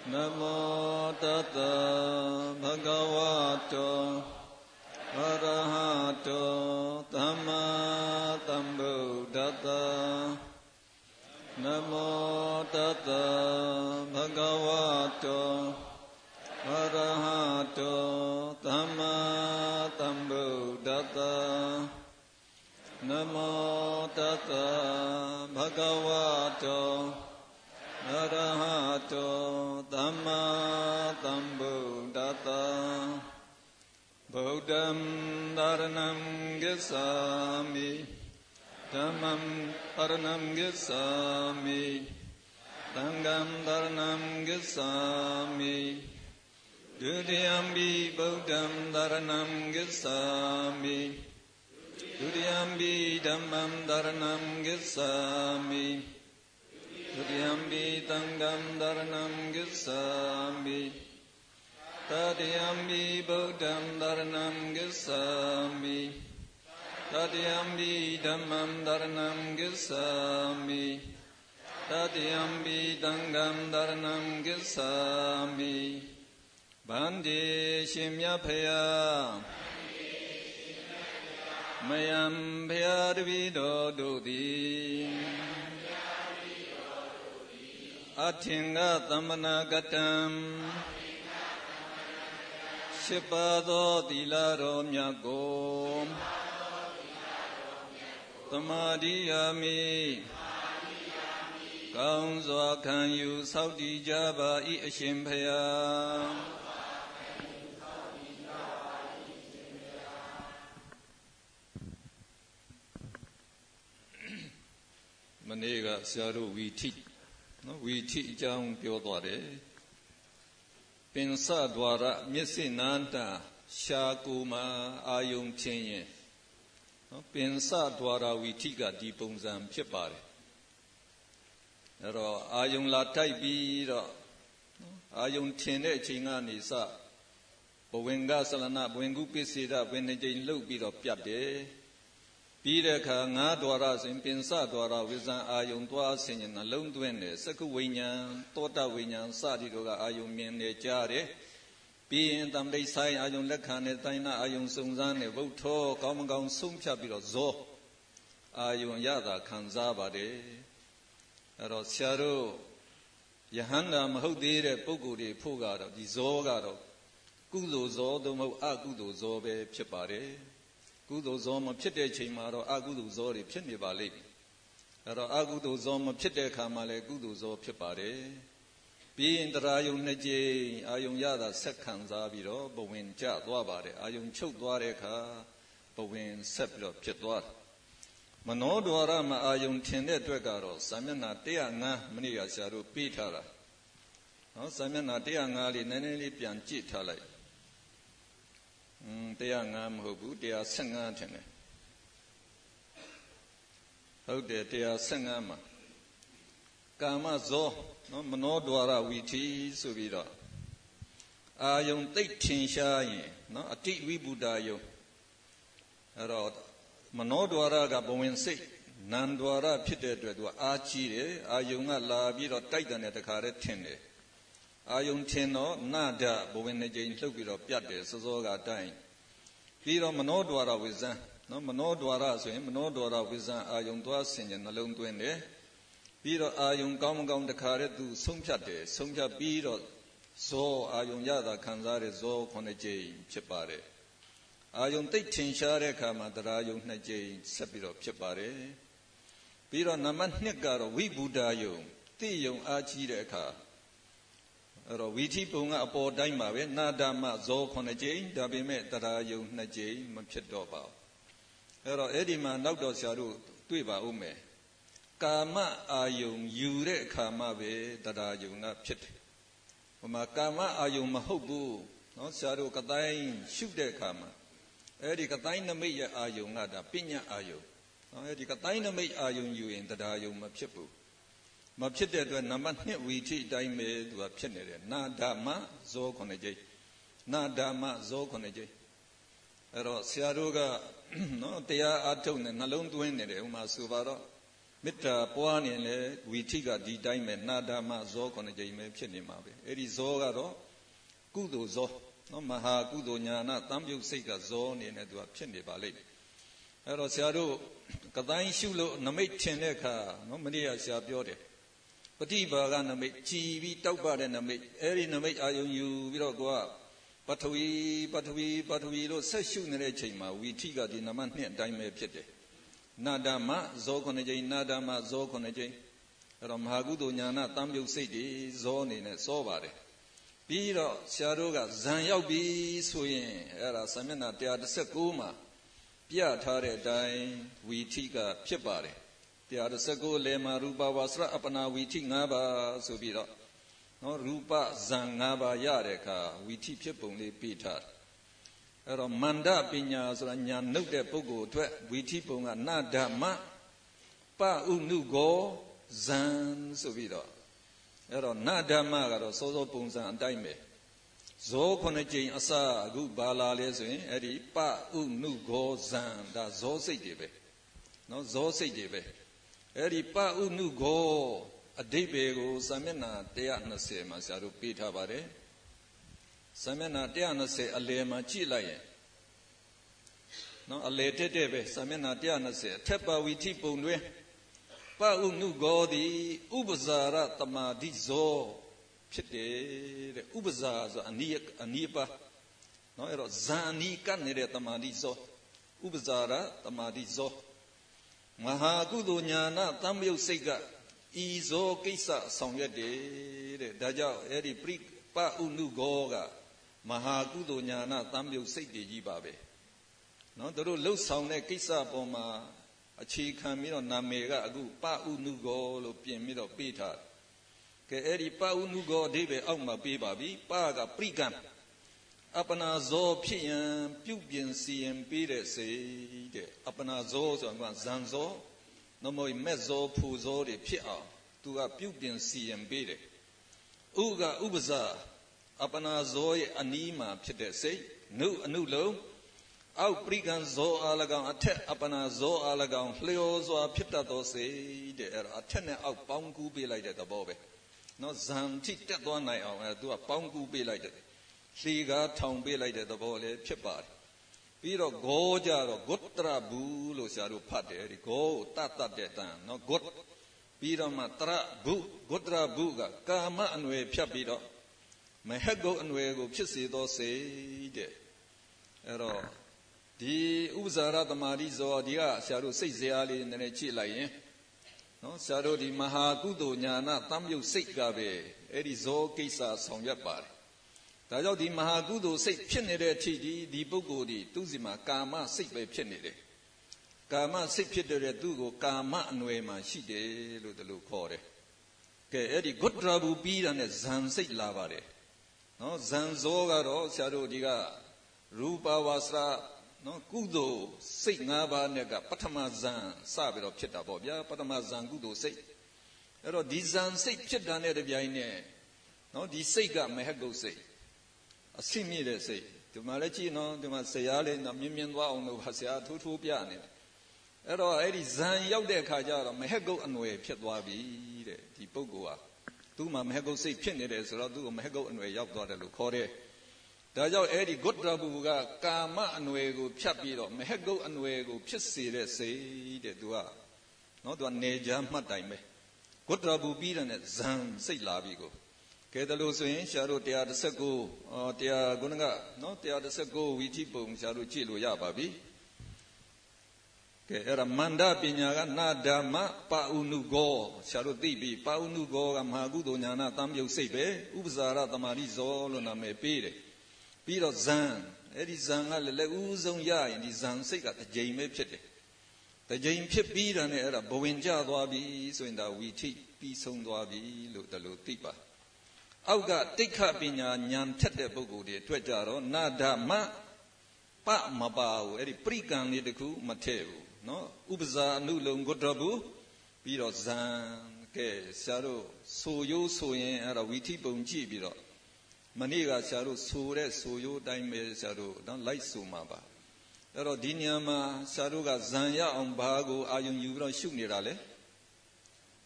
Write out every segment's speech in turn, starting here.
Namo tassa bhagavato arahato samma sambuddhassa. Namo tassa bhagavato arahato samma sambuddhassa. Namo tassa bhagavato arahato samma sambuddhassa. Buddham dharanam gacchami, dhammam dharanam gacchami, sangham dharanam gacchami, dutiyampi buddham dharanam gacchami, dutiyampi dhammam dharanam gacchami, dutiyampi sangham dharanam gacchami, tatiyampi buddham dharanam gacchami, tatiyampi dhammam dharanam gacchami, tatiyampi sangham dharanam gacchami. Bhante Shimya Phaya Mayam Phaya Davido Dodi Athinga Tamana Gatam Shipado Dilaro Myago Tamadiyami Kaung Zwa Kan Yu Saudi Java I Ashim Phaya Manega Saru Viti Viti Jang Pyodware Pensa Dwara Myesinanda Shakuma Ayung Chenye Pensa Dwara Vitiga Dipungzam Chipare Ayung Latai Bira Ayung Chene Chinga Nisa Bowenga Salana Bowengu Pisida Wenajin Lubiro Piade Piraka Nga Dwara Sim Pensa Dwara Vizan Ayung Dwa Sinin Alone Dwene Saku Winyan Tota Winyan Sadidoga Ayung Mene Jare Being Tamde Sai Ayung Lekane Taina Ayung Sungzane Voto Kamangang Sumcha Biro Zo Ayung Yada Kanzabade Ero Siaro Yahanda Mahudire Puguri Pugaro Di Zogaro Kudo Zo Domo Agudo Zobe Chipare Kudo Zoma Pite Chimaro Agudo Zori Pitni Bali Ero Agudo Zoma Pite Kamale Gudo Zo Pipare Being the Ayung Naji Ayung Yada Sekanza Biro Bowin Jat Wabare Ayung Chuk Dwareka Bowin Seplo Pitwar Mano Dwara Ma Ayung Tende Dwegaro Samana Tianga Mania Saru Pitara Samana Tianga Li Nene Pianchi Talai Tianga Mhobu Tia Sanga Tene How de Tia Sangama Kama Zo no Mano Dwara Viti Subira Ayung Titin Shayi no Ati Vibudayo Arod Mano Dwara Gabowin Sik Nan Dwara Pite Dwa Achi Ayunga La Biro Titan at the Carret Tende Ayung Teno Nada Bowin Jane Lubiro Piade Sozoga Dine Biro Mano Dwara Wizan no Mano Dwara Swim Mano Dwara Wizan Ayung Dwa Singing alone twende Biro Ayung Gamgam the Carret do Sumpiade Sumpia Biro So Ayung Yada Kanzare Zo Koneje Chipare Ayung Titin Share Kamadra Yung Naje Sapiro Chipare Biro Naman Nigaro We Buddhayo Ti Yung Achi Reka Viti Punga Apo Daima Nadama Zo Koneje Dabime Dara Yung Naje Mapchedoba Ero Edima Nagdo Sharu Tuiba Ume Kama Ayung Yure Kama Ve Dara Yung Napchet Kama Ayung Mahobu No Sharu Katain Shukde Kama Eri Kataina Maya Ayung Nada Pinya Ayo Eri Kataina May Ayung you in Dara Yung Mapchepu Mapchete to Naman Viti Daime to a Chenere Nadama Zo Koneje Nadama Zo Koneje Ero Siaruga no Tia Atun and Alone Twinere Uma Subaro မေတ္တာပွားနေလေဝီထိကဒီတိုင်းပဲနာဒမဇောခုနှစ်ကြိမ်ပဲဖြစ်နေမှာပဲအဲ့ဒီဇောကတော့ကုသိုလ်ဇောနော်မဟာကုသိုလ်ညာနာတံပြုတ်စိတ်ကဇောအနေနဲ့သူကဖြစ်နေပါလိမ့်မယ်အဲ့တော့ဆရာတို့ကတိုင်းရှုလို့နမိတ်ထင်တဲ့အခါနော်မနေ့ကဆရာပြောတယ်ပฏิဘာကနမိတ်ကြည်ပြီးတောက်ပတဲ့နမိတ်အဲ့ဒီနမိတ်အာယုံယူပြီးတော့ကိုကပထဝီလို့ဆက်ရှုနေတဲ့ချိန်မှာဝီထိကဒီနမနှစ်အတိုင်းပဲဖြစ်တယ်နာဒမဇောခုနှစ်ကြိမ်နာဒမဇောခုနှစ်ကြိမ်အဲ့တော့မဟာကုသိုလ်ညာနာတံပြုတ်စိတ်တွေဇောအနေနဲ့စောပါတယ်ပြီးတော့ဆရာတို့ကဇံရောက်ပြီဆိုရင်အဲ့ဒါစာမျက်နှာ119မှာပြထားတဲ့အတိုင်းဝီထိကဖြစ်ပါတယ်119လေမှာရူပဝါစရအပနာဝီထိ5ပါးဆိုပြီးတော့နော်ရူပဇံ5ပါးရတဲ့အခါဝီထိဖြစ်ပုံလေးပြထားတယ်အဲ့တော့မန္တပညာဆိုတာညာနှုတ်တဲ့ပုဂ္ဂိုလ်အတွက်ဝီထိပုံကနာဓမ္မပဥနုကောဇံဆိုပြီးတော့အဲ့တော့နာဓမ္မကတော့စောစောပုံစံအတိုင်းပဲဇောခုနှစ်ကြိမ်အစအခုဘာလာလဲဆိုရင်အဲ့ဒီပဥနုကောဇံဒါဇောစိတ်တွေပဲနော်ဇောစိတ်တွေပဲအဲ့ဒီပဥနုကောအဓိပ္ပာယ်ကိုစာမျက်နှာ120မှာဆရာတို့ပေးထားပါတယ်စာမျက်နှာ120အလယ်မှာကြည့်လိုက်ရင်နော်အလယ်တက်ပဲစာမျက်နှာ120အထက်ပါဝီထိပုံတွင်ပဥနုကောသည်ဥပဇာရတမာတိဇောဖြစ်တယ်တဲ့ဥပဇာဆိုအနီးပါနော်အဲ့တော့ဇာနီကတ်နေတဲ့တမာတိဇောဥပဇာရတမာတိဇောမဟာကုသိုလ်ညာနာတံမြုပ်စိတ်ကဤဇောကိစ္စဆောင်ရွက်တယ်တဲ့ဒါကြောင့်အဲ့ဒီပဥနုကောကမဟာကုသိုလ်ညာနာတံမြုပ်စိတ်တွေကြီးပါပဲနော်တို့လှုပ်ဆောင်တဲ့ကိစ္စပေါ်မှာအခြေခံပြီးတော့နာမည်ကအခုပဥနုကောလို့ပြင်ပြီးတော့ပေးထားတယ်ကဲအဲ့ဒီပဥနုကောအဓိပ္ပာယ်အောက်မှာပေးပါပြီပကပရိကံအပနာဇောဖြစ်ရန်ပြုပြင်စီရင်ပေးတဲ့စိတ်တဲ့အပနာဇောဆိုတာကဇံဇောနမောမက်ဇောဖူဇောတွေဖြစ်အောင်သူကပြုပြင်စီရင်ပေးတယ်ဥကဥပဇာအပနာဇောရဲ့အနီးမှာဖြစ်တဲ့စိတ်နုအနုလုံးအောက်ပရိကံဇောအား၎င်းအထက်အပနာဇောအား၎င်းလျောစွာဖြစ်တတ်သောစိတ်တဲ့အဲ့ဒါအထက်နဲ့အောက်ပေါင်းကူးပေးလိုက်တဲ့သဘောပဲနော်ဇံထိတက်သွားနိုင်အောင်အဲ့သူကပေါင်းကူးပေးလိုက်တဲ့လှေကားထောင်ပေးလိုက်တဲ့သဘောလည်းဖြစ်ပါတယ်ပြီးတော့ဂောကြတော့ဂုတ္တရဘူးလို့ဆရာတို့ဖတ်တယ်ဒီဂောကိုတတ်တဲ့တန်နော်ဂုတ်ပြီးတော့မှတရဘူးဂုတ္တရဘူးကကာမအနွယ်ဖြတ်ပြီးတော့မဟက်ကုတ်အနွယ်ကိုဖြစ်စေသောစိတ်တဲ့အဲ့တော့ဒီဥပဇာရတမာတိဇောဒီကဆရာတို့စိတ်စရာလေးနည်းနည်းကြည့်လိုက်ရင်နော်ဆရာတို့ဒီမဟာကုသိုလ်ညာနာတံမြုပ်စိတ်ကပဲအဲ့ဒီဇောကိစ္စဆောင်ရွက်ပါတယ်ဒါကြောင့်ဒီမဟာကုသိုလ်စိတ်ဖြစ်နေတဲ့အထိဒီပုဂ္ဂိုလ်ဒီသူ့စီမှာကာမစိတ်ပဲဖြစ်နေတယ်ကာမစိတ်ဖြစ်တဲ့သူ့ကိုကာမအနွယ်မှာရှိတယ်လို့ဒီလိုခေါ်တယ်ကဲအဲ့ဒီဂုတ္တရဘူပြီးတာနဲ့ဇံစိတ်လာပါတယ်နော်ဇံဇောကတော့ဆရာတို့ဒီကရူပဝါစရနော်ကုသိုလ်စိတ်၅ပါးနဲ့ကပထမဇံစပြီးတော့ဖြစ်တာပေါ့ဗျာပထမဇံကုသိုလ်စိတ်အဲ့တော့ဒီဇံစိတ်ဖြစ်တာနဲ့တပြိုင်နက်နော်ဒီစိတ်ကမဟက်ကုတ်စိတ်အဆင့်မြင့်တဲ့စိတ်ဒီမှာလည်းကြည့်နော်ဒီမှာဆရာလေးနော်မြင်သွားအောင်လို့ဆရာထိုးပြနေတယ်အဲ့တော့အဲ့ဒီဇံရောက်တဲ့အခါကျတော့မဟက်ကုတ်အနွယ်ဖြစ်သွားပြီတဲ့ဒီပုဂ္ဂိုလ်ဟာသူ့မှာမဟက်ကုတ်စိတ်ဖြစ်နေတယ်ဆိုတော့သူ့ကိုမဟက်ကုတ်အနွယ်ရောက်သွားတယ်လို့ခေါ်တယ်ဒါကြောင့်အဲ့ဒီဂုတ္တရဘူကကာမအနွယ်ကိုဖြတ်ပြီးတော့မဟက်ကုတ်အနွယ်ကိုဖြစ်စေတဲ့စိတ်တဲ့သူကနော်သူကနေကြမှတ်တိုင်ပဲဂုတ္တရဘူပြီးတဲ့နဲ့ဇံစိတ်လာပြီကိုကဲဒါလို့ဆိုရင်ဆရာတို့119တရားခုနကနော်119ဝီထိပုံဆရာတို့ကြည့်လို့ရပါပြီကဲအဲ့ဒါမန္တပညာကနာဓမ္မပဥနုကောဆရာတို့သိပြီပဥနုကောကမဟာကုသိုလ်ညာနာတံမြုပ်စိတ်ပဲဥပဇာရတမာတိဇောလို့နာမည်ပေးတယ်ပြီးတော့ဇံအဲ့ဒီဇံကလည်းလက်ဦးဆုံးရရင်ဒီဇံစိတ်ကတစ်ကြိမ်ပဲဖြစ်တယ်တစ်ကြိမ်ဖြစ်ပြီးတာနဲ့အဲ့ဒါဘဝင်ကျသွားပြီဆိုရင်ဒါဝီထိပြီးဆုံးသွားပြီလို့ဒါလို့သိပါအောက်ကတိဋ္ဌပညာဉာဏ်ထက်တဲ့ပုဂ္ဂိုလ်တွေအတွက်ကြတော့နာဓမ္မပမပါဘူးအဲ့ဒီပရိကံလေးတခုမထည့်ဘူးနော်ဥပဇာအနုလုံဂုတ္တဘူးပြီးတော့ဇံကဲဆရာတို့ဆိုရိုးဆိုရင်အဲ့ဒါဝီထိပုံကြည့်ပြီးတော့မနေ့ကဆရာတို့ဆိုတဲ့ဆိုရိုးတိုင်းပဲဆရာတို့နော်လိုက်ဆိုမှာပါအဲ့တော့ဒီညမှာဆရာတို့ကဇံရအောင်ဘာကိုအာယုံယူပြီးတော့ရှုနေတာလဲ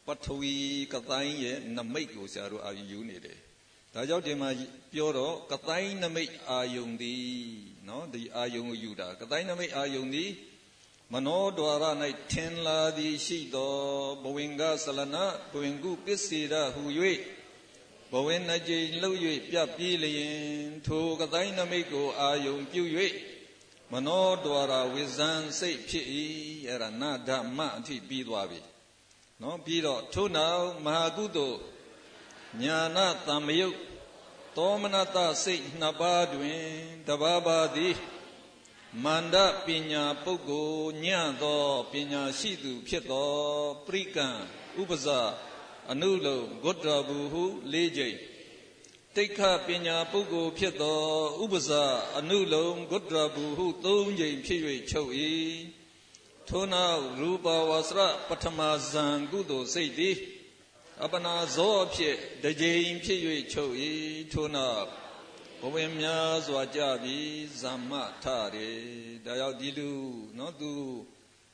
Patwi Katain ye Namik Usaro are unity. Tajotima Pioro, Katain Namik Ayundi, no, the Ayung Yuda. Katain Namik Ayundi, Mano Dwara Night Tenla di Shido, Boinga Salana, Boingu Pisida, who you Bowen Naji Loui Piapilian, to Katain Namiko Ayung Pui. Mano Dwara Wizan say Pi, era nada mati bidwabi. No, Piro, to now, Mahagudo, Nyana Tamayu, Tomanata say Nabadwin, Dababadi, Manda Pina Pogo, Nyado, Pina Shidu, Pieto, Prikan, Ubaza, Anulo, Godrabu, Leje. Take up Pina Pogo, Pieto, Ubaza, Anulo, Godrabu, Tonje, Piri, Choi. Tona Ruba Wasra Patamazan Gudo Saidi Abana Zopie, the Jane Piri Choi, Tona Bohemia Zwajabi, Zamatari, Dayadilu, no do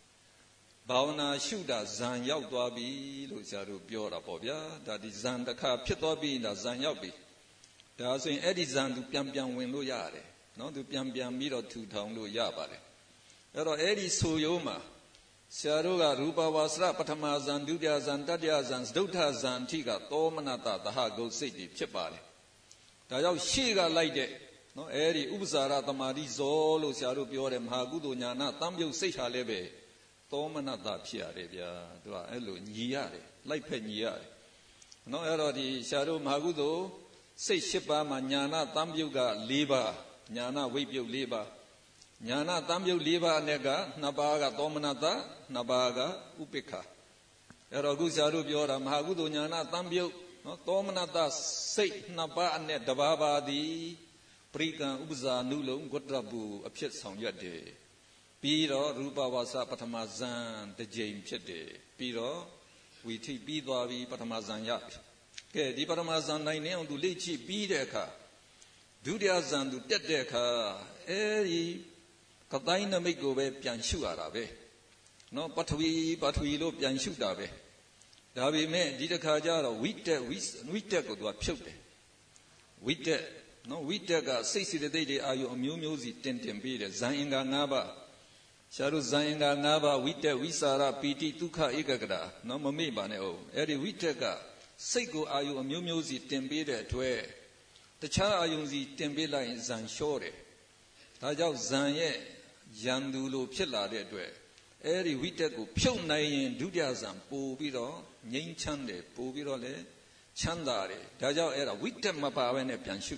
Bauna Shuda, Zan Yaudwabi, Luzaru Biora Bobia, that is Zandaka Pitobi, the Zan Yabi. There are saying Edizan to Piampian Winlo Yare, not to Piampian Miro 2 town Lu Yabare. Ero Edi Suyoma, Sharuga, Rupa Wasra, Patamazan, Dudiazan, Tadiazan, Dotazan, Tiga, Tomanata, the Hago City, Chipari. Tayo Shiga like it, no Eri, Ubzara, Tamari, Zolo, Sharupiorem, Hagudo, Yana, Tamyo Seha Lebe, Tomanata, Piarebia, Dua Elo, Niare, like Peniare. No Ero di Sharu Magudo, say Shipa, Manana, Tambuga, Liba, Nyana, Wipio, Liba. Nyana Tamyu Liva Nega, Nabaga Domanata, Nabaga, Upika. Eragusaru Biora, Mahagudu Nyana Tamyu, Domanata, Sate Naba Net Dababa di Prika Ubza Nulum, Godrabu, a pit song yade. Piro, Rupa Wasa Patamazan, the James Chede. Piro, we take Bidwavi Patamazan Yap. Ke di Patamazan Nine to Lichi Bideka. Dudiazan to Dedeka, Eri. Kataina make go be Pianshu Arabe. No, but we look Pianshu Dabe. Dabi me, Didakajara, wheat go to a pute. Wheat, no, wheat got 60 the day are you a music 10 be Zainga Naba. Sharu Zainga Naba, wheat, Wisara, Piti, Tuka, Igagada, no Mame Baneo. Eri Wheatega, Sego are you a music 10 be there to air. The Cha Ayunzi 10 be like Zanshore. Tajao Zanye. Yandulo Pilla de Dwe. Eri Witego, Pio Nain, Dudiazam, Pobiro, Yin Chande, Pobirole, Chandare, Dajao era Witem Mapa and a Pianshu.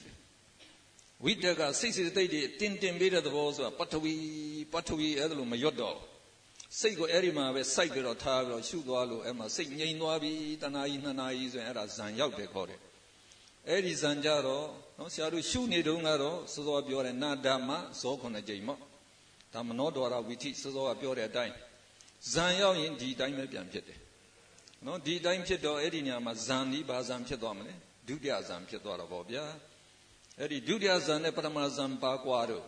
Witega 60 days, Tintin Beda the Walls, Patawi, Edlo Mayodo. Sego Erima, Saigro Taro, Shudualo, Emma, Sing Yainwabi, Tanai, Nanai, and Zanyao de Core. Eri Zanjaro, no Sharu Shuni Dungaro, Sozo and Nadama, Sokona Jamo. Tamanodora, we teach Sozo Biore Dime. Zanyao in D. Dime Piampete. No D. Dime Pedo, Edinama, Zandi, Bazam Pedomine, Dudiazam Pedora Bobia. Edi Dudiazan, Paramazam Paquaro.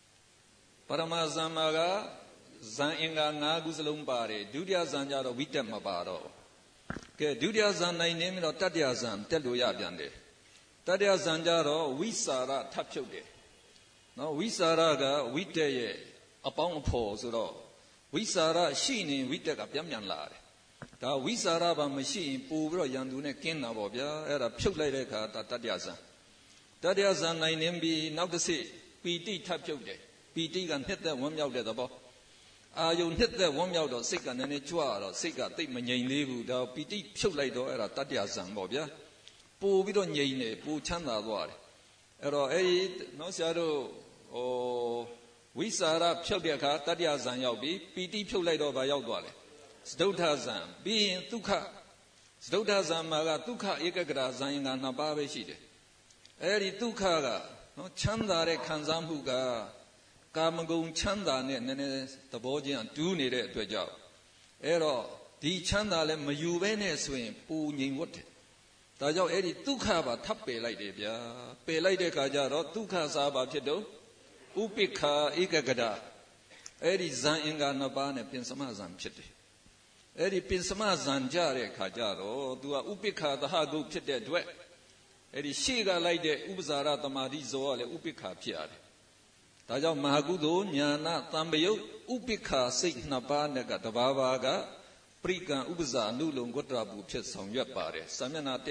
Paramazamaga, Zaninga Naguzlumbare, Dudiazanjaro, Vitem Mabaro. Ke Dudiazan, name of Tadiazan, Teluya Biande. Tadiazanjaro, Wisara, Tapchode. No, Wisaraga, Witeye. Upon pause at all. Wisara, Shini, Witega Piamian Lare. The Wisaraba machine, Puro Yandune Kina Bobia, era Puladeka, Tadiazan. Tadiazan, nine MB, now the sea, PT Tapchode. PT and hit that 1 yard at the ball. You hit that 1 yard or sick and any chua or sick at the Mayan Levu, the PT Pulado era Tadiazan Bobia. Pu Vidon Yane, Pu Chanda War. Ero 8, no shadow, oh. Wisara Pildeka, Tadiazan Yabi, PT Pulado by Yaldwale. Stotazan, being Tuka. Stotazan Maga Tuka Ikagra Zanga Nababe Shide. Eri Tukaga, no Chandare Kanzambuga, Kamagun Chanda, Nene, the Bojian, do need it to a job. Ero, di Chandale Mayuvene swim, Pu Ning Tajo Eri Tukaba Tape like Debia, Pele de Kajaro, Tuka Saba Chedo. Upika Igagada, Eri Zainga Nabane Pinsamazam Chitty. အဲ့ဒီပင်စမဇန်ကြတဲ့ခါကြတော့သူကဥပိ္ပခာသဟဂုတ်ဖြစ်တဲ့အတွက်အဲ့ဒီရှေ့ကလိုက်တဲ့ဥပဇာရတမာတိဇောကလည်းဥပိ္ပခာဖြစ်ရတယ်ဒါကြောင့်မဟာကုသိုလ်ညာနာတံပယုတ်ဥပိ္ပခာစိတ်နှစ်ပါးနဲ့ကတဘာဘာကပရိကံဥပဇာအနုလုံဂုတ္တရပူဖြစ်ဆောင်ရွက်ပါတယ်စာမျက်နှာ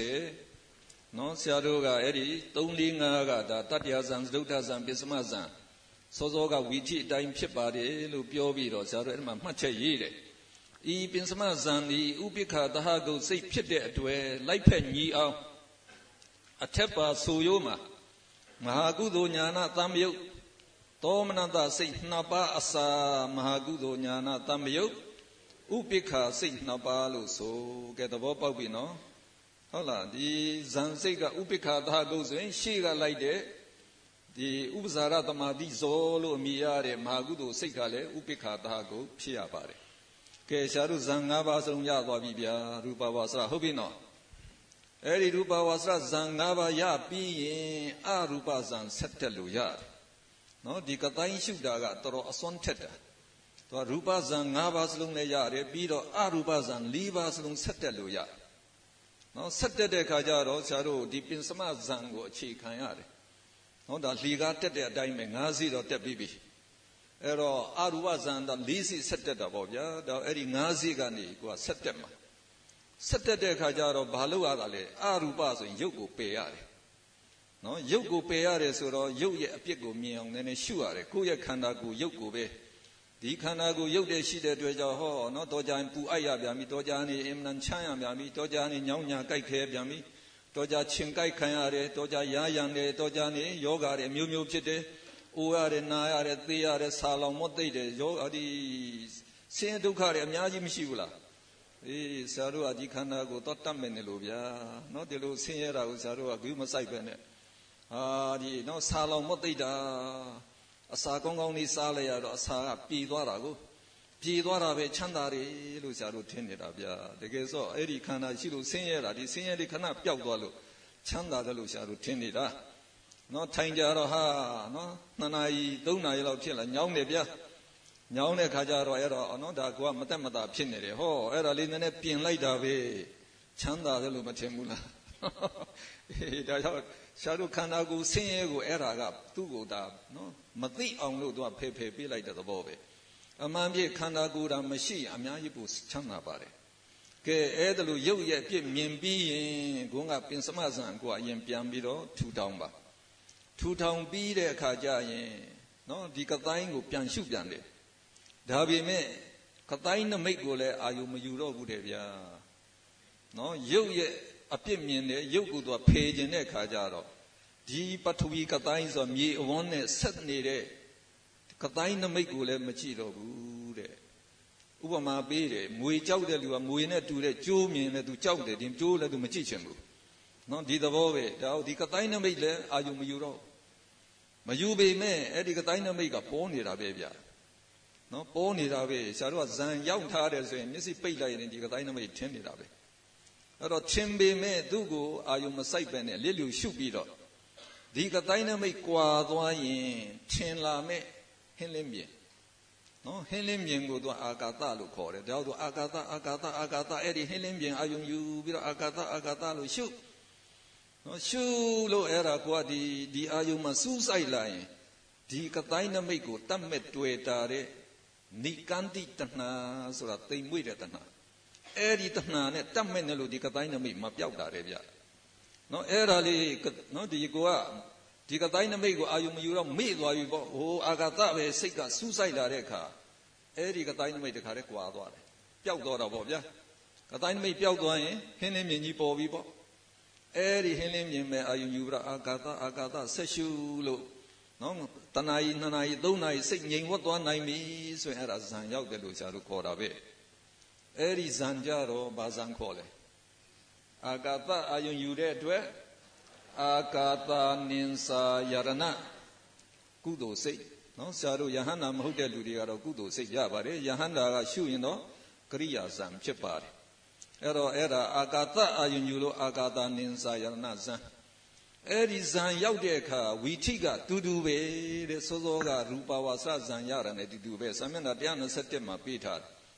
120နော်ဆရာတို့ကအဲ့ဒီ345ကဒါတတ္တရာဇံသဒုဋ္ဌဇံပစ္စမဇံစောစောကဝီထိအတိုင်းဖြစ်ပါတယ်လို့ပြောပြီးတော့ဆရာတို့အဲ့ဒီမှာမှတ်ချက်ရေးတယ်ဤပစ္စမဇံဒီဥပိ္ပခာသဟဂုတ်စိတ်ဖြစ်တဲ့အတွေ့လိုက်ဖက်ညီအောင်အထက်ပါဆိုရိုးမှာမဟာကုသိုလ်ညာနာတံပယုတ်သောမနတစိတ်နှစ်ပါးအစာမဟာကုသိုလ်ညာနာတံပယုတ်ဥပိ္ပခာစိတ်နှစ်ပါးလို့ဆိုကဲသဘောပေါက်ပြီနော်ဟုတ်လားဒီဇန်စိတ်ကဥပိ္ပခာသဟဂုတ်ဆိုရင်ရှေ့ကလိုက်တဲ့ဒီဥပဇာရတမာတိဇောလို့အမည်ရတဲ့မဟာကုသိုလ်စိတ်ကလည်းဥပိ္ပခာသဟဂုတ်ဖြစ်ရပါတယ်ကဲရှားတို့ဇန်၅ပါးစလုံးရသွားပြီဗျာရူပဝါစရဟုတ်ပြီနော်အဲ့ဒီရူပဝါစရဇန်၅ပါးရပြီးရင်အရူပဇန်ဆက်တက်လို့ရတယ်နော်ဒီကတိုင်းရှုတာကတော်တော်အစွမ်းထက်တာသူကရူပဇန်၅ပါးစလုံးလည်းရတယ်ပြီးတော့အရူပဇန်၄ပါးစလုံးဆက်တက်လို့ရတယ်နော်ဆက်တက်တဲ့ခါကျတော့ဆရာတို့ဒီပင်စမဇန်ကိုအခြေခံရတယ်နော်ဒါလှေကားတက်တဲ့အတိုင်းပဲ၅စီတော့တက်ပြီးပြီအဲ့တော့အရူပဇန်တော့၄စီဆက်တက်တာပေါ့ဗျာဒါအဲ့ဒီ၅စီကနေကိုကဆက်တက်မှာဆက်တက်တဲ့ခါကျတော့ဘာလို့ရတာလဲအရူပဆိုရင်ရုပ်ကိုပယ်ရတယ်နော်ရုပ်ကိုပယ်ရတယ်ဆိုတော့ရုပ်ရဲ့အပြစ်ကိုမြင်အောင်နည်းနည်းရှုရတယ်ကိုယ့်ရဲ့ခန္ဓာကိုယ်ရုပ်ကိုပဲဒီခန္ဓာကိုယ်ရုပ်တဲ့ရှိတဲ့အတွက်ကြောင့်ဟောနော်တော်ကြရင်ပူအိုက်ရပြန်ပြီတော်ကြနေအင်မတန်ချမ်းရပြန်ပြီတော်ကြနေညောင်းညာကြိုက်ခဲပြန်ပြီတော်ကြချင်းကြိုက်ခံရတယ်တော်ကြရာရံတယ်တော်ကြနေယောဂတွေမျိုးမျိုးဖြစ်တယ်အိုရတယ်နာရတယ်သေရတယ်ဆာလောင်မွတ်သိတယ်ယောဒီဆင်းရဲဒုက္ခတွေအများကြီးမရှိဘူးလားအေးဆရာတို့ကဒီခန္ဓာကိုတော့တတ်မယ်နေလို့ဗျာနော်ဒီလိုဆင်းရဲတာကိုဆရာတို့ကဂရုမစိုက်ပဲနဲ့ဟာဒီနော်ဆာလောင်မွတ်သိတာအစာကောင်းကောင်းလေးစားလိုက်ရတော့အစာကပြေသွားတာကိုပြေသွားတာပဲချမ်းသာတယ်လို့ဆရာတို့ထင်နေတာဗျာတကယ်ဆိုအဲ့ဒီခန္ဓာရှိလို့ဆင်းရဲတာဒီဆင်းရဲလေးခဏပျောက်သွားလို့ချမ်းသာတယ်လို့ဆရာတို့ထင်နေတာနော်ထိုင်ကြတော့ဟာနော်2နာရီ3နာရီလောက်ဖြစ်လာညောင်းတယ်ဗျာညောင်းတဲ့ခါကျတော့အဲ့တော့နော်ဒါကမတက်မတာဖြစ်နေတယ်ဟောအဲ့ဒါလေးနည်းနည်းပြင်လိုက်တာပဲချမ်းသာတယ်လို့မထင်ဘူးလားအေးဒါကြောင့်ရှားတို့ခန္ဓာကိုယ်ဆင်းရဲကိုအဲ့ဒါကသူ့ကိုဒါနော်မသိအောင်လို့သူကဖယ်ပေးလိုက်တဲ့သဘောပဲအမှန်ပြည့်ခန္ဓာကိုယ်ဒါမရှိအများကြီးပိုချမ်းသာပါတယ်ကဲအဲ့ဒါလို့ရုပ်ရဲ့အပြစ်မြင်ပြီးရင်ဘုန်းကပင်စမဇန်ကိုအရင်ပြန်ပြီးတော့ထူထောင်ပါထူထောင်ပြီးတဲ့အခါကျရင်နော်ဒီကတိုင်းကိုပြန်ရှုပြန်တယ်ဒါပေမဲ့ကတိုင်းနမိတ်ကိုလည်းအာယုမယူတော့ဘူးတဲ့ဗျာနော်ရုပ်ရဲ့အပြစ်မြင်တယ်ရုပ်ကိုသူကဖေခြင်းတဲ့ခါကျတော့ဒီပထဝီကတိုင်းဆိုမြေအဝန်းနဲ့ဆက်နေတဲ့ကတိုင်းနမိတ်ကိုလည်းမကြည့်တော့ဘူးတဲ့ဥပမာပေးတယ်မွေကြောက်တဲ့လူကမွေနဲ့တူတဲ့ကျိုးမြင်တယ်သူကြောက်တယ်ဒီကျိုးလည်းသူမကြည့်ချင်ဘူးနော်ဒီသဘောပဲဒါဒီကတိုင်းနမိတ်လည်းအာယုမယူတော့မယူပေမဲ့အဲ့ဒီကတိုင်းနမိတ်ကပေါ်နေတာပဲဗျာနော်ပေါ်နေတာပဲဆရာတို့ကဇန်ရောက်ထားတယ်ဆိုရင်မျက်စိပိတ်လိုက်ရင်ဒီကတိုင်းနမိတ်ထင်းနေတာပဲအဲ့တော့ထင်ပေမဲ့သူ့ကိုအာယုမစိုက်ပဲနဲ့လစ်လျူရှုပြီးတော့ဒီကတိုင်းနမိတ်ကွာသွားရင်ထင်လာမဲ့ဟင်းလင်းမြင်နော်ဟင်းလင်းမြင်ကိုသူအာကာသလို့ခေါ်တယ်ဒါကြောင့်သူအာကာသအဲ့ဒီဟင်းလင်းမြင်အာယုံယူပြီးတော့အာကာသလို့ရှုနော်ရှုလို့အဲ့ဒါကိုကဒီအာယုံမှာစူးစိုက်လာရင်ဒီကတိုင်းနမိတ်ကိုတတ်မဲ့တွေ့တာတဲ့နိကန္တိတဏှာဆိုတာတိမ်မွေ့တဲ့တဏှာအဲ့ဒီတဏှာနဲ့တတ်မဲ့နဲ့လို့ဒီကတိုင်းနမိတ်မပြောက်တာတဲ့ဗျနော်အဲ့ဒါလေးနော်ဒီကိုကဒီကတိုင်းနမိတ်ကိုအာယုံမယူတော့မေ့သွားပြီပေါ့ဟိုအာဂတပဲစိတ်ကစူးစိုက်လာတဲ့အခါအဲ့ဒီကတိုင်းနမိတ်တခါတည်းကွာသွားတယ်ပျောက်သွားတော့ပေါ့ဗျာကတိုင်းနမိတ်ပျောက်သွားရင်ဟင်းလင်းမြင်ကြီးပေါ်ပြီပေါ့အဲ့ဒီဟင်းလင်းမြင်မဲ့အာယုံယူပြီးတော့အာဂတဆက်ရှုလို့နော်တဏှာကြီး2နာရီ3နာရီစိတ်ငြိမ်ဝတ်သွားနိုင်ပြီဆိုရင်အဲ့ဒါဇန်ရောက်တယ်လို့ဆရာတို့ခေါ်တာပဲအဲ့ဒီဇန်ကြတော့ဘာဇန်ခေါ်လဲအာဂတအာယုံယူတဲ့အတွက်အာကာသနိင်္စာယရဏကုသိုလ်စိတ်နော်ဆရာတို့ယဟန္တာမဟုတ်တဲ့လူတွေကတော့ကုသိုလ်စိတ်ရပါတယ်ယဟန္တာကရှုရင်တော့ကရိယာဇံဖြစ်ပါတယ်အဲ့တော့အဲ့ဒါအာကာသအာယုံယူလို့အာကာသနိင်္စာယရဏဇံအဲ့ဒီဇံရောက်တဲ့အခါဝီထိကတူတူပဲတဲ့စောစောကရူပဝါစဇံရတာနဲ့တူတူပဲစာမျက်နှာ127မှာပေးထားတယ်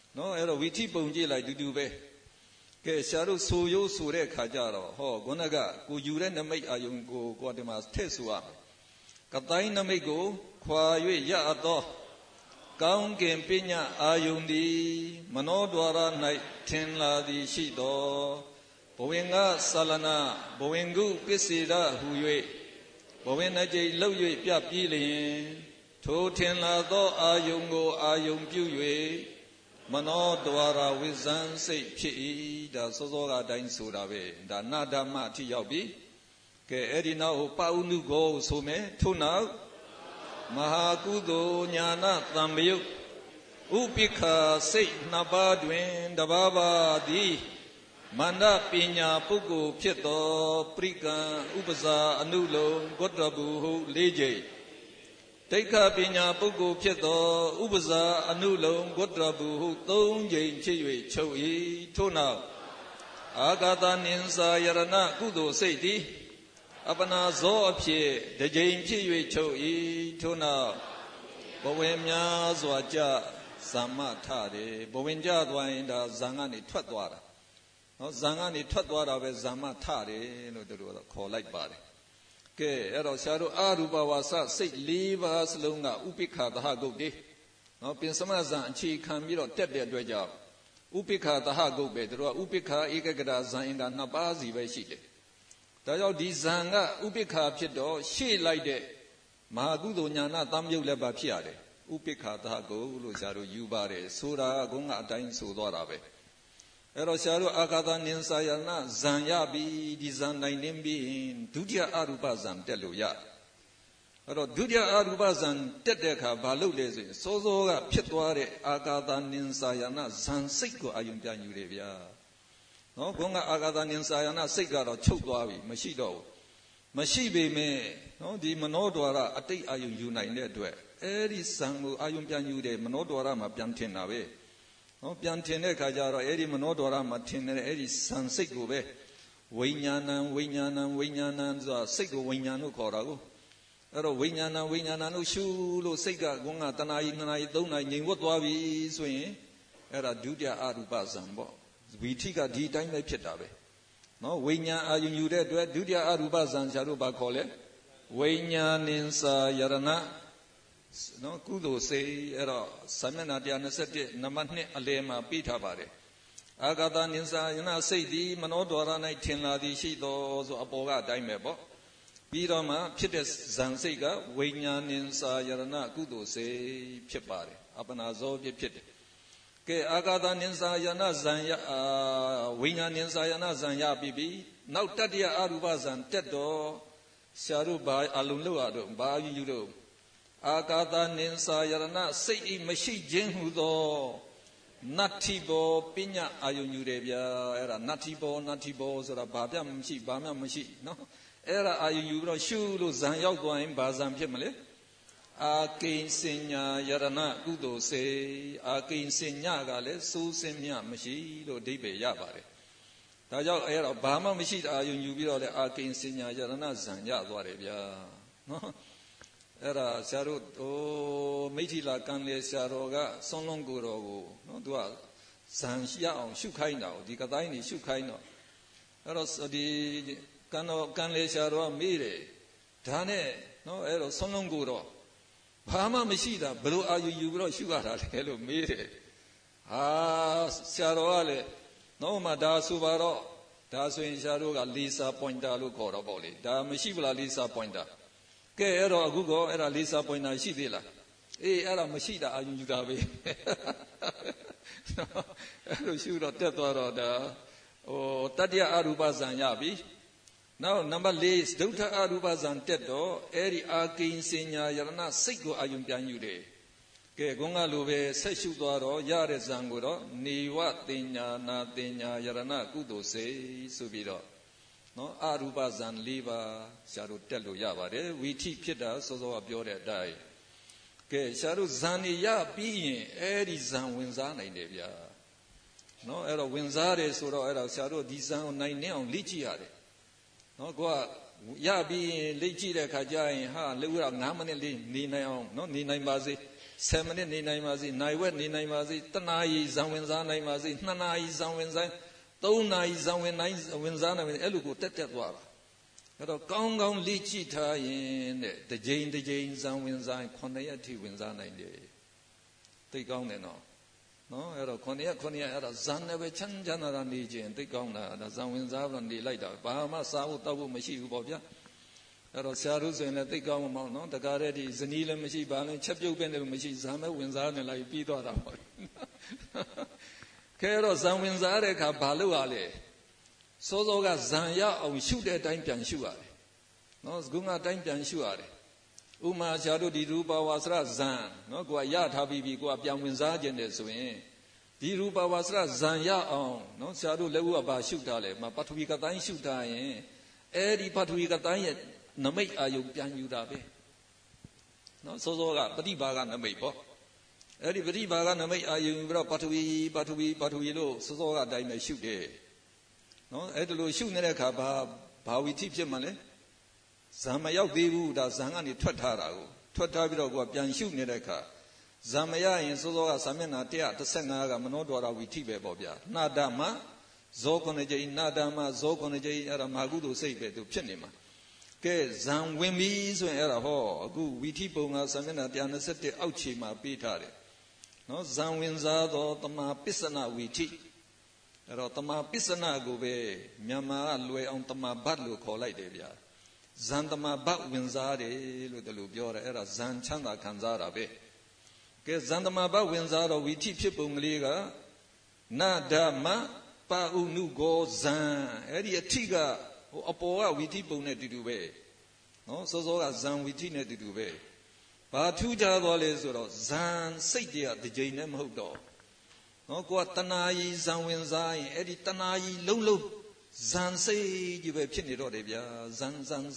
နော်အဲ့တော့ဝီထိပုံကြည့်လိုက်တူပဲကဲဆရာတို့ဆိုရိုးဆိုတဲ့ခါကြတော့ဟောခုနကကိုယူတဲ့နမိတ်အာယုံကိုဒီမှာထည့်ဆိုရမယ်ကတိုင်းနမိတ်ကိုခွာ၍ရအပ်သောကောင်းကင်ပညာအာယုန်သည်မနောဒွါရ၌ထင်လာသည်ရှိသောဘဝင်ကသလနာဘဝင်ကုပစ္စေရဟူ၍ဘဝင်နှကြိတ်လှုပ်၍ပြပြီးလျင်ထိုထင်လာသောအာယုန်ကိုအာယုန်ပြု၍မနောဒွါရဝိဇံစိတ်ဖြစ်၏ဒါစောစောကအတိုင်းဆိုတာပဲဒါနာဓမ္မအထိရောက်ပြီကဲအဲ့ဒီနောက်ပဥနုကိုဆိုမယ်ထို့နောက်မဟာကုသိုလ်ညာနာတံမယုတ်ဥပိ္ခာစိတ်နှစ်ပါးတွင်တပါးပါးသည်မန္တပညာပုဂ္ဂိုလ်ဖြစ်သောပရိကံဥပဇာအနုလုံဂုတ္တဘူဟု၄ကြိမ်ဒိဋ္ဌပညာပုဂ္ဂိုလ်ဖြစ်သောဥပဇာအနုလုံဂုတ္တဘူဟု၃ကြိမ်ဖြစ်၍ချုပ်၏ထို့နောက်အာဂတနိသယရဏကုသိုလ်စိတ်သည်အပနာဇောအဖြစ်တကြိမ်ဖြစ်၍ချုပ်၏ထို့နောက်ဘဝင်များစွာကြဇမ္မထတယ်ဘဝင်ကြသွားရင်ဒါဇံကနေထွက်သွားတာနော်ဇံကနေထွက်သွားတာပဲဇမ္မထတယ်လို့တို့ခေါ်လိုက်ပါတယ်ကဲအဲ့တော့ဆရာတို့အရူပဝါစစိတ်၄ပါးစလုံးကဥပိ္ခာသဟဂုတ်တေနော်ပင်စမဇံအခြေခံပြီးတော့တက်တဲ့အတွက်ကြောင့်ဥပိ္ခာသဟဂုတ်ပဲတို့ကဥပိ္ခာဧကဂရဇံအင်္ဂါ2ပါးစီပဲရှိတယ်ဒါကြောင့်ဒီဇံကဥပိ္ခာဖြစ်တော့ရှေ့လိုက်တဲ့မဟာကုသိုလ်ညာနာတမ်းမြုပ်လည်းပါဖြစ်ရတယ်ဥပိ္ခာသဟဂုတ်လို့ဆရာတို့ယူပါတယ်ဆိုတာကကုန်းကအတိုင်းဆိုသွားတာပဲအဲ့တော့ဆရာတို့အာဂတနိသယနာဇံရပြီဒီဇံနိုင်နေပြီးဒုတိယအရူပဇံတက်လို့ရအဲ့တော့ဒုတိယအရူပဇံတက်တဲ့အခါဘာလုပ်လဲဆိုရင်စောစောကဖြစ်သွားတဲ့အာဂတနိသယနာဇံစိတ်ကိုအာယုံပြန်ယူတယ်ဗျာနော်ဘုန်းကအာဂတနိသယနာစိတ်ကတော့ချုပ်သွားပြီမရှိတော့ဘူးမရှိပေမဲ့နော်ဒီမနောဒွါရအတိတ်အာယုံယူနိုင်တဲ့အတွက်အဲ့ဒီဇံကိုအာယုံပြန်ယူတယ်မနောဒွါရမှာပြန်ထင်တာပဲနော်ပြန်ထင်တဲ့ခါကျတော့အဲ့ဒီမနောဒွါရမှာထင်တဲ့အဲ့ဒီဇံစိတ်ကိုပဲဝိညာဏံဝိညာဏံဝိညာဏံဆိုတာစိတ်ကိုဝိညာဉ်လို့ခေါ်တာကိုအဲ့တော့ဝိညာဏံဝိညာဏံလို့ရှုလို့စိတ်ကကုန်းကတဏှာကြီး2နာရီ3နာရီငြိမ်ဝတ်သွားပြီဆိုရင်အဲ့ဒါဒုတိယအရူပဇံပေါ့ဝီထိကဒီအတိုင်းပဲဖြစ်တာပဲနော်ဝိညာဉ်အာယုံယူတဲ့အတွက်ဒုတိယအရူပဇံဆရာတို့ဘာခေါ်လဲဝိညာဉ်နိသယရဏနော်ကုသိုလ်စိတ်အဲ့တော့စာမျက်နှာ121နံပါတ်2အလယ်မှာပြီးထားပါတယ်အာဂတနိသယနာစိတ်သည်မနောဒွါရ၌ထင်လာသည်ရှိသောဆိုအပေါ်ကအတိုင်းပဲပေါ့ပြီးတော့မှဖြစ်တဲ့ဇံစိတ်ကဝိညာဉ်နိသယရဏကုသိုလ်စိတ်ဖြစ်ပါတယ်အပနာဇောဖြစ်တယ်ကဲအာဂတနိသယနာဇံယဝိညာဉ်နိသယနာဇံရပြီးနောက်တတိယအရူပဇံတက်တော့ဆရာတို့ဘာအလုံးလို့ရတော့ဘာယူလို့အာဂတနိသယရဏစိတ်ဤမရှိခြင်းဟုသောနတ္ထိဘောပညာအာယုံယူတယ်ဗျာအဲ့ဒါနတ္ထိဘောဆိုတာဘာပြမရှိဘာမှမရှိနော်အဲ့ဒါအာယုံယူပြီးတော့ရှုလို့ဇံရောက်သွားရင်ဘာဇံဖြစ်မလဲအာကိဉ္စညာယရဏကုသိုလ်စေအာကိဉ္စညာကလည်းစိုးစင်းမြမရှိလို့အဓိပ္ပာယ်ရပါတယ်ဒါကြောင့်အဲ့တော့ဘာမှမရှိအာယုံယူပြီးတော့လေအာကိဉ္စညာယရဏဇံရသွားတယ်ဗျာနော်အဲ့ဒါဆရာတို့မိထီလာကံလေဆရာတော်ကဆွန်လုံးကိုတော်ကိုနော်သူကဇံရအောင်ရှုခိုင်းတာကိုဒီကတိုင်းနေရှုခိုင်းတော့အဲ့တော့ဒီကံလေဆရာတော်ကမေးတယ်ဒါနဲ့နော်အဲ့တော့ဆွန်လုံးကိုတော်ဘာမှမရှိတာဘယ်လိုအာယုယူပြီးတော့ရှုရတာလဲလို့မေးတယ်ဟာဆရာတော်ကလည်းနော်မှဒါဆိုပါတော့ဒါဆိုရင်ဆရာတို့ကလီဆာပွိုင်တာလို့ခေါ်တော့ပေါ့လေဒါမရှိဘူးလားလီဆာပွိုင်တာကဲအဲ့တော့အခုကောအဲ့ဒါလီဆာပွိုင်တာရှိသေးလားအေးအဲ့ဒါမရှိတာအာယုယူတာပဲအဲ့လိုရှုတော့တက်သွားတော့ဒါတတိယအရူပဇံရပြီနောက်နံပါတ်4ဒုဋ္ဌအရူပဇံတက်တော့အဲ့ဒီအာကိဉ္စညာယရဏစိတ်ကိုအာယုံပြန်ယူတယ်ကဲခုံးကလိုပဲဆက်ရှုသွားတော့ရတဲ့ဇံကိုတော့နေဝတင်ညာနာတင်ညာယရဏကုသိုလ်စိတ်ဆိုပြီးတော့နော်အရူပဇံ၄ပါးရှားတို့တက်လို့ရပါတယ်ဝီထိဖြစ်တာစောစောကပြောတဲ့အတိုင်းကဲရှားတို့ဇံနေရပြီးရင်အဲ့ဒီဇံဝင်စားနိုင်တယ်ဗျာနော်အဲ့တော့ဝင်စားတယ်ဆိုတော့အဲ့ဒါရှားတို့ဒီဇံကိုနိုင်နေအောင်လေ့ကြည့်ရတယ်နော်ကိုကရပြီးရင်လေ့ကြည့်တဲ့အခါကျရင်ဟာလေဦးက9မိနစ်လေးနေနိုင်အောင်နော်နေနိုင်ပါစေ 7 minute နေနိုင်ပါစေနိုင်ဝက်နေနိုင်ပါစေတနာရီဇံဝင်စားနိုင်ပါစေ2 နာရီဇံဝင်စား3 နာရီဇံဝင်နိုင်ဝင်စားနိုင်အဲ့လိုကိုတက်သွားတာအဲ့တော့ကောင်းကောင်းလေ့ကျင့်ထားရင်တဲ့တစ်ကြိမ်ဇံဝင်စား9 ရက်ထိဝင်စားနိုင်တယ်သိကောင်းတယ်နော်အဲ့တော့9 ရက်အဲ့ဒါဇံနဲ့ပဲချမ်းချမ်းသာနေခြင်းသိကောင်းတာအဲ့ဒါဇံဝင်စားတော့နေလိုက်တာဘာမှစားဖို့တောက်ဖို့မရှိဘူးပေါ့ဗျာအဲ့တော့ဆရာတို့ဆိုရင်လည်းသိကောင်းမှာနော်တကားတဲ့ဒီဇနီးလည်းမရှိဘာလည်းချက်ပြုတ်ပဲလည်းမရှိဇံပဲဝင်စားနေလိုက်ပြီးသွားတာပေါ့ခဲတော့ဇံဝင်စားတဲ့အခါဘာလို့ ရလဲစောစောကဇံရအောင်ရှုတဲ့အတိုင်းပြန်ရှုရတယ်နော်ခုကအတိုင်းပြန်ရှုရတယ်ဥမာဆရာတို့ဒီရူပဝါစရဇံနော်ကိုကရထားပြီးကိုကပြန်ဝင်စားခြင်းတယ်ဆိုရင်ဒီရူပဝါစရဇံရအောင်နော်ဆရာတို့လက်ဦးကဘာရှုထားလဲပထဝီကတိုင်းရှုထားရင်အဲ့ဒီပထဝီကတိုင်းရဲ့နမိတ်အာယုပြန်ယူတာပဲနော်စောစောကပฏิဘာကနမိတ်ပေါ့အဲ့ဒီပฏิဘာကနမိတ်အာယုပြီးတော့ပထဝီလို့စောစောကအတိုင်းပဲရှုတယ်နော်အဲ့ဒါလို့ရှုနေတဲ့အခါဘာဝီထိဖြစ်မှလဲဇံမရောက်သေးဘူးဒါဇံကနေထွက်ထားတာကိုထွက်ထားပြီးတော့ကိုကပြန်ရှုနေတဲ့အခါဇံမရရင်စောစောကစာမျက်နှာ115ကမနောဒွါရဝီထိပဲပေါ့ဗျာနာဒမဇော9ကြိမ်နာဒမဇော9ကြိမ်အဲ့ဒါမာကုသိုလ်စိတ်ပဲသူဖြစ်နေမှာကဲဇံဝင်ပြီဆိုရင်အဲ့ဒါဟောအခုဝီထိပုံကစာမျက်နှာ121အောက်ခြေမှာပေးထားတယ်နော်ဇံဝင်စားသောတမာပစ္စနဝီထိအဲ့တော့တမာပစ္စနကိုပဲမြန်မာကလွယ်အောင်တမာဘတ်လို့ခေါ်လိုက်တယ်ဗျာဇန်တမာဘတ်ဝင်စားတယ်လို့တလူပြောတယ်အဲ့ဒါဇန်ချမ်းသာခံစားတာပဲကဲဇန်တမာဘတ်ဝင်စားတော့ဝီထိဖြစ်ပုံကလေးကနာဒမပါဥနုကောဇန်အဲ့ဒီအထိကဟိုအပေါ်ကဝီထိပုံနဲ့တူတူပဲနော်စောစောကဇန်ဝီထိနဲ့တူတူပဲဘာထူးခြားသွားလဲဆိုတော့ဇန်စိတ်တွေကတစ်ကြိမ်နဲ့မဟုတ်တော့နော်ကိုကတဏှာကြီးဇံဝင်စားရင်အဲ့ဒီတဏှာကြီးလုံးဇံစိတ်ကြီးပဲဖြစ်နေတော့တယ်ဗျာဇံစိတ်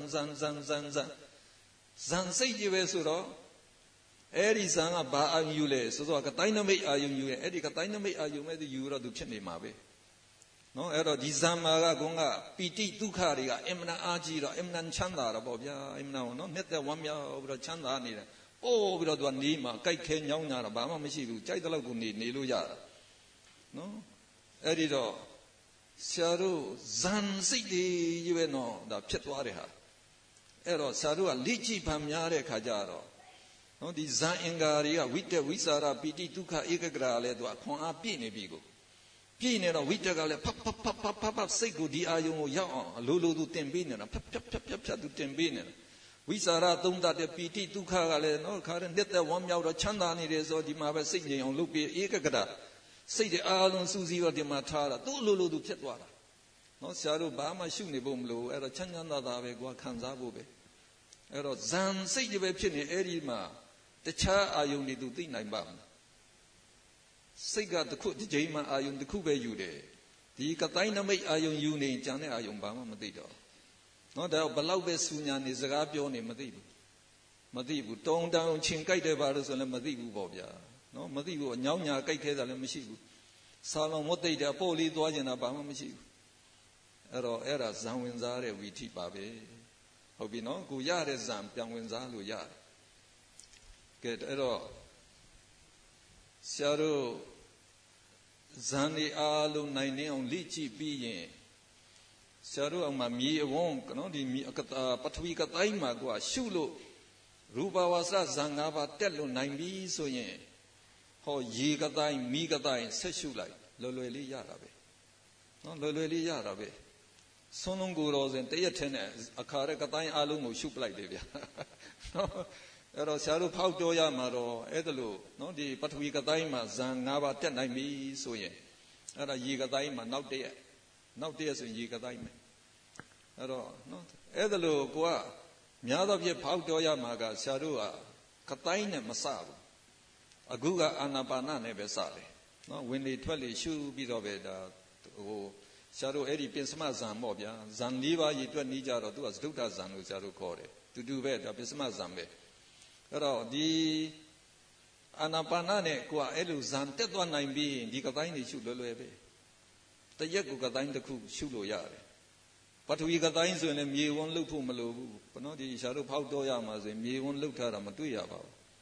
ကြီးပဲဆိုတော့အဲ့ဒီဇံကဘာအာယုယူလဲဆိုတော့ကတိုင်းနမိတ်အာယုယူရဲ့အဲ့ဒီကတိုင်းနမိတ်အာယုမဲ့သူယူတော့သူဖြစ်နေမှာပဲနော်အဲ့တော့ဒီဇံမာကကုန်းကပီတိဒုက္ခတွေကအင်မနာအားကြီးတော့အင်မနာချမ်းသာတော့ပေါ့ဗျာအင်မနာနော်နှစ်သက်ဝမ်းမြောက်ပြီးတော့ချမ်းသာနေတယ်ပို့ပြီးတော့သူကနေမှာကြိုက်ခဲညောင်းကြတာဘာမှမရှိဘူးကြိုက်တဲ့လောက်ကိုနေလို့ရတာနော်အဲ့ဒီတော့ဆရာတို့ဇန်စိတ်တွေကြီးပဲနော်ဒါဖြစ်သွားတယ်ဟာအဲ့တော့ဆရာတို့ကလိကြည်ဖန်များတဲ့ခါကျတော့နော်ဒီဇန်အင်္ဂါတွေကဝိတက်ဝိစာရပီတိဒုက္ခဧကဂရာလဲသူအခွန်အားပြည့်နေပြီကိုပြည့်နေတော့ဝိတက်ကလည်းဖတ်စိတ်ကိုဒီအာယုံကိုရောက်အောင်အလိုလိုသူတင်ပေးနေတာဖတ်သူတင်ပေးနေတာဝိစာရသုံးတတ်တဲ့ပီတိဒုက္ခကလည်းနော်ခါတဲ့နှစ်သက်ဝမ်းမြောက်တော့ချမ်းသာနေတယ်ဆိုဒီမှာပဲစိတ်ငြိမ်အောင်လုပ်ပြီးဧကဂရစိတ်တွေအားလုံးစူးစီးတော့ဒီမှာထားတာသူ့လိုလိုသူဖြစ်သွားတာနော်ဆရာတို့ဘာမှရှုနေဖို့မလိုအဲ့တော့ချမ်းသာသာပဲကိုယ်ခံစားဖို့ပဲအဲ့တော့ဇန်စိတ်တွေပဲဖြစ်နေအဲ့ဒီမှာတခြားအာယုန်တွေသူသိနိုင်ပါမလားစိတ်ကတစ်ခုတစ်ချိန်မှအာယုန်တစ်ခုပဲယူတယ်ဒီကတိုင်းနမိတ်အာယုန်ယူနေကြံတဲ့အာယုန်ဘာမှမသိတော့နော်ဒါဘလောက်ပဲစူညာနေစကားပြောနေမသိဘူးတုံတန်ချင်းကြိုက်တယ်ပါလို့ဆိုလည်းမသိဘူးပေါ့ဗျာနော်မသိဘူးအညောင်းညာကြိုက်ခဲတာလည်းမရှိဘူးဆာလုံးမသိတဲ့အပို့လေးသွားကျင်တာဘာမှမရှိဘူးအဲ့တော့အဲ့ဒါဇံဝင်စားတဲ့ဝီထိပါပဲဟုတ်ပြီနော်ကိုရတဲ့ဇံပြန်ဝင်စားလို့ရတယ်ကဲအဲ့တော့ဆရာတို့ဇန်ဒီအားလုံးနိုင်နေအောင်လိကြည့်ပြီးရင်ဆရာတို့အောင်မှာမြေအဝန်းနော်ဒီမြေပထဝီကတိုင်းမှာကိုကရှုလို့ရူပဝါစဇန်၅ပါးတက်လို့နိုင်ပြီဆိုရင်ဟောရေကတိုင်းမိကတိုင်းဆက်ရှုလိုက်လွယ်လေးရတာပဲနော်လွယ်လေးရတာပဲဆုံးလုံးကိုယ်တော်စဉ်တရက်ထဲနဲ့အခါရကတိုင်းအားလုံးကိုရှုပလိုက်တယ်ဗျာနော်အဲ့တော့ဆရာတို့ဖောက်ပြောရမှာတော့အဲ့ဒါလို့နော်ဒီပထဝီကတိုင်းမှာဇန်၅ပါးတက်နိုင်ပြီဆိုရင်အဲ့ဒါရေကတိုင်းမှာနောက်တရက်ဆိုရင်ရေကတိုင်းမယ်အဲ့တော့နော်အဲ့ဒါလို့ကိုကများသောဖြင့်ဖောက်ပြောရမှာကဆရာတို့ကတိုင်းနဲ့မစဘူးအခုကအာနာပါနနဲ့ပဲစတယ်နော်ဝင်လေထွက်လေရှုပြီးတော့ပဲဒါဟိုဆရာတို့အဲ့ဒီပင်စမဇန်ပေါ့ဗျာဇန်၄ပါးရည်တွက်နေကြတော့သူကသဒုဋ္ဌဇန်လို့ဆရာတို့ခေါ်တယ်တူပဲဒါပင်စမဇန်ပဲအဲ့တော့ဒီအာနာပါနနဲ့ကိုကအဲ့လိုဇန်တက်သွားနိုင်ပြီးဒီကတိုင်းတွေရှုလွယ်ပဲတရက်ကိုကတိုင်းတစ်ခုရှုလို့ရတယ်ပထဝီကတိုင်းဆိုရင်လည်းမြေဝန်းလှုပ်ဖို့မလိုဘူးနော်ဒီဆရာတို့ဖောက်တော့ရမှာဆိုရင်မြေဝန်းလှုပ်ထားတာမတွေ့ရပါဘူး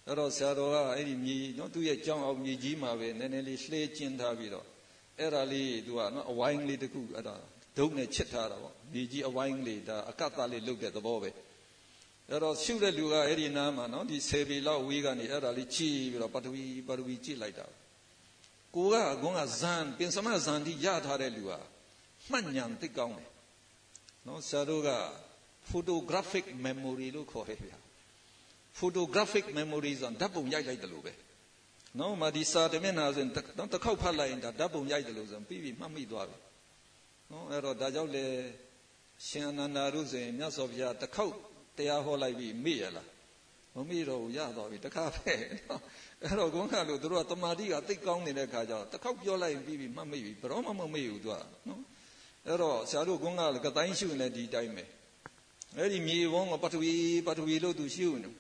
အဲ့တော့ဆရာတော်ကအဲ့ဒီမြေနော်သူ့ရဲ့ကြောင်းအောင်မြေကြီးမှာပဲနည်းနည်းလေးလှဲကျင်းထားပြီးတော့အဲ့ဒါလေးသူကနော်အဝိုင်းလေးတစ်ခုအဲ့ဒါဒုတ်နဲ့ချစ်ထားတာပေါ့မြေကြီးအဝိုင်းလေးဒါအကတ်သားလေးလုတ်တဲ့သဘောပဲအဲ့တော့ရှုတဲ့လူကအဲ့ဒီနားမှာနော်ဒီ10ပေလောက်ဝေးကနေအဲ့ဒါလေးကြည့်ပြီးတော့ပထဝီကြည့်လိုက်တာကိုကဂုံးကဇန်ပင်စမဇန်တိရထားတဲ့လူဟာမှတ်ဉာဏ်သိကောင်းတယ်နော်ဆရာတို့က photographic memory လို့ခေါ်တယ်ဗျာ photographic memory ဆိုတာဓာတ်ပုံရိုက်လိုက်တယ်လို့ပဲနော်မဒီစာတမျက်နှာဆိုရင်တစ်ခေါက်ဖတ်လိုက်ရင်ဒါဓာတ်ပုံရိုက်တယ်လို့ဆိုရင်ပြီးမှတ်မိသွားပြီနော်အဲ့တော့ဒါကြောင့်လေရှင်အနန္ဒာတို့ဆိုရင်မြတ်စွာဘုရားတစ်ခေါက်တရားဟောလိုက်ပြီးမေ့ရလားမမေ့တော့ဘူးရတော့ပြီတစ်ခါပဲနော်အဲ့တော့ခေါင်းကလို့တို့ကတမာတိကသိကောင်းနေတဲ့ခါကျတော့တစ်ခေါက်ပြောလိုက်ရင်ပြီးမှတ်မိပြီဘယ်တော့မှမမေ့ဘူးသူကနော်အဲ့တော့ဆရာတို့ခေါင်းကလည်းကတိုင်းရှုနေဒီတိုင်းပဲအဲ့ဒီမြေဝန်းကပထဝီလို့သူရှုနေ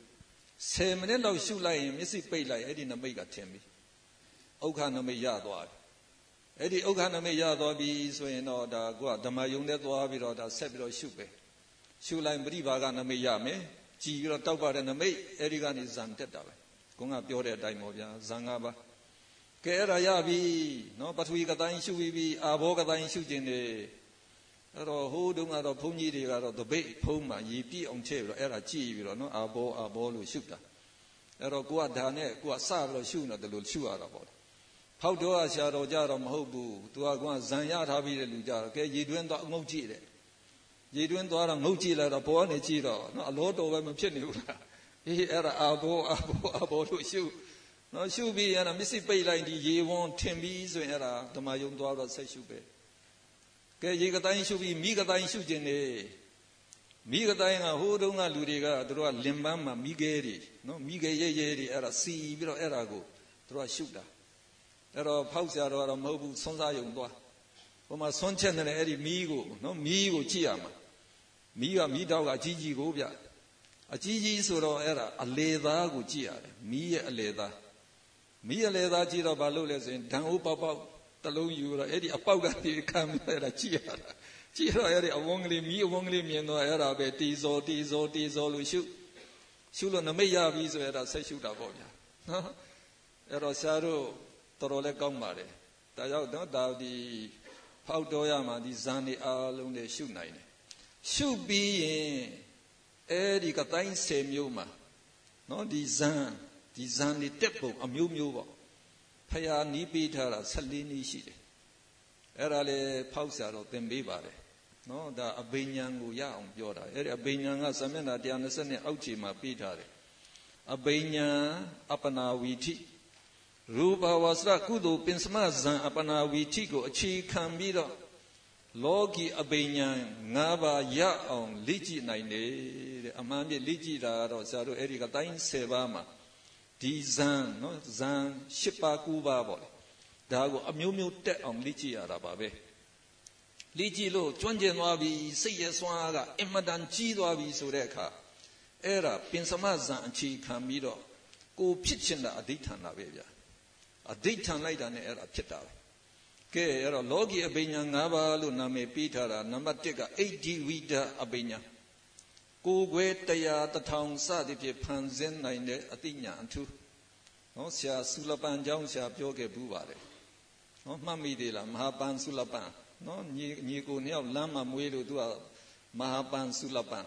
10မိနစ်လောက်ရှုလိုက်ရင်မျက်စိပိတ်လိုက်အဲ့ဒီနမိတ်ကထင်ပြီဥက္ခနမိတ်ရသွားပြီအဲ့ဒီဥက္ခနမိတ်ရသွားပြီဆိုရင်တော့ဒါကိုကဓမ္မယုံနဲ့သွားပြီးတော့ဒါဆက်ပြီးတော့ရှုပဲရှုလိုက်ပရိဘာကနမိတ်ရမယ်ကြည်ပြီးတော့တောက်ပါတဲ့နမိတ်အဲ့ဒီကနေဇံတက်တာပဲကိုကပြောတဲ့အတိုင်းပေါ့ဗျာဇံ၅ပါးကဲအဲ့ဒါရပြီနော်ပထဝီကတိုင်းရှုပြီးအာဘောကတိုင်းရှုခြင်းနေအဲ့တော့ဟိုးတုန်းကတော့ဘုန်းကြီးတွေကတော့တပိတ်ဖုံးမှရေပြည့်အောင်ချဲ့ပြီးတော့အဲ့ဒါကြည့်ပြီးတော့နော်အာဘောလို့ရှုတာအဲ့တော့ကိုကဒါနဲ့ကိုကစပြီးတော့ရှုနေတယ်လို့ရှုရတာပေါ့ဖောက်တော့ဆရာတော်ကြတော့မဟုတ်ဘူးသူကဇံရထားပြီးတဲ့လူကြတော့ကဲရေတွင်းတော့ငုတ်ကြည့်တယ်ရေတွင်းသွားတော့ငုတ်ကြည့်လိုက်တော့ဘောကနေကြည့်တော့နော်အလောတော်ပဲမဖြစ်နေဘူးလားအေးအဲ့ဒါအာဘောလို့ရှုနော်ရှုပြီးအဲ့ဒါမျက်စိပိတ်လိုက်ဒီရေဝန်းထင်ပြီးဆိုရင်အဲ့ဒါဓမ္မယုံသွားတော့ဆက်ရှုပဲကဲရေကတိုင်းရှုပြီးမိကတိုင်းရှုခြင်းနေမိကတိုင်းကဟိုးတုန်းကလူတွေကသူတို့ကလင်ပန်းမှာမိခဲတွေနော်မိခဲရဲတွေအဲ့ဒါစီပြီးတော့အဲ့ဒါကိုသူတို့ကရှုတာအဲ့တော့ဖောက်ဆရာတော်ကတော့မဟုတ်ဘူးဆွမ်းစားယုံသွားဟိုမှာဆွမ်းချက်နေအဲ့ဒီမီးကိုနော်မီးကိုကြည့်ရမှာမီးကမီးတောက်ကအကြီးကြီးကိုဗျအကြီးကြီးဆိုတော့အဲ့ဒါအလေသားကိုကြည့်ရတယ်မီးရဲ့အလေသားကြည့်တော့ဘာလို့လဲဆိုရင်ဓာန်အိုးပေါက်တလုံးယူတော့အဲ့ဒီအပေါက်ကနေခံပြီးအဲ့ဒါကြည့်ရတာကြည့်တော့အဲ့ဒီအဝန်းကလေးမီးအဝန်းကလေးမြင်တော့အဲ့ဒါပဲတီဇောလို့ရှုလို့နမိတ်ရပြီဆိုအဲ့ဒါဆက်ရှုတာပေါ့ဗျာနော်အဲ့တော့ဆရာတို့တော်တော်လေးကောင်းပါတယ်ဒါကြောင့်တော့ဒါဒီဖောက်တော်ရမှာဒီဇန်တွေအားလုံးတွေရှုနိုင်တယ်ရှုပြီးရင်အဲ့ဒီကတိုင်း10မျိုးမှာနော်ဒီဇန်တွေတက်ပုံအမျိုးမျိုးပေါ့ဖရာနီးပေးထားတာ14နည်းရှိတယ်အဲ့ဒါလေဖောက်ဆရာတော့သင်ပေးပါတယ်နော်ဒါအဘိညာဉ်ကိုရအောင်ပြောတာအဲ့ဒီအဘိညာဉ်ကစာမျက်နှာ120နဲ့အောက်ခြေမှာပေးထားတယ်အဘိညာဉ်အပနာဝီထိရူပဝါစရကုသိုလ်ပင်စမဇံအပနာဝီထိကိုအခြေခံပြီးတော့လောကီအဘိညာဉ်၅ပါးရအောင်လေ့ကြည့်နိုင်တယ်တဲ့အမှန်ပြလေ့ကြည့်တာကတော့ဆရာတို့အဲ့ဒီကတိုင်း10ပါးမှာဒီဇံနော်ဇံ10ပါး9ပါးပေါ့လေဒါကိုအမျိုးမျိုးတက်အောင်လေ့ကြည့်ရတာပါပဲလေ့ကြည့်လို့ကျွမ်းကျင်သွားပြီစိတ်ရစွမ်းကအင်မတန်ကြီးသွားပြီဆိုတဲ့အခါအဲ့ဒါပင်စမဇံအခြေခံပြီးတော့ကိုဖြစ်ချင်တာအဓိဋ္ဌာန်တာပဲဗျာအဓိဋ္ဌာန်လိုက်တာနဲ့အဲ့ဒါဖြစ်တာပဲကဲအဲ့တော့လောကီအဘိညာဉ်၅ပါးလို့နာမည်ပေးထားတာနံပါတ်1ကအိဋ္ဌိဝိဒအဘိညာဉ်ကိုယ်ွယ်တရားတစ်ထောင်စသည်ဖြင့်ဖန်ဆင်းနိုင်တဲ့အသိဉာဏ်အထူးနော်ဆရာသုလပန်ကျောင်းဆရာပြောခဲ့ဘူးပါတယ်နော်မှတ်မိသေးလားမဟာပန်သုလပန်နော်ညီကိုနှစ်ယောက်လမ်းမှာမွေးလို့သူကမဟာပန်သုလပန်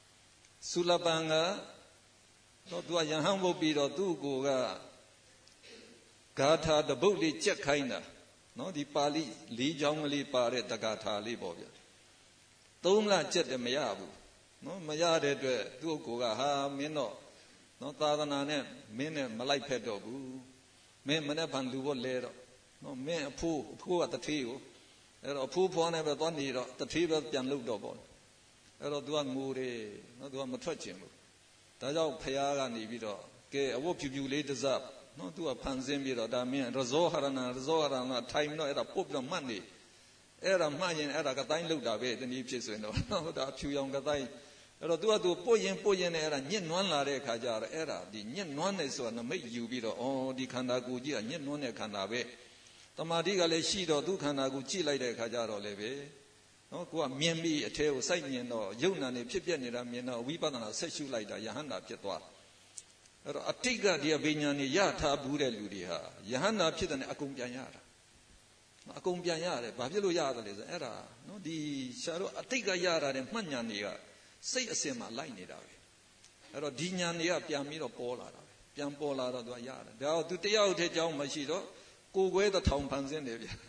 ကတော့သူကယဟန်ဘုတ်ပြီးတော့သူ့ကိုကဂါထာတပုတ်လေးကြက်ခိုင်းတာနော်ဒီပါဠိ၄ချောင်းကလေးပါတဲ့တက္ကထာလေးပေါ့ဗျာ3လကြက်တယ်မရဘူးနော်မရတဲ့အတွက်သူ့ကိုကဟာမင်းတော့နော်သာသနာနဲ့မင်းနဲ့မလိုက်ဖက်တော့ဘူးမင်းမနဲ့ဖန်လူဖို့လဲတော့နော်မင်းအဖိုးကတထေးကိုအဲ့တော့အဖိုးဖွားနဲ့ပဲသွားနေတော့တထေးပဲပြန်လုပ်တော့ပေါ့အဲ့တော့သူကငိုတယ်နော်သူကမထွက်ချင်ဘူးဒါကြောင့်ဖះကနေပြီးတော့ကဲအဝတ်ဖြူဖြူလေးတစ်စပ်နော်သူကဖန်ဆင်းပြီးတော့ဒါမင်းရဇောဟရဏထိုင်ပြီးတော့အဲ့ဒါပုတ်ပြီးတော့မှတ်နေအဲ့ဒါမှတ်ရင်အဲ့ဒါကတိုင်းလောက်တာပဲတနည်းဖြစ်ဆိုရင်တော့ဟုတ်တာဖြူရောင်ကတိုင်းအဲ့တော့သူကပုတ်ရင်နဲ့အဲ့ဒါညှစ်နွမ်းလာတဲ့အခါကျတော့အဲ့ဒါဒီညှစ်နွမ်းနေဆိုတာနမိတ်ယူပြီးတော့ဩဒီခန္ဓာကိုယ်ကြီးကညှစ်နွမ်းတဲ့ခန္ဓာပဲတမာတိကလည်းရှိတော့သူခန္ဓာကိုယ်ကြည့်လိုက်တဲ့အခါကျတော့လည်းပဲနော်ကိုကမြင်ပြီးအထဲကိုစိုက်မြင်တော့ယုံနာနေဖြစ်ပြနေတာမြင်တော့ဝိပဿနာဆက်ရှုလိုက်တာယဟန္တာဖြစ်သွား a tiga dia benyani yata bude ludiha, Yahana Pitan Akumpianyara. Akumpianyare, Babilo Yada, era, no, di Sharo, a tiga yara and Manyania, say a sema line it away. Ero Dinyania Piamiro Pola, Piampola do Yara. There are to the out Machido, go away the town pansin.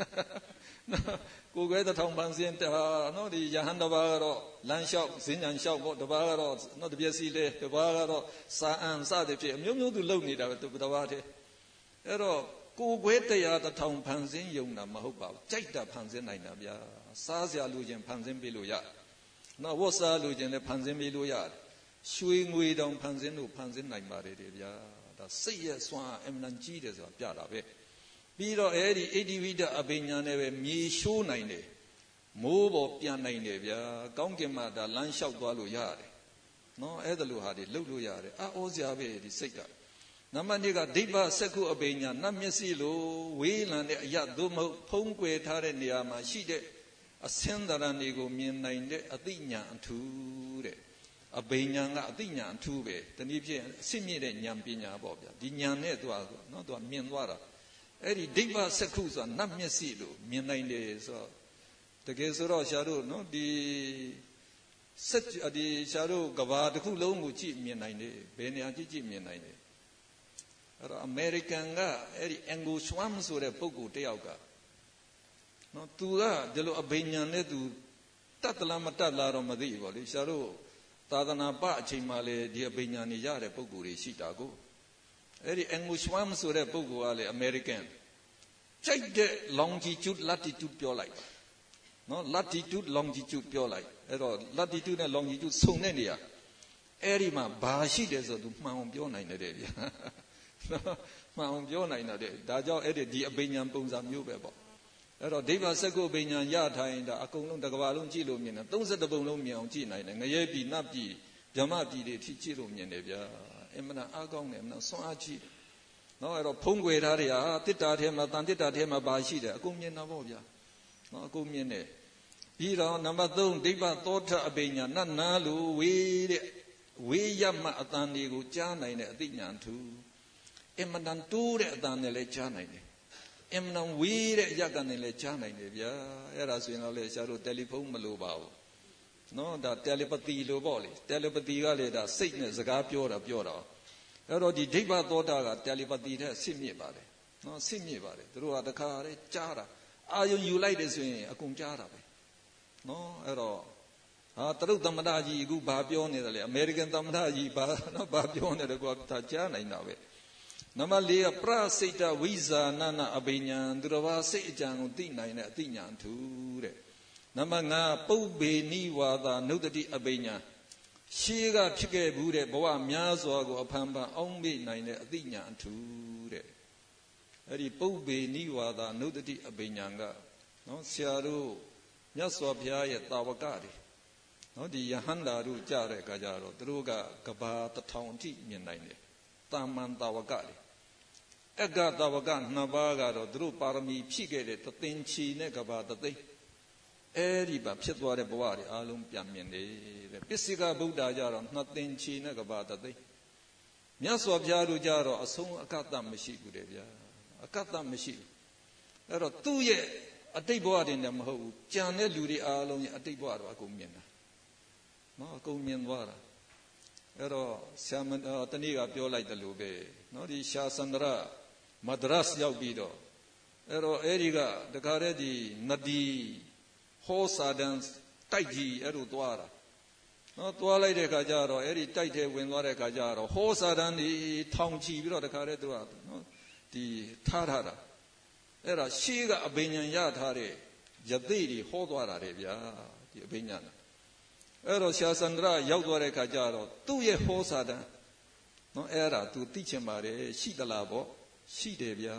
Go away the town pansin, no, the Yahanda Bagaro, Land Shop, Sin and Shop, the Bagaro, not the Biasile, the Bagaro, Sa and Sade, you know to loan it out to Budavate. Ero, go away the town pansin, Yuna Mahoba, take the pansin, Nabia, Sazia Lujan Pansin Biluya. Now what's a Lujan, the Pansin Biluya? Swing we down Pansin, Pansin like Maria, the say swan, eminent cheaters of Yarabe. Biro Edi Edivida Abinyane, me show nine, move of Pianine, Gongema, the lunch of Gualuyare. No, Edalu had it, Luluyare, Oziave, the Sika. Namaniga, Diva Seku Abenya, Namyasilo, Wayland, Yadumo, Ponque Tareniama, Shide, a Sendaranigo, Mian, Adinya, and two. A Benyanga, Adinya, and two way, the Nibia, Simile, Yampina Bobia, Dinyane, not one Mianwara. Eri Diva Secusa, Namyasilo, Mianine, so the Gesoro Shadow, no, the such a the Shadow Gava, the Kulo Muchi, Mianine, Beniaji, Mianine. American, Eri Angu Swams or a Poku Teoga. No, to that, the Abeniane to Tatalamata Madivo, the Shadow. Tadana ba chimale dia benyani yare poguri sitago. Eri Engushwam sure poguale American. Check the longitude, latitude pure light. No latitude, longitude pure light. Ero latitude and longitude so nenia. Erima bashi deso to Mount Biona in the day. Mount Biona in the day. Dajo edit the Abenian Punzam Ubebo. Ero Deva Seko Benyan Yata in the Akulum, the Gavalum Chilumina, don't set the Bolomia on China, and a Yabi Nabi, Jamati, the Tichilum Yenevia, Emana Agong, and Soachi. No, Ero Pungwe Area, Tita Tema, Tantita Tema Bashida, Acumian Navoya, no Acumine. Pira, Namadon, Deva Tota Abenya, Nanalu, we Yama Atani, Jana in a Dinyan too. Emanan Ture Danele Jana. Emnam weed Yaganele China, Erasino Shadow telephone Malubao. No, that telepathy loboli, telepathy that sickness, a gapiora, piora. Ero di Diva Doda, telepathy, simi body. No, simi body, through the car, Chara. Are you like this way, a Kunjara? No, Ero. Through the Madaji, go Babione, American Tamadaji, no Babione, the Guatachana in our way. Namalia Prasita Visa Nana Abenya, Drava Sejang Dina in a Dinyan too. Namanga Pobe Niwada Nudati Abenya. Shiga Chike Bude Boa Miazo Pamba only nine a Dinyan too. Eri Pobe Niwada Nudati Abenyanga. No Siaru Yaswapia Tawakari. No the Yahanda Ru Jare Kajaro, Druga Kaba the town tea Mianine. Taman Tawakari. Ega Dawagan Navagaro, Drew Parami, Pigate, the Tinchi Negaba the day. Eriba, Pitware Boari, Alum Piamine, the Pisiga Buddha Jaro, not Tinchi Negaba the day. Miaso Jaru Jaro, a song a catam machine, a catam machine. There are 2 years, a day board in them who, Janel Ludi Alon, a day board, a comina. No, a comian water. Ero Saman Taniga Pio like the Lube, no, the Shasandra. Madras Yaubido. Ero Eriga, the Karedi, Nadi, Hosadans, Taiji, Erutuara. No Twala de Cajaro, Eri Taite, Winware Cajaro, Hosadan, the Tongchi, the Caredua, no, the Tarara. Era Shiga Abenian Yatare, Jadiri, Hodwara, the Abenian. Ero Shasandra, Yaudware Cajaro, 2 years Hosadan. No era to teach him about it, Shidalabo. She devia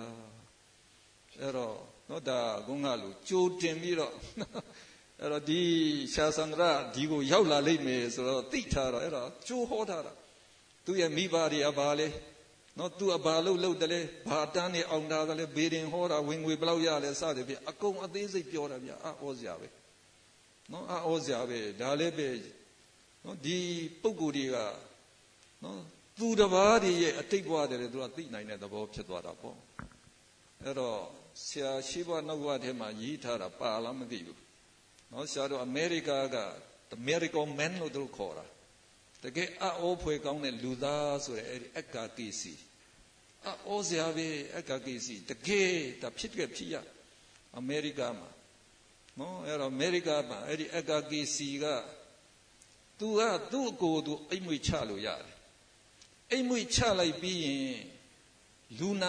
Ero, no da Gungalu, Joe Temiro, Ero di Shasandra, Digo Yaula Lime, so Titara, Era, Joe Hotara, to a Mibari Abale, not to a Balu Lodele, Batani Aundale, Bidding Hora, when we blow Yale Sadabi, a comb of these Pioravia, Oziave. No, Oziave, Dalebe, no, di Puguriga, no. သူတစ်ပါးတည်းရဲ့အတိတ်ဘဝတည်းသူကသိနိုင်တဲ့သဘောဖြစ်သွားတာပေါ့အဲ့တော့ဆရာရှိဘနောက်ဘဝထဲမှာရေးထားတာပါလားမသိဘူးနော်ဆရာတို့အမေရိကက The Miracle Man လို့သူခေါ်တာတကယ်အောဖွယ်ကောင်းတဲ့လူသားဆိုတဲ့အဲ့ဒီအက္ကာကိစီအောစရာပဲအက္ကာကိစီတကယ်ဒါဖြစ်ရအမေရိကမှာနော်အဲ့တော့အမေရိကမှာအဲ့ဒီအက္ကာကိစီကသူ့အကိုသူအိမ်မွေချလို့ရတယ်အိမ်မွေချလိုက်ပြီးရင်လူနာ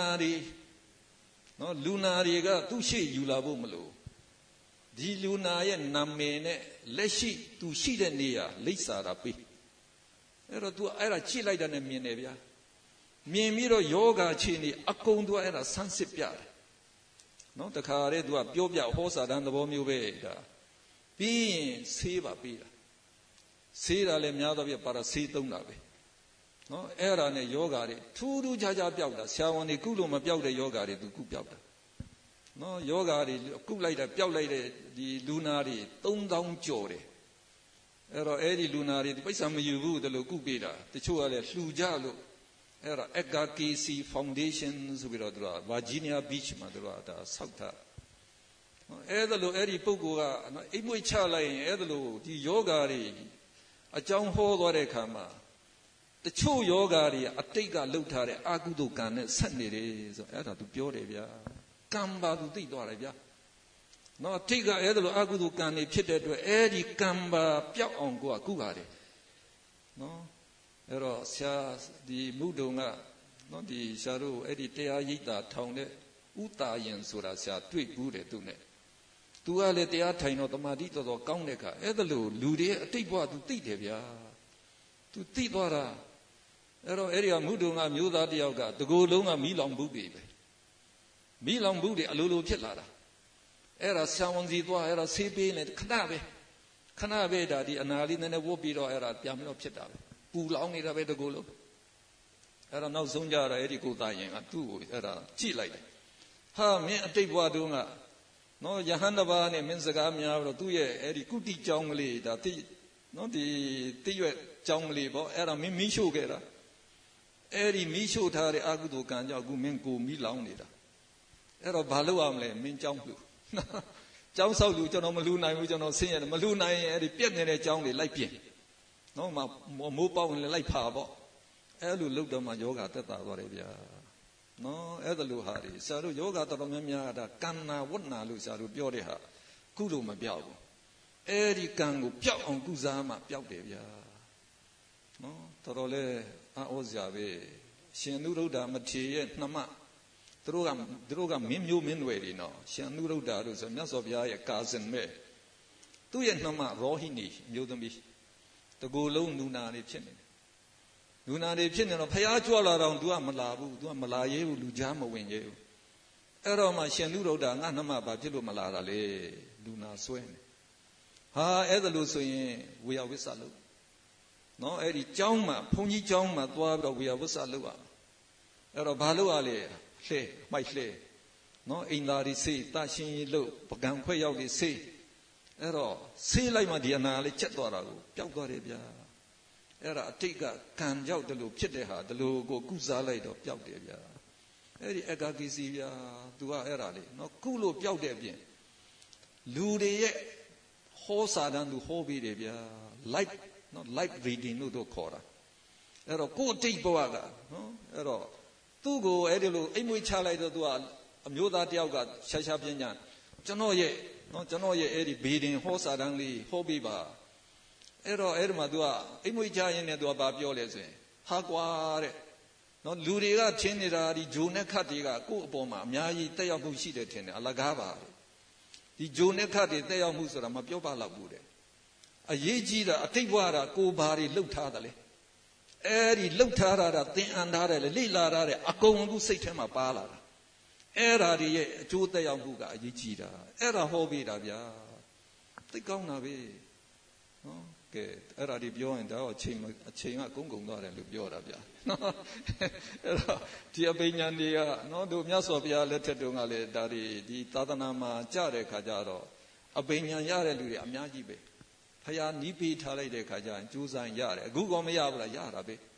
တွေကသူ့ရှေ့ယူလာဖို့မလို့ဒီလူနာရဲ့နာမည်နဲ့လက်ရှိသူရှိတဲ့နေရာလိပ်စာတာပေးအဲ့တော့ तू အဲ့ဒါကြည့်လိုက်တာနဲ့မြင်တယ်ဗျာမြင်ပြီးတော့ယောဂအခြေအနေအကုန် तू အဲ့ဒါဆန်းစစ်ပြတယ်နော်တခါတည်း तू ကပြောပြဟောစာတန်းသဘောမျိုးပဲဒါပြီးရင်ဆေးပါပေးတာဆေးတာလည်းများတော့ပြပါတော့ဆေးသုံးတာပဲနော်အဲ့ဒါနဲ့ယောဂတွေထူးထူးခြားခြားပျောက်တာဆရာဝန်တွေကုလို့မပျောက်တဲ့ယောဂတွေ तू ကုပျောက်တာနော်ယောဂတွေကုလိုက်တာပျောက်လိုက်တဲ့ဒီလူနာတွေ3000ကျော်တယ်အဲ့တော့အဲ့ဒီလူနာတွေပိဿာမယူဘူးတလို့ကုပေးတာတချို့ကလည်းလှူကြလို့အဲ့ဒါ Edgar Cayce Foundation ဆိုပြီးတော့သူက Virginia Beach မှာသူကဒါဆောက်တာအဲ့ဒါလို့အဲ့ဒီပုဂ္ဂိုလ်ကအိမ်မွေးချလိုက်ရင်အဲ့ဒါလို့ဒီယောဂတွေအကြောင်းဟောသွားတဲ့အခါမှာတချို့ယောဂတွေအတိတ်ကလှုပ်ထားတဲ့အာကုသိုလ်ကံနဲ့ဆက်နေတယ်ဆိုအဲ့ဒါသူပြောတယ်ဗျာကံပါသူသိသွားတယ်ဗျာနော်ထိတ်ကအဲ့ဒါလိုအကုသိုလ်ကံတွေဖြစ်တဲ့အတွက်အဲ့ဒီကံပါပျောက်အောင်ကိုကုပါတယ်နော်အဲ့တော့ဆရာဒီမုဒုံကနော်ဒီဆရာတို့အဲ့ဒီတရားရိပ်သာထောင်တဲ့ဥတာယင်ဆိုတာဆရာတွေ့ဘူးတယ်သူနဲ့သူကလည်းတရားထိုင်တော့တမာတိတော်တော်ကောင်းတဲ့ခါအဲ့ဒါလိုလူတွေအတိတ်ဘဝသူသိတယ်ဗျာသူသိသွားတာအဲ့တော့အဲ့ဒီကမုဒုံကမျိုးသားတယောက်ကတကူလုံးကမီးလောင်ဘူးပြီပဲမီးလောင်ဘူးတွေအလိုလိုဖြစ်လာတာအဲ့ဒါဆံဝန်စီသွားအဲ့ဒါဆေးပေးနေခဏပဲဒါဒီအနာလေးနည်းနည်းဝုတ်ပြီးတော့အဲ့ဒါပြန်ပြီးတော့ဖြစ်တာပဲပူလောင်နေတာပဲတကူလုံးအဲ့ဒါနောက်ဆုံးကြတော့အဲ့ဒီကိုသားရင်ကသူ့ကိုအဲ့ဒါကြည့်လိုက်တယ်ဟာမင်းအတိတ်ဘဝတုန်းကနော်ယဟန်တပါးနဲ့မင်းစကားများတော့သူ့ရဲ့အဲ့ဒီကုတိကြောင်းကလေးဒါတိနော်ဒီတိရွက်ကြောင်းကလေးပေါ့အဲ့ဒါမင်းမီးရှို့ခဲ့တာအဲ့ဒီမီးရှို့ထားတဲ့အကုသိုလ်ကံကြောင့်အခုမင်းကိုမီးလောင်နေတာအဲ့တော့ဘာလုပ်ရမလဲမင်းကြောင်းလို့ကျောင်းဆောက်လူကျွန်တော်မလှူနိုင်ဘူးကျွန်တော်ဆင်းရဲတယ်မလှူနိုင်ရင်အဲ့ဒီပြက်နေတဲ့ကျောင်းတွေလိုက်ပြင်နော်မမိုးပေါက်ရင်လိုက်ဖာပေါ့အဲ့လိုလုပ်တော့မှယောဂတက်တာသွားတယ်ဗျာနော်အဲ့ဒါလိုဟာတွေဆရာတို့ယောဂတော်တော်များများဒါကံနာဝတ္နာလို့ဆရာတို့ပြောတဲ့ဟာကုလို့မပြောက်ဘူးအဲ့ဒီကံကိုပျောက်အောင်ကုစားမှပျောက်တယ်ဗျာနော်တော်တော်လေးအောစရာပဲရှင်နုရုဒ္ဓမထေရရဲ့နှမသူတို့ကမင်းမျိုးမင်းတွေတွေနော်ရှင်နုရုဒ္ဓတို့ဆိုမြတ်စွာဘုရားရဲ့ကာဇင်မဲ့သူ့ရဲ့နှမရောဟိနီမျိုးသမီးတကူလုံးနူနာတွေဖြစ်နေတယ်နူနာတွေဖြစ်နေတော့ဖျားကြွလာတော့ तू ကမလာဘူး तू ကမလာရဲဘူးလူကြားမဝင်ရဲဘူးအဲ့တော့မှရှင်နုရုဒ္ဓငါနှမဘာဖြစ်လို့မလာတာလဲလူနာဆွဲနေဟာအဲ့ဒါလို့ဆိုရင်ဝေယဝိဆလို့နော်အဲ့ဒီကျောင်းမှာဘုန်းကြီးကျောင်းမှာသွားပြီးတော့ဝေယဝိဆလို့ရအဲ့တော့ဘာလို့ရလဲလှဲမိုက်လှဲနော်အိမ်သားတွေစေးတရှင်လို့ပကံခွဲရောက်တွေစေးအဲ့တော့ဆေးလိုက်မှဒီအနာလေးချက်သွားတာကိုပျောက်သွားတယ်ဗျာအဲ့ဒါအတိတ်ကကံကြောက်တယ်လို့ဖြစ်တဲ့ဟာဒီလိုကိုကုစားလိုက်တော့ပျောက်တယ်ဗျာအဲ့ဒီအက္ခကိစီဗျာ तू ကအဲ့ဒါလေးနော်ကုလို့ပျောက်တဲ့အပြင်လူတွေရဲ့ဟောစာတန်းသူဟောပြီးတယ်ဗျာ live နော် live reading လို့တော့ခေါ်တာအဲ့တော့ကိုယ်အတိတ်ဘဝကနော်အဲ့တော့သူ့ကိုအဲ့ဒီလိုအိမ်မွေးချလိုက်တော့ तू ကအမျိုးသားတယောက်ကရှာပြင်းညာကျွန်တော်ရဲ့အဲ့ဒီဘေဒင်ဟောစာတန်းလေးဟောပြီးပါအဲ့တော့အဲ့ဒီမှာ तू ကအိမ်မွေးချရင်လည်း तू ကဘာပြောလဲဆိုရင်ဟာကွာတဲ့နော်လူတွေကထင်နေတာဒီဂျိုနဲ့ခတ်တွေကကိုယ့်အပေါ်မှာအများကြီးတက်ရောက်မှုရှိတယ်ထင်တယ်အလကားပါဒီဂျိုနဲ့ခတ်တွေတက်ရောက်မှုဆိုတာမပြောပါတော့ဘူးတဲ့အရေးကြီးတာအတိတ်ဘဝကကိုဘာတွေလှုပ်ထားတယ်လေအဲ့ဒီလှုပ်ထားတာသင်အန်ထားတယ်လေလိလာထားတယ်အကုန်အခုစိတ်ထဲမှာပါလာတာအဲ့ဒါတွေရဲ့အကျိုးသက်ရောက်မှုကအရေးကြီးတာအဲ့ဒါဟောပေးတာဗျာသိကောင်းတာပဲနော်ကဲအဲ့ဒါဒီပြောရင်တော့အချိန်ကကုန်သွားတယ်လို့ပြောတာဗျာနော်အဲ့တော့ဒီအပိညာတွေကနော်တို့မြတ်စွာဘုရားလက်ထက်တုန်းကလည်းဒါတွေဒီသာသနာမှာကြားတဲ့ခါကျတော့အပိညာရတဲ့လူတွေအများကြီးပဲဖယားနီးပေးထားလိုက်တဲ့ခါကျရင်ကျိုးဆိုင်ရတယ်အခုကောမရဘူးလားရတာပဲ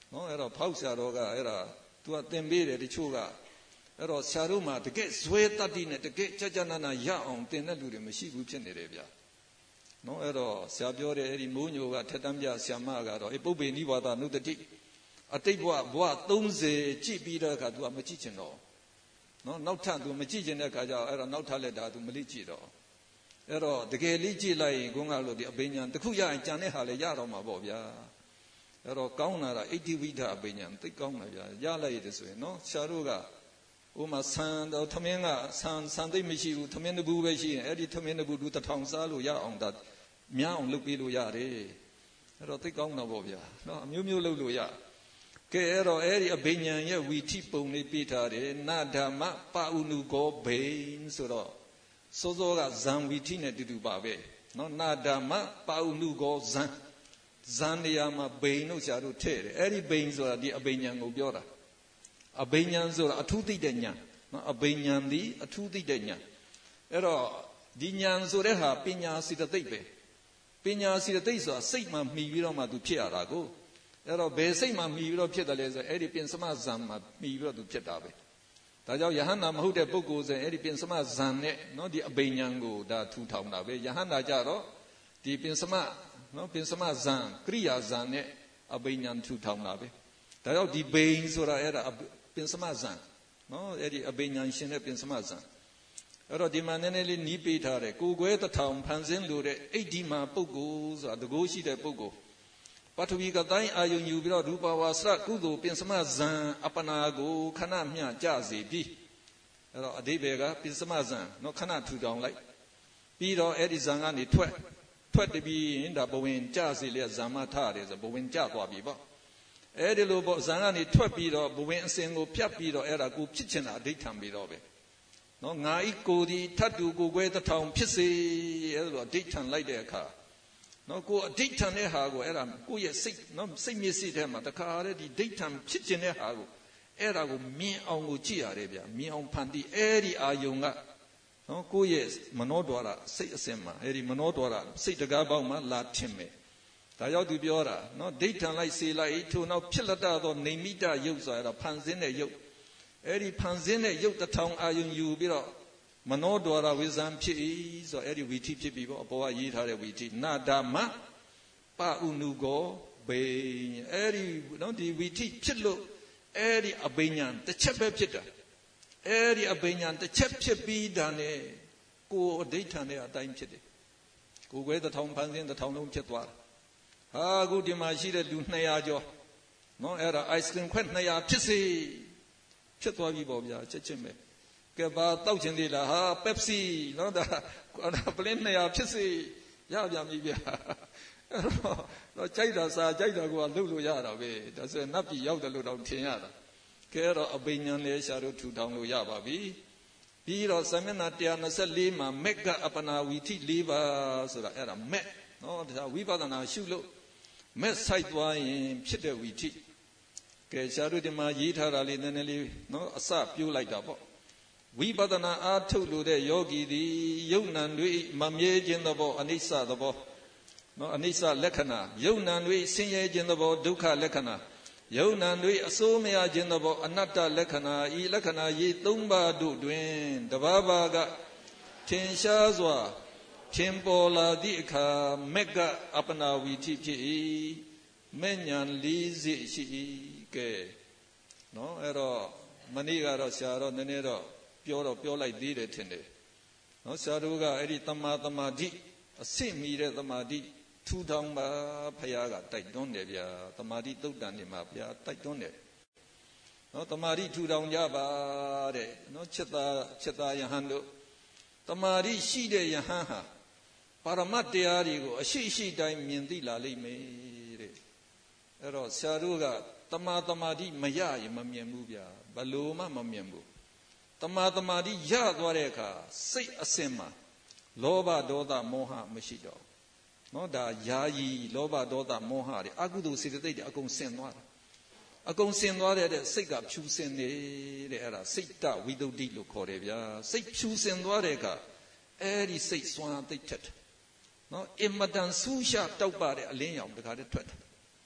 နော်အဲ့တော့ဖောက်ဆရာတော်ကအဲ့ဒါသူကသင်ပေးတယ်တချို့ကအဲ့တော့ဆရာတို့မှာတကယ်ဇွဲတတ္တိနဲ့တကယ်ကြကြနာနာရအောင်သင်တဲ့လူတွေမရှိဘူးဖြစ်နေတယ်ဗျာနော်အဲ့တော့ဆရာပြောတယ်အဲ့ဒီမိုးညိုကထက်တမ်းပြဆရာမကတော့ပုပ္ပေနိဗ္ဗာဒနုတ္တိအတိတ်ဘဝ30ကြည့်ပြီးတဲ့အခါ तू မကြည့်ချင်တော့နော်နောက်ထပ် तू မကြည့်ချင်တဲ့အခါကျတော့အဲ့တော့နောက်ထပ်လက်တာ तू မလိကြည့်တော့အဲ့တော့တကယ်လိကြည့်လိုက်ရင်ခုနကလို့ဒီအဘိညာဉ်တစ်ခုရရင်ကြံတဲ့ဟာလည်းရတော့မှာပေါ့ဗျာအဲ့တော့ကောင်းလာတာဣတိဝိဒအဘိညာဉ်သိကောင်းတယ်ဗျာရလိုက်ရတယ်ဆိုရင်နော်ဆရာတို့ကဥမာဆန်တော့သမင်းကဆန်သိမရှိဘူးသမင်းတပူပဲရှိရင်အဲ့ဒီသမင်းတပူသူ1000စားလို့ရအောင်ဒါများအောင်လုပ်ပေးလို့ရတယ်အဲ့တော့သိကောင်းတော့ပေါ့ဗျာနော်အမျိုးမျိုးလုပ်လို့ရကဲအဲ့တော့အဲ့ဒီအဘိညာဉ်ရဲ့ဝီထိပုံလေးပြထားတယ်နာဓမ္မပဥနုကောဘိန်ဆိုတော့စောစောကဇံဝီထိနဲ့တူတူပါပဲနော်နာဓမ္မပဥနုကောဇံနေရာမှာဘိန်လို့ဆရာတို့ထည့်တယ်အဲ့ဒီဘိန်ဆိုတာဒီအဘိညာဉ်ကိုပြောတာအဘိညာဉ်ဆိုတာအထူးသိတဲ့ဉာဏ်နော်အဘိညာဉ်ဒီအထူးသိတဲ့ဉာဏ်အဲ့တော့ဒီဉာဏ်ဆိုတဲ့ဟာပညာစိတသိက်ပဲပညာစိတသိက်ဆိုတာစိတ်မှမှီပြီးတော့မှသူဖြစ်ရတာကိုအဲ့တော့ဘယ်စိတ်မှမှီပြီးတော့ဖြစ်တယ်လဲဆိုအဲ့ဒီပင်စမဇံမှာမှီပြီးတော့သူဖြစ်တာပဲဒါကြောင့်ယဟန္တာမဟုတ်တဲ့ပုဂ္ဂိုလ်ဆိုအဲ့ဒီပင်စမဇံနဲ့နော်ဒီအဘိညာဉ်ကိုဒါထူထောင်တာပဲယဟန္တာကြတော့ဒီပင်စမနော်ပင်စမဇံကရိယာဇံနဲ့အဘိညာဉ်ထူထောင်တာပဲဒါကြောင့်ဒီဘိန်ဆိုတာအဲ့ဒါပင်စမဇံနော်အဲ့ဒီအဘိညာဉ်ရှင်တဲ့ပင်စမဇံအဲ့တော့ဒီမှာနည်းနည်းလေးနီးပေးထားတယ်ကိုယ်ကွဲတစ်ထောင်ဖန်ဆင်းလို့တဲ့အိဋ္ဌိမာပုဂ္ဂိုလ်ဆိုတာတကိုးရှိတဲ့ပုဂ္ဂိုလ်ပထဝီကတိုင်းအာယုံယူပြီးတော့ရူပဝါစရကုသိုလ်ပင်စမဇံအပနာကိုခဏမျှကြစေပြီးအဲ့တော့အဓိပ္ပာယ်ကပင်စမဇံနော်ခဏထူထောင်လိုက်ပြီးတော့အဲ့ဒီဇံကနေထွက်တပြီးရင်ဒါဘဝင်ကြစေလျက်ဇံမထရတယ်ဆိုဘဝင်ကြသွားပြီပေါ့အဲ့ဒီလိုပေါ့ဇံကနေထွက်ပြီးတော့ဘဝင်အစဉ်ကိုဖြတ်ပြီးတော့အဲ့ဒါကိုဖြစ်ချင်တာအဓိဋ္ဌံပြီးတော့ပဲနော်ငါဤကိုဒီထတ်တူကိုကွဲတစ်ထောင်ဖြစ်စေအဲ့ဒါအဓိဋ္ဌံလိုက်တဲ့အခါနော်ကိုအဓိဋ္ဌံတဲ့ဟာကိုအဲ့ဒါကိုရဲ့စိတ်နော်စိတ်မျက်စိထဲမှာတခါတည်းဒီဒိဋ္ဌံဖြစ်ချင်တဲ့ဟာကိုအဲ့ဒါကိုမြင်အောင်ကိုကြည့်ရတယ်ဗျာမြင်အောင်ဖန်တီးအဲ့ဒီအာယုံကနော်ကိုရဲ့မနောဒွါရစိတ်အစဉ်မှာအဲ့ဒီမနောဒွါရစိတ်တကားပေါက်မှာလာထင်မယ်ဒါရောက်သူပြောတာနော်ဒိဋ္ဌံလိုက်စေလိုက်ထို့နောက်ဖြစ်လက်သောနေမိတယုတ်ဆိုတာဖန်ဆင်းတဲ့ယုတ်အဲ့ဒီဖန်ဆင်းတဲ့ယုတ်တစ်ထောင်အာယုံယူပြီးတော့မနောဒွါရဝိဇံဖြစ်၏ဆိုအဲ့ဒီဝီထိဖြစ်ပြီပေါ့အပေါ်ကရေးထားတဲ့ဝီထိနာဓမ္မပဥနုကောဘိန်အဲ့ဒီနော်ဒီဝီထိဖြစ်လို့အဲ့ဒီအဘိညာဉ်တစ်ချက်ပဲဖြစ်တာအဲ့ဒီအဘိညာဉ်တစ်ချက်ဖြစ်ပြီးတာနဲ့ကိုအဋိဋ္ဌံနဲ့အတိုင်းဖြစ်တယ်ကိုကွဲတစ်ထောင်ဖန်ဆင်းတစ်ထောင်လုံးဖြစ်သွားတာဟာအခုဒီမှာရှိတဲ့လူ200ကျော်နော်အဲ့ဒါ ice cream ခွက်200ဖြစ်စေဖြစ်သွားပြီပေါ့ဗျာချက်ချင်းပဲကဲပါတောက်ချင်သေးလားဟာပက်ဆီနော်ဒါပလင်း200ဖြစ်စေရပြန်ပြီဗျာအဲ့တော့ကြိုက်တာစားကြိုက်တာကလှုပ်လို့ရတာပဲဒါဆိုရင်နတ်ပြည်ရောက်တယ်လို့တော့ထင်ရတာကဲတော့အဘိညာဉ်လေးရှာတို့ထူထောင်လို့ရပါပြီပြီးတော့သမဏ124မှာမက္ကအပနာဝီထိ4ပါးဆိုတာအဲ့ဒါမက်နော်ဒါဝိပဿနာရှုလို့မက်ဆိုင်သွားရင်ဖြစ်တဲ့ဝီထိကဲရှာတို့ဒီမှာရေးထားတာလေးနည်းနည်းလေးနော်အစပြိုးလိုက်တာပေါ့ဝိပဿနာအားထုတ်လို့တဲ့ယောဂီသည်ယုတ်နံတွေမမြဲခြင်းသဘောအနိစ္စသဘောနော်အနိစ္စလက္ခဏာယုတ်နံတွေဆင်းရဲခြင်းသဘောဒုက္ခလက္ခဏာယုတ်နံတွေအစိုးမရခြင်းသဘောအနတ္တလက္ခဏာဤလက္ခဏာရေး3ပါးတို့တွင်တဘာဘာကထင်ရှားစွာထင်ပေါ်လာသည့်အခါမက္ကအပနာဝီထိဖြစ်၏မဲ့ညာ4စိရှိ၏ကဲနော်အဲ့တော့မနေ့ကတော့ဆရာတော်နည်းနည်းတော့ပြောလိုက်သေးတယ်ထင်တယ်နော်ဆရာတို့ကအဲ့ဒီတမာသမာဓိအစစ်မီတဲ့သမာဓိထူထောင်ပါဖရာကတိုက်တွန်းတယ်ဗျာသမာဓိသုတ်တန်နေမှာဗျာတိုက်တွန်းတယ်နော်သမာဓိထူထောင်ကြပါတဲ့နော်ချက်သားယဟန်တို့သမာဓိရှိတဲ့ယဟန်ဟာပါရမတ်တရားတွေကိုအရှိတိုင်းမြင်သိလာလိမ့်မယ်တဲ့အဲ့တော့ဆရာတို့ကသမာဓိမရရင်မမြင်ဘူးဗျာဘလို့မှမမြင်ဘူးသမာဓိရသွားတဲ့အခါစိတ်အစဉ်မှာလောဘဒေါသမောဟမရှိတော့နော်ဒါယာယီလောဘဒေါသမောဟတွေအကုသိုလ်စေတသိက်တွေအကုန်ဆင်သွားတာအကုန်ဆင်သွားတဲ့စိတ်ကဖြူစင်နေတဲ့အဲ့ဒါစိတ်တဝိသုဒ္ဓိလို့ခေါ်တယ်ဗျာစိတ်ဖြူစင်သွားတဲ့အခါအဲ့ဒီစိတ်စွမ်းသိထက်နော်အင်မတန်ဆူးရှာတောက်ပါတဲ့အလင်းရောင်တခါတည်းထွက်တယ်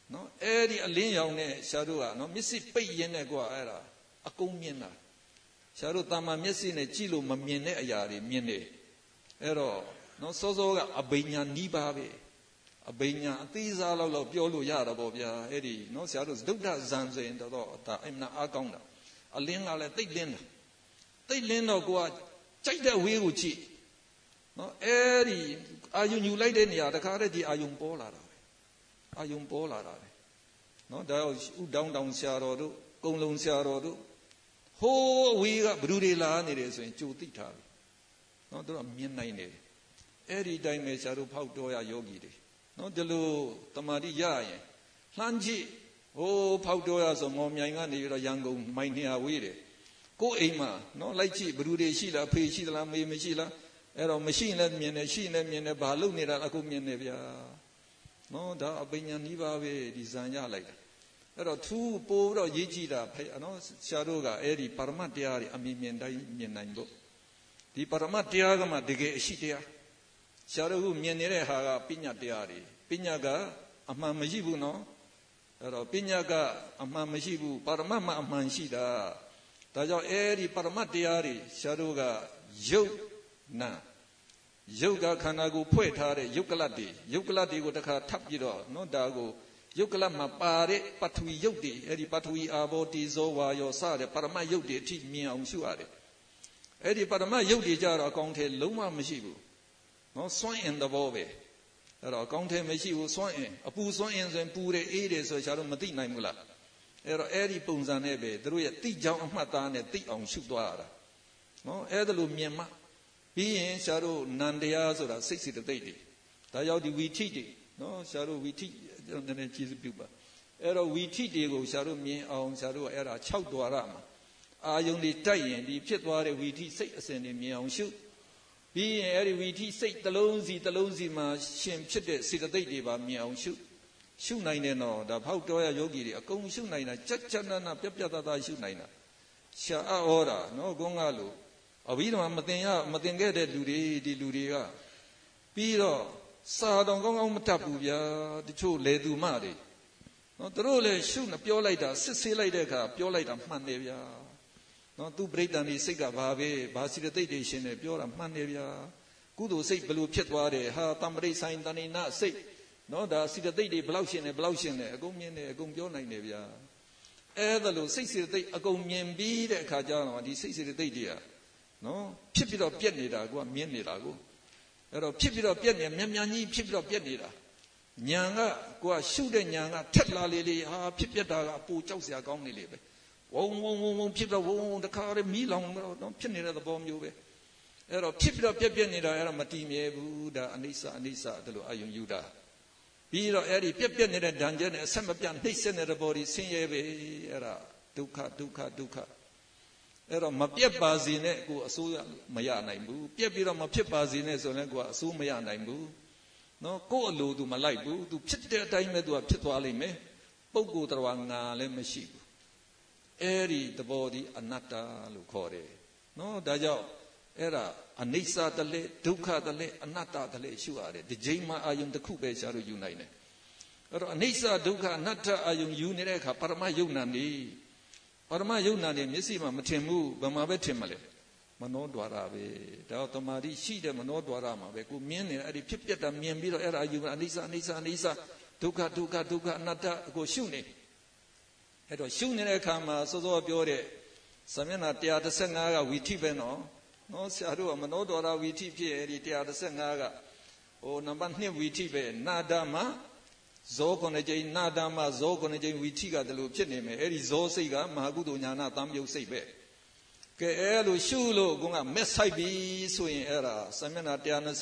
နော်အဲ့ဒီအလင်းရောင်နဲ့ရှားတို့ကနော်မျက်စိပိတ်ရင်းနဲ့ကွာအဲ့ဒါအကုန်မြင်တာရှားတို့တာမန်မျက်စိနဲ့ကြည့်လို့မမြင်တဲ့အရာတွေမြင်တယ်အဲ့တော့နော်စောစောကအဘိညာနီးပါပဲအဘိညာအသေးစားလောက်ပြောလို့ရတာပေါ့ဗျာအဲ့ဒီနော်ဆရာတို့ဒုဒ္ဒဇံဆိုရင်တော့ဒါအမှန်အားကောင်းတာအလင်းကလည်းတိတ်လင်းတာတိတ်လင်းတော့ကိုကကြိုက်တဲ့ဝေးကိုကြည့်နော်အဲ့ဒီအာယုံယူလိုက်တဲ့နေရာတခါတည်းဒီအာယုံပေါ်လာတာပဲအာယုံပေါ်လာတာပဲနော်ဒါဥတောင်းဆရာတော်တို့ကုံလုံးဆရာတော်တို့ဟိုးအဝေးကဘ누구တွေလာနေတယ်ဆိုရင်ကြိုသိထားပြီနော်တို့ကမြင်နိုင်တယ်အဲ့ဒီတိုင်းပဲဆရာတို့ဖောက်တော်ရယောဂီတွေနော်ဒီလိုတမာတိရရင်လှမ်းကြည့်ဟိုးဖောက်တော်ရဆိုမော်မြိုင်ကနေပြီးတော့ရန်ကုန်မိုင်200ဝေးတယ်ကိုယ်အိမ်မှာနော်လိုက်ကြည့်ဘ누구တွေရှိလားအဖေရှိသလားမေမရှိလားအဲ့တော့မရှိရင်လည်းမြင်တယ်ရှိရင်လည်းမြင်တယ်ဘာလုပ်နေတာအခုမြင်တယ်ဗျာနော်ဒါအပညာနီးပါပဲဒီဇံရလိုက်တာအဲ့တော့သူပို့ပြီးတော့ရေးကြည့်တာဖေနော်ဆရာတို့ကအဲ့ဒီပါရမတ်တရားတွေအမြင်မြင်တိုင်းမြင်နိုင်ဖို့ဒီပါရမတ်တရားကမှတကယ်အရှိတရားဆရာတို့ကမြင်နေတဲ့ဟာကပညာတရားတွေပညာကအမှန်မရှိဘူးနော်အဲ့တော့ပညာကအမှန်မရှိဘူးပါရမတ်မှအမှန်ရှိတာဒါကြောင့်အဲ့ဒီပါရမတ်တရားတွေဆရာတို့ကယုတ်နာယုတ်ကခန္ဓာကိုယ်ဖွဲ့ထားတဲ့ယုတ်ကလတ်တွေကိုတခါထပ်ပြီးတော့နော်ဒါကိုယုတ်ကလတ်မှာပါတဲ့ပထဝီယုတ်တွေအဲ့ဒီပထဝီအာဘောတိဇောဝါယောစတဲ့ပရမတ်ယုတ်တွေအထိမြင်အောင်ရှုရတယ်အဲ့ဒီပရမတ်ယုတ်တွေကြတော့အကောင်းထဲလုံးဝမရှိဘူးနော်စွန့်အင်သဘောပဲအဲ့တော့အကောင်းထဲမရှိဘူးစွန့်အင်အပူစွန့်အင်ဆိုရင်ပူတယ်အေးတယ်ဆိုရှားတော့မသိနိုင်ဘူးလားအဲ့တော့အဲ့ဒီပုံစံနဲ့ပဲသူတို့ရဲ့တိကြောင်အမှတ်သားနဲ့သိအောင်ရှုသွားရတာနော်အဲ့ဒါလိုမြင်မှပြီးရင်ရှားတို့နန္တရားဆိုတာစိတ်စိတ္တိတွေဒါရောက်ဒီဝီထိတွေနော်ရှားတို့ဝီထိနည်းနည်းကျေးဇူးပြုပါအဲ့တော့ဝီထိတွေကိုရှားတို့မြင်အောင်ရှားတို့အဲ့ဒါ6ဒွါရမှာအာယုန်တွေတိုက်ရင်ဒီဖြစ်သွားတဲ့ဝီထိစိတ်အစဉ်တွေမြင်အောင်ရှုပြီးရင်အဲ့ဒီဝီထိစိတ်တစ်လုံးစီမှာရှင်ဖြစ်တဲ့စေတသိက်တွေပါမြင်အောင်ရှုနိုင်တယ်နော်ဒါဖောက်တော်ရယောဂီတွေအကုန်ရှုနိုင်တာကြက်နာပြတ်ရှုနိုင်တာရှားဩတာနော်ကုန်းကလို့အဘိဓမ္မာမသင်ခဲ့တဲ့လူတွေဒီလူတွေကပြီးတော့စာတော်ကောင်းမတတ်ဘူးဗျာတချို့လေသူမတွေနော်သူတို့လည်းရှုနေပြောလိုက်တာစစ်ဆေးလိုက်တဲ့အခါပြောလိုက်တာမှန်တယ်ဗျာနော်သူပြိတ္တန်ဒီစိတ်ကဘာပဲဘာစိတသိက်တွေရှင်တယ်ပြောတာမှန်တယ်ဗျာကုသိုလ်စိတ်ဘလို့ဖြစ်သွားတယ်ဟာတမ္ပရိဆိုင်တဏိနာစိတ်နော်ဒါစိတသိက်တွေဘလောက်ရှင်တယ်အကုန်မြင်တယ်အကုန်ပြောနိုင်တယ်ဗျာအဲ့ဒါလို့စိတ်စိတသိက်အကုန်မြင်ပြီးတဲ့အခါကျတော့ဒီစိတ်စိတသိက်တွေကနော်ဖြစ်ပြီးတော့ပြက်နေတာကိုကမြင်နေတာကိုအဲ့တော့ဖြစ်ပြီးတော့ပြက်နေမြန်ကြီးဖြစ်ပြီးတော့ပြက်နေတာညာကကိုကရှုတဲ့ညာကထက်လာလေဟာဖြစ်ပြက်တာကအပူကြောက်စရာကောင်းနေလေပဲဝုံဖြစ်တော့ဝုံတခါတည်းမီးလောင်တော့ဖြစ်နေတဲ့သဘောမျိုးပဲအဲ့တော့ဖြစ်ပြီးတော့ပြက်နေတာအဲ့ဒါမတည်မြဲဘူးဒါအနိစ္စဒါလိုအာယုံယူတာပြီးတော့အဲ့ဒီပြက်နေတဲ့ဓာန်ကျက်နဲ့အဆက်မပြတ်နှိမ့်ဆက်နေတဲ့ဘောဒီဆင်းရဲပဲအဲ့ဒါဒုက္ခအဲ့တော့မပြက်ပါစေနဲ့ကိုအစိုးရမရနိုင်ဘူးပြက်ပြီးတော့မဖြစ်ပါစေနဲ့ဆိုရင်ကိုအစိုးမရနိုင်ဘူးနော်ကိုအလိုသူမလိုက်ဘူးသူဖြစ်တဲ့အတိုင်းပဲသူကဖြစ်သွားလိမ့်မယ်ပုဂ္ဂိုလ်တော်ငါလည်းမရှိဘူးအဲ့ဒီသဘောဒီအနတ္တလို့ခေါ်တယ်နော်ဒါကြောင့်အဲ့ဒါအနိစ္စတလဲဒုက္ခတလဲအနတ္တတလဲရှုရတယ်ဒီချိန်မှာအာယုံတစ်ခုပဲရှားလို့ယူနိုင်တယ်အဲ့တော့အနိစ္စဒုက္ခအနတ္တအာယုံယူနေတဲ့အခါပရမယုံနာနေပရမယုံနာနေမျက်စိမှာမထင်ဘူးဘယ်မှာပဲထင်မလဲမနောဒွါရပဲဒါတော့တမာတိရှိတဲ့မနောဒွါရမှာပဲကိုမြင်နေအဲ့ဒီဖြစ်ပြတာမြင်ပြီးတော့အဲ့ဒါယူအနိစ္စဒုက္ခအနတ္တကိုရှုနေအဲ့တော့ရှုနေတဲ့အခါမှာစောစောပြောတဲ့သမဏ115ကဝီထိပဲနော်ဆရာတို့ကမနောဒွါရဝီထိဖြစ်အဲ့ဒီ115ကနံပါတ်2ဝီထိပဲနာဒမဇော9ကြိမ်နာဒမဇော9ကြိမ်ဝီထိကတလို့ဖြစ်နေမယ်အဲ့ဒီဇောစိတ်ကမဟာကုသိုလ်ညာနာတမ်းယုတ်စိတ်ပဲကဲအဲ့လိုရှုလို့ကမက်ဆိုင်ပြီဆိုရင်အဲ့ဒါသမဏ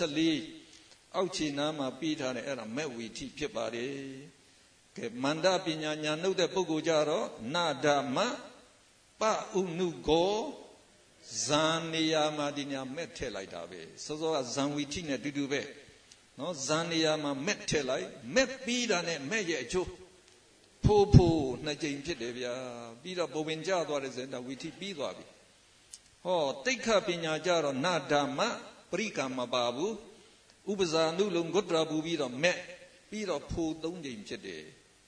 124အောက်ခြေနားမှာပြီးထားတယ်အဲ့ဒါမက်ဝီထိဖြစ်ပါတယ်ကဲမန္တပညာညာနှုတ်တဲ့ပုဂ္ဂိုလ်ကြတော့နာဒမပဥနုကောဇန်နေယာမှာဒီညာမက်ထည့်လိုက်တာပဲစောစောကဇန်ဝီထိနဲ့တူတူပဲနော်ဇန်နေယာမှာမက်ထည့်လိုက်မက်ပြီးတာနဲ့မက်ရဲ့အကျိုးဖိုးနှစ်ကြိမ်ဖြစ်တယ်ဗျာပြီးတော့ပုံပင်ကျသွားတယ်ဆိုရင်ဒါဝီထိပြီးသွားပြီဟောတိခပညာကြတော့နာဒမပရိကံမပါဘူးဥပဇာနုလုံဂုတ္တရာပူပြီးတော့မက်ပြီးတော့ဖိုး3ကြိမ်ဖြစ်တယ်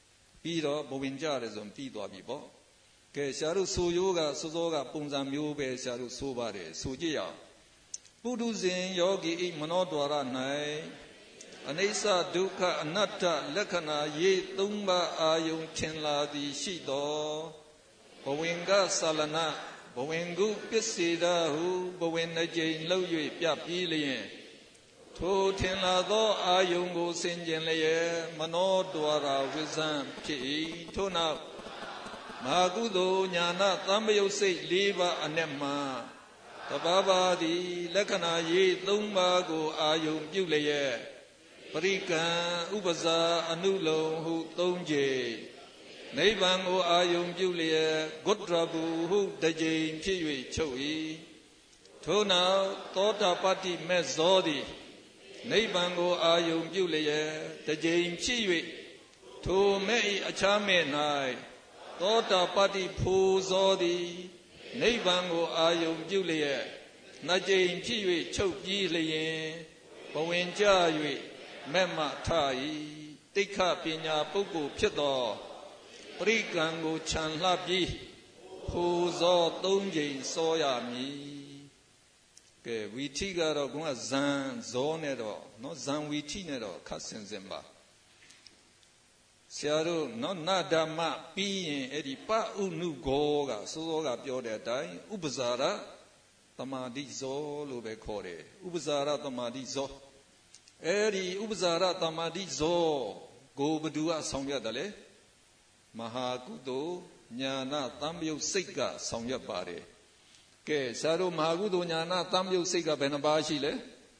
ပြီးတော့ဘဝင်ကြတယ်ဆိုပြီးသွားပြီပေါ့ကဲဆရာတို့ဆိုရိုးကစောစောကပုံစံမျိုးပဲဆရာတို့ဆိုပါတယ်ဆိုကြည့်ရအောင်ပုထုဇဉ်ယောဂီဤမနောဒွါရ၌အနိစ္စဒုက္ခအနတ္တလက္ခဏာရေး 3 ပါးအာယုံထင်လာသည်ရှိသောဘဝင်ကသလနာဘဝင်ကုပစ္စေတဟုဘဝင်နှကြိမ်လှုပ်၍ပြပြီးလျင်ထိုထင်လာသောအာယုံကိုဆင်ခြင်လျက်မနောဒွါရဝိဇ္ဇံဖြစ်၏ထို့နောက်မဟာကုသိုလ်ညာနာသံယုတ်စိတ် 4 ပါးအနက်မှတဘာဘာသည်လက္ခဏာရေး 3 ပါးကိုအာယုံပြုလျက်ပရိကံဥပဇာအနုလုံဟု 3 ကြိမ်နိဗ္ဗာန်ကိုအာယုံပြုလျက်ဂုတ္တရဘူဟုတစ်ကြိမ်ဖြစ်၍ချုပ်၏ထို့နောက်သောတာပတ္တိမေဇောသည်နိဗ္ဗာန်ကိုအာယုံပြုလျက်တစ်ကြိမ်ဖြစ်၍ထိုမဲ့၏အခြားမဲ့၌သောတာပတ္တိဖိုဇောသည်နိဗ္ဗာန်ကိုအာယုံပြုလျက် 2 ကြိမ်ဖြစ်၍ချုပ်ပြီးလျင်ဘဝင်ကြ၍မဲ့မထ၏တိက္ခပညာပုဂ္ဂိုလ်ဖြစ်သောပရိကံကိုခြံလှပြီးဖိုဇော 3 ကြိမ်စောရမည်ကဲဝီထိကတော့ကဇံဇောနဲ့တော့နော်ဇံဝီထိနဲ့တော့ခတ်စင်စင်ပါဆရာတို့နော်နဒမပြီးရင်အဲ့ဒီပဥနုဂောကစောစောကပြောတဲ့အတိုင်းဥပဇာရသမာဓိဇောလို့ပဲခေါ်တယ်ဥပဇာရသမာဓိဇောအဲ့ဒီဥပဇာရသမာဓိဇောကိုဘသူကဆောင်ရွက်တယ်လေမဟာကုသိုလ်ညာနာသံယုတ်စိတ်ကဆောင်ရွက်ပါတယ်ကဲဆရာတို့မဟာကုသိုလ်ညာနာသံယုတ်စိတ်ကဘယ်နှပါးရှိလဲ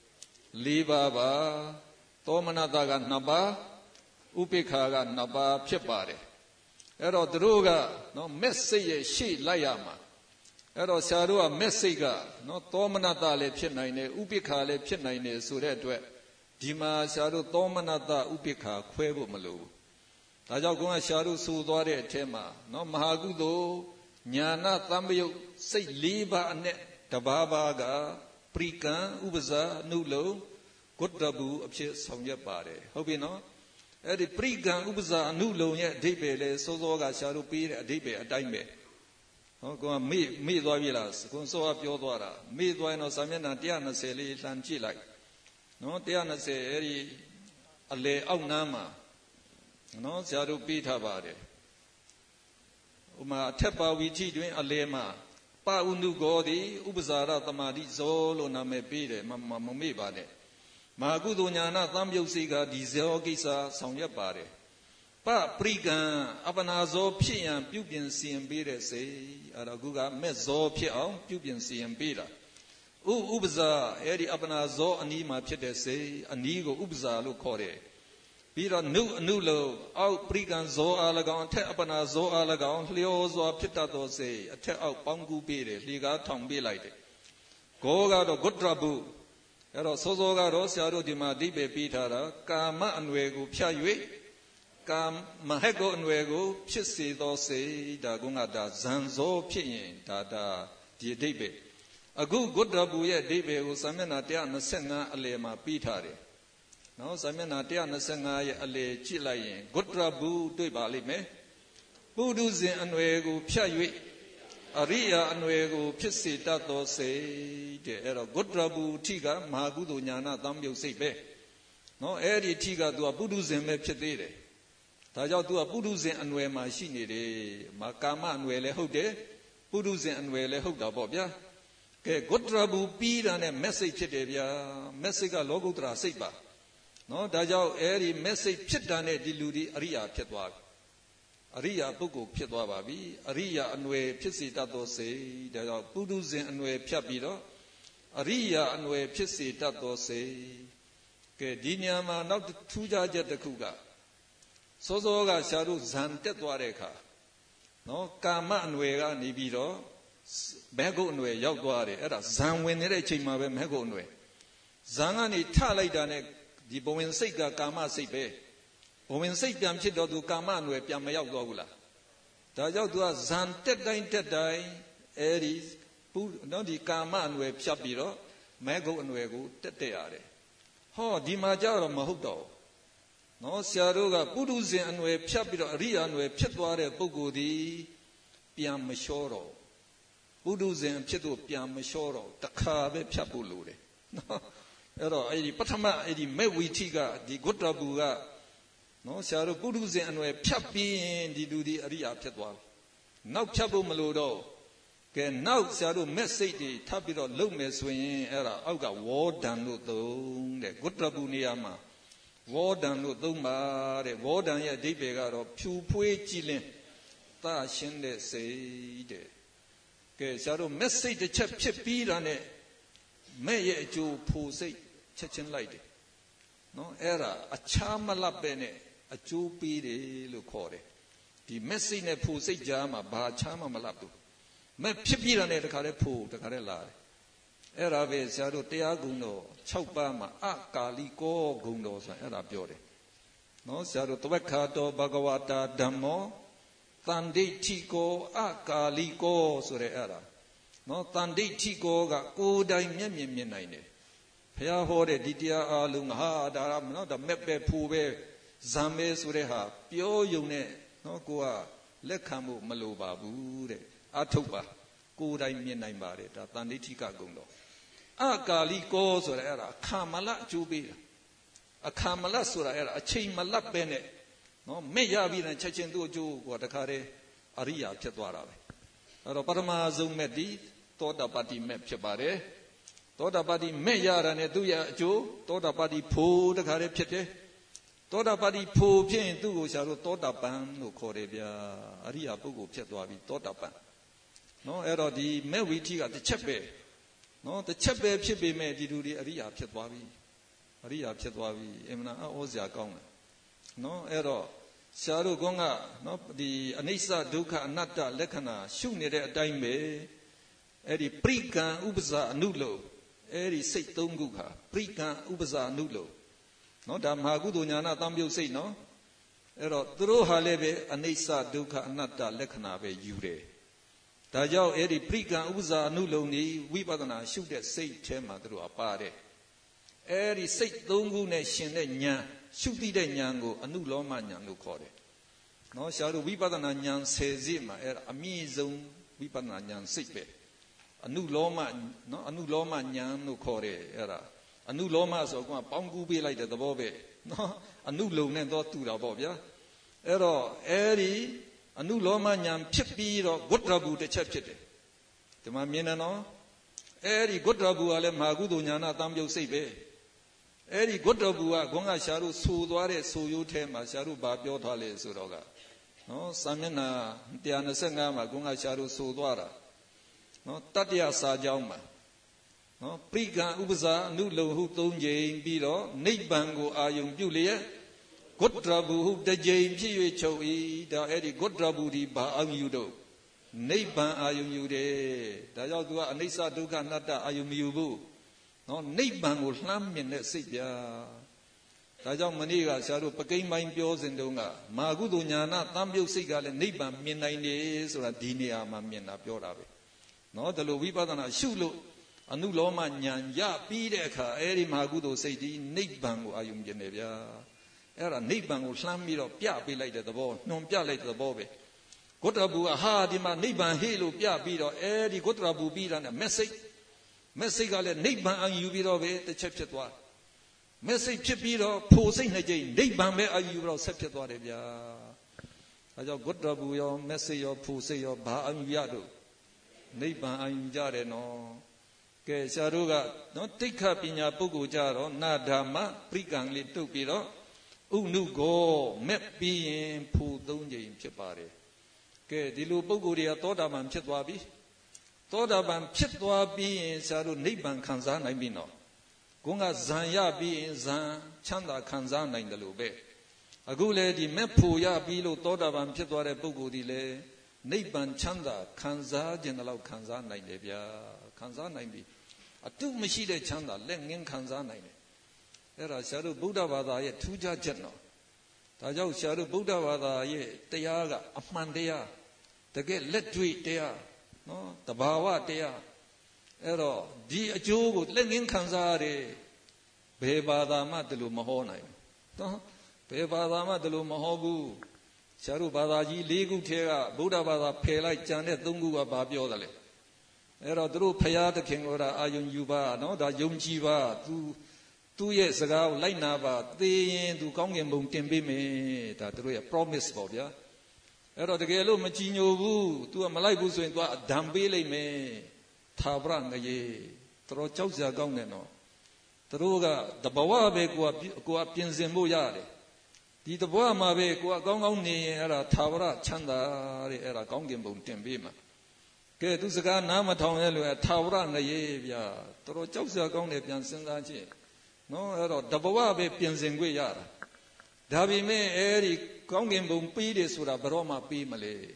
4 ပါးပါသောမနတက 2 ပါးဥပိ္ပခာက 2 ပါးဖြစ်ပါတယ်အဲ့တော့သူတို့ကနော်မက်စိတ်ရဲ့ရှေ့လိုက်ရမှာအဲ့တော့ဆရာတို့ကမက်စိတ်ကနော်သောမနတလည်းဖြစ်နိုင်တယ်ဥပိ္ပခာလည်းဖြစ်နိုင်တယ်ဆိုတဲ့အတွက်ဒီမှာဆရာတို့သောမနတဥပိ္ပခာခွဲဖို့မလိုဘူးဒါကြောင့်ကိုကဆရာတို့ဆိုသွားတဲ့အထက်မှာနော်မဟာကုသိုလ်ညာနာသံယုတ်စိတ် 4 ပါးအနဲ့တဘာဘာကပရိကံဥပဇာအနုလုံဂုတ္တဘူအဖြစ်ဆောင်ရွက်ပါတယ်ဟုတ်ပြီနော်အဲ့ဒီပရိကံဥပဇာအနုလုံရဲ့အဓိပ္ပာယ်လေစောစောကဆရာတို့ပေးတဲ့အဓိပ္ပာယ်အတိုင်းပဲဟောကိုကမေ့သွားပြီလားကိုစောကပြောသွားတာမေ့သွားရင်တော့စာမျက်နှာ120လေးလှမ်းကြည့်လိုက်နော်120အဲ့ဒီအလေအောက်နားမှာနော်ဆရာတို့ပေးထားပါတယ်ဥမာအထက်ပါဝီထိတွင်အလေမှာပဥနုဂောသည်ဥပဇာရသမာဓိဇောလို့နာမည်ပေးတယ်မမေ့ပါနဲ့မဟာကုသိုလ်ညာနာသံယုတ်စိတ်ကဒီဇောကိစ္စဆောင်ရွက်ပါတယ်ပပရိကံအပနာဇောဖြစ်ရန်ပြုပြင်စီရင်ပေးတဲ့စိတ်အဲ့တော့ခုကမဲ့ဇောဖြစ်အောင်ပြုပြင်စီရင်ပေးတာဥပဇာအဲ့ဒီအပနာဇောအနီးမှာဖြစ်တဲ့စိတ်အနီးကိုဥပဇာလို့ခေါ်တယ်ပြီးတော့နုအနုလုံအောက်ပရိကံဇောအား၎င်းအထက်အပနာဇောအား၎င်းလျောစွာဖြစ်တတ်သောစိတ်အထက်အောက်ပေါင်းကူးပေးတယ်လှေကားထောင်ပေးလိုက်တယ်ဂောကတော့ဂုတ္တရပုအဲ့တော့စောစောကတော့ဆရာတို့ဒီမှာအဓိပ္ပာယ်ပြီးထားတာကာမအနွယ်ကိုဖြတ်၍ကာမဟက်ကိုအနွယ်ကိုဖြစ်စေသောစိတ်ဒါကဒါဇံဇောဖြစ်ရင်ဒါဒီအဓိပ္ပာယ်အခုဂုတ္တရပုရဲ့အဓိပ္ပာယ်ကိုစာမျက်နှာ125အလယ်မှာပြီးထားတယ်နော်စာမျက်နှာ125ရဲ့အလယ်ကြည့်လိုက်ရင်ဂုတ္တရပုတွေ့ပါလိမ့်မယ်ပုထုဇဉ်အနွယ်ကိုဖြတ်၍အရိယာအနွယ်ကိုဖြစ်စေတတ်သောစိတ်တဲ့အဲ့တော့ဂုတ္တရပုထိကမဟာကုသိုလ်ညာနာသံယုတ်စိတ်ပဲနော်အဲ့ဒီထိကသူကပုထုဇဉ်ပဲဖြစ်သေးတယ်ဒါကြောင့်သူကပုထုဇဉ်အနွယ်မှာရှိနေတယ်ကာမအနွယ်လည်းဟုတ်တယ်ပုထုဇဉ်အနွယ်လည်းဟုတ်တာပေါ့ဗျာကဲဂုတ္တရပုပြီးတာနဲ့မက်စိတ်ဖြစ်တယ်ဗျာမက်စိတ်ကလောကုတ္တရာစိတ်ပါနော်ဒါကြောင့်အဲ့ဒီမက်စိတ်ဖြစ်တာနဲ့ဒီလူဒီအရိယာဖြစ်သွားပြီအရိယာပုဂ္ဂိုလ်ဖြစ်သွားပါပြီအရိယာအနွယ်ဖြစ်စေတတ်သောစိတ်ဒါကြောင့်ပုထုဇဉ်အနွယ်ဖြတ်ပြီးတော့အရိယာအနွယ်ဖြစ်စေတတ်သောစိတ်ကဲဒီညမှာနောက်ထူးခြားချက်တစ်ခုကစောစောကဆရာတို့ဇံတက်သွားတဲ့အခါနော်ကာမအနွယ်ကနေပြီးတော့မဲဂုတ်အနွယ်ရောက်သွားတယ်အဲ့ဒါဇံဝင်နေတဲ့အချိန်မှာပဲမဲဂုတ်အနွယ်ဇံကနေထလိုက်တာနဲ့ဒီဘဝင်စိတ်ကကာမစိတ်ပဲဘဝင်စိတ်ပြန်ဖြစ်တော့သူကာမအနွယ်ပြန်မရောက်တော့ဘူးလားဒါကြောင့်သူကဇံတက်တိုင်းအဲ့ဒီနော်ဒီကာမအနွယ်ဖြတ်ပြီးတော့မဲဂုတ်အနွယ်ကိုတက်ရတယ်ဟောဒီမှာကြတော့မဟုတ်တော့နော်ဆရာတို့ကပုရုဇဉ်အနွယ်ဖြတ်ပြီးတော့အရိယာအနွယ်ဖြစ်သွားတဲ့ပုဂ္ဂိုလ်ဒီပြန်မလျှောတော့ပုရုဇဉ်ဖြစ်တော့ပြန်မလျှောတော့တခါပဲဖြတ်ဖို့လိုတယ်နော်အဲ့တော့အဲ့ဒီပထမအဲ့ဒီမေဝီထိကဒီဂုတ္တဘူကနော်ဆရာတို့ပုရုဇဉ်အနွယ်ဖြတ်ပြီးရင်ဒီလူဒီအရိယာဖြစ်သွားပြီနောက်ဖြတ်ဖို့မလိုတော့ကဲနောက်ဆရာတို့မက်စိတ်တွေထပ်ပြီးတော့လုံမယ်ဆိုရင်အဲ့ဒါအောက်ကဝေါဒံလို့သုံးတဲ့ဂုတ္တဘူနေရာမှာဝေါဒံလို့သုံးပါတဲ့ဝေါဒံရဲ့အဓိပ္ပာယ်ကတော့ဖြူဖွေးကြည်လင်သရှင်းတဲ့စိတ်တဲ့ကဲဆရာတို့မက်စိတ်တစ်ချက်ဖြစ်ပြီးတာနဲ့မဲ့ရဲ့အကျိုးဖို့စိတ်ချက်ချင်းလိုက်တယ်နော်အဲ့ဒါအခြားမလပ်ပဲနဲ့အကျိုးပေးတယ်လို့ခေါ်တယ်ဒီမက်စိတ်နဲ့ဖို့စိတ်ကြားမှာဘာအခြားမှမလပ်ဘူးမဲ့ဖြစ်ပြီးတာနဲ့တခါတည်းဖို့တခါတည်းလာတယ်အဲ့ဒါပဲဆရာတို့တရားဂုဏ်တော်6ပါးမှာအကာလိကောဂုဏ်တော်ဆိုတာအဲ့ဒါပြောတယ်နော်ဆရာတို့တဝက်ခါတော်ဘဂဝတာဓမ္မောတန်ဒိဋ္ဌိကောအကာလိကောဆိုတဲ့အဲ့ဒါနော်တန်ဒိဋ္ဌိကောကကိုယ်တိုင်မျက်မြင်မြင်နိုင်တယ်ဘုရားဟောတဲ့ဒီတရားအားလုံးဟာဒါနော်ဒါမဲ့ပဲဖို့ပဲဇံပဲဆိုတဲ့ဟာပြောယုံနဲ့နော်ကိုကလက်ခံဖို့မလိုပါဘူးတဲ့အထုတ်ပါကိုယ်တိုင်မြင်နိုင်ပါတယ်ဒါတန်ဒိဋ္ဌိကဂုဏ်တော်အကာလိကောဆိုတဲ့အဲ့ဒါအခါမလအကျိုးပေးတာအခါမလဆိုတာအဲ့ဒါအချိန်မလတ်ပဲနဲ့နော်မဲ့ရပြီးတဲ့ချက်ချင်းသူ့အကျိုးကိုတခါတည်းအရိယာဖြစ်သွားတာပဲအဲ့တော့ပထမဆုံးမဲ့ဒီသောတာပတ္တိမဲ့ဖြစ်ပါတယ်သောတာပတ္တိမဲ့ရတာနဲ့သူ့ရဲ့အကျိုးသောတာပတ္တိဖို့တခါတည်းဖြစ်တယ်သောတာပတ္တိဖို့ဖြစ်ရင်သူ့ကိုဆရာတို့သောတာပန်လို့ခေါ်တယ်ဗျာအရိယာပုဂ္ဂိုလ်ဖြစ်သွားပြီသောတာပန်နော်အဲ့တော့ဒီမဲ့ဝိထိကတစ်ချက်ပဲနော်တစ်ချက်ပဲဖြစ်ပေမဲ့ဒီလူတွေအရိယာဖြစ်သွားပြီအရိယာဖြစ်သွားပြီအမှန်အောစရာကောင်းတယ်နော်အဲ့တော့ဆရာတို့ကနော်ဒီအနိစ္စဒုက္ခအနတ္တလက္ခဏာရှုနေတဲ့အတိုင်းပဲအဲ့ဒီပရိကံဥပဇာအနုလောအဲ့ဒီစိတ်၃ခုခါပရိကံဥပဇာအနုလောနော်ဒါမဟာကုသိုလ်ညာနာတံပြုတ်စိတ်နော်အဲ့တော့သူတို့ဟာလည်းပဲအနိစ္စဒုက္ခအနတ္တလက္ခဏာပဲယူတယ်ဒါကြောင့်အဲ့ဒီပရိကံဥပဇာအနုလောနေဝိပဿနာရှုတဲ့စိတ်ထဲမှာသူတို့ကပါတယ်အဲ့ဒီစိတ်၃ခုနဲ့ရှင်တဲ့ဉာဏ်ရှုသိတဲ့ဉာဏ်ကိုအနုလောမဉာဏ်လို့ခေါ်တယ်နော်ဆရာတို့ဝိပဿနာဉာဏ်10စိမှာအဲ့ဒါအမြင့်ဆုံးဝိပဿနာဉာဏ်စိတ်ပဲအနုလောမနော်အနုလောမဉာဏ်လို့ခေါ်တယ်အဲ့ဒါအနုလောမဆိုတော့ပေါင်းကူးပေးလိုက်တဲ့သဘောပဲနော်အနုလုံနဲ့တော့တူတာပေါ့ဗျာအဲ့တော့အဲ့ဒီအနုလောမဉာဏ်ဖြစ်ပြီးတော့ဂုတ္တဘူတစ်ချက်ဖြစ်တယ်ဒီမှာမြင်တယ်နော်အဲ့ဒီဂုတ္တဘူကလည်းမဟာကုသိုလ်ညာနာတံပြုတ်စိတ်ပဲအဲ့ဒီဂုတ္တဘူကခေါင်းကရှားတို့ဆူသွားတဲ့ဆူရိုးထဲမှာရှားတို့ဘာပြောထားလဲဆိုတော့ကနော်စာမျက်နှာ125မှာခေါင်းကရှားတို့ဆူသွားတာနော်တတ္တယစာကြောင်းမှာနော်ပရိကံဥပဇာအနုလုံဟု၃ကြိမ်ပြီးတော့နိဗ္ဗာန်ကိုအာယုံပြုလျက်ဂုတ္တဘူဟုတစ်ကြိမ်ဖြစ်၍ချုပ်၏ဒါအဲ့ဒီဂုတ္တဘူဒီဘာအာယုံယူတော့နိဗ္ဗာန်အာယုံယူတယ်ဒါကြောင့်သူကအနိစ္စဒုက္ခအနတ္တအာယုံမယူဘူးနော်နိဗ္ဗာန်ကိုလှမ်းမြင်တဲ့စိတ်ပြဒါကြောင့်မနေ့ကဆရာတို့ပကိန်းပိုင်းပြောစဉ်တုန်းကမာကုသိုလ်ညာနာတံပြုတ်စိတ်ကလည်းနိဗ္ဗာန်မြင်နိုင်တယ်ဆိုတာဒီနေရာမှာမြင်တာပြောတာပဲနော်ဒါလိုဝိပဿနာရှုလို့အနုလောမဉာဏ်ရပြီးတဲ့အခါအဲ့ဒီမာကုသိုလ်စိတ်ဒီနိဗ္ဗာန်ကိုအာယုံမြင်တယ်ဗျာအဲ့ဒါနိဗ္ဗာန်ကိုလှမ်းပြီးတော့ပြပေးလိုက်တဲ့သဘောနှွန်ပြလိုက်တဲ့သဘောပဲဂုတ္တဘူကဟာဒီမှာနိဗ္ဗာန်ဟေ့လို့ပြပြီးတော့အဲ့ဒီဂုတ္တဘူပြီးတာနဲ့ message ကလည်းနိဗ္ဗာန်အာယူပြီးတော့ပဲတစ်ချက်ဖြစ်သွား message ဖြစ်ပြီးတော့ဖို့စိတ်နှစ်ကြိမ်နိဗ္ဗာန်ပဲအာယူပြီးတော့ဆက်ဖြစ်သွားတယ်ဗျာဒါကြောင့်ဂုတ္တဘူရော message ရောဖို့စိတ်ရောဘာအာယူရတော့နိဗ္ဗာန်အာယူကြတယ်နော်ကဲဆရာတို့ကနော်တိက္ခပညာပုဂ္ဂိုလ်ကြတော့နာဓမ္မပရိကံလေးတုတ်ပြီးတော့ဥနုကိုမက်ပြီးရင်ဖို့၃ကြိမ်ဖြစ်ပါတယ်ကဲဒီလိုပုဂ္ဂိုလ်တွေကသောတာပန်ဖြစ်သွားပြီသောတာပန်ဖြစ်သွားပြီးရင်ဆရာတို့နိဗ္ဗာန်ခံစားနိုင်ပြီနော်ကိုယ်ကဇံရပြီးရင်ဇံချမ်းသာခံစားနိုင်တယ်လို့ပဲအခုလေဒီမက်ဖို့ရပြီးလို့သောတာပန်ဖြစ်သွားတဲ့ပုဂ္ဂိုလ်ဒီလေနိဗ္ဗာန်ချမ်းသာခံစားခြင်းတော့ခံစားနိုင်တယ်ဗျာခံစားနိုင်ပြီအတုမရှိတဲ့ချမ်းသာလက်ငင်းခံစားနိုင်တယ်အဲ့ဒါဆရာတို့ဗုဒ္ဓဘာသာရဲ့ထူးခြားချက်နော်ဒါကြောင့်ဆရာတို့ဗုဒ္ဓဘာသာရဲ့တရားကအမှန်တရားတကယ်လက်တွေ့တရားနော်တဘာဝတရားအဲ့တော့ဒီအကျိုးကိုလက်ငင်းခံစားရတယ်ဘယ်ဘာသာမှတလို့မဟောနိုင်ဘူးနော် Pe Badama the Lumahogu, Sharu Badaji, Ligu Tera, Buddha Bada, Pela, Janet, Dungu, Babiodale. Era Dru Paya the King or Ayun Yuba, no, da Yum Jiva, 2 years ago, Lainaba, they do Kongin Bum Timbime, that we a promise for ya. Era the Gelo Machino, to a Malaybus into a Dambele me, Tabranga ye, Trochausa Gongeno. Truga, the Bawabe go up in Zembuyare. Di the Boamabe go a gong era Tavra, Chanda, era Gongin Bum Timbima. Ke tu saka nama thong ye lu Tavra ngaye bia, Trochausa Gong ne pian Sindaji. No, era Dabawa be pian Zengwe yara. Dabi me eri Gongin Bum Pide Sura Baroma P Malay.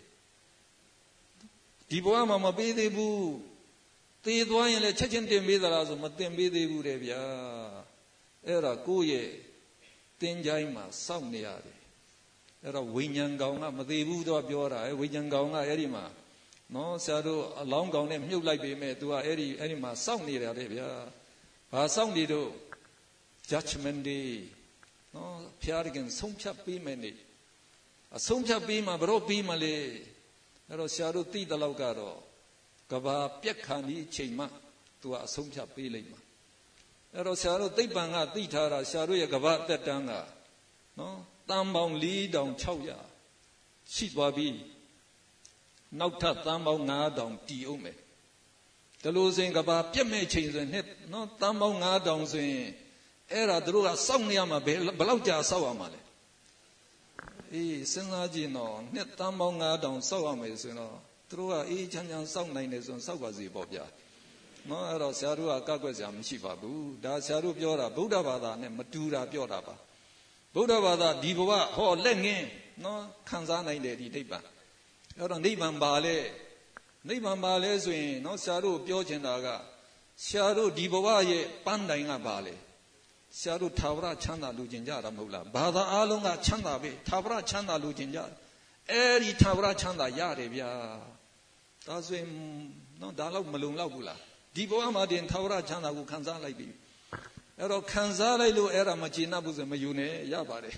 Di Boama Mabede Bu. They do le Chachin Tembidaras, Matembi de Burebia. Era Kuye, Tenjaima, Somniari. Era Winyan Gauna, Madebu do Biora, Winyan Gauna Erima. No, Sado, a long gown name, you like be made to a Erima, Somni Arabia. A Somni do Judgment Day. No, Piarigan, Sumcha Pimeni. A Sumcha Pima, Bro Pimale. Ero Sado Tita Logaro. Gaba Piakani Chima to a Sumcha Pilima. Erosaro Tibanga Titara, Sharuya Gaba Tetanga. No, Tambong Li down Chauya. Shitwabi. Nauta Tambong Na down Tiume. The losing Gaba Piame chains and hit, no Tambong Na down saying, Era Drua Somniama Balauja Sawamale. E Sinajino, Net Tambong Na down Sawames, you know. Through each and some nines on Sawazi Bobia. No, Saru Kagwazam Shibabu, Da Saru Biora, Buddha Bada, and Matura Bioraba. Buddha Bada, Diva, Ho Lenge, no, Kanzana in the Diba. Era Niban Bale, Swing, no Saru Biojendaga, Saru Diboa, Pandainga Bale, Saru Tavra Chanda Lujinjara Mula, Bada Alunga Chanda, Tavra Chanda Lujinjara, Eri Tavra Chanda Yarevia. That's when no Dalo Malung Labula. Diboama in Tavra Chana who Kanza like you. Ero Kanza lu era Machina was a Mayune, Yabare.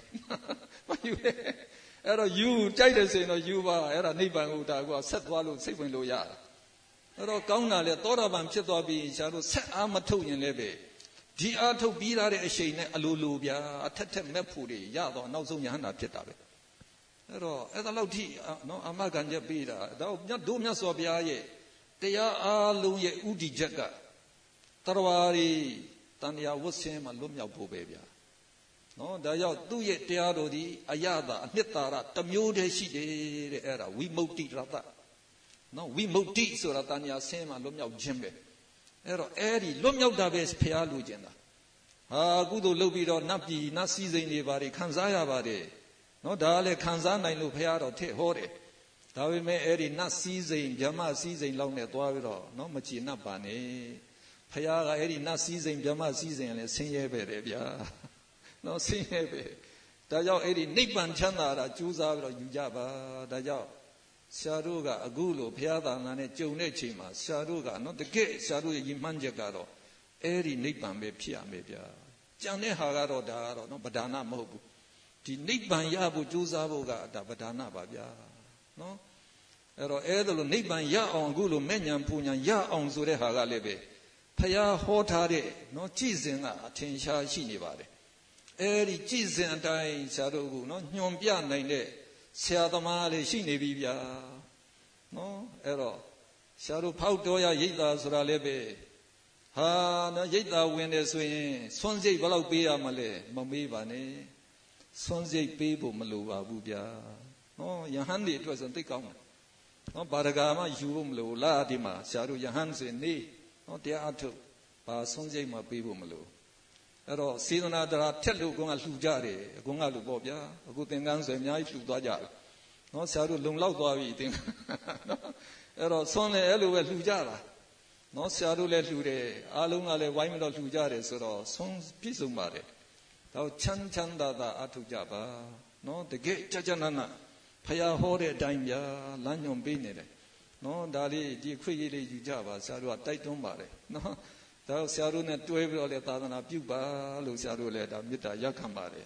Ero you, Titus in a Yuba, era Niban Udago, Setwalu, Sipin Loya. Ero Kauna, Toraban Chetobi, Shadow, Set Amatoyan Leve. Diato Bira Shane, Alulubia, a Tetem Mepuri, Yado, Nozuniana Petabe. Ero, as a lauti, no, Amaganja Bida, thou do Nasobia, they are Luye Udi Jaga, Tarawari, Tanya Wasim, and Lumia Bobebia. No, they are do ye Tearodi, Ayada, Nitara, Tamude Shide era, we moti rata. No, we moti Suratania, Sem and Lumia Jimbe. Ero, Eri, Lumia Daves Pea Lugenda. Ah, good Lobido, Napi, Nasi Zenibari, Kanzaya Bade. No, Dale Kanzana in Lupiaro te hore. Davi me eri not season, Jama season long at Waviro, no Machina Bane. Payara eri not season, Jama season, and Sing Ebia. No Sing Ebe. Dayao eri Nipan Chanda, Juza, Yujaba, Dayao. Sharuga, Agulu, Piada, and Jone Chima, Sharuga, not the gate, Sharu Yimanjagaro. Eri Nipan be Pia Mebia. Jane Hagaro Daro, no Badana Mobu. The Niban Yabu Juzaboga, da Badana Babia. No? Ero Edelo Niban Ya on Gulu Menyan Punyan Ya on Zure Hagalebe. Paya Hotare, no Chizinga, Tensha Shinibare. Eri Chizan Tai Sharugu, no Nyombia Nine, Siadamale Shinibia. No? Ero Sharu Pautoya Yida Suralebe. Ha, no Yida when they swing, Swanzi Balabia Male, Mamibane. Sonze people Maluva Bubia. No, Yahandi it was a thick on. No, Baragama, Yum Lula Dima, Sharu Yahans in knee. No, they are to Sonze ma people Malu. Ero, Sidona, there are Telu Gonga Lujare, Gonga Lubobia, a good thing answer, Yai Ludaja. No, Sharu Lumlau eating. Ero, Son Elu Lujara. No, Sharu Lure, Alunga le Waimel Lujare, so Sons Pisumare. Thou Chan Chandada Atujaba, no, the gate Chajanana, Paya Hore Daimya, Lanyon Binere, no, Dali, the Quili Java, Saru Taitumbare, no, thou Saruna to every Letana Puba, Lusaru Leta, Mita Yakambare,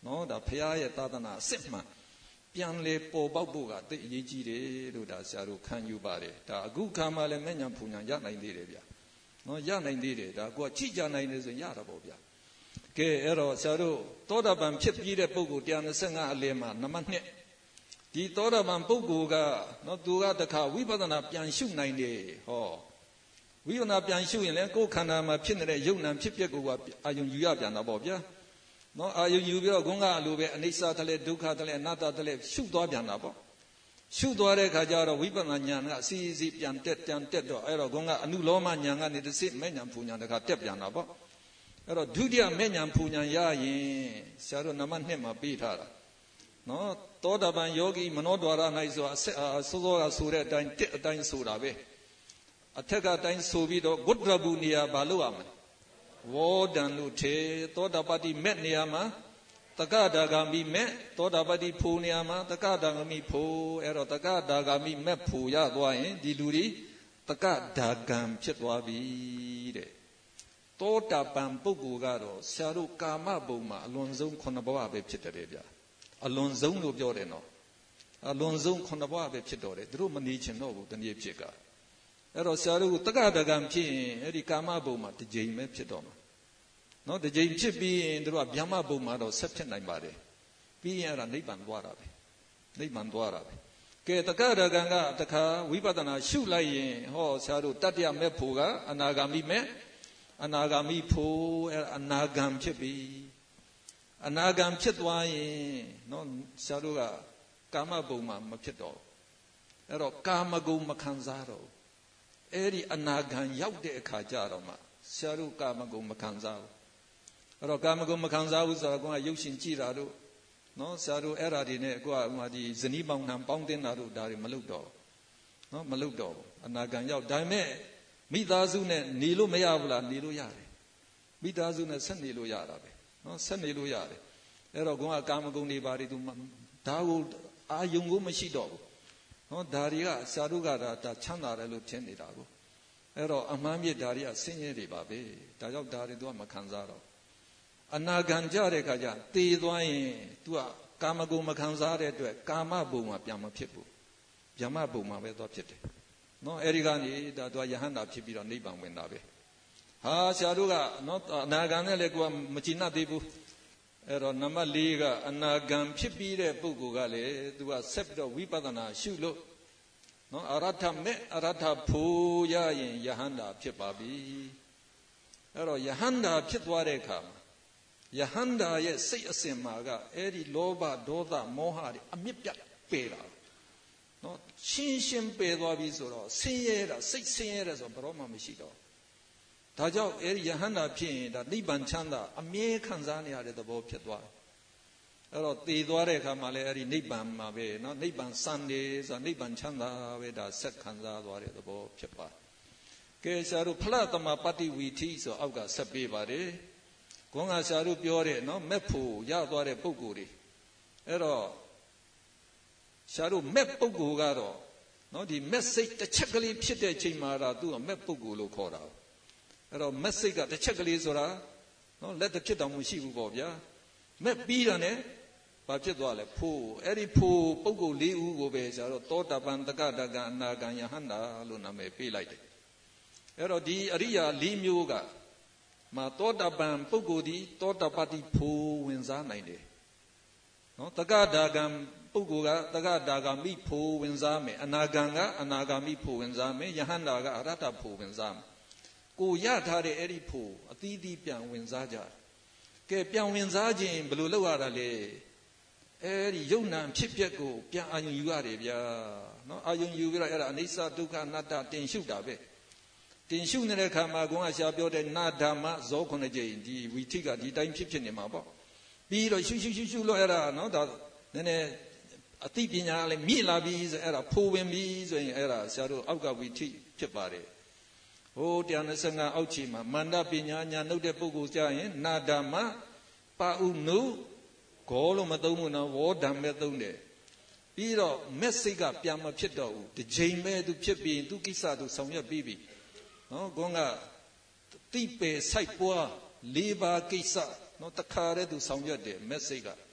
နော်ဒါဖရာရဲ့သာသနာအစစ်မှန်ပြန်လေပေါ်ပေါက်ဖို့ကတိတ်အရေးကြီးတယ်လို့ဒါဆရာတို့ခံယူပါတယ်ဒါအခုခါမှလည်းမဲ့ညာဖူညာရနိုင်သေးတယ်ဗျာနော်ရနိုင်သေးတယ်ဒါကိုကချိကြနိုင်တယ်ဆိုရင်ရတာပေါ့ဗျာကဲအဲ့တော့ဆရာတို့သောတာပန်ဖြစ်ပြီးတဲ့ပုဂ္ဂိုလ်125အလယ်မှာနံပါတ်2ဒီသောတာပန်ပုဂ္ဂိုလ်ကနော်သူကတခါဝိပဿနာပြန်ရှုနိုင်တယ်ဟောဝိပဿနာပြန်ရှုရင်လည်းကိုယ်ခန္ဓာမှာဖြစ်နေတဲ့ယုတ်နံဖြစ်ပျက်ကိုအာယုံယူရပြန်တာပေါ့ဗျာနော်အာယုံယူပြီးတော့ဂုဏ်ကအလိုပဲအနိစ္စတလဲဒုက္ခတလဲအနတ္တတလဲရှုသွားပြန်တာပေါ့ရှုသွားတဲ့ခါကျတော့ဝိပဿနာဉာဏ်ကအစီအစီပြန်တက်တော့အဲ့တော့ဂုဏ်ကအနုလောမဉာဏ်ကနေတစ်စစ်မဲ့ဉာဏ်ဖူဉာဏ်တခါတက်ပြန်တာပေါ့အဲ့တော့ဒုတိယမဲ့ဉာဏ်ဖူဉာဏ်ရရင်ဆရာတို့နံပါတ်2မှာပေးထားတာနော်သောတာပန်ယောဂီမနောဒွါရ၌ဆိုတာစောစောကဆိုတဲ့အတိုင်းတစ်အတိုင်းဆိုတာပဲအထက်ကအတိုင်းဆိုပြီးတော့ဂုတ္တရဘူးနေရာဘာလို့ရမလဲဝေါဒံလို့ထေသောတာပတိမဲ့နေရာမှာတက္ကဒါဂာမိမဲ့သောတာပတိဖိုနေရာမှာတက္ကဒါဂာမိဖိုအဲ့တော့တက္ကဒါဂာမိမဲ့ဖိုရသွားရင်ဒီလူတွေတက္ကဒါဂံဖြစ်သွားပြီတဲ့သောတာပန်ပုဂ္ဂိုလ်ကတော့ဆရာတို့ကာမဘုံမှာအလွန်ဆုံး9ဘဝပဲဖြစ်တယ်ဗျာအလွန်ဆုံးလို့ပြောတယ်နော်အလွန်ဆုံး9ဘဝပဲဖြစ်တော့တယ်သူတို့မနေချင်တော့ဘူးတနည်းဖြစ်ကအဲ့တော့ဆရာတို့တက္ကဒါဂံဖြစ်ရင်အဲ့ဒီကာမဘုံမှာတစ်ကြိမ်ပဲဖြစ်တော့မှာနော်တစ်ကြိမ်ဖြစ်ပြီးရင်တို့ကဗျမဘုံမှာတော့ဆက်ဖြစ်နိုင်ပါတယ်ပြီးရင်အဲ့ဒါနိဗ္ဗာန်သွားတာပဲနိဗ္ဗာန်သွားတာပဲကဲတက္ကဒါဂံကတခါဝိပဿနာရှုလိုက်ရင်ဟောဆရာတို့တတ္တယမဲ့ဖို့ကအနာဂါမိမဲ့အနာဂါမိဖို့အဲ့အနာဂံဖြစ်ပြီအနာဂံဖြစ်သွားရင်နော်ဆရာတို့ကကာမဘုံမှာမဖြစ်တော့အဲ့တော့ကာမဂုဏ်မခံစားတော့အဲ့ဒီအနာဂံရောက်တဲ့အခါကျတော့မှဆရာတို့ကာမဂုဏ်မခံစားဘူးအဲ့တော့ကာမဂုဏ်မခံစားဘူးဆိုတော့ကိုကရုပ်ရှင်ကြည့်တာတို့နော်ဆရာတို့အဲ့ဓာတွေနဲ့ကိုကဒီဇနီးပေါင်းနှံပေါင်းတင်တာတို့ဒါတွေမလုပ်တော့နော်မလုပ်တော့အနာဂံရောက်ဒါပေမဲ့မိသားစုနဲ့နေလို့မရဘူးလားနေလို့ရတယ်မိသားစုနဲ့ဆက်နေလို့ရတာပဲနော်ဆက်နေလို့ရတယ်အဲ့တော့ကိုကကာမဂုဏ်တွေဘာတွေသူဒါကိုအာယုံကိုမရှိတော့ဘူးနော်ဒါတွေကဆရာတို့ကဒါချမ်းသာတယ်လို့ထင်နေတာကိုအဲ့တော့အမှန်ပြဒါတွေကဆင်းရဲတွေပါပဲဒါကြောင့်ဒါတွေသူကမခံစားတော့အနာဂံကြတဲ့ခါကျသေသွားရင်သူကကာမဂုဏ်မခံစားတဲ့အတွက်ကာမဘုံမှာပြန်မဖြစ်ဘူးဗျမဘုံမှာပဲသွားဖြစ်တယ်နော်အဲ့ဒီကနေဒါသူကယဟန္တာဖြစ်ပြီးတော့နိဗ္ဗာန်ဝင်တာပဲဟာဆရာတို့ကနော်အနာဂံနဲ့လည်းကိုကမချိနှသေးဘူးအဲ့တော့နံပါတ်4ကအနာဂံဖြစ်ပြီးတဲ့ပုဂ္ဂိုလ်ကလည်းသူကဆက်ပြီးတော့ဝိပဿနာရှုလို့နော်အရထမဲ့အရထဖို့ရရင်ယဟန္တာဖြစ်ပါပြီအဲ့တော့ယဟန္တာဖြစ်သွားတဲ့အခါမှာယဟန္တာရဲ့စိတ်အစဉ်မှာကအဲ့ဒီလောဘဒေါသမောဟတွေအမြင့်ပြတ်ပယ်တာနော်ရှင်းပယ်သွားပြီဆိုတော့ဆင်းရဲတာစိတ်ဆင်းရဲတယ်ဆိုတော့ဘယ်တော့မှမရှိတော့ဒါကြောင့်အဲ့ဒီယဟန္တာဖြစ်ရင်ဒါနိဗ္ဗာန်ချမ်းသာအမြဲခံစားနေရတဲ့သဘောဖြစ်သွားတယ်အဲ့တော့တည်သွားတဲ့အခါမှာလည်းအဲ့ဒီနိဗ္ဗာန်မှာပဲနော်နိဗ္ဗာန်စံတယ်ဆိုတာနိဗ္ဗာန်ချမ်းသာပဲဒါဆက်ခံစားသွားတဲ့သဘောဖြစ်ပါတယ်ကဲဆရာတို့ဖလသမပတ္တိဝီထိဆိုအောက်ကဆက်ပေးပါတယ်ခွန်ကဆရာတို့ပြောတဲ့နော်မက်ဖို့ရသွားတဲ့ပုံကိုယ်တွေအဲ့တော့ဆရာတို့မက်ပုဂ္ဂိုလ်ကတော့နော်ဒီမက်စိတ်တစ်ချက်ကလေးဖြစ်တဲ့ချိန်မှာတော့သူကမက်ပုဂ္ဂိုလ်လို့ခေါ်တာအဲ့တော့မက်စိတ်ကတစ်ချက်ကလေးဆိုတာနော်လက်တစ်ဖြစ်တောင်မရှိဘူးပေါ့ဗျာမက်ပြီးတာ ਨੇ ဘာဖြစ်သွားလဲဖို့အဲ့ဒီဖို့ပုဂ္ဂိုလ်၄ဦးကိုပဲဆရာတို့သောတာပန်တက္ကဒါဂံအနာဂံယဟန္တာလို့နာမည်ပေးလိုက်တယ်အဲ့တော့ဒီအရိယာ၄မျိုးကမှာသောတာပန်ပုဂ္ဂိုလ်ဒီသောတာပတိဖို့ဝင်စားနိုင်တယ်နော်တက္ကဒါဂံပုဂ္ဂိုလ်ကတက္ကဒါဂာမိဖို့ဝင်စားမယ်အနာဂံကအနာဂာမိဖို့ဝင်စားမယ်ယဟန္တာကအရတ္တဖို့ဝင်စားမယ်ကိုရထားတဲ့အဲ့ဒီဖို့အသီးသီးပြန်ဝင်စားကြကဲပြန်ဝင်စားခြင်းဘယ်လိုလုပ်ရတာလဲအဲ့ဒီယုံနာဖြစ်ပျက်ကိုပြန်အာယုံယူရတယ်ဗျာနော်အာယုံယူပြီးတော့အဲ့ဒါအနိစ္စဒုက္ခအနတ္တတင်ရှုတာပဲတင်ရှုနေတဲ့ခါမှာကိုကရှာပြောတဲ့နာဓမ္မဇော9ကြိမ်ဒီဝီထိကဒီတိုင်းဖြစ်နေမှာပေါ့ပြီးတော့ရှုလို့အဲ့ဒါနော်ဒါနည်းနည်းအသိပညာလည်းမြင့်လာပြီဆိုအဲ့ဒါဖိုးဝင်ပြီဆိုရင်အဲ့ဒါဆရာတို့အောက်ကဝီထိဖြစ်ပါတယ်ဟို125အောက်ခြေမှာမန္တပညာညာနှုတ်တဲ့ပုဂ္ဂိုလ်ကြရင်နာဓမ္မပါဥနုဂောလို့မသုံးဘူးနော်ဝေါဓမ္မဲသုံးတယ်ပြီးတော့မက်စိတ်ကပြန်မဖြစ်တော့ဘူးတစ်ချိန်ပဲသူဖြစ်ပြီးသူကိစ္စသူဆောင်ရွက်ပြီးပြီနော်ကွန်းကတိပေစိုက်ပွား၄ပါးကိစ္စနော်တခါတည်းသူဆောင်ရွက်တယ်မက်စိတ်က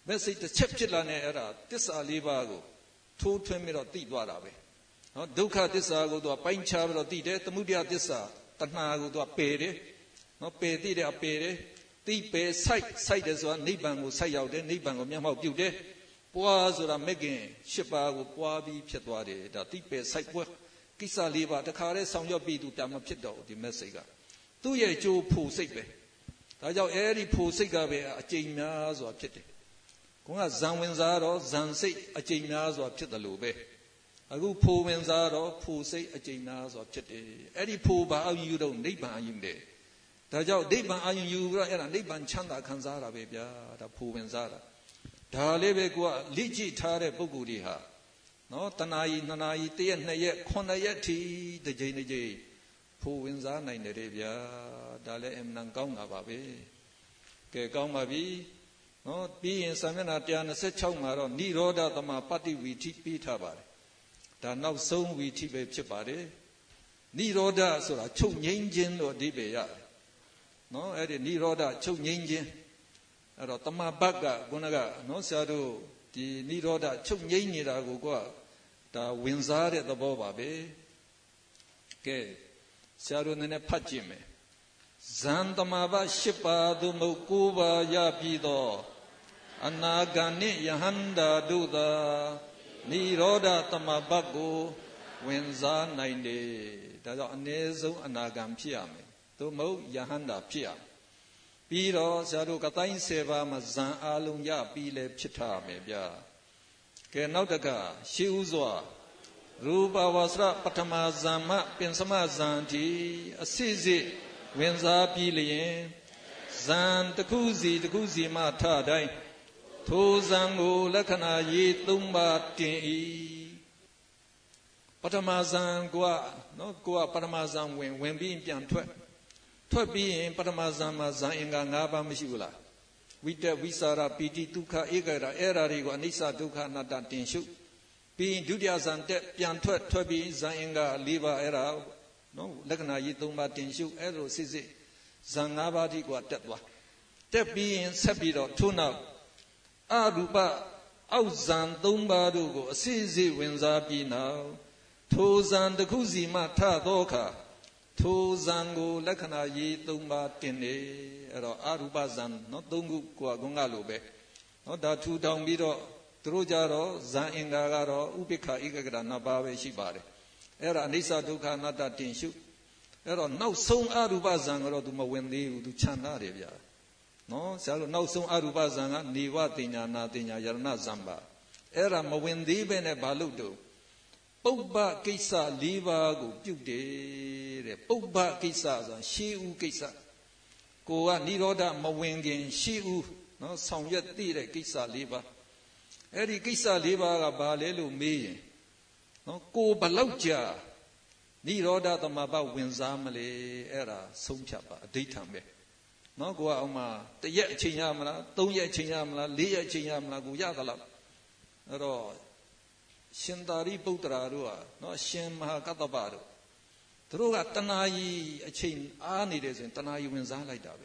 message တစ်ချက်ဖြစ်လာနေအဲ့ဒါတစ္ဆာလေးပါးကိုထိုးထွင်းပြီးတော့သိသွားတာပဲနော်ဒုက္ခသစ္စာကိုသူကပိုင်းခြားပြီးတော့သိတယ်သမုဒယသစ္စာတဏှာကိုသူကပယ်တယ်နော်ပယ်သိတယ်ပယ်တယ်သိပယ်စိုက်တယ်ဆိုတာနိဗ္ဗာန်ကိုစိုက်ရောက်တယ်နိဗ္ဗာန်ကိုမျက်မှောက်ပြုတယ်ပွားဆိုတာမဂ္ဂင်၈ပါးကိုပွားပြီးဖြစ်သွားတယ်ဒါသိပယ်စိုက်ပွားကိစ္စ၄ပါးတခါတည်းဆောင်ရွက်ပြီးသူတာမဖြစ်တော့ဒီ message ကသူ့ရဲ့ကြိုးဖို့စိတ်ပဲဒါကြောင့်အဲ့ဒီဖို့စိတ်ကပဲအကျိန်များစွာဖြစ်တယ်ကိုကဇံဝင်စားတော့ဇံစိတ်အကျိန်များစွာဖြစ်တယ်လို့ပဲအခုဖို့ဝင်စားတော့ဖို့စိတ်အကျိန်များစွာဖြစ်တယ်အဲ့ဒီဖို့ဘာအယူတော့နိဗ္ဗာန်အယူတယ်ဒါကြောင့်နိဗ္ဗာန်အယူယူပြီးတော့အဲ့ဒါနိဗ္ဗာန်ချမ်းသာခံစားတာပဲဗျာဒါဖို့ဝင်စားတာဒါလေးပဲကိုကလိကြည့်ထားတဲ့ပုဂ္ဂိုလ်တွေဟာနော်တဏှာကြီးနှစ်နာရီတရက်နှစ်ရက်9ရက်ထိတစ်ကြိမ်တစ်ကြိမ်ဖို့ဝင်စားနိုင်တယ်ဗျာဒါလည်းအမှန်ကောင်းတာပါပဲကဲကောင်းပါပြီနော်ပြီးရင်စာမျက်နှာ126မှာတော့နိရောဓသမပတ္တိဝီထိပြီးထားပါတယ်ဒါနောက်ဆုံးဝီထိပဲဖြစ်ပါတယ်နိရောဓဆိုတာချုပ်ငြိမ်းခြင်းလို့အဓိပ္ပာယ်ရတယ်နော်အဲ့ဒီနိရောဓချုပ်ငြိမ်းခြင်းအဲ့တော့တမဘတ်ကခုနကနော်ဆရာတို့ဒီနိရောဓချုပ်ငြိမ်းနေတာကိုကဒါဝင်စားတဲ့သဘောပါပဲကဲဆရာတို့နည်းနည်းဖတ်ကြည့်မယ်ဇန်တမဘတ်၈ပါးသို့မဟုတ်9ပါးရပြီးတော့အနာဂံနှင့်ယဟန္တာတို့သာနိရောဓသမဘတ်ကိုဝင်စားနိုင်တယ်ဒါကြောင့်အနည်းဆုံးအနာဂံဖြစ်ရမယ်သို့မဟုတ်ယဟန္တာဖြစ်ရမယ်ပြီးတော့ဆရာတို့ကတိုင်း10ပါးမှာဇံအလုံးရပြီးလဲဖြစ်ထားမယ်ဗျာကဲနောက်တကရှေးဥစွာရူပဝဆရပထမဇံမပင်စမဇံတိအစစ်စစ်ဝင်စားပြီးလျင်ဇံတစ်ခုစီမှထတိုင်းထိုဇံကိုလက္ခဏာရေး3ပါးတင်၏ပထမဇံကနော်ကိုကပထမဇံဝင်ပြီးပြန်ထွက်ပြီးရင်ပထမဇံမှာဇံအင်္ဂါ5ပါးမရှိဘူးလားဝိတ္တဝိစာရပီတိဒုက္ခဧကရာအဲ့ဓာတွေကိုအနိစ္စဒုက္ခအနတ္တတင်ရှုပြီးရင်ဒုတိယဇံတက်ပြန်ထွက်ပြီးဇံအင်္ဂါ4ပါးအဲ့ဒါနော်လက္ခဏာကြီး3ပါးတင်ရှုအဲ့လိုစစ်ဇံ5ပါးဒီကတက်သွားတက်ပြီးရင်ဆက်ပြီးတော့ထို့နောက်အရူပအောက်ဇံ3ပါးတို့ကိုအစစ်ဝင်စားပြီးနောက်ထိုဇံတစ်ခုစီမှထသောအခါထိုဇံကိုလက္ခဏာရေး3ပါးတင်နေအဲ့တော့အရူပဇံနော်3ခုကိုကလိုပဲနော်ဒါထူထောင်ပြီးတော့သူတို့ကြတော့ဇံအင်္ဂါကတော့ဥပိ္ပခာဧကဂရ2ပါးပဲရှိပါတယ်အဲ့ဒါအနိစ္စဒုက္ခအနတ္တတင်ရှုအဲ့တော့နောက်ဆုံးအရူပဇံကတော့သူမဝင်သေးဘူးသူခြံထားတယ်ဗျာနော်ဆရာတို့နောက်ဆုံးအရူပဇံကနေဝတင်ညာနာတင်ညာယရဏဇံပါအဲ့ဒါမဝင်သေးပဲနဲ့ဘာလို့တော့ပုပ္ပကိစ္စ၄ပါးကိုပြုတ်တယ်တဲ့ပုပ္ပကိစ္စဆိုတာရှေးဦးကိစ္စကိုကနိရောဓမဝင်ခင်ရှေးဦးနော်ဆောင်ရွက်သိတဲ့ကိစ္စ၄ပါးအဲ့ဒီကိစ္စ၄ပါးကဘာလဲလို့မေးရင်နော်ကိုဘလောက်ကြာနိရောဓသမဘဝင်စားမလဲအဲ့ဒါဆုံးဖြတ်ပါအဓိဋ္ဌံပဲနော်ကိုကအောင်မှာ1ရက်အချိန်ရမလား3ရက်အချိန်ရမလား4ရက်အချိန်ရမလားကိုရသလားအဲ့တော့ရှင်သာရိပုတ္တရာတို့ကနော်ရှင်မဟာကတ္တပတို့သူတို့ကတဏှာကြီးအချိန်အားနေတယ်ဆိုရင်တဏှာကြီးဝင်စားလိုက်တာပဲ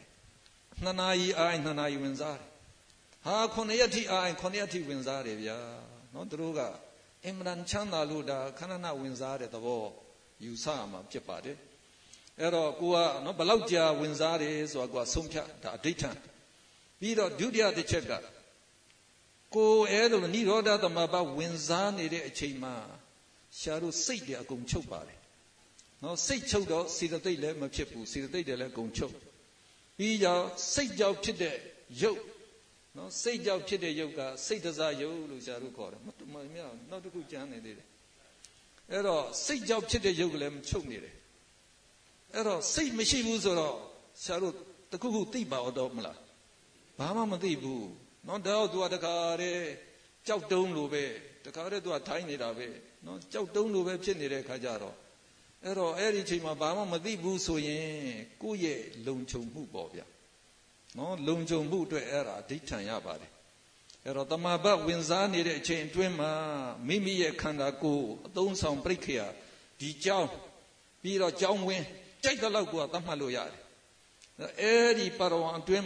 2နာရီအား2နာရီဝင်စားတယ်ဟာ9ရက်ထိအား9ရက်ထိဝင်စားတယ်ဗျာနော်သူတို့ကအင်မတန်ချမ်းသာလို့ဒါခဏခဏဝင်စားတဲ့သဘောယူဆမှာဖြစ်ပါတယ်အဲ့တော့ကိုကနော်ဘလောက်ကြာဝင်စားတယ်ဆိုတာကိုကဆုံးဖြတ်ဒါအဋ္ဌံပြီးတော့ဒုတိယတစ်ချက်ကကိုအဲ့လိုနိရောဓသမဘဝင်စားနေတဲ့အချိန်မှာရှားတို့စိတ်တွေအကုန်ချုပ်ပါတယ်နော်စိတ်ချုပ်တော့စေတသိက်လည်းမဖြစ်ဘူးစေတသိက်တွေလည်းအကုန်ချုပ်ပြီးကြောင့်စိတ်ကြောင့်ဖြစ်တဲ့ယုတ်နော်စိတ်ကြောင့်ဖြစ်တဲ့ယုတ်ကစိတ်တစားယုတ်လို့ရှားတို့ခေါ်တယ်မမြောက်နောက်တစ်ခုကျမ်းနေသေးတယ်အဲ့တော့စိတ်ကြောင့်ဖြစ်တဲ့ယုတ်ကလည်းချုပ်နေတယ်အဲ့တော့စိတ်မရှိဘူးဆိုတော့ရှားတို့တခုခုသိပါတော့မလားဘာမှမသိဘူးနော်တော့သူကတခါတည်းကြောက်တုံးလိုပဲတခါတည်းသူကထိုင်းနေတာပဲနော်ကြောက်တုံးလိုပဲဖြစ်နေတဲ့ခါကျတော့အဲ့တော့အဲ့ဒီအချိန်မှာဘာမှမသိဘူးဆိုရင်ကိုယ့်ရဲ့လုံခြုံမှုပေါ့ဗျာနော်လုံခြုံမှုအတွက်အဲ့ဒါအဓိဋ္ဌံရပါတယ်အဲ့တော့တမဘဝင်စားနေတဲ့အချိန်အတွင်းမှာမိမိရဲ့ခန္ဓာကိုယ်အသုံးဆောင်ပြိခေယဒီကြောင်းပြီးတော့ကြောင်းဝင်ကြိုက်တဲ့လောက်ကသတ်မှတ်လို့ရတယ်အဲ့ဒီပါရဝံအတွင်းမှာ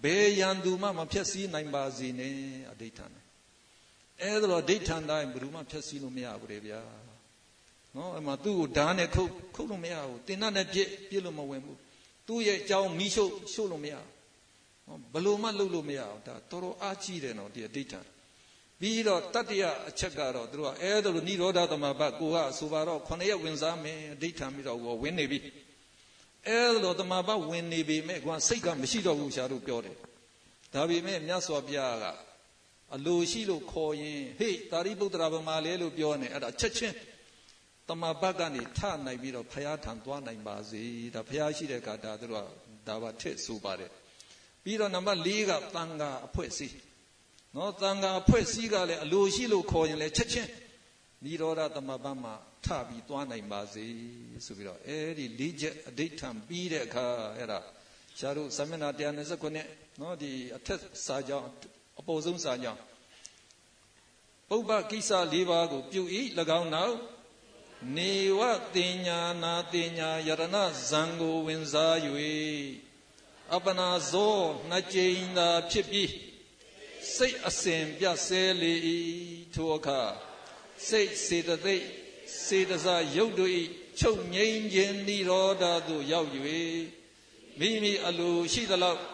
ဘေယံသူမဖြက်စီးနိုင်ပါစေနဲ့အဓိဋ္ဌာန်အဲ့ဒါတော့အဓိဋ္ဌာန်တိုင်းဘယ်သူမှဖြက်စီးလို့မရဘူးလေဗျာနော်အဲ့မှာသူ့ကိုဓာတ်နဲ့ခုတ်လို့မရဘူးတင်တတ်နဲ့ပြစ်လို့မဝင်ဘူးသူ့ရဲ့အကြောင်းမီးရှို့လို့မရဘူးဘယ်လိုမှလုပ်လို့မရဘူးဒါတော်တော်အားကြီးတယ်နော်ဒီအဓိဋ္ဌာန်ပြီးတော့တတ္တယအချက်ကတော့သူတို့ကအဲ့ဒါလိုနိရောဓသမဘတ်ကိုကဆိုပါတော့9ရက်ဝင်စားမယ်အဓိဋ္ဌာန်ပြီးတော့ဝင်နေပြီအဲ့ဒါလိုသမဘတ်ဝင်နေပြီမဲ့ကွာစိတ်ကမရှိတော့ဘူးရှားတို့ပြောတယ်ဒါပေမဲ့မြတ်စွာဘုရားကအလိုရှိလို့ခေါ်ရင်ဟေ့တာရိပုတ္တရာဗမာလဲလို့ပြောနေအဲ့ဒါချက်ချင်းသမဘတ်ကနေထနိုင်ပြီးတော့ဘုရားထံသွားနိုင်ပါစေဒါဘုရားရှိတဲ့အခါဒါသူတို့ကဒါပါထည့်ဆိုပါတယ်ပြီးတော့နံပါတ်4ကသံဃာအဖွဲ့အစည်းနော်သံဃာအဖွဲ့အစည်းကလည်းအလိုရှိလို့ခေါ်ရင်လည်းချက်ချင်းနိရောဓသမဘတ်မှာထပြီးသွားနိုင်ပါစေဆိုပြီးတော့အဲ့ဒီ၄ချက်အဓိဋ္ဌာန်ပြီးတဲ့အခါအဲ့ဒါရှားတို့သမဏ129နော်ဒီအထက်စာကြောင်းအပေါ်ဆုံးစာကြောင်းပုပ္ပကိစ္စ၄ပါးကိုပြု၏၎င်းနောက်နေဝတင်ညာနာတင်ညာယရဏဇံကိုဝင်စား၍အပနာဇောနှစ်ကြိမ်သာဖြစ်ပြီးစိတ်အစဉ်ပြတ်ဆဲလေ၏ထိုအခါစိတ်စေတသိက်စေတစရုပ်တို့၏ချုပ်ငြိမ်းခြင်းနိရောဓသို့ရောက်၍မိမိအလိုရှိသလောက်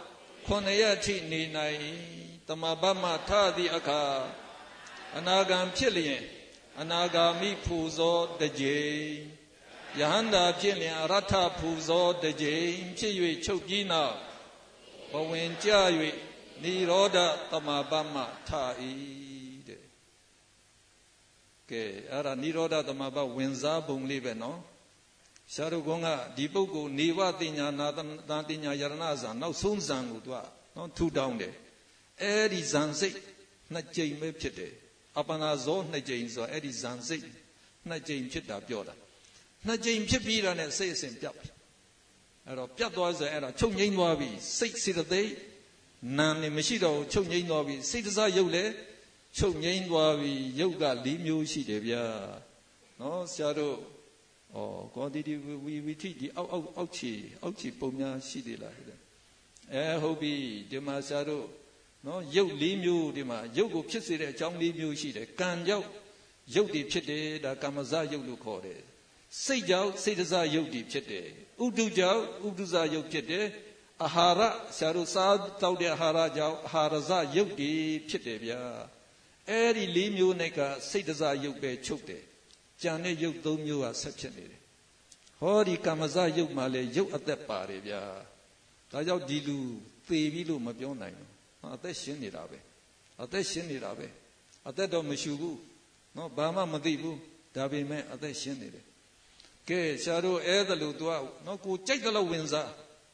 9ရက်ထိနေနိုင်သမဘတ်မှထသည့်အခါအနာဂံဖြစ်လျင်အနာဂါမိဖူဇောတကြိမ်ယဟန္တာဖြစ်လျင်အရထဖူဇောတကြိမ်ဖြစ်၍ချုပ်ပြီးနောက်ဘဝင်ကြ၍နိရောဓသမဘတ်မှထ၏တဲ့ကဲအဲ့ဒါနိရောဓသမဘတ်ဝင်စားပုံလေးပဲနော်ရှားတို့ကဒီပုဂ္ဂိုလ်နေဝတင်ညာနာတတင်ညာယရဏဇံနောက်ဆုံးဇံကိုသူကနော်ထူတောင်းတယ်အဲ့ဒီဇံစိတ်နှစ်ကြိမ်ပဲဖြစ်တယ်အပနာဇောနှစ်ကြိမ်ဆိုအဲ့ဒီဇံစိတ်နှစ်ကြိမ်ဖြစ်တာပြောတာနှစ်ကြိမ်ဖြစ်ပြီးတာနဲ့စိတ်အစဉ်ပြတ်ပြီအဲ့တော့ပြတ်သွားဆိုအဲ့ဒါချုပ်ငိမ့်သွားပြီစိတ်စေတသိက်နာနေမရှိတော့ချုပ်ငိမ့်သွားပြီစိတ်တစားရုပ်လည်းချုပ်ငိမ့်သွားပြီရုပ်က၄မျိုးရှိတယ်ဗျာနော်ဆရာတို့ကောဒီဝီထိဒီအောက်ခြေပုံများရှိသေးလားဟုတ်ပြီဒီမှာဆရာတို့နော်ရုပ်၄မျိုးဒီမှာရုပ်ကိုဖြစ်စေတဲ့အကြောင်း၄မျိုးရှိတယ်ကံကြောင့်ရုပ်တွေဖြစ်တယ်ဒါကမ္မဇရုပ်လို့ခေါ်တယ်စိတ်ကြောင့်စိတ်တစားရုပ်တွေဖြစ်တယ်ဥဒုကြောင့်ဥဒုဇရုပ်ဖြစ်တယ်အာဟာရဆရာတို့စားတောက်တဲ့အာဟာရကြောင့်အာဟာရဇရုပ်တွေဖြစ်တယ်ဗျာအဲ့ဒီ၄မျိုးနဲ့ကစိတ်တစားရုပ်ပဲချုပ်တယ်ကြံတဲ့ရုပ်၃မျိုးကဆက်ဖြစ်နေတယ်ဟောဒီကမ္မဇရုပ်မှာလေရုပ်အသက်ပါတယ်ဗျာဒါကြောင့်ဒီလူသေပြီလို့မပြောနိုင်ဘူးအသက်ရှင်နေတာပဲအသက်ရှင်နေတာပဲအသက်တော့မရှိဘူးနော်ဘာမှမသိဘူးဒါပေမဲ့အသက်ရှင်နေတယ်ကဲဆရာတို့အဲ့ဒါလို့ तू ကနော်ကိုကြိုက်တယ်လို့ဝင်စား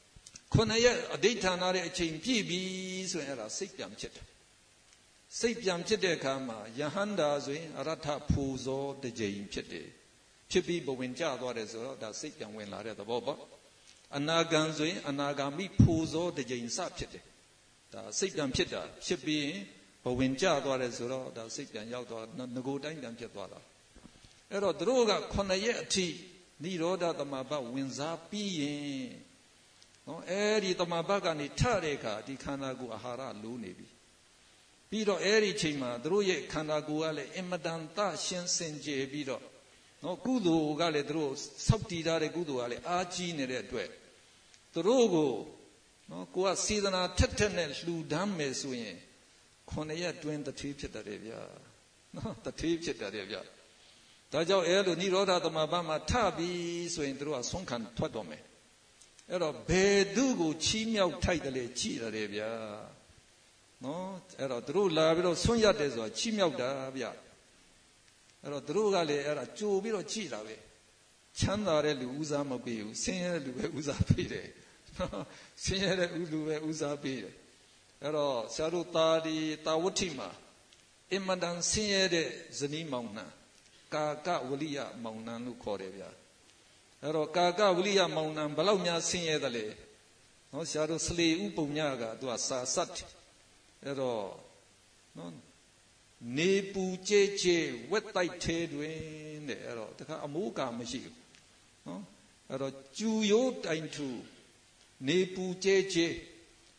9ရက်အဓိဋ္ဌာန်တဲ့အချိန်ပြည့်ပြီဆိုရင်အဲ့ဒါစိတ်ပြန်ဖြစ်တယ်စိတ်ပြန်ဖြစ်တဲ့အခါမှာယဟန္တာဆိုရင်အရထဖူဇောတကြိမ်ဖြစ်တယ်ဖြစ်ပြီးဘဝင်ကျသွားတယ်ဆိုတော့ဒါစိတ်ပြန်ဝင်လာတဲ့သဘောပေါ့အနာဂံဆိုရင်အနာဂါမိဖူဇောတကြိမ်စဖြစ်တယ်ဒါစိတ်ပြန်ဖြစ်တာဖြစ်ပြီးရင်ဘဝင်ကျသွားတယ်ဆိုတော့ဒါစိတ်ပြန်ရောက်သွားငကိုတိုင်းပြန်ဖြစ်သွားတာအဲ့တော့သူတို့က9ရက်အထိနိရောဓသမဘတ်ဝင်စားပြီးရင်နော်အဲ့ဒီသမဘတ်ကနေထတဲ့အခါဒီခန္ဓာကိုယ်အာဟာရလိုးနေပြီပြီးတော့အဲ့ဒီချိန်မှာသူတို့ရဲ့ခန္ဓာကိုယ်ကလည်းအင်မတန်သရှင်းစင်ကြယ်ပြီးတော့နော်ကုသိုလ်ကလည်းသူတို့စောက်တည်ထားတဲ့ကုသိုလ်ကလည်းအားကြီးနေတဲ့အတွက်သူတို့ကိုနော်ကိုကစေတနာထက်ထက်နဲ့လှူဒန်းမယ်ဆိုရင်9ရက်တွင်တထေးဖြစ်တယ်ဗျာနော်တထေးဖြစ်တယ်ဗျာဒါကြောင့်အဲ့လိုနိရောဓသမဘတ်မှာထပြီးဆိုရင်သူတို့ကဆုံးခံထွက်တော်မယ်အဲ့တော့ဘယ်သူကိုချီးမြှောက်ထိုက်တယ်လေကြည်တယ်ဗျာနော်အဲ့တော့သူတို့လာပြီးတော့ဆွန့်ရတယ်ဆိုတာချီးမြှောက်တာဗျအဲ့တော့သူတို့ကလည်းအဲ့ဒါကြိုပြီးတော့ကြည်တာပဲချမ်းသာတဲ့လူဦးစားမပေးဘူးဆင်းရဲတဲ့လူပဲဦးစားပေးတယ်ဆင်းရဲတဲ့လူပဲဦးစားပေးတယ်အဲ့တော့ဆရာတို့တာဝဋ္ဌိမှာအင်မတန်ဆင်းရဲတဲ့ဇနီးမောင်နှံကာကဝလိယမောင်နှံလို့ခေါ်တယ်ဗျာအဲ့တော့ကာကဝလိယမောင်နှံဘလောက်များဆင်းရဲတယ်လဲနော်ဆရာတို့စလေဥပုံညကသူကစာစတ်အဲ့တော့နော်နေပူကြဲကြဲဝက်တိုက်သေးတွင်တဲ့အဲ့တော့တခါအမိုးကာမရှိဘူးနော်အဲ့တော့ကျူရိုးတိုင်ထူနေပူကြဲကြဲ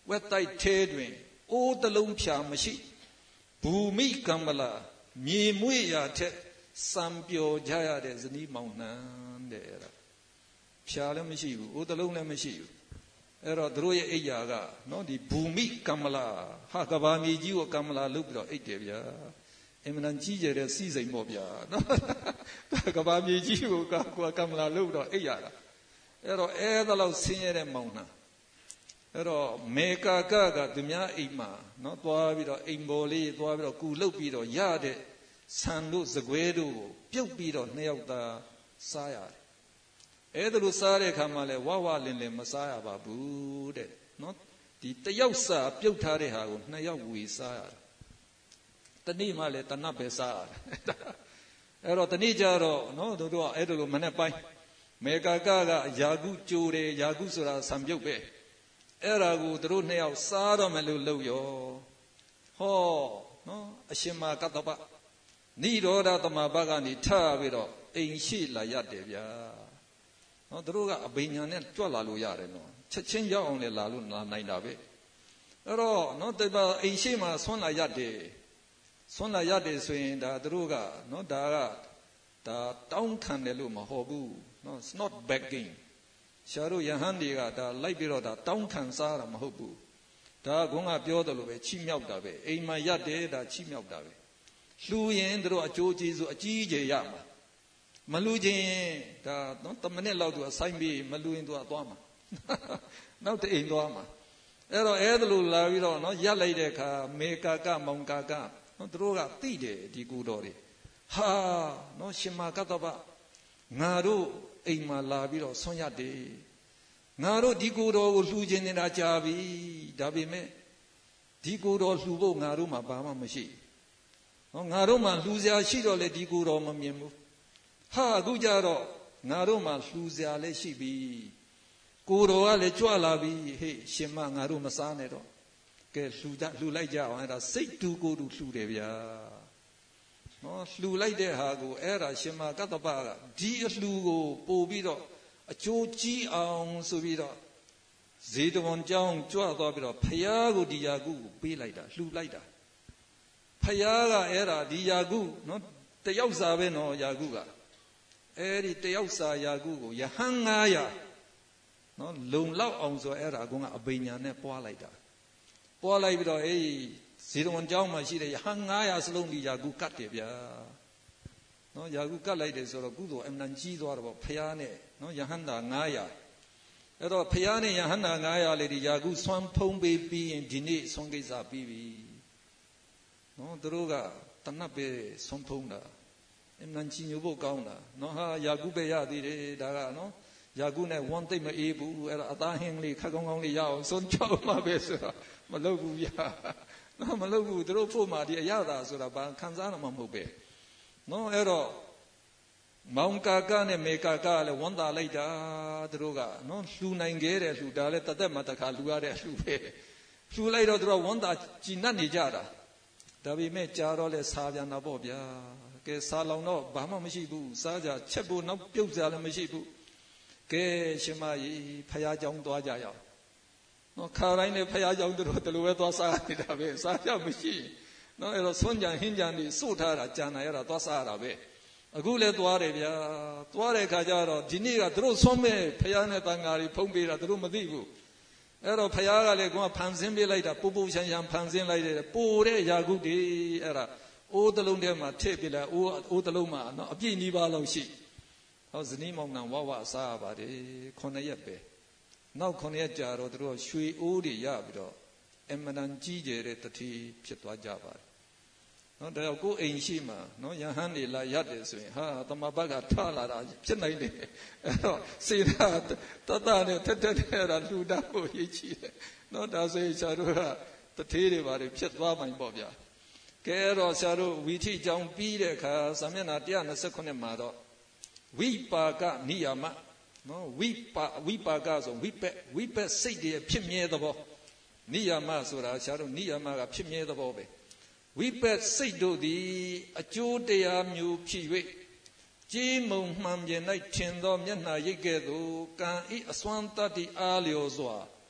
ဝက်တိုက်သေးတွင်အိုးတလုံးဖြာမရှိဘူမိကံမလာမြေမွေ့ရာထက်စံပျော်ကြရတဲ့ဇနီးမောင်နှံတဲ့အဲ့ဒါဖြာလည်းမရှိဘူးအိုးတလုံးလည်းမရှိဘူးအဲ့တော့တို့ရဲ့အိယာကနော်ဒီဘူမိကံမလာဟာကဘာမြေကြီးကိုကံမလာလုပ်ပြီးတော့အိတ်တယ်ဗျာအမှန်တန်ကြီးကျယ်တဲ့စီးစိမ်ပေါ့ဗျာနော်ကဘာမြေကြီးကိုကံမလာလုပ်ပြီးတော့အိတ်ရတာအဲ့တော့အဲ့ဒါလောက်ဆင်းရဲတဲ့မောင်နှံအဲ့တော့မေကာကသူများအိမ်မှာနော်သွားပြီးတော့အိမ်ပေါ်လေးသွားပြီးတော့ကူလှုပ်ပြီးတော့ရတဲ့ဆန်တို့စကွဲတို့ကိုပြုတ်ပြီးတော့နှစ်ယောက်သားစားရတယ်အဲ့ဒါလို့စားတဲ့အခါမှာလဲဝဝလင်လင်မစားရပါဘူးတဲ့နော်ဒီတယောက်စားပြုတ်ထားတဲ့ဟာကိုနှစ်ယောက်ဝေစားရတယ်တနေ့မှလည်းတနတ်ပဲစားရတယ်အဲ့တော့တနေ့ကျတော့နော်တို့ကအဲ့ဒါလို့မနဲ့ပိုင်းမေကာကယာကုကြိုတယ်ယာကုဆိုတာဆံပြုတ်ပဲအဲ့ဒါကိုတို့နှစ်ယောက်စားတော့မယ်လို့လုပ်ရောဟောနော်အရှင်မကတ္တပနိရောဓသမဘကနေထပြီးတော့အိမ်ရှိလာရတယ်ဗျာနော်တို့ကအဘိညာနဲ့ကြွလာလို့ရတယ်နော်ချက်ချင်းရောက်အောင်လည်းလာလို့နိုင်တာပဲအဲ့တော့နော်တပအိမ်ရှိမှာဆွမ်းလာရတယ်ဆိုရင်ဒါတို့ကနော်ဒါတောင်းခံတယ်လို့မဟုတ်ဘူးနော် it's not begging ရှားတို့ယဟန်တွေကဒါလိုက်ပြီးတော့ဒါတောင်းခံစားတာမဟုတ်ဘူးဒါကပြောတယ်လို့ပဲချိမြောက်တာပဲအိမ်မှာရတယ်ဒါချိမြောက်တာပဲလှူရင်တို့အကျိုးကျေးဇူးအကြီးအကျယ်ရမှာမလှူခြင်းဒါနော်10မိနစ်လောက်သူအဆိုင်ပြီးမလှူရင်သူကသွားမှာနောက်တအိမ်သွားမှာအဲ့တော့အဲ့ဒါလို့လာပြီးတော့နော်ရက်လိုက်တဲ့အခါမေကာကမောင်ကာကနော်တို့ကသိတယ်ဒီကူတော်တွေဟာနော်ရှင်မကတ္တပငါတို့အိမ်မှာလာပြီးတော့ဆွမ်းရတယ်ငါတို့ဒီကိုယ်တော်ကိုလှူခြင်းနေတာကြာပြီဒါပေမဲ့ဒီကိုယ်တော်လှူဖို့ငါတို့မှာဘာမှမရှိနော်ငါတို့မှာလှူစရာရှိတော့လေဒီကိုယ်တော်မမြင်ဘူးဟာအခုကြတော့ငါတို့မှာလှူစရာလည်းရှိပြီကိုယ်တော်ကလည်းကြွလာပြီဟေ့ရှင်မငါတို့မစားနဲ့တော့ကဲလှူလိုက်ကြအောင်အဲ့ဒါစိတ်တူကိုယ်တူလှူတယ်ဗျာနော်လှူလိုက်တဲ့ဟာကိုအဲ့ဒါရှင်မကတ္တပကဒီအလှူကိုပို့ပြီးတော့အကျိုးကြီးအောင်ဆိုပြီးတော့ဇေတဝန်ကျောင်းကြွသွားပြီးတော့ဖယားကိုဒီယာကုကိုပေးလိုက်တာလှူလိုက်တာဖယားကအဲ့ဒါဒီယာကုနော်တယောက်စာပဲနော်ယာကုကအဲ့ဒီတယောက်စာယာကုကိုယဟန်900နော်လုံလောက်အောင်ဆိုအဲ့ဒါကအဘိညာနဲ့ပွားလိုက်တာပွားလိုက်ပြီးတော့အေးဇေတဝန်ကျောင်းမှာရှိတဲ့ယဟန်900စလုံးဒီယာကုကတ်တယ်ဗျာနော်ယာကုကတ်လိုက်တယ်ဆိုတော့ကုသိုလ်အမှန်ကြီးသွားတော့ဖယားနဲ့နော်ယဟန်တာ900အဲ့တော့ဖယားနဲ့ယဟန်တာ900လေဒီယာကုဆွမ်းဖုံးပေးပြီးရင်ဒီနေ့ဆွမ်းကိစ္စပြီးပြီနော်တို့ကတဏှတ်ပဲဆွမ်းဖုံးတာအမှန်ကြီးညို့ဖို့ကောင်းတာနော်ဟာယာကုပဲရသေးတယ်ဒါကနော်ယာကုနဲ့ဝမ်းသိမ့်မအေးဘူးအဲ့ဒါအသားဟင်းလေးခက်ကောင်းကောင်းလေးရအောင်စွန့်ချောက်မှပဲဆိုတော့မလုပ်ဘူးဗျာနော်မလုပ်ဘူးတို့ဖို့မှဒီအရသာဆိုတာဘာခံစားရမှာမဟုတ်ပဲနော်အဲ့တော့မောင်ကာကနဲ့မေကာကလည်းဝန်တာလိုက်တာတို့ကနော်လှူနိုင်ခဲ့တယ်လှူတာလည်းတသက်မှတစ်ခါလှူရတဲ့လှူပဲလှူလိုက်တော့တို့ကဝန်တာကြည်နပ်နေကြတာဒါပေမဲ့ကြာတော့လဲစားပြန်တာပေါ့ဗျာကဲစားလောင်တော့ဘာမှမရှိဘူးစားကြချက်ဖို့နောက်ပြုတ်ကြလည်းမရှိဘူးကဲရှင်မကြီးဖယားเจ้าသွားကြရအောင်နော်ခါတိုင်းနဲ့ဖယားเจ้าတို့တလူပဲသွားစားနေတာပဲစားကြမရှိနော်အဲ့တော့ဆွမ်းကြံဟင်းကြံတွေစို့ထားတာကြံလာရတာသွားစားရတာပဲအခုလည်းသွားတယ်ဗျာသွားတဲ့အခါကျတော့ဒီနေ့ကတို့ဆွမ်းမဲ့ဖယားနဲ့တန်ဃာတွေဖုံးပေးတာတို့မသိဘူးအဲ့တော့ဖယားကလည်းဖန်ဆင်းပေးလိုက်တာပူပူရှန်ရှန်ဖန်ဆင်းလိုက်တယ်ပိုတဲ့ယာကုတွေအဲ့ဒါအိုးတလုံးထဲမှာထည့်ပြလိုက်အိုးတလုံးမှာနော်အပြည့်နီးပါးလောက်ရှိဟောဇနီးမောင်နှံဝဝစားရပါတယ်9ရက်ပဲနောက်9ရက်ကြာတော့တို့ရွှေအိုးတွေရပြီးတော့အမှန်တန်ကြီးကျယ်တဲ့တတိဖြစ်သွားကြပါတယ်နော်ဒါကြောင့်ကိုယ်အိမ်ရှိမှာနော်ယဟန်တွေလာရတယ်ဆိုရင်ဟာသမဘတ်ကထလာတာဖြစ်နိုင်တယ်အဲ့တော့စေနာတတနဲ့ထက်ထက်နဲ့တာလူတာကိုရေးချီတယ်နော်ဒါဆိုရင်ဆရာတို့ကတထေးတွေပါတယ်ဖြစ်သွားမှန်ပေါ့ဗျာကဲတော့ဆရာတို့ဝီထိကြောင့်ပြီးတဲ့အခါစာမျက်နှာ129မှာတော့ဝိပါကနိယာမနော်ဝိပါကဆိုဝိပက်စိတ်တွေဖြစ်မြဲသဘောနိယာမဆိုတာဆရာတို့နိယာမကဖြစ်မြဲသဘောပဲဝိပက်စိတ်တို့သည်အကျိုးတရားမျိုးဖြစ်၍ကြေးမုံမှန်ပြင်၌ထင်သောမျက်နှာရိပ်ကဲ့သို့ကံဤအစွမ်းတတ္တိအားလျော်စွာ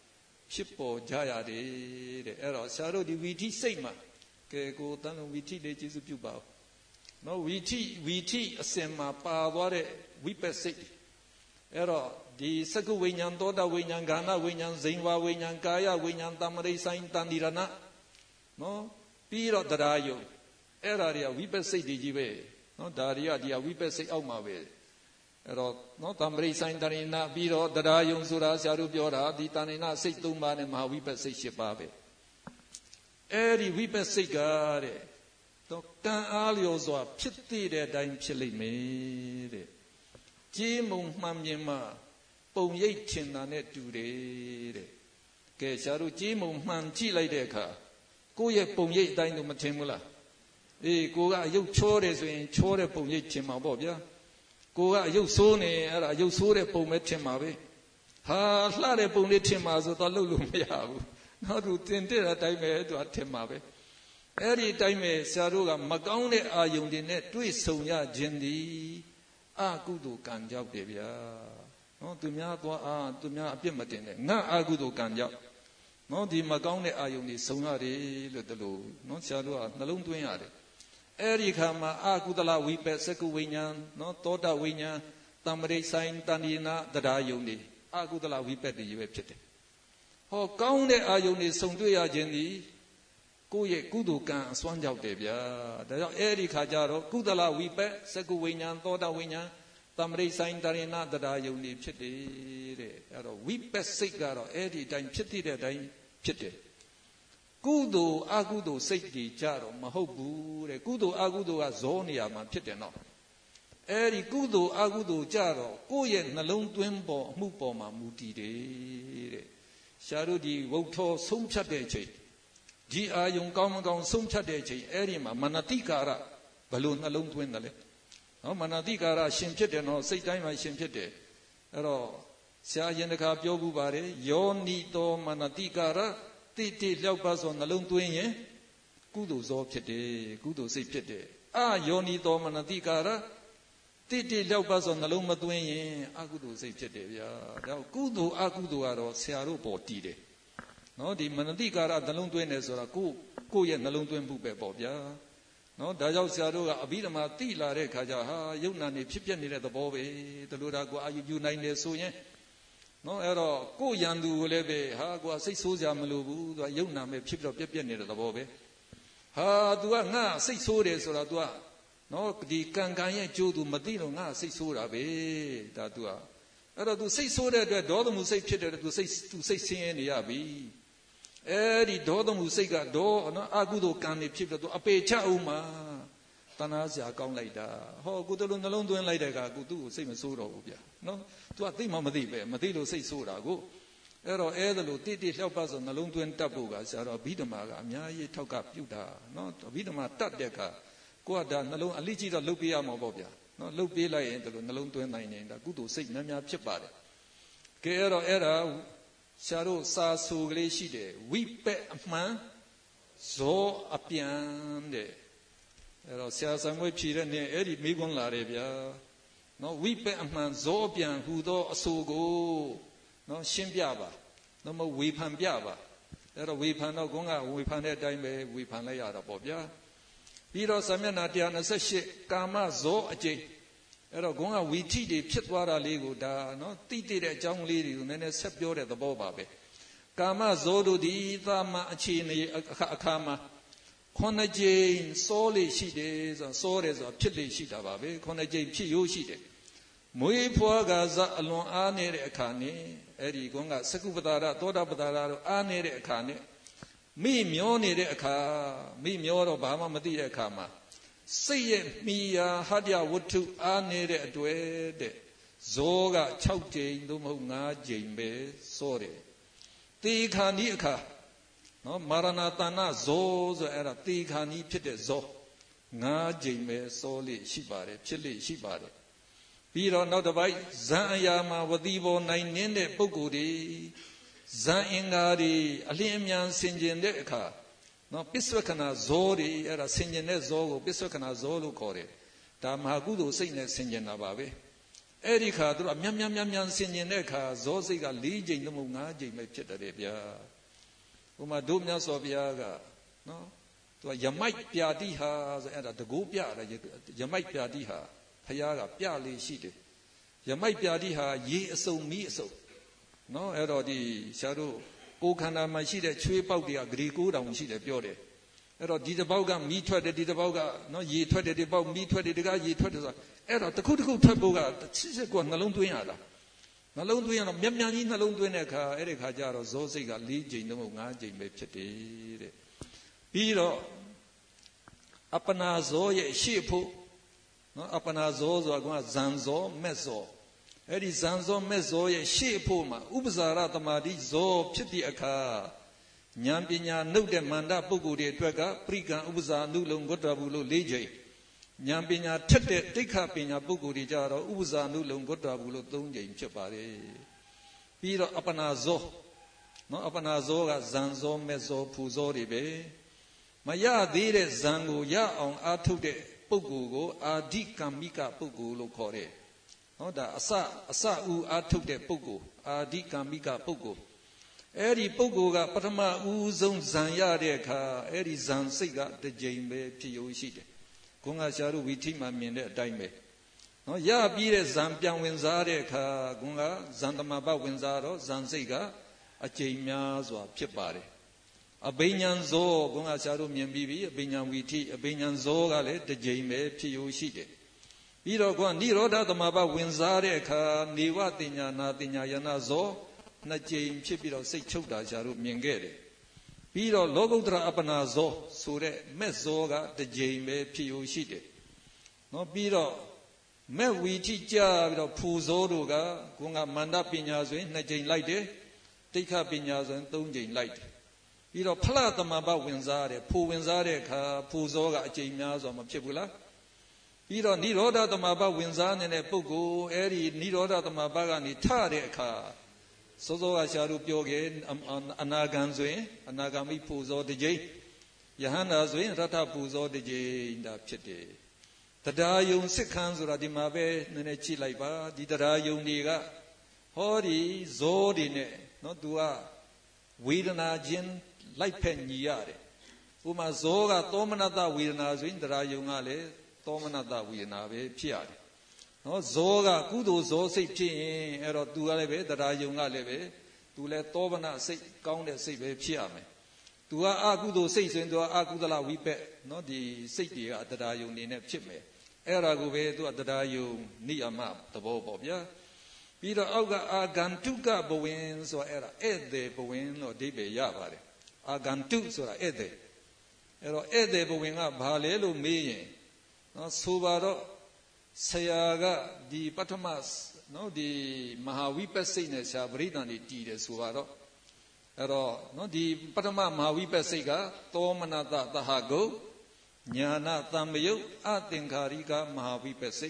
ဖြစ်ပေါ်ကြရတယ်တဲ့အဲ့တော့ဆရာတို့ဒီဝီထိစိတ်မှာကဲကိုတန်လုံးဝီထိလေးကျေးဇူးပြုပါဦးနော်ဝီထိအစင်မှာပါသွားတဲ့ဝိပဿစိတ်အဲ့တော့ဒီစကုဝိညာဉ်သောတာဝိညာဉ်ဂါဏဝိညာဉ်ဇိန်ဝဝိညာဉ်ကာယဝိညာဉ်တမ္မရိဆိုင်တန်တိရဏနော်ပြီးတော့တရားယုံအဲ့ဒါတွေကဝိပဿစိတ်တွေကြီးပဲနော်ဒါတွေကဒီဝိပဿစိတ်အောက်မှာပဲအဲ့တော့နော်တမ္ပရိဆိုင်တရိဏပြီးတော့တရားယုံဆိုတာဆရာတို့ပြောတာဒီတဏိဏစိတ်၃ပါးနဲ့မဟာဝိပဿစိတ်၈ပါးပဲအဲ့ဒီဝိပဿစိတ်ကတဲ့တော့ကံအားလျော်စွာဖြစ်တဲ့အတိုင်းဖြစ်လိမ့်မယ်တဲ့ကြီးမုံမှန်မြင်မှပုံရိပ်ထင်တာနဲ့တူတယ်တဲ့ကဲဆရာတို့ကြီးမုံမှန်ကြည့်လိုက်တဲ့အခါကိုယ့်ရဲ့ပုံရိပ်အတိုင်းတော့မထင်ဘူးလားအေးကိုကအယုတ်ချောတယ်ဆိုရင်ချောတဲ့ပုံရိပ်ထင်မှာပေါ့ဗျာကိုကအယုတ်ဆိုးနေအဲ့ဒါအယုတ်ဆိုးတဲ့ပုံပဲထင်မှာပဲဟာလှတဲ့ပုံလေးထင်မှာဆိုတော့လှုပ်လို့မရဘူးနောက်သူတင်တဲ့အတိုင်းပဲသူကထင်မှာပဲအဲ့ဒီအတိုင်းပဲဆရာတို့ကမကောင်းတဲ့အာယုန်တွေနဲ့တွေ့ဆုံရခြင်းဒီအကုသိုလ်ကံကြောင့်တယ်ဗျာနော်သူများသွားသူများအပြစ်မတင်နဲ့ငါအကုသိုလ်ကံကြောင့်နော်ဒီမကောင်းတဲ့အာယုန်တွေဆုံရတယ်လို့တလို့နော်ဆရာတို့ကနှလုံးသွင်းရတယ်အဲ့ဒီခါမှာအကုသလဝိပဿစကုဝိညာဉ်နော်သောတာဝိညာဉ်တမ္ပရိဆိုင်တဏိနာတရားယုံတွေအကုသလဝိပဿတွေပဲဖြစ်တယ်ဟောကောင်းတဲ့အာယုန်တွေဆုံတွေ့ရခြင်းဒီကိုယ့်ရဲ့ကုသိုလ်ကံအစွမ်းကြောင့်တယ်ဗျာဒါကြောင့်အဲ့ဒီခါကျတော့ကုသလဝိပဿစကုဝိညာဉ်သောတာဝိညာဉ်တမ္ပရိဆိုင်တဏိနာတရားယုံတွေဖြစ်တယ်တဲ့အဲ့တော့ဝိပဿစိတ်ကတော့အဲ့ဒီအတိုင်းဖြစ်တဲ့အတိုင်းဖြစ်တယ်ကုသိုလ်အကုသိုလ်စိတ်တွေကြတော့မဟုတ်ဘူးတဲ့ကုသိုလ်အကုသိုလ်ကဇောနေရာမှာဖြစ်တယ်နော်အဲ့ဒီကုသိုလ်အကုသိုလ်ကြတော့ကိုယ့်ရဲ့နှလုံးသွင်းပေါ်အမှုပေါ်မှာမူတည်တယ်တဲ့ရှားတို့ဒီဝုတ်ထောဆုံးဖြတ်တဲ့အချိန်ဒီအာယုံကောင်းမကောင်းဆုံးဖြတ်တဲ့အချိန်အဲ့ဒီမှာမနတိကာရဘယ်လိုနှလုံးသွင်းတယ်လဲနော်မနတိကာရရှင်ဖြစ်တယ်နော်စိတ်တိုင်းမှာရှင်ဖြစ်တယ်အဲ့တော့ဆရာရင်တခါပြောဘူးပါတယ်ယောနိတောမနတိကာရတိတိလျောက်ပါဆိုနှလုံးသွင်းရင်ကုသိုလ်ဇောဖြစ်တယ်ကုသိုလ်စိတ်ဖြစ်တယ်အာယောနိတောမနတိကာရတိတိလျောက်ပါဆိုနှလုံးမသွင်းရင်အကုသိုလ်စိတ်ဖြစ်တယ်ဗျာဒါကုသိုလ်အကုသိုလ်ကတော့ဆရာတို့ပေါ်တည်တယ်နော်ဒီမနတိကာရနှလုံးသွင်းတယ်ဆိုတာကိုယ့်ရဲ့နှလုံးသွင်းမှုပဲပေါ့ဗျာနော်ဒါကြောင့်ဆရာတို့ကအဘိဓမ္မာသိလာတဲ့ခါကျဟာယုံနာနေဖြစ်ပြနေတဲ့သဘောပဲဒီလိုဒါကိုအာယူနိုင်တယ်ဆိုရင်နော်အဲ့တော့ကိုယ်ရန်သူကိုလည်းပဲဟာကိုယ်စိတ်ဆိုးကြမလို့ဘူးသူကယုံနာမဲ့ဖြစ်ပြီးတော့ပြက်နေတဲ့သဘောပဲဟာ तू ကငါစိတ်ဆိုးတယ်ဆိုတာ तू ကနော်ဒီကံရဲ့ကြိုး तू မသိတော့ငါစိတ်ဆိုးတာပဲဒါ तू ကအဲ့တော့ तू စိတ်ဆိုးတဲ့အတွက်ဒေါသမှုစိတ်ဖြစ်တဲ့အတွက် तू စိတ်ဆင်းရဲနေရပြီအဲ့ဒီဒေါသမှုစိတ်ကနော်အကုသိုလ်ကံနေဖြစ်ပြီးတော့ तू အပေချအောင်မှာတဏှာစရာကောင်းလိုက်တာဟောကိုယ်တလုံးနှလုံးသွင်းလိုက်တဲ့ကကိုသူ့ကိုစိတ်မဆိုးတော့ဘူးဗျာနော် तू ကသိမှမသိပဲမသိလို့စိတ်ဆိုးတာကိုအဲ့တော့အဲ့ဒါလို့တိတိလျှောက်ပါဆိုနှလုံးသွင်းတတ်ဖို့ကဆရာတော်ဗိဓမာကအများကြီးထောက်ကပြုတာနော်ဗိဓမာတတ်တဲ့အခါကိုကဒါနှလုံးအလိကြီးတော့လှုပ်ပေးရမှာပေါ့ဗျာနော်လှုပ်ပေးလိုက်ရင်ဒါလို့နှလုံးသွင်းနိုင်နေတာကုသိုလ်စိတ်များများဖြစ်ပါတယ်ကဲအဲ့တော့အဲ့ဒါဆရာတို့စာဆိုကလေးရှိတယ်ဝိပက်အမှန်ဇောအပြန်တဲ့အဲ့တော့ဆရာဆံမွေးဖြေတဲ့နေ့အဲ့ဒီမိကွန်းလာတယ်ဗျာနော်ဝိပက်အမှန်ဇောအပြန်ဟူသောအဆိုကိုနော်ရှင်းပြပါနော်မဝေဖန်ပြပါအဲ့တော့ဝေဖန်တော့ခွန်းကဝေဖန်တဲ့အတိုင်းပဲဝေဖန်လိုက်ရတာပေါ့ဗျာပြီးတော့စာမျက်နှာ128ကာမဇောအကျိတ်အဲ့တော့ခွန်းကဝီထိတွေဖြစ်သွားတာလေးကိုဒါနော်တိတိတဲ့အကြောင်းလေးတွေကိုနည်းနည်းဆက်ပြောတဲ့သဘောပါပဲကာမဇောတို့ဒီသာမအခြေအနေအခါမှာခုနှစ်ကြိမ်စောလေးရှိတယ်ဆိုစောတယ်ဆိုဖြစ်လေရှိတာပါပဲခုနှစ်ကြိမ်ဖြစ်ရိုးရှိတယ်မွေးဖွားကစားအလွန်အားနေတဲ့အခါနဲ့အဲ့ဒီကုန်းကစကုပ္ပတာရသောတာပတ္တာရတို့အားနေတဲ့အခါနဲ့မိမျောနေတဲ့အခါမိမျောတော့ဘာမှမသိတဲ့အခါမှာစိတ်ရဲ့မိယာဟတ္တဝတ္ထုအားနေတဲ့အတွက်တဲ့ဇောက6ကြိမ်သို့မဟုတ်5ကြိမ်ပဲစောတယ်တေခာနီအခါနော်မာရဏတဏဇောဆိုအဲ့ဒါတေခာနီဖြစ်တဲ့ဇော5ကြိမ်ပဲစောလေးရှိပါတယ်ဖြစ်လေရှိပါတယ်ပြီးတော့နောက်တစ်ပိုက်ဇံအရာမှာဝတိဘောနိုင်နေတဲ့ပုဂ္ဂိုလ်တွေဇံအင်္ဂါတွေအလင်းအမြန်ဆင်ကျင်တဲ့အခါနော်ပစ္စဝကနာဇောတွေအဲ့ဒါဆင်ကျင်တဲ့ဇောကိုပစ္စဝကနာဇောလို့ခေါ်တယ်ဒါမဟာကုသိုလ်စိတ်နဲ့ဆင်ကျင်တာပါပဲ Erika, Miam singing Eka, Zosiga, leading the Mungaji, may Chitarebia. Uma Dumia Soviaga, no? To a Yamite Piadiha, and at the Gopia, Yamite Piadiha, Payaga, Piali Shiti. Yamite Piadiha, ye so me so. No, Edo di Shadow, Okana, my sheet, a tree about the Agrico, down sheet a pure. Edo did about me, did about, no, ye tweeted about me, tweeted the guy, ye tweeted. Edo, the Kutuku Taboga, the Chisequan, Nalon Duiana. Nalon Duiana, Miami, Nalon Duineca, Erika Jaro, Zosiga, leading the Mungaji, may Chitty. Piro Apanazo, ye sheepu, no Apanazo, Zanzo, Mezzo. Eri Zanzo, Mezzo, ye sheepuma, Ubzara, Tamadi, Zo, Piti Aka, Nyampinya, Nude Manda, Bugudi, Twega, Prika, Ubza, Nulum, Gotabulu, Leje, Nyampinya, Tete, Tikapinya, Bugudi Jaro, Ubza, Nulum, Gotabulu, Dunge, Chapari. Piro Apanazo, no Apanazo, Zanzo, Mezzo, Puzo, Ribe. Maya dire zango ya on atude pugugo adi kamika pugu lo kore. No da asa u atude pugu adi kamika pugu. Eri pugu ga patama u zong zanya de ka eri zan siga de jimbe piyo shide. Gunga sharu witi ma min de atain be. No ya pi de zan pian win sa de ka gunga zan tama ba win sa ro zan siga a jim mya swa phit pare. A Banyan Zo, Gunga Sharu Miambi, a Banyan Witi, a Banyan Zogale, the Jame, Pio Shide. Iro Guan, Niroda, the Maba, Winzare, Niwa, Dinya, Nadinya, Yana Zo, Najim, Chipiro, say Chuda, Sharu Mingere. Piro, Logodra Apana Zo, Sure, Mezoga, the Jame, Pio Shide. No Piro, Me Witi Jar, Puzoruga, Gunga Manda Pinazwin, Najin Light, take up Pinyaz and Tunjin Light. Iro Plata Maba Winzare, Pu Winzare, Puzoga, Jimias or Mapchibula. Iro Niroda the Maba Winzan and a Pugu, Eri Niroda the Mabaga Nitare ka. Sozo Asharu Pyoge, Anaganzwe, Anagami Puzo de J. Yahana Zwin, Rata Puzo de J in the Chete. Tadayun Sikanzura di Mabe, Nenechi Laiba, Didayun Niga, Hori, Zodine, not Dua, Widana Jin. Like Penyare. Uma Zoga, Tomanata, Wilna, Zindra Yungale, Tomanata, Wilnabe, Piare. No Zoga, Kudo Zosi, Ero Dualebe, the Rayungalebe, to let Tomana say, count as say, Piame. To our Agudo says into Agudala, we bet, not the city at the Rayun in a chipme. Era Gove to the Rayun, Niama, the Bobia. Peter Auga, Agantuka Bowens or Era Ede Bowen or Debe Yavare. Agantu so ede. Ero ede bowinga balelo me. No subaro sayaga di patamas no di Mahawipasina Sabrina ni tea subaro. Ero no di patama Mahawipasiga, Tomanata Tahago, Nyana Tamayo, Atinkarika Mahawipasi.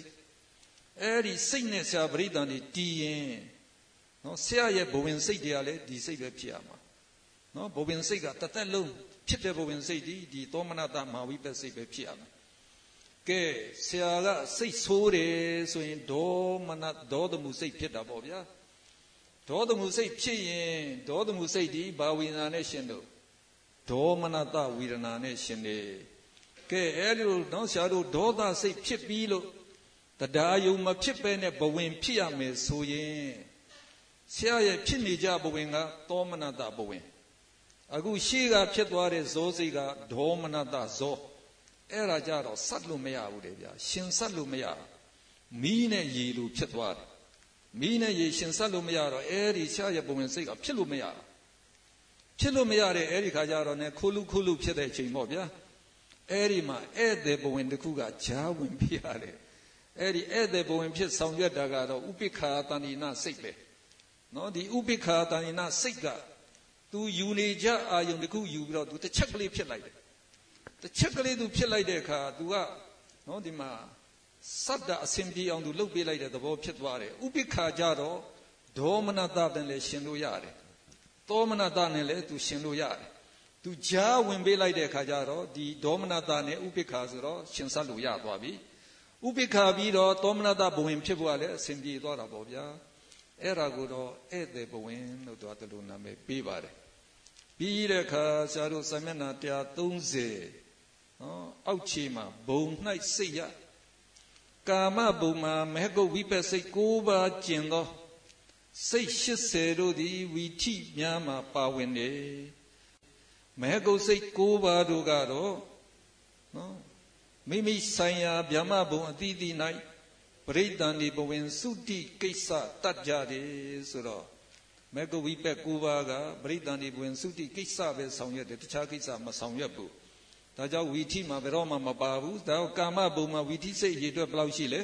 Eri Sine Sabrina ni tea. No Saya Bowin Sidiale, di Sabe Piama. No, Bobin Siga, Tatalo, Pita Bobin Sidi, the Tomanata Mawipasi Piana. Ke Siaga, say Sore, so in Domanat, Dodo Musay Pita Bobia. Dodo Musay Chi, Dodo Musay di, Bawina Nation, Domanata Wirana Nation. Ke Elu, no shadow, Doda say Chipilo, the Dayuma Chipene, Bowin Piame, so ye. Sia Pinija Bowinga, Tomanata Bowin. Agu Shiga Chetware Zosiga, Domanata Zo, Era Jaro, Satlumea Udevia, Shin Salumea, Mine Yilu Chetware, Mine Yi Shin Salumea, Eri Shaya Bumensiga, Pilumea, Pilumea, Erika Jaro, Kulu Kulu Pete Chimobia, Erima, Ede Bowen the Kuga, Jawin Piare, Eri Ede Bowen Pit Sound Yadagado, Upika Tanina Sibe, no, the Upika Tanina Siga. To Unija are Yuniku, you will do the chocolate pit like that. The chocolate to pit like that, do no dima Sada assembly on the look be like the Bob Chetware, Ubika Jaro, Domanata than Le Shinuyare, Domanata nele to Shinuyare. To Ja when be like the Kajaro, the Domanata ne Ubikazero, Shinsaluya Wabi, ဥပိ္ပခာပြီးတော့သောမနတဘဝင်ဖြစ်ဖို့ကလည်းအစဉ်ပြေသွားတာပေါ့ဗျာအဲ့ဒါကိုတော့ဧည့်သည်ဘဝင်လို့သူကဒီလိုနာမည်ပေးပါတယ်ပြီးတဲ့အခါဆရာတို့စာမျက်နှာ130နော်အောက်ခြေမှာဘုံ၌စိတ်ရကာမဘုံမှာမဟကုတ်ဝိပဿစိတ်9ပါးကျင်သောစိတ်80တို့သည်ဝီထိများမှာပါဝင်တယ်မဟကုတ်စိတ်9ပါးတို့ကတော့နော်မိမိဆိုင်ရာဗျမဘုံအသီးသီး၌ပရိသန္တိဘဝင်သုတိကိစ္စတတ်ကြတယ်ဆိုတော့မဟကုတ်ဝိပဿ9ပါးကပရိသန္တိဘဝင်သုတိကိစ္စပဲဆောင်ရွက်တယ်တခြားကိစ္စမဆောင်ရွက်ဘူးဒါကြောင့်ဝီထိမှာဘယ်တော့မှမပါဘူးဒါကြောင့်ကာမဘုံမှာဝီထိစိတ်ရေအတွက်ဘယ်လောက်ရှိလဲ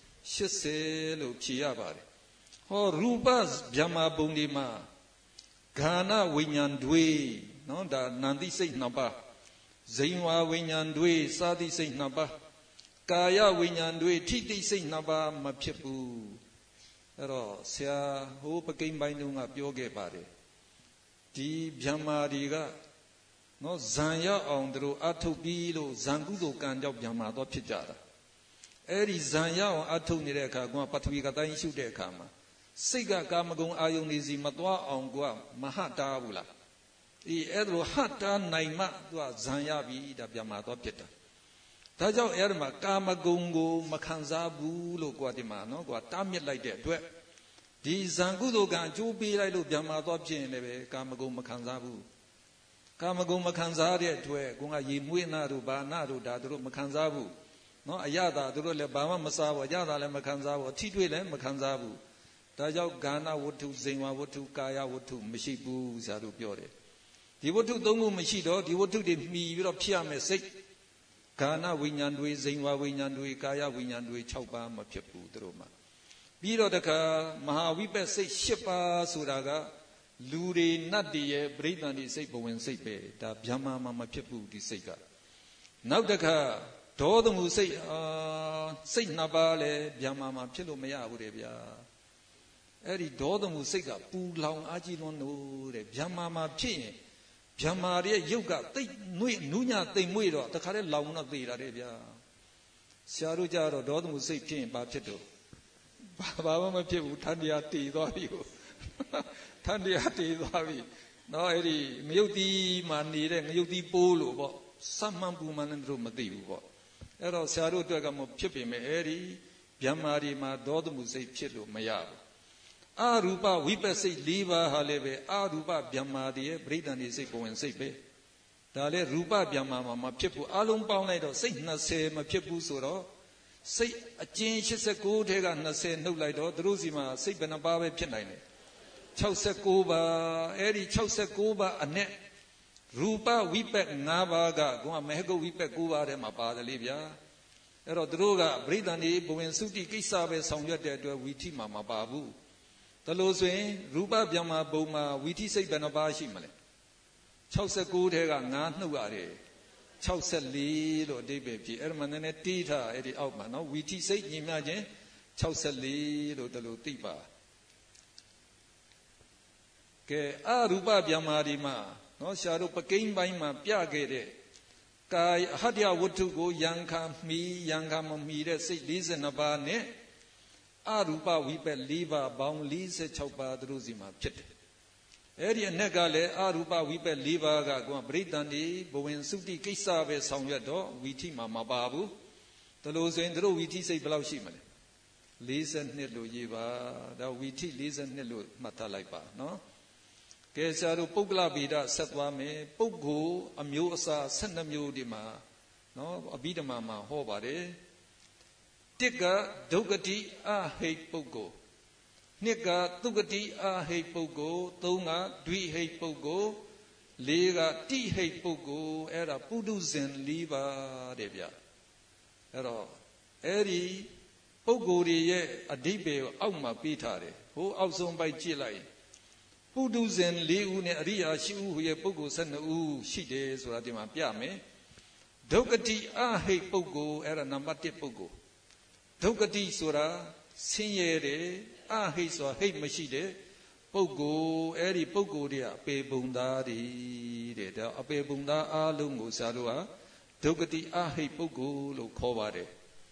80လို့ဖြေရပါတယ်ဟောရူပဗျမဘုံဒီမှာဂာနဝိညာဉ်တွေနော်ဒါနန္တိစိတ်2ပါးဇိဝဝိညာဉ်တွေစာတိစိတ်2ပါးကာယဝိညာဉ်တွေထိတိစိတ်2ပါးမဖြစ်ဘူးအဲ့တော့ဆရာဟိုပကိန်းပိုင်းတုန်းကပြောခဲ့ပါတယ်ဒီဗျမတွေကနော်ဇံရောက်အောင်တို့အထုတ်ပြီးလို့ဇံကုသိုလ်ကံကြောင့်ဗျမတော့ဖြစ်ကြတာအဲ့ဒီဇံရောက်အောင်အထုတ်နေတဲ့အခါကပထဝီကတိုင်းရှုတဲ့အခါမှာစိတ်ကကာမဂုဏ်အာယုန်နေစီမသွားအောင်ကမဟတားဘူးလားအဲ့ဒါလိုဟတ်တားနိုင်မှသူကဇံရပြီဒါဗျမတော့ဖြစ်တာဒါကြောင့်အဲ့ဒီမှာကာမဂုဏ်ကိုမခံစားဘူးလို့ဒီမှာနော်တားမြစ်လိုက်တဲ့အတွက်ဒီဇံကုသိုလ်ကံအကျိုးပေးလိုက်လို့ဗျမတော့ဖြစ်ရင်လည်းပဲကာမဂုဏ်မခံစားဘူးကာမဂုဏ်မခံစားတဲ့အတွက်ရေမွေးနာတို့ဘာနာတို့ဒါတို့မခံစားဘူးနော်အရသာတို့လည်းဘာမှမစားဘူးအရသာလည်းမခံစားဘူးအထီးတွေ့လည်းမခံစားဘူးဒါကြောင့်ဂာနဝတ္ထုဇိဝဝတ္ထုကာယဝတ္ထုမရှိဘူးဆရာတို့ပြောတယ်ဒီဝတ္ထု3ခုမရှိတော့ဒီဝတ္ထုတွေမှီပြီးတော့ဖြစ်ရမယ်စိတ်ဂာနဝိညာဉ်တွေဇိဝဝိညာဉ်တွေကာယဝိညာဉ်တွေ6ပါးမဖြစ်ဘူးတို့မှာပြီးတော့တခါမဟာဝိပဿစိတ်10ပါးဆိုတာကလူတွေနတ်တွေရဲ့ပရိသန္တိစိတ်ဘဝင်စိတ်ပဲဒါဗျမမှာမဖြစ်ဘူးဒီစိတ်ကနောက်တခါဒေါသမှုစိတ်စိတ်2ပါးလည်းဗျမမှာဖြစ်လို့မရဘူးတဲ့ဗျာအဲ့ဒီဒေါသမှုစိတ်ကပူလောင်အားကြီးလွန်းလို့တဲ့ဗျမမှာဖြစ်ရင်ဗျမရဲ့ရုပ်ကတိတ်နှွေ့နူးညသိမ်မွေ့တော့တခါတည်းလောင်တော့သေတာတဲ့ဗျာဆရာတို့ကြတော့ဒေါသမှုစိတ်ဖြစ်ရင်ဘာဖြစ်တော့ဘာမှမဖြစ်ဘူးထန်တရားတည်သွားပြီကိုထန်တရားတည်သွားပြီနော်အဲ့ဒီငရုတ်တီးမှာနေတဲ့ငရုတ်တီးပိုးလို့ပေါ့စမှန်ပူမှန်တယ်တို့မသိဘူးပေါ့အဲ့တော့ဆရာတို့အတွက်ကမဖြစ်ပေမဲ့အဲ့ဒီဗျမတွေမှာဒေါသမှုစိတ်ဖြစ်လို့မရဘူးအရူပဝိပဿစိတ်4ပါးဟာလည်းပဲအရူပဗျမတွေရဲ့ပရိသန္တိစိတ်ဘဝင်စိတ်ပဲဒါလည်းရူပဗျမမှာမဖြစ်ဘူးအလုံးပေါင်းလိုက်တော့စိတ်20မဖြစ်ဘူးဆိုတော့စိတ်အကျဉ်း89ထဲက20နှုတ်လိုက်တော့သူတို့စီမှာစိတ်ဘယ်နှပါးပဲဖြစ်နိုင်တယ်69ပါးအဲ့ဒီ69ပါးအ내ရူပဝိပဿ5ပါးကမဟကုတ်ဝိပဿ9ပါးထဲမှာပါတယ်လေဗျာအဲ့တော့သူတို့ကပရိသန္တိဘဝင်သုတိကိစ္စပဲဆောင်ရွက်တဲ့အတွက်ဝီထိမှာမပါဘူးဒါလို့ဆိုရင်ရူပဗျမဘုံမှာဝီထိစိတ်ဘယ်နှပါးရှိမလဲ69ထဲက9နှုတ်ရတယ်64လို့အဓိပ္ပာယ်ဖြစ်အဲ့ဒါမှနည်းနည်းတီးထားအဲ့ဒီအောက်မှာနော်ဝီထိစိတ်ညီမျှခြင်း64လို့ဒါလို့သိပါကဲအရူပဗျမဒီမှာနော်ဆရာတို့ပကိန်းပိုင်းမှာပြခဲ့တဲ့ကာယအဟတ္တဝတ္ထုကိုယံခာမီယံခာမမီတဲ့စိတ်42ပါးနဲ့အရူပဝိပဿ4ပါးပေါင်း46ပါးသူတို့စီမှာဖြစ်တယ်အဲ့ဒီအ내ကလည်းအရူပဝိပဿ4ပါးကပရိသန္တိဘဝင်သုတိကိစ္စပဲဆောင်ရွက်တော့ဝီထိမှာမပါဘူးဒါလို့ဆိုရင်သူတို့ဝီထိစိတ်ဘယ်လောက်ရှိမလဲ42လို့ရေးပါဒါဝီထိ42လို့မှတ်ထားလိုက်ပါနော်ကဲဆရာတို့ပုဂ္ဂလဗေဒဆက်သွားမယ်ပုဂ္ဂိုလ်အမျိုးအစား12မျိုးဒီမှာနော်အဘိဓမ္မာမှာဟောပါတယ်တစ်ကဒုက္ခတိအဟိတ်ပုဂ္ဂိုလ်နှစ်ကသုက္ကတိအဟိတ်ပုဂ္ဂိုလ်သုံးကဒွိဟိတ်ပုဂ္ဂိုလ်လေးကတိဟိတ်ပုဂ္ဂိုလ်အဲ့ဒါပုထုဇဉ်၄ပါးတဲ့ဗျအဲ့တော့အဲ့ဒီပုဂ္ဂိုလ်တွေရဲ့အဓိပ္ပာယ်ကိုအောက်မှာပေးထားတယ်ဟိုအောက်ဆုံးပိုက်ကြည့်လိုက်ပုထုဇဉ်၄ဦးနဲ့အရိယာ၈ဦးရဲ့ပုဂ္ဂိုလ်12ဦးရှိတယ်ဆိုတာဒီမှာပြမယ်ဒုက္ခတိအဟိတ်ပုဂ္ဂိုလ်အဲ့ဒါနံပါတ်1ပုဂ္ဂိုလ်ဒုက္ခတိဆိုတာဆင်းရဲတယ်အဟိတ်ဆိုတာဟိတ်မရှိတဲ့ပုဂ္ဂိုလ်အဲ့ဒီပုဂ္ဂိုလ်တွေကအပေပုံသားတွေတဲ့ဒါအပေပုံသားအားလုံးကိုဆရာတို့ကဒုက္ခတိအဟိတ်ပုဂ္ဂိုလ်လို့ခေါ်ပါတယ်ဒ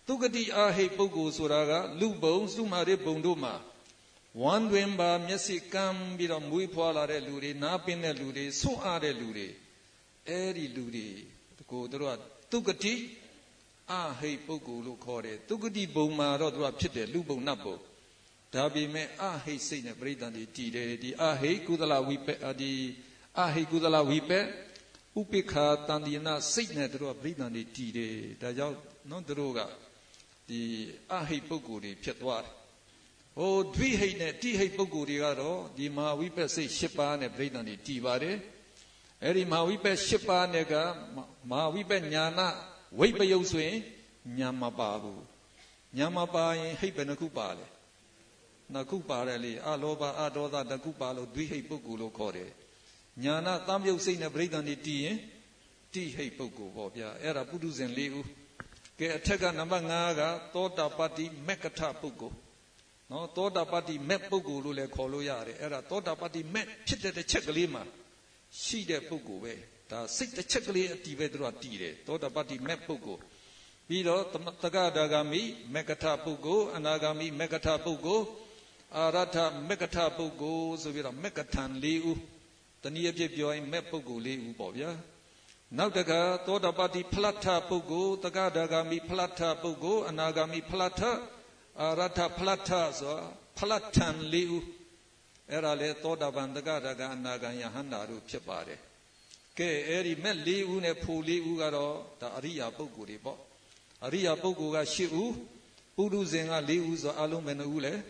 သူဂတိအာဟိပုဂ္ဂိုလ်ဆိုတာကလူဘုံစုမာရိဘုံတို့မှာဝမ်းတွင်ပါမျက်စိကမ်းပြီးတော့မွေးဖွားလာတဲ့လူတွေနားပင်တဲ့လူတွေဆွန့်အားတဲ့လူတွေအဲ့ဒီလူတွေကိုတို့ကသူဂတိအာဟိပုဂ္ဂိုလ်လို့ခေါ်တယ်သူဂတိဘုံမှာတော့တို့ကဖြစ်တယ်လူဘုံနတ်ဘုံဒါပေမဲ့အာဟိစိတ်နဲ့ပြိဿန်တွေတည်တယ်ဒီအာဟိကုသလဝိပက်ဒီအာဟိကုသလဝိပက်ဥပိ္ပခာတန်တိယနာစိတ်နဲ့တို့ကပြိဿန်တွေတည်တယ်ဒါကြောင့်နော်တို့ကဒီအာဟိပုဂ္ဂိုလ်တွေဖြစ်သွားတယ်ဟိုဒွိဟိတ်နဲ့တိဟိတ်ပုဂ္ဂိုလ်တွေကတော့ဒီမဟာဝိပက်စိတ်၈ပါးနဲ့ပြိဿန်တွေတည်ပါတယ်အဲ့ဒီမဟာဝိပက်၈ပါးနဲ့ကမဟာဝိပက်ညာနာဝိပယုတ်ဆိုရင်ညာမပါဘူးညာမပါရင်ဟိတ်ဘယ်နှခုပါလဲနှစ်ခုပါတယ်လေအလောဘအဒေါသတစ်ခုပါလို့ဒွိဟိတ်ပုဂ္ဂိုလ်လို့ခေါ်တယ်ညာနာသံယုတ်စိတ်နဲ့ပြိဿန်တွေတည်ရင်တိဟိတ်ပုဂ္ဂိုလ်ပေါ့ဗျာအဲ့ဒါပုထုဇဉ်၄ဦးကဲအထက်ကနံပါတ်5ကသောတာပတ္တိမက္ကထပုဂ္ဂိုလ်နော်သောတာပတ္တိမဲ့ပုဂ္ဂိုလ်လို့လည်းခေါ်လို့ရတယ်အဲ့ဒါသောတာပတ္တိမဲ့ဖြစ်တဲ့တစ်ချက်ကလေးမှာရှိတဲ့ပုဂ္ဂိုလ်ပဲဒါစိတ်တစ်ချက်ကလေးအတီးပဲသူကတည်တယ်သောတာပတ္တိမဲ့ပုဂ္ဂိုလ်ပြီးတော့တက္ကဒါဂမိမက္ကထပုဂ္ဂိုလ်အနာဂမိမက္ကထပုဂ္ဂိုလ်အာရထမက္ကထပုဂ္ဂိုလ်ဆိုပြီးတော့မက္ကထံ၄ဦးတနည်းအားဖြင့်ပြောရင်မဲ့ပုဂ္ဂိုလ်၄ဦးပေါ့ဗျာနောက်တကသောတာပတ္တိဖလထပုဂ္ဂိုလ်တက္ကဒါဂမိဖလထပုဂ္ဂိုလ်အနာဂမိဖလထအာရထဖလထဆိုဖလထံ၄ဦးအဲ့ဒါလေသောတာပန်တက္ကဒါဂအနာဂံယဟန္တာတို့ဖြစ်ပါတယ်ကဲအဲ့ဒီမဲ့၄ဦးနဲ့ဖို့၄ဦးကတော့ဒါအရိယာပုဂ္ဂိုလ်တွေပေါ့အရိယာပုဂ္ဂိုလ်က၈ဦးပုရုဇဉ်က၄ဦးဆိုအလုံးပဲ2ဦးလေ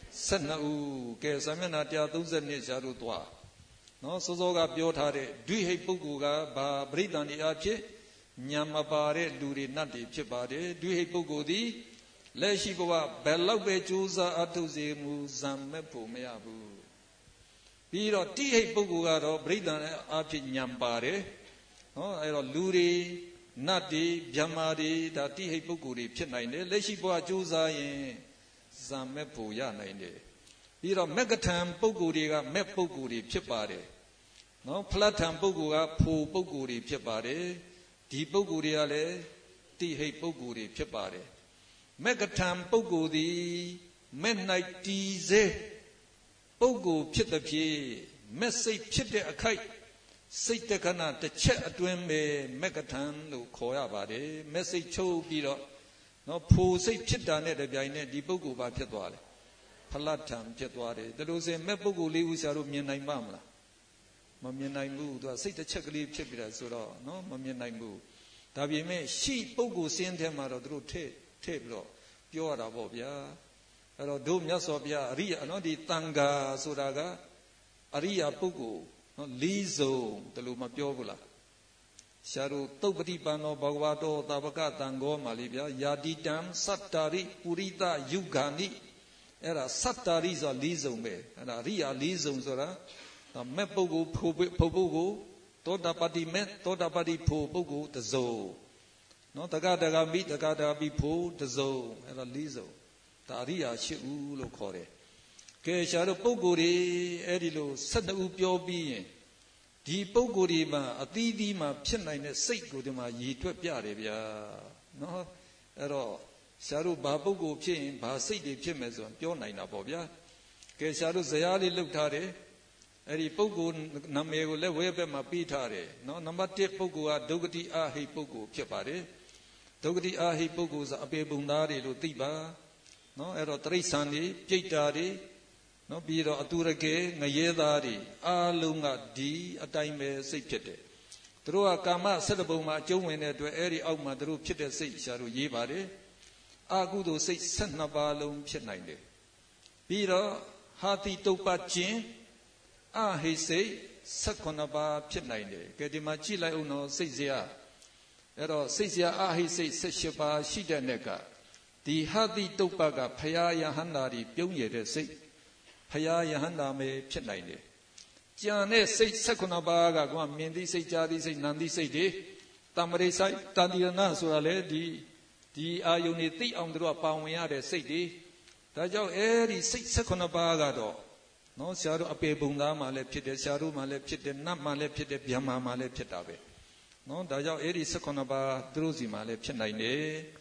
12ဦးကဲစာမျက်နှာ132ရှားတို့သွားနော်စောစောကပြောထားတဲ့ဒွိဟိတ်ပုဂ္ဂိုလ်ကဘာပရိသန္တိအဖြစ်ညာမပါတဲ့လူတွေနတ်တွေဖြစ်ပါတယ်ဒွိဟိတ်ပုဂ္ဂိုလ်သည်လက်ရှိဘဝဘယ်လောက်ပဲကြိုးစားအထုစေမှုဇံမဲ့ဖို့မရဘူးပြီးတော့တိဟိတ်ပုဂ္ဂိုလ်ကတော့ပရိသန္တိအဖြစ်ညာပါတယ်နော်အဲ့တော့လူတွေနတ်တွေဗျမတွေဒါတိဟိတ်ပုဂ္ဂိုလ်တွေဖြစ်နိုင်တယ်လက်ရှိဘဝကြိုးစားရင်ဇံမဲ့ဖို့ရနိုင်တယ်ပြီးတော့မက္ကထံပုဂ္ဂိုလ်တွေကမဲ့ပုဂ္ဂိုလ်တွေဖြစ်ပါတယ်နော်ဖလထံပုဂ္ဂိုလ်ကဖို့ပုဂ္ဂိုလ်တွေဖြစ်ပါတယ်ဒီပုဂ္ဂိုလ်တွေကလည်းတိဟိတ်ပုဂ္ဂိုလ်တွေဖြစ်ပါတယ်မက္ကထံပုဂ္ဂိုလ်သည်မဲ့၌တည်စေပုဂ္ဂိုလ်ဖြစ်သည်ဖြင့်မဲ့စိတ်ဖြစ်တဲ့အခိုက်စိတ်တက္ကနာတစ်ချက်အတွင်းပဲမက္ကထံလို့ခေါ်ရပါတယ်မဲ့စိတ်ချုပ်ပြီးတော့နော်ဖို့စိတ်ဖြစ်တာနဲ့တပြိုင်နက်ဒီပုဂ္ဂိုလ်ပါဖြစ်သွားတယ်ဖလထံဖြစ်သွားတယ်ဒါလို့ဆိုရင်မဲ့ပုဂ္ဂိုလ်၄ဦးဆရာတို့မြင်နိုင်ပါမလားမမြင်နိုင်ဘူးသူကစိတ်တစ်ချက်ကလေးဖြစ်ပြီးတာဆိုတော့နော်မမြင်နိုင်ဘူးဒါပေမဲ့ရှိပုဂ္ဂိုလ်စင်းထဲမှာတော့သူတို့ထည့်ပြီးတော့ပြောရတာပေါ့ဗျာအဲ့တော့တို့မြတ်စွာဘုရားအရိယာနော်ဒီတန်ဃာဆိုတာကအရိယာပုဂ္ဂိုလ်နော်၄စုံတယ်လို့မပြောဘူးလားရှားတို့သုတ်ပတိပန္နောဘဂဝါတောတာဝကတံဃောမှာလေဗျာယာတိတံသတ္တာရိပုရိသယုဂာနိအဲ့ဒါသတ္တာရိဆို၄စုံပဲအဲ့ဒါအရိယာ၄စုံဆိုတာမဲ့ပုဂ္ဂိုလ်ဖို့ပုဂ္ဂိုလ်သောတာပတ္တိမဲ့သောတာပတ္တိဖို့ပုဂ္ဂိုလ်တစုံနော်တက္ကဒါဂမိတက္ကဒါပိဖို့တစုံအဲ့ဒါ၄စုံဒါအရိယာ၈ဦးလို့ခေါ်တယ်ကဲရှားတို့ပုဂ္ဂိုလ်တွေအဲ့ဒီလို12ဦးပြောပြီးရင်ဒီပုဂ္ဂိုလ်ဒီမှာအသီးသီးမှာဖြစ်နိုင်တဲ့စိတ်ကိုဒီမှာရည်တွက်ပြတယ်ဗျာနော်အဲ့တော့ရှားတို့ဘာပုဂ္ဂိုလ်ဖြစ်ရင်ဘာစိတ်တွေဖြစ်မယ်ဆိုရင်ပြောနိုင်တာပေါ့ဗျာကဲရှားတို့ဇယားလေးလုပ်ထားတယ်အဲ့ဒီပုဂ္ဂိုလ်နာမည်ကိုလည်းဝဲဘက်မှာပြီးထားတယ်နော်နံပါတ်1ပုဂ္ဂိုလ်ကဒုက္ခတိအာဟိပုဂ္ဂိုလ်ဖြစ်ပါတယ်ဒုက္ခတိအာဟိပုဂ္ဂိုလ်ဆိုအပေပုံသားတွေလို့သိပါနော်အဲ့တော့တိရစ္ဆာန်တွေပြိတ္တာတွေနော်ပြီးတော့အတူရကေငရဲသားတွေအားလုံးကဒီအတိုင်းပဲစိတ်ဖြစ်တယ်သူတို့ကကာမ17ပုံမှာအကျုံးဝင်တဲ့အတွက်အဲ့ဒီအောက်မှာသူတို့ဖြစ်တဲ့စိတ်ရှာတို့ရေးပါတယ်အာကုသိုလ်စိတ်12ပါးလုံးဖြစ်နိုင်တယ်ပြီးတော့ဟာတိတုပ္ပခြင်းအဟိစိတ်18ပါးဖြစ်နိုင်တယ်ကဲဒီမှာကြည့်လိုက်အောင်တော့စိတ်စရာအဲ့တော့စိတ်စရာအဟိစိတ်18ပါးရှိတဲ့နဲ့ကဒီဟာတိတုပ္ပကဖရာယဟန္တာတွေပြုံးရတဲ့စိတ်ဖရာယဟန္တာပဲဖြစ်နိုင်တယ်ကြံတဲ့စိတ်18ပါးကမြင်သိစိတ်ကြားသိစိတ်နာမ်သိစိတ်တွေတမ္ပရိစိတ်တန်တိရဏဆိုတာလေဒီအာယုန်တွေသိအောင်တို့ကပါဝင်ရတဲ့စိတ်တွေဒါကြောင့်အဲ့ဒီစိတ်18ပါးကတော့နော်ဆရာတို့အပေပုံသားမှလည်းဖြစ်တယ်ဆရာတို့မှလည်းဖြစ်တယ်နတ်မှလည်းဖြစ်တယ်ဗျမမှလည်းဖြစ်တာပဲနော်ဒါကြောင့်အဲ့ဒီ18ပါးသူတို့စီမှလည်းဖြစ်နိုင်တယ်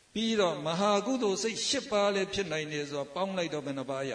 ပြီးတော့မဟာကုသိုလ်စိတ်10ပါးလည်းဖြစ်နိုင်တယ်ဆိုတော့ပေါင်းလိုက်တော့ဘယ်နှပါးရ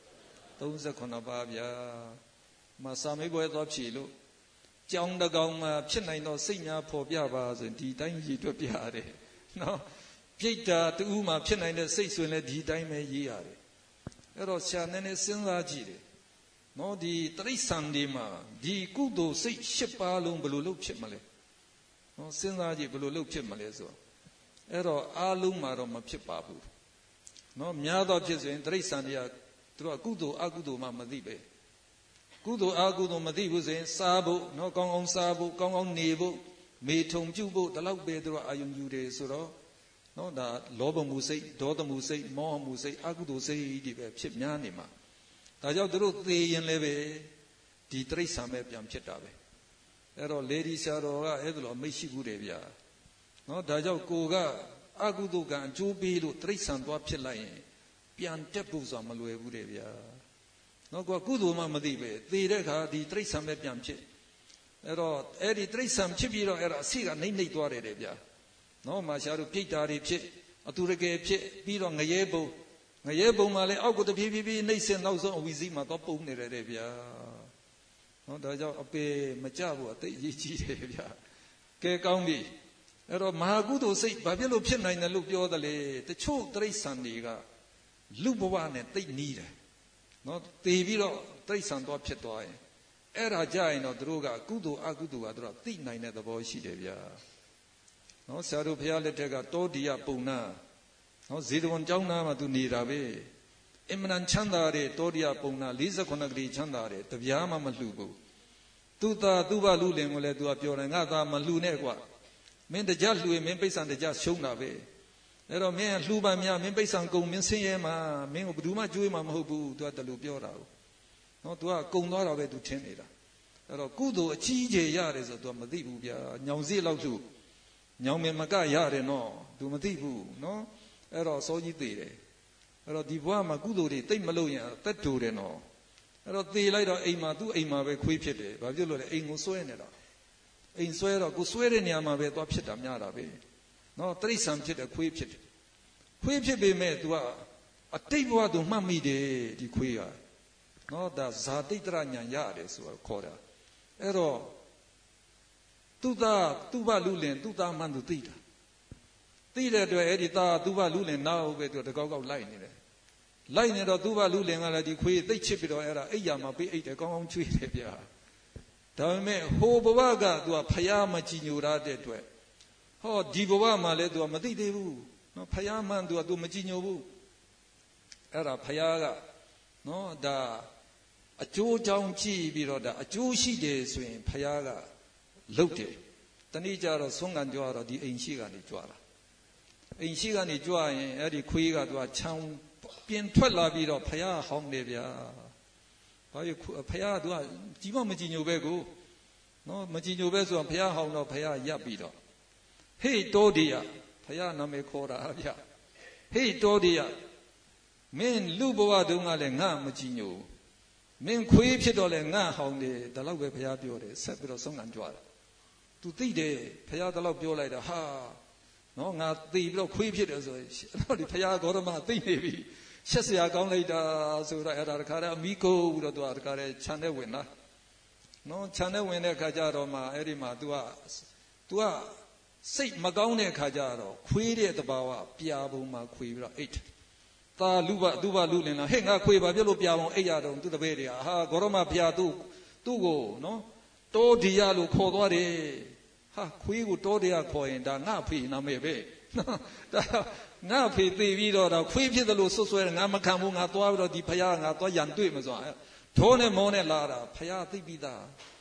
39ပါးဗျာမစာမေးပွဲသွားဖြေလို့ကြောင်းတကောင်မှာဖြစ်နိုင်တော့စိတ်များဖော်ပြပါဆိုရင်ဒီတိုင်းရည်တွက်ပြရတယ်နော်ပြိတ္တာတူးမှာဖြစ်နိုင်တဲ့စိတ်ဆိုရင်လည်းဒီတိုင်းပဲရေးရတယ်အဲ့တော့ဆရာနည်းနည်းစဉ်းစားကြည့်တယ်နော်ဒီတိရစ္ဆာန်တွေမှာဒီကုသိုလ်စိတ်10ပါးလုံးဘယ်လိုလုပ်ဖြစ်မလဲနော်စဉ်းစားကြည့်ဘယ်လိုလုပ်ဖြစ်မလဲဆိုတော့အဲ့တော့အားလုံးမှာတော့မဖြစ်ပါဘူးနော်များသောဖြစ်ဆိုရင်တိရစ္ဆာန်တွေကသူတို့ကကုသိုလ်အကုသိုလ်မှမသိပဲကုသိုလ်အကုသိုလ်မသိဘူးဆိုရင်စားဖို့နော်ကောင်းကောင်းစားဖို့ကောင်းကောင်းနေဖို့မေထုံပြုဖို့ဒီလောက်ပဲသူတို့အာယုံယူတယ်ဆိုတော့နော်ဒါလောဘမှုစိတ်ဒေါသမှုစိတ်မောဟမှုစိတ်အကုသိုလ်စိတ်တွေပဲဖြစ်များနေမှာဒါကြောင့်သူတို့သေရင်လည်းပဲဒီတိရစ္ဆာန်ပဲပြန်ဖြစ်တာပဲအဲ့တော့လေဒီဆရာတော်ကအဲ့ဒါလိုအမိတ်ရှိဘူးတယ်ဗျာနော်ဒါကြောင့်ကိုကအကုသိုလ်ကံအကျိုးပေးလို့တိရစ္ဆာန်သွားဖြစ်လိုက်ရင်ပြန်တက်ဖို့ဆိုတာမလွယ်ဘူးတယ်ဗျာနော်ကိုကကုသိုလ်မှမသိပဲသေတဲ့အခါဒီတိရစ္ဆာန်ပဲပြန်ဖြစ်အဲ့တော့အဲ့ဒီတိရစ္ဆာန်ဖြစ်ပြီးတော့အဲ့ဒါအစိကနှိမ့်နှိမ့်သွားတယ်ဗျာနော်မာရှာတို့ပြိတ္တာတွေဖြစ်အတူတကယ်ဖြစ်ပြီးတော့ငရဲဘုံမှာလည်းအောက်ကတဖြည်းဖြည်းနှိမ့်စင်နောက်ဆုံးအဝီစီးမှာတော့ပုံနေတယ်ဗျာနော်ဒါကြောင့်အပေမကြဘူးအသိအရေးကြီးတယ်ဗျာကဲကောင်းပြီအဲ့တော့မဟာကုသိုလ်စိတ်ဘာဖြစ်လို့ဖြစ်နိုင်တယ်လို့ပြောတယ်လေတချို့တိရစ္ဆာန်တွေကလူဘဝနဲ့သိနီးတယ်နော်တည်ပြီးတော့တိရစ္ဆာန်သွားဖြစ်သွားရင်အဲ့ဒါကြရင်တော့သူတို့ကကုသိုလ်အကုသိုလ်ကသူတို့သိနိုင်တဲ့သဘောရှိတယ်ဗျာနော်ဆရာတို့ဘုရားလက်ထက်ကတောဒီယပုံနာနော်ဇေတဝန်ကျောင်းသားမှာသူနေတာပဲအင်မတန်ချမ်းသာတဲ့တောဒီယပုံနာ48ဂရီချမ်းသာတယ်တပြားမှမလှူဘူးသူသားသူ့ဘလူလင်ကိုလည်းသူကပြောတယ်ငါသားမလှူနဲ့ကွာမင်းတကြလှူရင်မင်းပိဿံတကြရှုံးတာပဲအဲ့တော့မင်းလှူပါများမင်းပိဿံကုန်မင်းဆင်းရဲမှာမင်းကိုဘယ်သူမှကြွေးမှာမဟုတ်ဘူးသူကတလူပြောတာကိုနော်သူကကုံသွားတာပဲသူထင်နေတာအဲ့တော့ကုသိုလ်အကြီးကြီးရတယ်ဆိုတော့သူကမသိဘူးဗျာညောင်စည်းလောက်လှူညောင်မင်မကရတယ်နော်သူမသိဘူးနော်အဲ့တော့စောကြီးသေးတယ်အဲ့တော့ဒီဘဝမှာကုသိုလ်တွေတိတ်မလို့ရင်တက်တူတယ်နော်အဲ့တော့သေလိုက်တော့အိမ်မှာသူ့အိမ်မှာပဲခွေးဖြစ်တယ်ဘာဖြစ်လို့လဲအိမ်ကိုဆွဲနေတာအိမ်ဆွဲတော့ကိုဆွဲတဲ့နေရာမှာပဲသွားဖြစ်တာများတာပဲနော်တိရစ္ဆာန်ဖြစ်တယ်ခွေးဖြစ်တယ်ခွေးဖြစ်ပေမဲ့ तू ကအတိတ်ဘဝ तू မှတ်မိတယ်ဒီခွေးကနော်ဒါဇာတိတ္တရညာရတယ်ဆိုတော့ခေါ်တာအဲ့တော့သူသားသူ့ဘလူလင်သူ့သားမှန်သူသိတာသိတဲ့အတွက်အဲ့ဒီသားသူ့ဘလူလင်နောက်ပဲ तू တကောက်ကောက်လိုက်နေတယ်လိုက်နေတော့သူ့ဘလူလင်ကလည်းဒီခွေးသိတ်ချစ်ပြီးတော့အဲ့ဒါအိယာမှာပေးအိတ်တယ်ကောင်းကောင်းချွေးတယ်ဗျာဒါပေမဲ့ဟိုဘဝက तू ဖျားမကြည်ညိုရတဲ့အတွက်ဟောဒီဘဝမှာလည်း तू မသိသေးဘူးနော်ဖျားမှန် तू မကြည်ညိုဘူးအဲ့ဒါဖျားကနော်ဒါအကျိုးကြောင့်ကြည့်ပြီးတော့ဒါအကျိုးရှိတယ်ဆိုရင်ဖျားကလှုပ်တယ်တနည်းကြတော့ဆုံးကန်ကြွားတော့ဒီအိမ်ရှိကနေကြွားတာအိမ်ရှိကနေကြွားရင်အဲ့ဒီခွေးက तू ချမ်းပြင်ထွက်လာပြီးတော့ဖျားဟောင်းတယ်ဗျာဘာလို့ဖျားက तू ကြီးမကြည်ညိုပဲကိုနော်မကြည်ညိုပဲဆိုတော့ဖျားဟောင်းတော့ဖျားရပ်ပြီးတော့ဟေ့တောဒီယဖျားနာမည်ခေါ်တာဗျာဟေ့တောဒီယမင်းလူဘဝတုန်းကလည်းငါမကြည်ညိုမင်းခွေးဖြစ်တော့လည်းငါဟောင်းတယ်ဒါတော့ပဲဘုရားပြောတယ်ဆက်ပြီးတော့ဆုံးခံကြွားတယ်သူသိတယ်ဘုရားဒါတော့ပြောလိုက်တာဟာနော်ငါသိပြီးတော့ခွေးဖြစ်တယ်ဆိုရင်တော့ဒီဘုရားဂေါရမသိနေပြီရှက်စရာကောင်းလိုက်တာဆိုတော့အဲ့ဒါတခါတည်းအမိကိုပြီးတော့သူကတခါတည်းခြံထဲဝင်လာနော်ခြံထဲဝင်တဲ့အခါကျတော့မှအဲ့ဒီမှာ तू ကစိတ်မကောင်းတဲ့အခါကျတော့ခွေးတဲ့တဘာဝပြာပုံမှာခွေပြီးတော့အိတ်သာလူဘသူ့ဘလူလင်လာဟဲ့ငါခွေဘာဖြစ်လို့ပြာပုံအိတ်ရတော့သူ့တပည့်တွေကဟာဂေါရမဘုရားသူ့ကိုနော်တောဒီယလို့ခေါ်သွားတယ်ဟာခွေးကိုတောဒီယခေါ်ရင်ဒါငါဖေနာမည်ပဲဒါငါဖေသိပြီးတော့ခွေးဖြစ်တယ်လို့ဆွဆွဲငါမခံဘူးငါသွားပြီးတော့ဒီဘုရားငါသွားရန်တွေ့မှာဆိုတော့နဲ့မောနဲ့လာတာဘုရားသိပြီးသား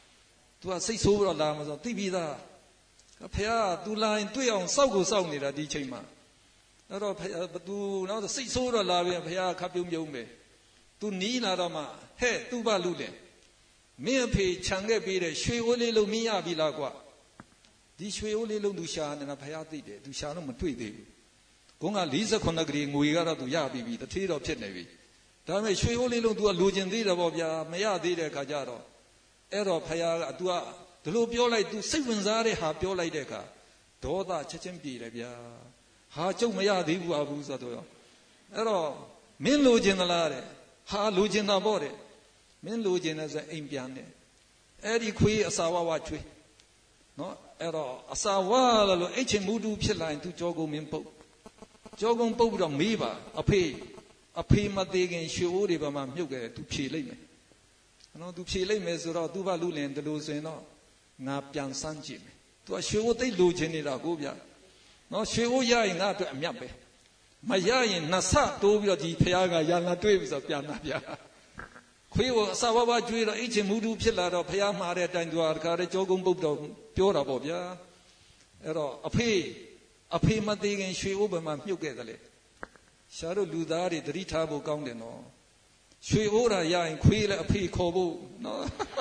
तू ကစိတ်ဆိုးပြီးတော့လာမှာဆိုသိပြီးသားဘုရား तू လာရင်တွေ့အောင်စောက်ကိုစောက်နေတာဒီချိန်မှာအဲ့တော့ तू နောက်စိတ်ဆိုးတော့လာပြန်ဘုရားခပ်ပြုံးပြုံးပဲ तू နီးလာတော့မှဟဲ့သူ့ဘလူလေမင်းအဖေခြံခဲ့ပြီးတဲ့ရွှေအိုးလေးလုံးမင်းရပြီလားကွာဒီရွှေအိုးလေးလုံး तू ရှာနေတာဘုရားသိတယ် तू ရှာတော့မတွေ့သေးဘူးကုန်းက48ဂရီငွေကတော့ तू ရပြီတထေးတော့ဖြစ်နေပြီဒါပေမဲ့ရွှေအိုးလေးလုံး तू ကလိုချင်သေးတယ်ပေါ့ဗျာမရသေးတဲ့အခါကျတော့အဲ့တော့ဘုရားက तू ကဒီလိုပြောလိုက် तू စိတ်ဝင်စားတဲ့ဟာပြောလိုက်တဲ့အခါဒေါသချက်ချင်းပြေတယ်ဗျာဟဟာကျုပ်မရသေးဘူးဆိုတော့အဲ့တော့မင်းလိုချင်သလားတဲ့ဟာလိုချင်တာပေါ့တဲ့မင်းလိုချင်တယ်ဆိုအိမ်ပြန်တယ်အဲ့ဒီခွေးအစာဝဝချွေးနော်အဲ့တော့အစာဝလို့အိတ်ချင်မူတူဖြစ်လာရင်သူကြောကုန်းမင်းပုတ်ကြောကုန်းပုတ်ပြီးတော့မေးပါအဖေမသေးခင်ရွှေအိုးတွေဘာမှမြုပ်ခဲ့တယ်သူဖြေလိုက်မယ်နော်သူဖြေလိုက်မယ်ဆိုတော့သူ့ဘာလူလင်တလို့ဆိုရင်တော့ငါပြန်စမ်းကြည့်မယ်သူကရွှေအိုးသိလိုချင်နေတာကိုဗျနော်ရွှေအိုးရရင်ငါအတွက်အမြတ်ပဲမရရင်နှစ်ဆတိုးပြီးတော့ဒီဖះကရလာတွေးပြီးဆိုပြန်လာဗျာခွေးကိုအစာဝဝကျွေးတော့အိတ်ချင်မူတူဖြစ်လာတော့ဖះမှားတဲ့အတိုင်းသူကတခါတည်းကြောကုန်းပုတ်တော့ပြောတာပေါ့ဗျာအဲ့တော့အဖေမသေးခင်ရွှေအိုးဘယ်မှာမြုပ်ခဲ့သလဲရှားတို့လူသားတွေသတိထားဖို့ကောင်းတယ်နော်ရွှေအိုးတာရရင်ခွေးလည်းအဖေခေါ်ဖို့နော်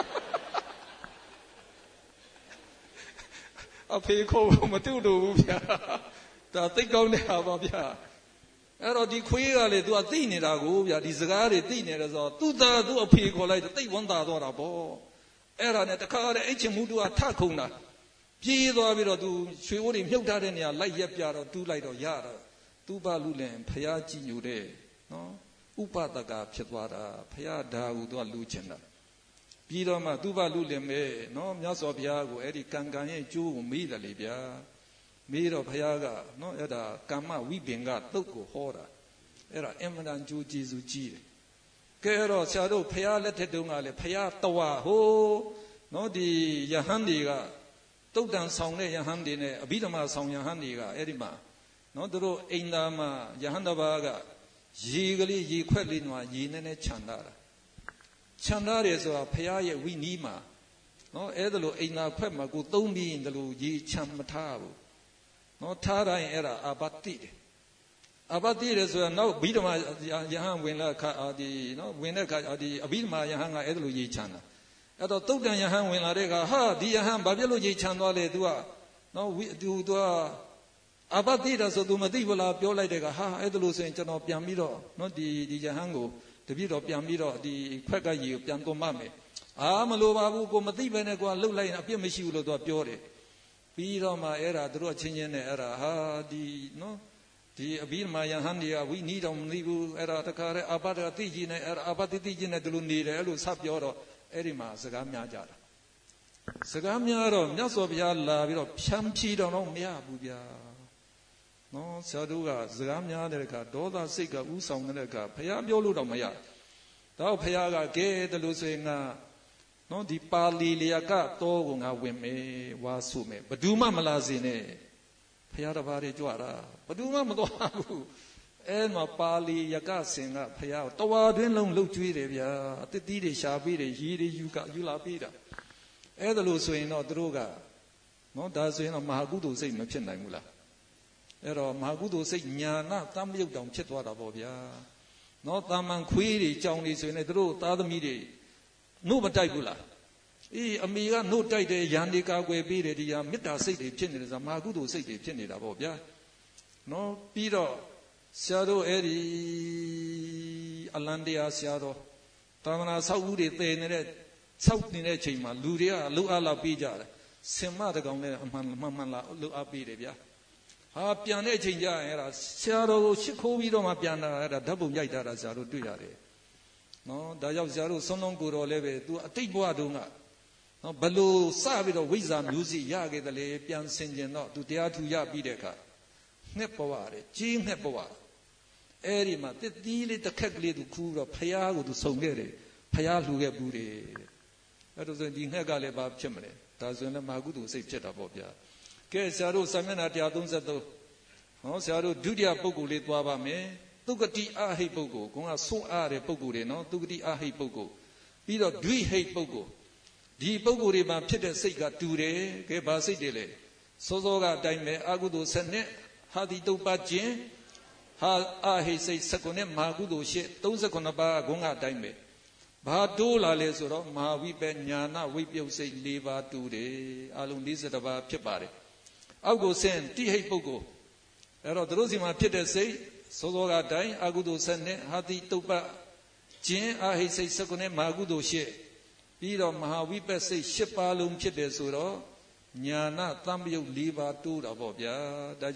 အဖေခေါ်ဖို့မတူတော့ဘူးဗျာဒါသိကောင်းတဲ့ဟာပါဗျာအဲ့တော့ဒီခွေးကလေသူကသိနေတာကိုဗျာဒီစကားတွေသိနေတယ်ဆိုတော့သူ့သားသူ့အဖေခေါ်လိုက်တော့သိဝမ်းသာသွားတာပေါ့အဲ့ဒါနဲ့တခါတည်းအိတ်ချင်မှုတူကထခုံတာပြေးသွားပြီးတော့သူရွှေအိုးတွေမြုပ်ထားတဲ့နေရာလိုက်ရက်ပြတော့တူးလိုက်တော့ရတော့သူ့ဘာလူလင်ဖျားကြည့်ညိုတဲ့နော်ဥပဒကဖြစ်သွားတာဖျားဓာဟုသူကလူချင်တာပြီးတော့မှသူ့ဘာလူလင်ပဲနော်မြတ်စွာဘုရားကိုအဲ့ဒီကံရဲ့ကျိုးကိုမေးတယ်လေဗျာမေးတော့ဘုရားကနော်အဲ့ဒါကမ္မဝိပင်ကတုတ်ကိုဟောတာအဲ့ဒါအင်မတန်ကျိုးကျေးဇူးကြီးတယ်ကဲအဲ့တော့ဆရာတို့ဘုရားလက်ထက်တုန်းကလည်းဘုရားတဝဟိုနော်ဒီယဟန်တွေကတုတ်တန်ဆောင်တဲ့ယဟန်တွေနဲ့အဘိဓမ္မာဆောင်ယဟန်တွေကအဲ့ဒီမှာနော်သူတို့အိမ်သားမှာယဟန်တစ်ပါးကရေကလေးရေခွက်လေးနွားရေနဲ့နဲ့ခြံထားတာခြံထားတယ်ဆိုတာဘုရားရဲ့ဝိနည်းမှာနော်အဲ့ဒါလိုအိမ်သားခွက်မှာကိုသုံးပြီးရင်ဒါလိုရေခြံမထားဘူးနော်ထားတိုင်းအဲ့ဒါအာဘတိတယ်အာဘတိတယ်ဆိုတာနောက်ဘိဓမ္မာယဟန်ဝင်လာခါဒီနော်ဝင်တဲ့ခါဒီအဘိဓမ္မာယဟန်ကအဲ့ဒါလိုရေခြံတာအဲ့တော့တုတ်တန်ယဟန်ဝင်လာတဲ့ကဟာဒီယဟန်ဘာဖြစ်လို့ရေခြံသွားလဲ तू ကနော်သူကအဘတိတာဆို तू မသိဘူးလားပြောလိုက်တဲ့ကဟာအဲ့ဒါလို့ဆိုရင်ကျွန်တော်ပြန်ပြီးတော့နော်ဒီယဟန်ကိုတပြည့်တော့ပြန်ပြီးတော့ဒီခွက်ကရေကိုပြန်သွန်မှမယ်အာမလိုပါဘူးကိုမသိပဲနဲ့ကိုကလှုပ်လိုက်ရင်အပြစ်မရှိဘူးလို့ तू ကပြောတယ်ပြီးတော့မှအဲ့ဒါတို့အချင်းချင်းနဲ့အဲ့ဒါဟာဒီနော်ဒီအဘိဓမ္မာယဟန်တွေကဝိနည်းတော်မသိဘူးအဲ့ဒါတခါတည်းအဘတကသိကြီးနဲ့အဲ့ဒါအဘတိသိကြီးနဲ့ဒီလိုနေတယ်အဲ့လိုဆက်ပြောတော့အဲ့ဒီမှာစကားများကြတာစကားများတော့မြတ်စွာဘုရားလာပြီးတော့ဖြန်းဖြီးတော့မရဘူးဗျာနော်ဆရာတို့ကစကားများတဲ့အခါဒေါသစိတ်ကဥဆောင်တဲ့အခါဘုရားပြောလို့တော့မရတော့ဘုရားကကဲတလို့ဆိုရင်ငါနော်ဒီပါဠိလျကတော့ကိုငါဝင်မယ်ဝါဆုမယ်ဘယ်သူမှမလာစေနဲ့ဘုရားတစ်ပါးတွေကြွတာဘယ်သူမှမသွားဘူးအဲ့မှာပါဠိယကစင်ကဘုရားတဝါတွင်းလုံးလှုပ်ကြွေးတယ်ဗျာအတ္တိတွေရှားပေးတယ်ရီတွေယူလာပေးတာအဲ့ဒါလို့ဆိုရင်တော့သူတို့ကနော်ဒါဆိုရင်တော့မဟာကုသိုလ်စိတ်မဖြစ်နိုင်ဘူးလားအဲ့တော့မဟာကုသိုလ်စိတ်ညာနာတမ်းမြုပ်တောင်ဖြစ်သွားတာပေါ့ဗျာနော်တာမန်ခွေးတွေကြောင်တွေဆိုရင်လည်းသူတို့သားသမီးတွေနှုတ်မတိုက်ဘူးလားအေးအမေကနှုတ်တိုက်တယ်ရန်တွေကာကွယ်ပေးတယ်ဒီဟာမေတ္တာစိတ်တွေဖြစ်နေတယ်ဆိုတာမဟာကုသိုလ်စိတ်တွေဖြစ်နေတာပေါ့ဗျာနော်ပြီးတော့ဆရာတို့အဲ့ဒီအလန္တရားဆရာတော်သာသနာဆောက်ဦးတွေတည်နေတဲ့ဆောက်နေတဲ့ချိန်မှာလူတွေကလှုပ်အားလာပေးကြတယ်စင်မတကောင်လည်းအမှန်လာလှုပ်အားပေးတယ်ဗျာဟာပြန်တဲ့အချိန်ကျရင်အဲ့ဒါဆရာတော်ကိုရှ िख ိုးပြီးတော့မှပြန်လာအဲ့ဒါဓာတ်ပုံရိုက်ထားတာဆရာတို့တွေ့ရတယ်နော်ဒါကြောင့်ဆရာတို့ဆုံးလုံးကိုတော်လည်းပဲ तू အတိတ်ဘဝတုန်းကနော်ဘလို့စပြီးတော့ဝိဇ္ဇာမျိုးစိရခဲ့တယ်လေပြန်ဆင်ကျင်တော့ तू တရားထူရပြီးတဲ့အခါငှက်ဘဝတဲ့ကြီးငှက်ဘဝအဲ့ဒီမှာတစ်သီးလေးတစ်ခက်ကလေး तू ခူးတော့ဖျားကို तू စုံခဲ့တယ်ဖျားလှူခဲ့ဘူးတယ်အဲ့ဒါဆိုဒီငှက်ကလည်းဘာဖြစ်မလဲဒါဆိုရင်လည်းမာကုသိုလ်စိတ်ဖြစ်တာပေါ့ဗျာကဲဆရာတို့စာမျက်နှာ133ဟောဆရာတို့ဒုတိယပုဂ္ဂိုလ်လေးသွားပါမယ်သုဂတိအဟိတ်ပုဂ္ဂိုလ်ကဆုံးအားတဲ့ပုဂ္ဂိုလ်တွေနော်သုဂတိအဟိတ်ပုဂ္ဂိုလ်ပြီးတော့ဒွိဟိတ်ပုဂ္ဂိုလ်ဒီပုဂ္ဂိုလ်တွေမှာဖြစ်တဲ့စိတ်ကတူတယ်ကဲဘာစိတ်တွေလဲစောစောကအတိုင်းပဲအကုသိုလ်7နဲ့ဟာတိတုပ္ပခြင်းဟာအဟိစိတ်19နဲ့မဟာကုသိုလ်39ပါးဂုဏ်ကအတိုင်းပဲဘာတိုးလာလဲဆိုတော့မဟာဝိပညာနာဝိပယုတ်စိတ်4ပါးတူတယ်အလုံး40ပါးဖြစ်ပါတယ်အောက်ကိုဆင်းတိဟိတ်ပုဂ္ဂိုလ်အဲ့တော့တို့စီမှာဖြစ်တဲ့စိတ်စောစောကအတိုင်းအကုသိုလ်7နဲ့ဟာတိတုပ္ပခြင်းအဟိစိတ်19နဲ့မဟာကုသိုလ်8ပြီးတော့မဟာဝိပစိတ်10ပါးလုံးဖြစ်တယ်ဆိုတော့ညာနာတမ္ပယုတ်4ပါးတိုးတာပေါ့ဗျာဒါကြောင့်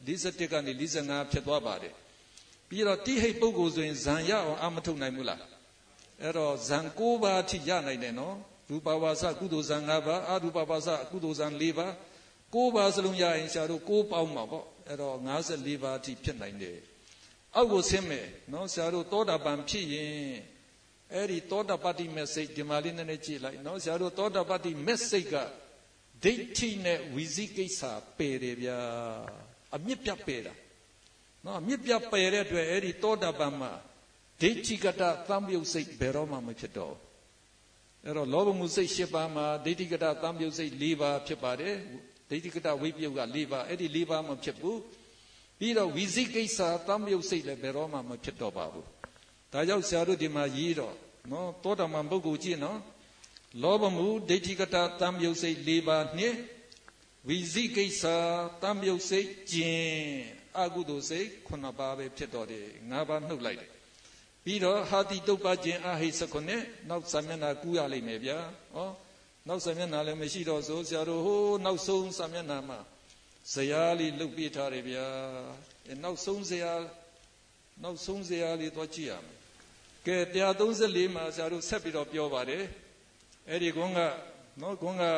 41ကနေ45ဖြစ်သွားပါတယ်ပြီးတော့တိဟိတ်ပုဂ္ဂိုလ်ဆိုရင်ဇံရအောင်အမထုတ်နိုင်ဘူးလားအဲ့တော့ဇံ9ပါးအထိရနိုင်တယ်နော်ရူပဝါစကုသိုလ်ဇံ5ပါးအရူပဝါစကုသိုလ်ဇံ4ပါး9ပါးစလုံးရရင်ဆရာတို့9ပေါင်းမှာပေါ့အဲ့တော့54ပါးအထိဖြစ်နိုင်တယ်အောက်ကိုဆင်းမယ်နော်ဆရာတို့သောတာပန်ဖြစ်ရင်အဲ့ဒီသောတာပတ္တိမဲ့စိတ်ဒီမှာလေးနည်းနည်းကြည့်လိုက်နော်ဆရာတို့သောတာပတ္တိမဲ့စိတ်ကဒိဋ္ဌိနဲ့ဝီဇိကိစ္စပယ်တယ်ဗျာအမြင့်ပြတ်ပယ်တာနော်အမြင့်ပြတ်ပယ်တဲ့အတွက်အဲ့ဒီသောတာပန်မှာဒိဋ္ဌိကတသံယုတ်စိတ်ဘယ်တော့မှမဖြစ်တော့အဲ့တော့လောဘမှုစိတ်၈ပါးမှာဒိဋ္ဌိကတသံယုတ်စိတ်၄ပါးဖြစ်ပါတယ်ဒိဋ္ဌိကတဝိပယုတ်က၄ပါးအဲ့ဒီ၄ပါးမဖြစ်ဘူးပြီးတော့ဝီဇိကိစ္စသံယုတ်စိတ်လည်းဘယ်တော့မှမဖြစ်တော့ပါဘူးဒါကြောင့်ဆရာတို့ဒီမှာရေးတော့နော်သောတာပန်ပုဂ္ဂိုလ်ကြည့်နော်လောဘမှုဒိဋ္ဌိကတသံယုတ်စိတ်၄ပါးနဲ့ဝီဇိကိစ္စသံယုတ်စိတ်ကျင်အကုသိုလ်စိတ်9ပါးပဲဖြစ်တော့တယ်5ပါးနှုတ်လိုက်တယ်ပြီးတော့ဟာတိတုပ္ပကျင်အဟိစ9နောက်စာမျက်နှာကူးရလိမ့်မယ်ဗျာဟောနောက်စာမျက်နှာလည်းမရှိတော့ဆိုဆရာတို့ဟိုးနောက်ဆုံးစာမျက်နှာမှာဇရာလေးလုတ်ပြထားတယ်ဗျာနောက်ဆုံးဇရာလေးတော့ကြည့်ရမယ်ကဲ134မှာဆရာတို့ဆက်ပြီးတော့ပြောပါတယ်အဲ့ဒီကုန်းကနော်ကုန်းက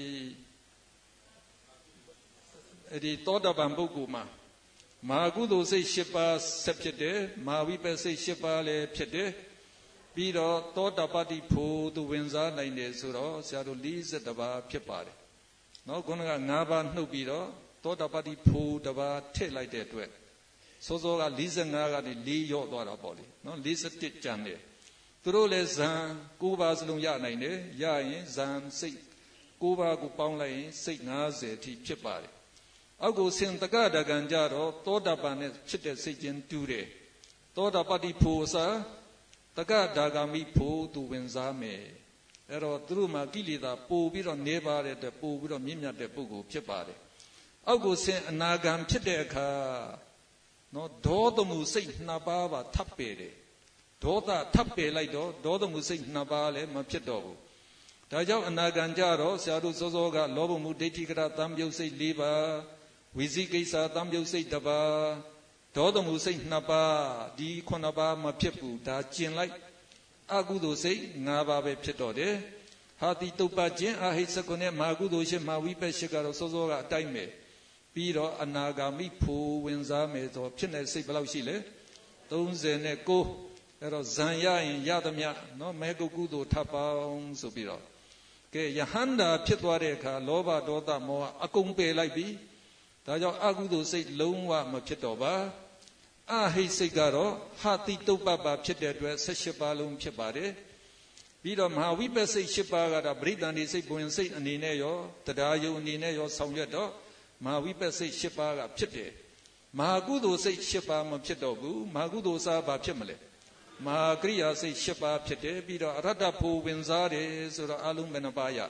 ဒီသောတာပန်ပုဂ္ဂိုလ်မှာမဟာကုသိုလ်စိတ်၈ပါးဆက်ဖြစ်တယ်မဟာဝိပဿစိတ်၈ပါးလည်းဖြစ်တယ်ပြီးတော့သောတာပတ္တိဖို့သူဝင်စားနိုင်တယ်ဆိုတော့ဆရာတို့42ပါးဖြစ်ပါတယ်နော်ခုနက5ပါးနှုတ်ပြီးတော့သောတာပတ္တိဖို့တစ်ပါးထည့်လိုက်တဲ့အတွက်စောစောက45ကနေ4ရော့သွားတာပေါ့လေနော်41ကျန်တယ်သူတို့လည်းဇံ9ပါးစလုံးရနိုင်တယ်ရရင်ဇံစိတ်9ပါးကိုပေါင်းလိုက်ရင်စိတ်50အထိဖြစ်ပါတယ်အောက်ကိုဆင်တကဒကံကြတော့သောတာပန်နဲ့ဖြစ်တဲ့စိတ်ချင်းတူတယ်သောတာပတ္တိဖို့စာတကဒါဂမိဖို့သူဝင်စားမယ်အဲ့တော့သူတို့မှာကိလေသာပို့ပြီးတော့နေပါတဲ့အတွက်ပို့ပြီးတော့မြင့်မြတ်တဲ့ပုဂ္ဂိုလ်ဖြစ်ပါတယ်အောက်ကိုဆင်အနာဂံဖြစ်တဲ့အခါနော်ဒေါသမှုစိတ်2ပါးပါထပ်ပယ်တယ်ဒေါသထပ်ပယ်လိုက်တော့ဒေါသမှုစိတ်2ပါးလည်းမဖြစ်တော့ဘူးဒါကြောင့်အနာဂံကြတော့ဆရာတို့စောစောကလောဘမှုဒိဋ္ဌိကရသံယုတ်စိတ်4ပါးဝိဇိကိစ္စသံယုတ်စိတ်1ပါးဒေါသမှုစိတ်2ပါးဒီ9ပါးမဖြစ်ဘူးဒါကျင်လိုက်အကုသိုလ်စိတ်5ပါးပဲဖြစ်တော့တယ်ဟာတိတုပ္ပကျင်အဟိစကုနဲ့မဟာကုသိုလ်ရှိမဟာဝိပဿရှိကတော့စောစောကအတိုင်းပဲပြီးတော့အနာဂါမိဖို့ဝင်စားမယ်ဆိုဖြစ်နေစိတ်ဘယ်လောက်ရှိလဲ39အဲ့တော့ဇံရရင်ရသမျှနော်မဲကုကုသိုလ်ထပ်ပေါင်းဆိုပြီးတော့ကဲယဟန္တာဖြစ်သွားတဲ့အခါလောဘဒေါသမောဟအကုန်ပယ်လိုက်ပြီဒါကြောင့်အကုသိုလ်စိတ်လုံးဝမဖြစ်တော့ပါအဟိစိတ်ကတော့ဟာတိတုပ္ပပါဖြစ်တဲ့အတွက်18ပါးလုံးဖြစ်ပါတယ်ပြီးတော့မဟာဝိပဿစိတ်10ပါးကတော့ပရိသန္တိစိတ်ဘဝင်စိတ်အနေနဲ့ရောတရားယုံအနေနဲ့ရောဆောင်ရွက်တော့မဟာဝိပဿစိတ်10ပါးကဖြစ်တယ်မဟာကုသိုလ်စိတ်10ပါးမဖြစ်တော့ဘူးမဟာကုသိုလ်စားဘာဖြစ်မလဲမဟာကရိယာစိတ်10ပါးဖြစ်တယ်ပြီးတော့အရတ္တဖို့ဝင်စားတယ်ဆိုတော့အလုံးဘယ်နှပါးရ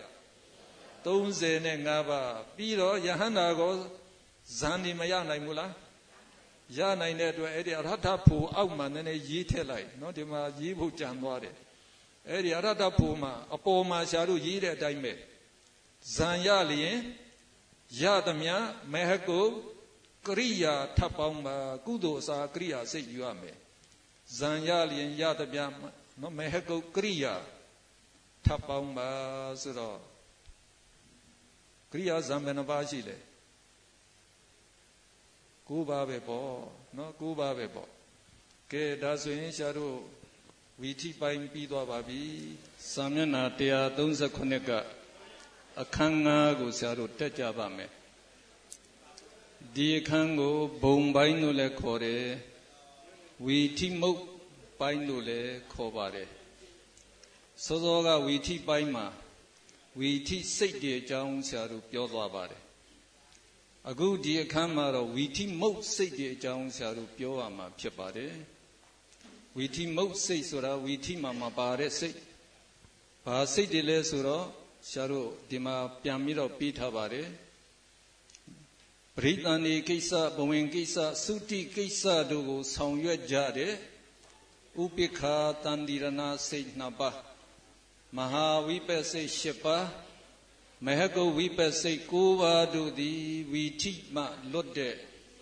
35ပါးပြီးတော့ယဟန္တာကိုဇန်ဒီမရနိုင်ဘူးလားရနိုင်တဲ့အတွက်အဲ့ဒီအရဟတဖို့အောက်မှာနည်းနည်းရေးထည့်လိုက်နော်ဒီမှာရေးဖို့ကြံသွားတယ်အဲ့ဒီအရဟတဖို့မှာအပေါ်မှာရှားလို့ရေးတဲ့အတိုင်းပဲဇန်ရလျင်ရသမျှမဟကုကရိယာထပ်ပေါင်းပါကုသိုလ်အစာကရိယာစိတ်ယူရမယ်ဇန်ရလျင်ရသမျှနော်မဟကုကရိယာထပ်ပေါင်းပါဆိုတော့ကရိယာဇန်ဘယ်နှပါရှိလဲ9ပါးပဲပေါ့နော်9ပါးပဲပေါ့ကဲဒါဆိုရင်ဆရာတို့ဝီထိပိုင်းပြီးသွားပါပြီစာမျက်နှာ139ကအခန်း9ကိုဆရာတို့တက်ကြပါမယ်ဒီအခန်းကိုဘုံပိုင်းလို့လည်းခေါ်တယ်ဝီထိမုတ်ပိုင်းလို့လည်းခေါ်ပါတယ်စောစောကဝီထိပိုင်းမှာဝီထိစိတ်တွေအကြောင်းဆရာတို့ပြောသွားပါတယ်အခုဒီအခန်းမှာတော့ဝီထိမုတ်စိတ်တွေအကြောင်းဆရာတို့ပြောရမှာဖြစ်ပါတယ်ဝီထိမုတ်စိတ်ဆိုတာဝီထိမှာမပါတဲ့စိတ်ဘာစိတ်တွေလဲဆိုတော့ဆရာတို့ဒီမှာပြန်ပြီးတော့ပြီးထားပါတယ်ပရိသန္တိကိစ္စဘဝင်ကိစ္စသုတိကိစ္စတို့ကိုဆောင်ရွက်ကြတဲ့ဥပိ္ပခာတန္တိရဏစိတ်2ပါးမဟာဝိပဿစိတ်10ပါးမဟကုဝိပဿစိတ်9ပါးတို့သည်ဝီထိမှလွတ်တဲ့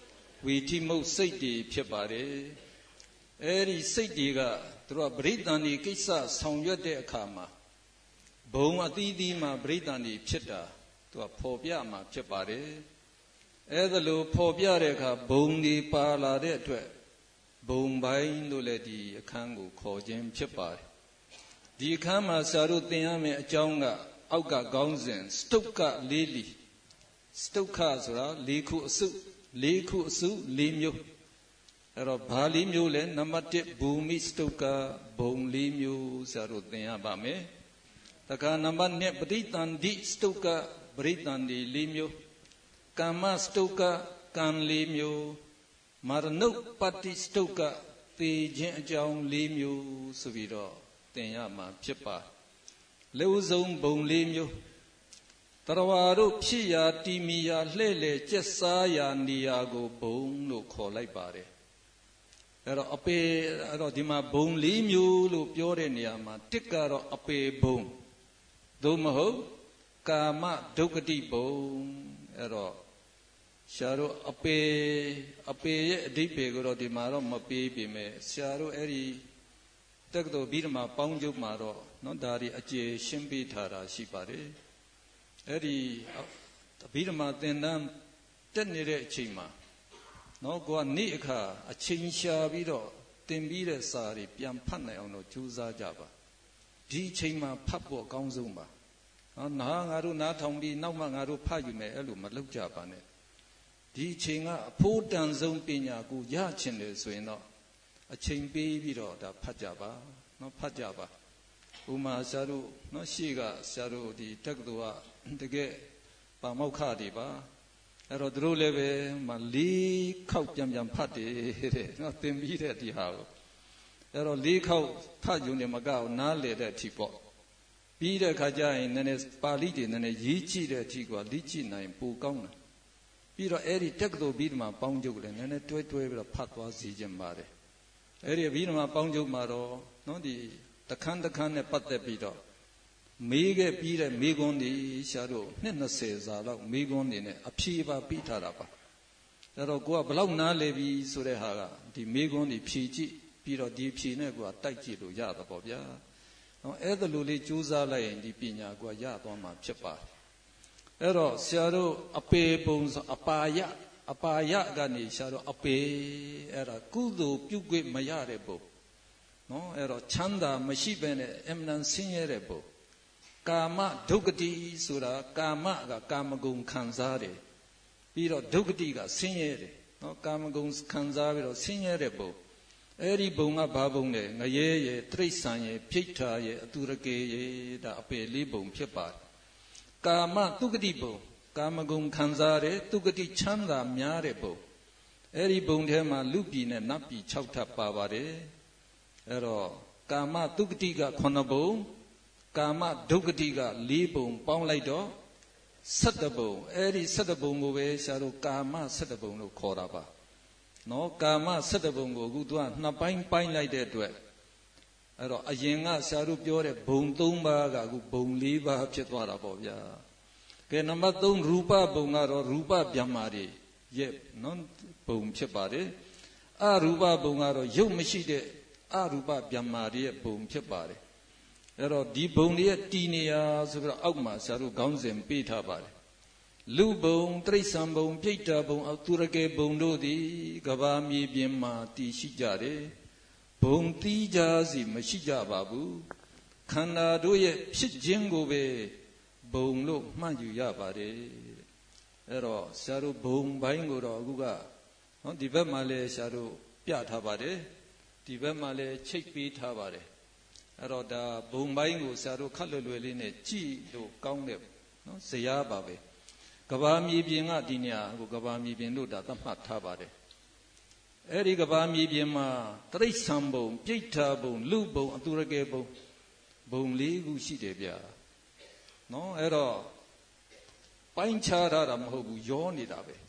ဝီထိမုတ်စိတ်တွေဖြစ်ပါတယ်အဲ့ဒီစိတ်တွေကသူတို့ကပရိသန္တိကိစ္စဆောင်ရွက်တဲ့အခါမှာဘုံအသီးသီးမှာပရိသန္တိဖြစ်တာသူကဖော်ပြမှာဖြစ်ပါတယ်အဲ့ဒါလို့ဖော်ပြတဲ့အခါဘုံဒီပါလာတဲ့အတွက်ဘုံပိုင်းလို့လည်းဒီအခန်းကိုခေါ်ခြင်းဖြစ်ပါတယ်ဒီအခန်းမှာဆရာတို့သင်ရမယ့်အကြောင်းကအောက်ကခေါင်းစဉ်စတုတ်ကလေးလီစတုတ်ခဆိုတာ၄ခုအစု၄ခုအစု၄မျိုးအဲ့တော့ဘာ၄မျိုးလဲနံပါတ်1ဘူမိစတုတ်ကဘုံ၄မျိုးဆရာတို့သင်ရပါမယ်တခါနံပါတ်2ပဋိသန္တိစတုတ်ကပဋိသန္တိ၄မျိုးကမ္မစတုတ်ကကံ၄မျိုးမရဏုပတ္တိစတုတ်ကသေခြင်းအကြောင်း၄မျိုးဆိုပြီးတော့သင်ရမှာဖြစ်ပါလက်ဦးဆုံးဘုံ၄မျိုးတရဝါတို့ဖြစ်ရာတီမီယာလှဲ့လေကျက်စားရာနေရာကိုဘုံလို့ခေါ်လိုက်ပါတယ်အဲ့တော့အပေအဲ့တော့ဒီမှာဘုံ၄မျိုးလို့ပြောတဲ့နေရာမှာတစ်ကတော့အပေဘုံသို့မဟုတ်ကာမဒုက္ခတိဘုံအဲ့တော့ဆရာတို့အပေရဲ့အဓိပ္ပာယ်ကိုတော့ဒီမှာတော့မပေးပေမဲ့ဆရာတို့အဲ့ဒီတက္ကသိုလ်ပြီးတော့မှပေါင်းချုပ်မှာတော့နော်ဒါတွေအကျေရှင်းပေးထားတာရှိပါတယ်အဲ့ဒီပြီးတော့မှသင်တန်းတက်နေတဲ့အချိန်မှာနော်ကိုကနေ့အခါအချိန်ရှာပြီးတော့သင်ပြီးတဲ့စာတွေပြန်ဖတ်နိုင်အောင်တော့ကြိုးစားကြပါဒီအချိန်မှာဖတ်ဖို့အကောင်းဆုံးပါနော်ငါတို့နားထောင်ပြီးနောက်မှငါတို့ဖတ်ယူမယ်အဲ့လိုမလုပ်ကြပါနဲ့ဒီအချိန်ကအဖို့တန်ဆုံးပညာကိုရချင်တယ်ဆိုရင်တော့အချိန်ပေးပြီးတော့ဒါဖတ်ကြပါနော်ဖတ်ကြပါဥမာဆရာတို့နော်ရှေ့ကဆရာတို့ဒီတက္ကသိုလ်ကတကယ်ပါမောက္ခတွေပါအဲ့တော့သူတို့လည်းပဲမ၄ခေါက်ပြန်ဖတ်တယ်တဲ့နော်သင်ပြီးတဲ့ဒီဟာကိုအဲ့တော့၄ခေါက်ဖတ်ယူနေမကောက်နားလေတဲ့အထိပေါ့ပြီးတဲ့အခါကျရင်နည်းနည်းပါဠိတွေနည်းနည်းရေးကြည့်တဲ့အထိကလိကြည့်နိုင်ပိုကောင်းတယ်ပြီးတော့အဲ့ဒီတက္ကသိုလ်ပြီးမှပေါင်းချုပ်လည်းနည်းနည်းတွဲပြီးတော့ဖတ်သွားစီခြင်းပါတယ်အဲ့ဒီပြီးမှပေါင်းချုပ်မှာတော့နော်ဒီတခန်းနဲ့ပတ်သက်ပြီးတော့မေးခဲ့ပြီးတဲ့မေးခွန်းတွေရှားတို့နှစ်20စာလောက်မေးခွန်းတွေနဲ့အဖြေပါပြီးထားတာပါအဲ့တော့ကိုကဘလောက်နားလေပြီဆိုတဲ့ဟာကဒီမေးခွန်းတွေဖြေကြည့်ပြီးတော့ဒီဖြေနဲ့ကိုကတိုက်ကြည့်လို့ရတာပေါ့ဗျာနော်အဲ့ဒါလိုလေးကြိုးစားလိုက်ရင်ဒီပညာကိုရသွားမှာဖြစ်ပါတယ်အဲ့တော့ဆရာတို့အပေပုံဆိုအပါယကနေဆရာတို့အပေအဲ့ဒါကုသိုလ်ပြုခွင့်မရတဲ့ဘုံနော်အဲ့တော့ချမ်းသာမရှိဘဲနဲ့အမှန်ဆင်းရဲတဲ့ဘုံကာမဒုက္ခတိဆိုတာကာမကကာမဂုဏ်ခံစားတယ်ပြီးတော့ဒုက္ခတိကဆင်းရဲတယ်နော်ကာမဂုဏ်ခံစားပြီးတော့ဆင်းရဲတဲ့ဘုံအဲ့ဒီဘုံကဘာဘုံလဲငရဲရဲ့တိရစ္ဆာန်ရဲ့ဖိဋ္ဌာရဲ့အတုရကေရဲ့ဒါအပေလေးဘုံဖြစ်ပါတယ်ကာမဒုက္ခတိဘုံကာမဂုဏ်ခံစားတဲ့ဒုက္ခတိချမ်းသာများတဲ့ဘုံအဲ့ဒီဘုံထဲမှာလူပြည်နဲ့နတ်ပြည်6ထပ်ပါပါတယ်အဲ့တော့ကာမဒုက္ခတိက9ဘုံကာမဒုက္ခတိက4ဘုံပေါင်းလိုက်တော့17ဘုံအဲ့ဒီ17ဘုံကိုပဲဆရာတို့ကာမ17ဘုံလို့ခေါ်တာပါနော်ကာမ17ဘုံကိုအခုသူက2ပိုင်းလိုက်တဲ့အတွက်အဲ့တော့အရင်ကဆရာတို့ပြောတဲ့ဘုံ3ပါးကအခုဘုံ4ပါးဖြစ်သွားတာပေါ့ဗျာကဲနံပါတ်3ရူပဘုံကတော့ရူပဗျမ္မာတွေရဲ့နော်ဘုံဖြစ်ပါတယ်အရူပဘုံကတော့ရုပ်မရှိတဲ့အရူပဗျမ္မာတွေရဲ့ဘုံဖြစ်ပါတယ်အဲ့တော့ဒီဘုံတွေရဲ့တည်နေရာဆိုပြီးတော့အောက်မှာဆရာတို့ခေါင်းစဉ်ပေးထားပါတယ်လူဘုံတိရစ္ဆာန်ဘုံပြိတ္တာဘုံအတုရကေဘုံတို့သည်ကဘာမြေပြင်မှာတည်ရှိကြတယ်ဘုံတီးကြစီမရှိကြပါဘူးခန္ဓာတို့ရဲ့ဖြစ်ခြင်းကိုပဲဘုံလို့မှတ်ယူရပါတယ်အဲ့တော့ဆရာတို့ဘုံပိုင်းကိုတော့အခုကနော်ဒီဘက်မှာလည်းဆရာတို့ပြထားပါတယ်ဒီဘက်မှာလည်းချိတ်ပေးထားပါတယ်အဲ့တော့ဒါဘုံပိုင်းကိုဆရာတို့ခက်လွယ်လေးနဲ့ကြည့်လို့ကောင်းတဲ့နော်ဇရာပါပဲကဘာမြေပြင်ကဒီနေရာကိုကဘာမြေပြင်လို့ဒါသတ်မှတ်ထားပါတယ်အဲ့ဒီကဘာမြေပြင်မှာတိရစ္ဆာန်ဘုံပြိဋ္ဌာဘုံလူဘုံအတုရကေဘုံဘုံ၄ခုရှိတယ်ဗျာနော်အဲ့တော့ပိုင်းခြားထားတာမဟုတ်ဘူးရောနေတာပဲ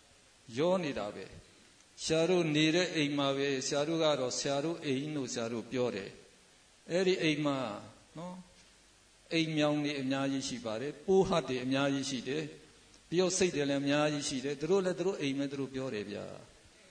ဆရာတို့နေတဲ့အိမ်မှာပဲဆရာတို့ကတော့ဆရာတို့အိမ်လို့ဆရာတို့ပြောတယ်အဲ့ဒီအိမ်မှာနော်အိမ်မြောင်တွေအများကြီးရှိပါတယ်ပိုးဟတ်တွေအများကြီးရှိတယ်ပြီးတော့စိတ်တွေလည်းအများကြီးရှိတယ်သူတို့လည်းသူတို့အိမ်ပဲသူတို့ပြောတယ်ဗျာ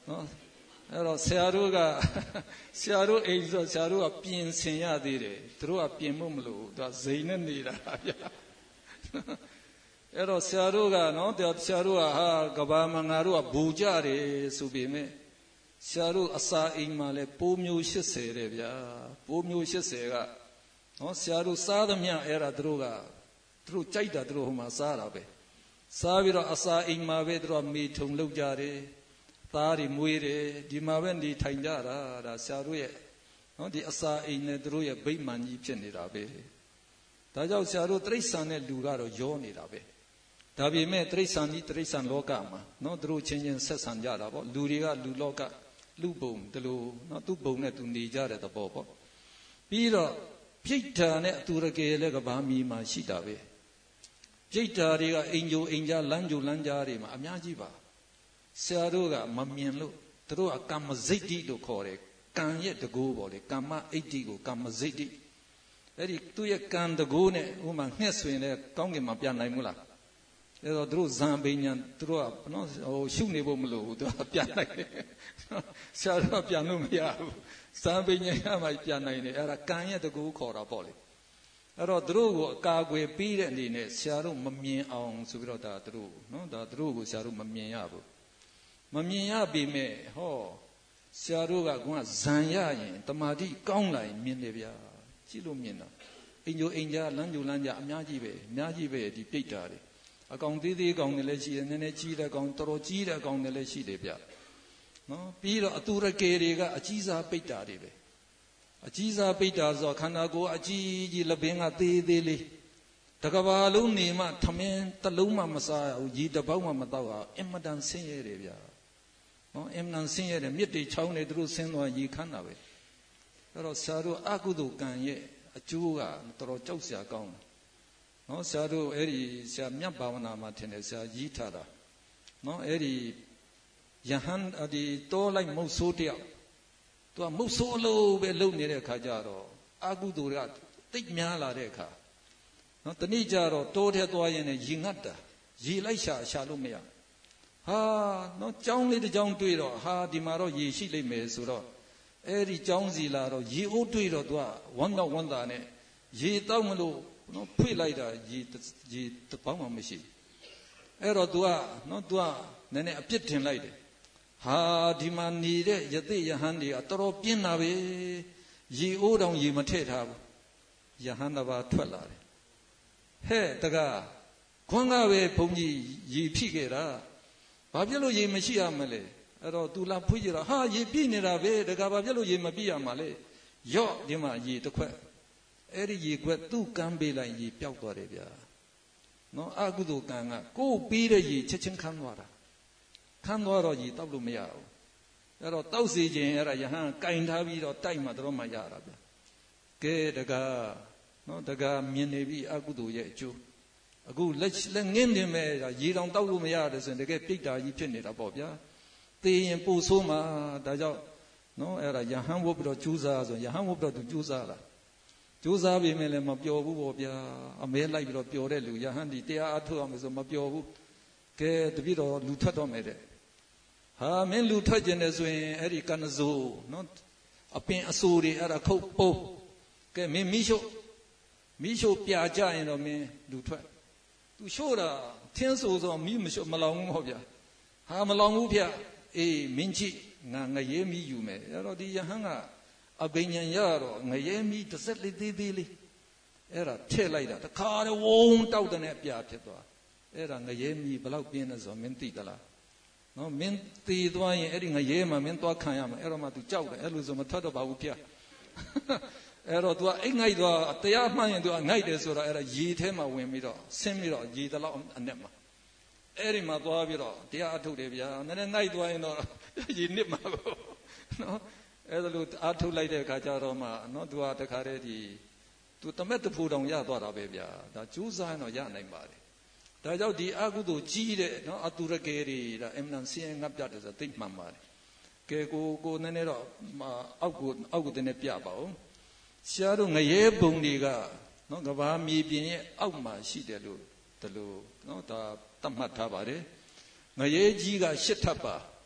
နော်အဲ့တော့ဆရာတို့ကဆရာတို့အိမ်ဆိုဆရာတို့ကပြင်ဆင်ရသေးတယ်သူတို့ကပြင်မှုမလို့သူကဇိမ်နဲ့နေတာဗျာအဲ့တော့ဆရာတို့ကနော်ဆရာတို့ကဟာကဘာမှာငါတို့ကဘူကြတယ်ဆိုပေမဲ့ဆရာတို့အစာအိမ်မှာလဲပိုးမျိုး80တဲ့ဗျာပိုးမျိုး80ကနော်ဆရာတို့စားသမျှအဲ့ဒါသူတို့ကြိုက်တာသူတို့ဟိုမှာစားတာပဲစားပြီးတော့အစာအိမ်မှာပဲသူတို့မေထုံလုပ်ကြတယ်သားတွေမွေးတယ်ဒီမှာပဲနေထိုင်ကြတာဒါဆရာတို့ရဲ့နော်ဒီအစာအိမ်နဲ့သူတို့ရဲ့ဗိမာန်ကြီးဖြစ်နေတာပဲဒါကြောင့်ဆရာတို့တိရစ္ဆာန်နဲ့လူကတော့ရောနေတာပဲဒါပေမဲ့တိရစ္ဆာန်ကြီးတိရစ္ဆာန်လောကမှာနော်သူတို့ချင်းချင်းဆက်ဆံကြတာပေါ့လူတွေကလူလောကလူပုံတလို့နော်သူ့ပုံနဲ့သူနေကြတဲ့သဘောပေါ့ပြီးတော့ပြိတ္တာနဲ့အတူရကေလည်းကဘာမီမှာရှိတာပဲပြိတ္တာတွေကအိမ်ဂျိုအိမ်ကြားလမ်းဂျိုလမ်းကြားတွေမှာအများကြီးပါဆရာတို့ကမမြင်လို့သူတို့ကကမ္မစိတ်တိလို့ခေါ်တယ်ကံရဲ့တကူပေါ့လေကမ္မအိတ်တိကိုကမ္မစိတ်တိအဲ့ဒီသူ့ရဲ့ကံတကူနဲ့ဥမာငှက်ဆွင်တဲ့ကောင်းကင်မှာပြန်နိုင်မလားအဲ့တော့သူတို့ဇံပညာသူတို့ကနော်ဟိုရှုနေဖို့မလိုဘူးသူကပြန်နိုင်တယ်ဆရာတို့ကပြန်လို့မရဘူးဇံပညာရမှပြန်နိုင်တယ်အဲ့ဒါကံရဲ့တကူခေါ်တာပေါ့လေအဲ့တော့သူတို့ကိုအကာအကွယ်ပေးတဲ့အနေနဲ့ဆရာတို့မမြင်အောင်ဆိုပြီးတော့ဒါသူတို့နော်ဒါသူတို့ကိုဆရာတို့မမြင်ရဘူးမမြင်ရပေမဲ့ဟောဆရာတို့ကကွာဇံရရင်တမာတိကောင်းလာရင်မြင်တယ်ဗျာကြည့်လို့မြင်တာအိမ်ကျိုအိမ်ကြားလမ်းကျိုလမ်းကြားအများကြီးပဲဒီပြိတ္တာတွေအကောင်သေးသေးကောင်တွေလည်းရှိတယ်နည်းနည်းကြီးတဲ့ကောင်တော်တော်ကြီးတဲ့ကောင်တွေလည်းရှိတယ်ဗျနော်ပြီးတော့အတူရကေတွေကအကြီးစားပိတ္တာတွေပဲအကြီးစားပိတ္တာဆိုခန္ဓာကိုယ်အကြီးကြီးလက်ပင်ကသေးသေးလေးတကဘာလုံးနေမှထမင်းတစ်လုံးမှမစားရဘူးရေတစ်ပေါက်မှမတောက်ရအင်မတန်ဆင်းရဲတယ်ဗျာနော်အင်မတန်ဆင်းရဲတယ်မြစ်တွေချောင်းတွေသူတို့ဆင်းသွားရေခမ်းတာပဲအဲ့တော့ဆရာတို့အကုသိုလ်ကံရဲ့အကျိုးကတော်တော်ကြောက်စရာကောင်းတယ်နော်ဆရာတို့အဲ့ဒီဆရာမြတ်ဘာဝနာမှာထင်တယ်ဆရာကြီးထားတာနော်အဲ့ဒီယဟန်ဒီတောလိုက်မုတ်ဆိုးတယောက်သူကမုတ်ဆိုးအလုပ်ပဲလုပ်နေတဲ့အခါကျတော့အကုသိုလ်ကတိတ်များလာတဲ့အခါနော်တနည်းကြတော့တိုးထဲသွားရင်လည်းရေငတ်တာရေလိုက်ရှာလို့မရဟာနော်ကြောင်းလေးတစ်ကြောင်းတွေ့တော့ဟာဒီမှာတော့ရေရှိလိမ့်မယ်ဆိုတော့အဲ့ဒီကြောင်းစီလာတော့ရေအိုးတွေ့တော့သူကဝမ်းသာနဲ့ရေတောက်မလို့နော်ဖွေ့လိုက်တာရေတပေါင်းမှမရှိအဲ့တော့ तू ကနော် तू ကနည်းနည်းအပြစ်တင်လိုက်တယ်ဟာဒီမှာနေတဲ့ယသိယဟန်တွေကတော်တော်ပြင်းတာပဲရေအိုးတောင်ရေမထည့်ထားဘူးယဟန်တစ်ပါးထွက်လာတယ်ဟဲ့တကားခွန်းကပဲဘုန်းကြီးရေဖိခဲ့တာဘာဖြစ်လို့ရေမရှိရမလဲအဲ့တော့ तू လာဖွေးကြတာဟာရေပြည့်နေတာပဲတကားဘာဖြစ်လို့ရေမပြည့်ရမှာလဲရော့ဒီမှာရေတစ်ခွက်အဲ့ဒီရေခွက်သူ့ကမ်းပေးလိုက်ရေပျောက်သွားတယ်ဗျာနော်အကုသိုလ်ကံကကိုယ်ပြီးတဲ့ရေချက်ချင်းခမ်းသွားတာခမ်းသွားတော့ရေတောက်လို့မရဘူးအဲ့တော့တောက်စီခြင်းအဲ့ဒါယဟန်ကင်ထားပြီးတော့တိုက်မှတော့မှရတာဗျာကဲတကားနော်တကားမြင်နေပြီအကုသိုလ်ရဲ့အကျိုးအခုလက်ငင်းနေမဲ့ရေတောင်တောက်လို့မရတယ်ဆိုရင်တကယ်ပြိတ္တာကြီးဖြစ်နေတာပေါ့ဗျာသေရင်ပို့ဆိုးမှာဒါကြောင့်နော်အဲ့ဒါယဟန်ဝတ်ပြီးတော့ကျူးစားဆိုယဟန်ဝတ်ပြီးတော့သူကျူးစားလာကျိုးစားပြီးမယ်လည်းမပျော်ဘူးပေါ့ဗျာအမဲလိုက်ပြီးတော့ပျော်တဲ့လူယဟန်ဒီတရားအထုတ်အောင်ဆိုမပျော်ဘူးကဲတပြည့်တော့လူထွက်တော့မယ်တဲ့ဟာမင်းလူထွက်ကျင်တယ်ဆိုရင်အဲ့ဒီကနဇိုနော်အပင်အဆိုးတွေအဲ့ဒါခုတ်ပုတ်ကဲမင်းမိရှို့ပြကြရင်တော့မင်းလူထွက်သူရှို့တာထင်းဆိုဆိုမိမရှို့မလောင်ဘူးပေါ့ဗျာဟာမလောင်ဘူးဗျာအေးမင်းကြည့်ငါငရဲမိယူမယ်အဲ့တော့ဒီယဟန်ကအဘိညာဉ်ရတော့ငရဲမီတစ်စက်လေးသေးသေးလေးအဲ့ဒါထည့်လိုက်တာတခါတည်းဝုန်းတောက်တဲ့အပြာဖြစ်သွားအဲ့ဒါငရဲမီဘလောက်ပြင်းလဲဆိုမင်းသိသလားနော်မင်းသိသွားရင်အဲ့ဒီငရဲမှာမင်းသွားခံရမှာအဲ့တော့မှ तू ကြောက်တယ်အဲ့လိုဆိုမထွက်တော့ပါဘူးဗျာအဲ့တော့ तू အိတ်ငိုက်သွားတရားမှန်ရင် तू ငိုက်တယ်ဆိုတော့အဲ့ဒါရေထဲမှာဝင်ပြီးတော့ဆင်းပြီးတော့ရေတလောက်အနက်မှာအဲ့ဒီမှာသွားပြီးတော့တရားအထုတ်တယ်ဗျာနည်းနည်းငိုက်သွားရင်တော့ရေနစ်မှာပေါ့နော်အဲ့ဒါလို့အားထုတ်လိုက်တဲ့အခါကျတော့မှနော်သူကတခါတည်းဒီသူတမက်တဖူတောင်ရသွားတာပဲဗျာဒါကျိုးစားရင်တော့ရနိုင်ပါတယ်ဒါကြောင့်ဒီအကုသိုလ်ကြီးတဲ့နော်အတူရကေတွေဒါအမှန်တန်ဆင်းရဲငတ်ပြတယ်ဆိုသိမှန်ပါတယ်ကဲကိုနည်းနည်းတော့အောက်ကိုတည်းနဲ့ပြပါဦးဆရာတို့ငရဲဘုံတွေကနော်ကဘာမြေပြင်ရဲ့အောက်မှာရှိတယ်လို့ဒီလိုနော်ဒါသတ်မှတ်ထားပါတယ်ငရဲကြီးက၈ထပ်ပါ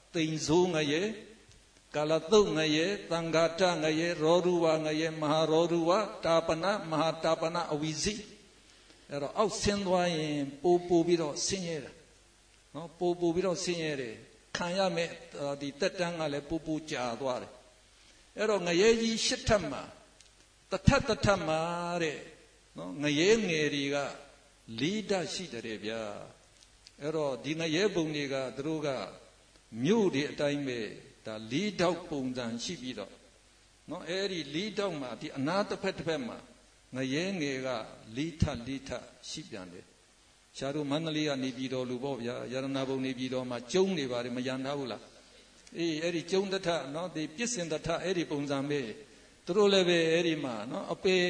တိန်ဇိုးငရဲကာလသုတ်ငရဲသံဃာတငရဲရောရူဝငရဲမဟာရောရူဝတာပနမဟာတာပနအဝိဇိအဲ့တော့အောက်ဆင်းသွားရင်ပို့ပြီးတော့ဆင်းရဲတာနော်ပို့ပြီးတော့ဆင်းရဲတယ်ခံရမယ်ဒီတက်တန်းကလည်းပို့ကြာသွားတယ်အဲ့တော့ငရဲကြီးရှစ်ထပ်မှာတထပ်မှာတဲ့နော်ငရဲငယ်တွေကလေးဓာတ်ရှိတယ်ဗျာအဲ့တော့ဒီငရဲပုံတွေကသူတို့ကမြို့တွေအတိုင်းပဲဒါလေးဓာတ်ပုံစံရှိပြီးတော့နော်အဲ့ဒီလေးဓာတ်မှာဒီအနာတစ်ဖက်မှာငရဲငယ်ကလေးထရှိပြန်တယ်ရှားတို့မန္တလေးကနေပြည်တော်လူပေါ့ဗျာရတနာဘုံနေပြည်တော်မှာကျုံနေပါတယ်မရန်ထားဘူးလားအေးအဲ့ဒီကျုံတထနော်ဒီပြစ်စင်တထအဲ့ဒီပုံစံပဲသူတို့လည်းပဲအဲ့ဒီမှာနော်အပေ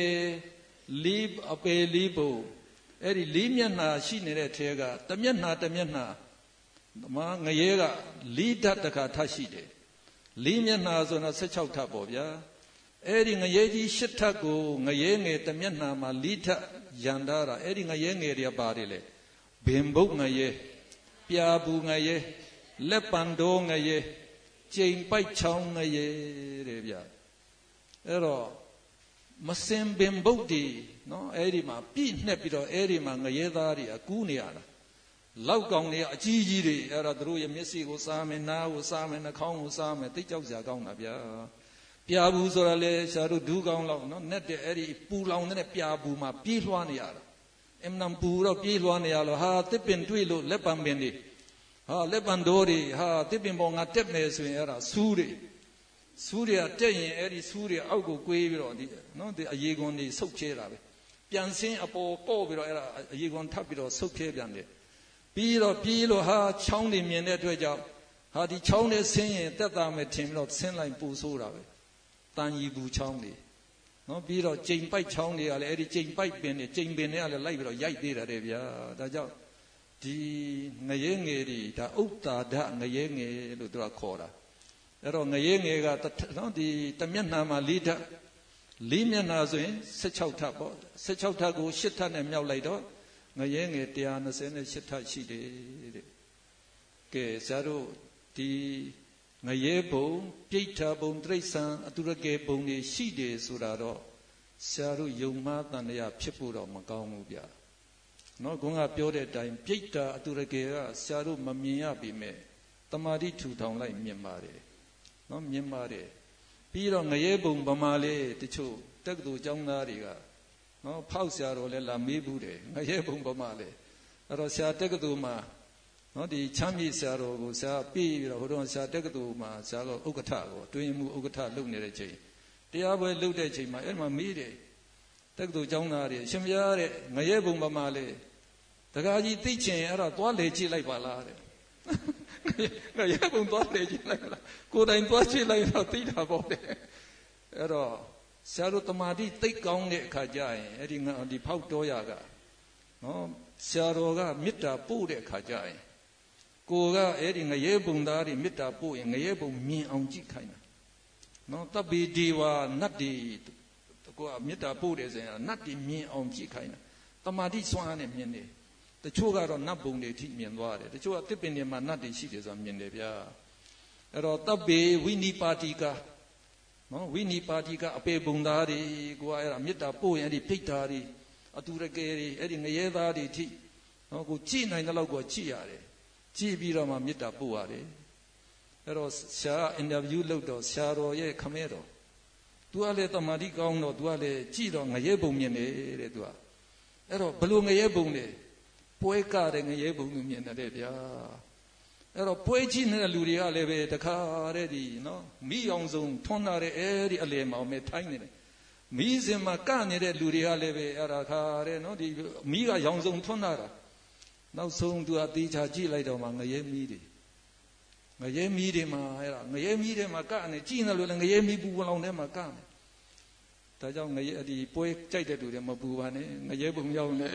လေးပုံအဲ့ဒီလေးမျက်နှာရှိနေတဲ့ထဲကတမျက်နှာမငရဲကလေးဓာတ်တစ်ခါထရှိတယ်လေးမျက်နှာဆိုတော့16ထပ်ပေါ့ဗျာအဲ့ဒီငရဲကြီး8ထပ်ကိုငရဲငယ်တမျက်နှာမှာလေးထပ်ရန်ထားတာအဲ့ဒီငရဲငယ်တွေကပါတယ်လေဘင်ဘုတ်ငရဲပြာဘူးငရဲလက်ပံတော်ငရဲကျိန်ပိုက်ချောင်းငရဲတဲ့ဗျအဲ့တော့မစင်ဘင်ဘုတ်ဒီနော်အဲ့ဒီမှာပြည့်နှက်ပြီးတော့အဲ့ဒီမှာငရဲသားတွေအကူးနေရတာလောက်ကောင်တွေအကြီးကြီးတွေအဲ့တော့သူတို့ရဲ့မျက်စိကိုစားမယ်နားကိုစားမယ်နှာခေါင်းကိုစားမယ်သိကြောက်စရာကောင်းတာဗျာပြာဘူးဆိုတာလေရှားတို့ဒူးကောင်းလောက်နော်နဲ့တဲ့အဲ့ဒီပူလောင်တဲ့ပြာဘူးမှာပြေးလွှားနေရတာအမနံပူတော့ပြေးလွှားနေရလို့ဟာတစ်ပင်တွေ့လို့လက်ပံပင်တွေဟာလက်ပံတော်တွေဟာတစ်ပင်ပေါ်ငါတက်မယ်ဆိုရင်အဲ့ဒါဆူးတွေကတက်ရင်အဲ့ဒီဆူးတွေအောက်ကိုကွေးပြီးတော့ဒီနော်ဒီအရေခွန်တွေဆုတ်ချဲတာပဲပြန်ဆင်းအပေါ်ပေါ့ပြီးတော့အဲ့ဒါအရေခွန်ထပ်ပြီးတော့ဆုတ်ချဲပြန်တယ်ပြီးတော့ပြေးလို့ဟာချောင်းတွေမြင်တဲ့အတွက်ကြောင့်ဟာဒီချောင်းနဲ့ဆင်းရင်တက်တာမယ်ထင်ပြီးတော့ဆင်းလိုက်ပူဆိုးတာပဲတန်ရီဘူးချောင်းတွေနော်ပြီးတော့ကျိန်ပိုက်ချောင်းတွေကလည်းအဲ့ဒီကျိန်ပိုက်ပင်တွေကျိန်ပင်တွေကလည်းလိုက်ပြီးတော့ရိုက်သေးတယ်ဗျာဒါကြောင့်ဒီငရဲငယ်တွေဒါဥဒ္ဒါဒငရဲငယ်လို့သူကခေါ်တာအဲ့တော့ငရဲငယ်ကနော်ဒီတမျက်နှာမှာ၄ဓာတ်၄မျက်နှာဆိုရင်16ထပ်ပေါ့16ထပ်ကို8ထပ်နဲ့မြောက်လိုက်တော့ငရဲငယ်128ထပ်ရှိတယ်တဲ့ကဲဆရာတို့ဒီငရဲဘုံပြိဋ္ဌာဘုံတိရစ္ဆာန်အတုရကေဘုံတွေရှိတယ်ဆိုတာတော့ဆရာတို့ယုံမှားတန်တရားဖြစ်ဖို့တော့မကောင်းဘူးဗျနော်ခုနကပြောတဲ့အတိုင်းပြိဋ္ဌာအတုရကေကဆရာတို့မမြင်ရပြီမဲ့တမာတိထူထောင်လိုက်မြင်ပါတယ်နော်မြင်ပါတယ်ပြီးတော့ငရဲဘုံဗမာလေးတချို့တက္ကသိုလ်ကျောင်းသားတွေကနော်ဖောက်ဆရာတော်လည်းလာမေးဘူးတယ်ငရဲဘုံဗမာလေးအဲ့တော့ဆရာတက္ကသိုလ်မှာနော်ဒီချမ်းမြေဆရာတော်ကိုဆရာပြီးပြီးတော့ဟိုတော့ဆရာတက္ကသိုလ်မှာဆရာတော်ဥက္ကဋ္ဌကိုတွင်မှုဥက္ကဋ္ဌလုပ်နေတဲ့ချိန်တရားပွဲလုပ်တဲ့ချိန်မှာအဲ့မှာမေးတယ်တက္ကသိုလ်ကျောင်းသားတွေရှင်ဘုရားတဲ့ငရဲဘုံဗမာလေးတကားကြီးသိချင်အဲ့တော့သွားလေကြည့်လိုက်ပါလားတဲ့ငရဲဘုံသွားလေကြည့်လိုက်လားကိုယ်တိုင်သွားကြည့်လိုက်တော့သိတာပေါ့တဲ့အဲ့တော့ဆရာတို့တမာတိသိကောင်းတဲ့အခါကျရင်အဲ့ဒီဖောက်တော်ရကနော်ဆရာတော်ကမေတ္တာပို့တဲ့အခါကျရင်ကိုကအဲ့ဒီငရဲဘုံသားတွေမေတ္တာပို့ရင်ငရဲဘုံမြင်အောင်ကြည့်ခိုင်းတာနော်တပိဒီဝါနတ်ဒီကိုကမေတ္တာပို့တယ်ဆိုရင်နတ်ဒီမြင်အောင်ကြည့်ခိုင်းတာတမာတိစွမ်းအားနဲ့မြင်တယ်တချို့ကတော့နတ်ဘုံတွေထိမြင်သွားတယ်တချို့ကတစ်ပင်တွေမှာနတ်တွေရှိတယ်ဆိုတာမြင်တယ်ဗျာအဲ့တော့တပိဝိနိပါတိကနော်ဝိနိပါတိကအပေဘုံသားတွေကိုကအဲ့ဒါမေတ္တာပို့ရင်အဲ့ဒီဖိတ်တာတွေအတူရကယ်တွေအဲ့ဒီငရဲသားတွေထိနော်ကိုကြည့်နိုင်တဲ့လောက်ကိုကြည့်ရတယ်ကြည့်ပြီးတော့မှမေတ္တာပို့ရတယ်အဲ့တော့ဆရာအင်တာဗျူးလုပ်တော့ဆရာတော်ရဲ့ခမဲတော်သူကလည်းတမာတိကောင်းတော့သူကလည်းကြည့်တော့ငရဲဘုံမြင်တယ်တဲ့သူကအဲ့တော့ဘလို့ငရဲဘုံလဲပွဲကတဲ့ငရဲဘုံကိုမြင်တယ်ဗျာအဲ့တော့ပွဲကြည့်နေတဲ့လူတွေကလည်းပဲတခါတဲ့ဒီနော်မိအောင်ဆုံးထွန်းလာတဲ့အဲ့ဒီအလယ်မှာမဲထိုင်းနေတယ်မီးစင်မှာကနေတဲ့လူတွေကလည်းပဲအဲ့ဒါခါတဲ့နော်ဒီမီးကရောင်စုံထွန်းလာတာနောက်ဆုံးသူအသေးချာကြည့်လိုက်တော့မှငရဲမီးတွေမှာအဲ့ဒါငရဲမီးတွေမှာကနေကြည့်နေလို့လည်းငရဲမီးပူလောင်ထဲမှာကမယ်ဒါကြောင့်ငရဲဒီပွဲကြိုက်တဲ့လူတွေမပူပါနဲ့ငရဲပုံရောက်နေ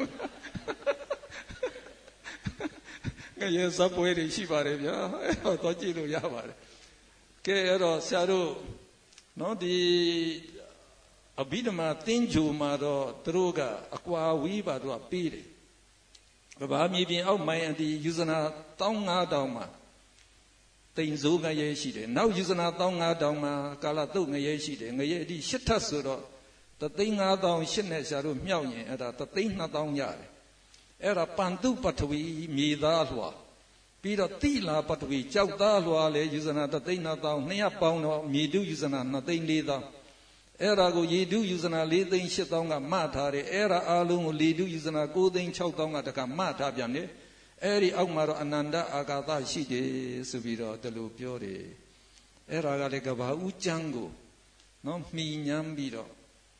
ငရဲစပွဲတွေရှိပါတယ်ဗျာအဲ့တော့သွားကြည့်လို့ရပါတယ်ကဲအဲ့တော့ဆရာတို့နော်ဒီအဘိဓမ္မာသင်္ကြိုမှာတော့သူတို့ကအကွာဝီးပါသူကပေးတယ်။ဗမာမြေပြင်အောက်မိုင်းအတီယူဇနာ15000မှာတိန်စိုးငရဲရှိတယ်နောက်ယူဇနာ15000မှာကာလတုတ်ငရဲရှိတယ်ငရဲဒီ8ထပ်ဆိုတော့35000နဲ့ဆရာတို့မြောက်ရင်အဲ့ဒါ32000ရတယ်အဲ့ဒါပန္တုပထဝီမြေသားလွှာပြီးတော့တိလာပထဝီကြောက်သားလွှာလေယူဇနာ32000 200ပေါင်းတော့မြေတုယူဇနာ24000အဲ့ဒါကိုရေတုယူဇနာ48000ကမှတ်ထားတယ်အဲ့ဒါအားလုံးကိုလေတုယူဇနာ96000ကတကမှတ်ထားပြန်တယ်အဲ့ဒီအောက်မှာတော့အနန္တအာကာသရှိတယ်ဆိုပြီးတော့ဒီလိုပြောတယ်အဲ့ဒါကလည်းကဘာဦးကျမ်းကိုနော်မှီညမ်းပြီးတော့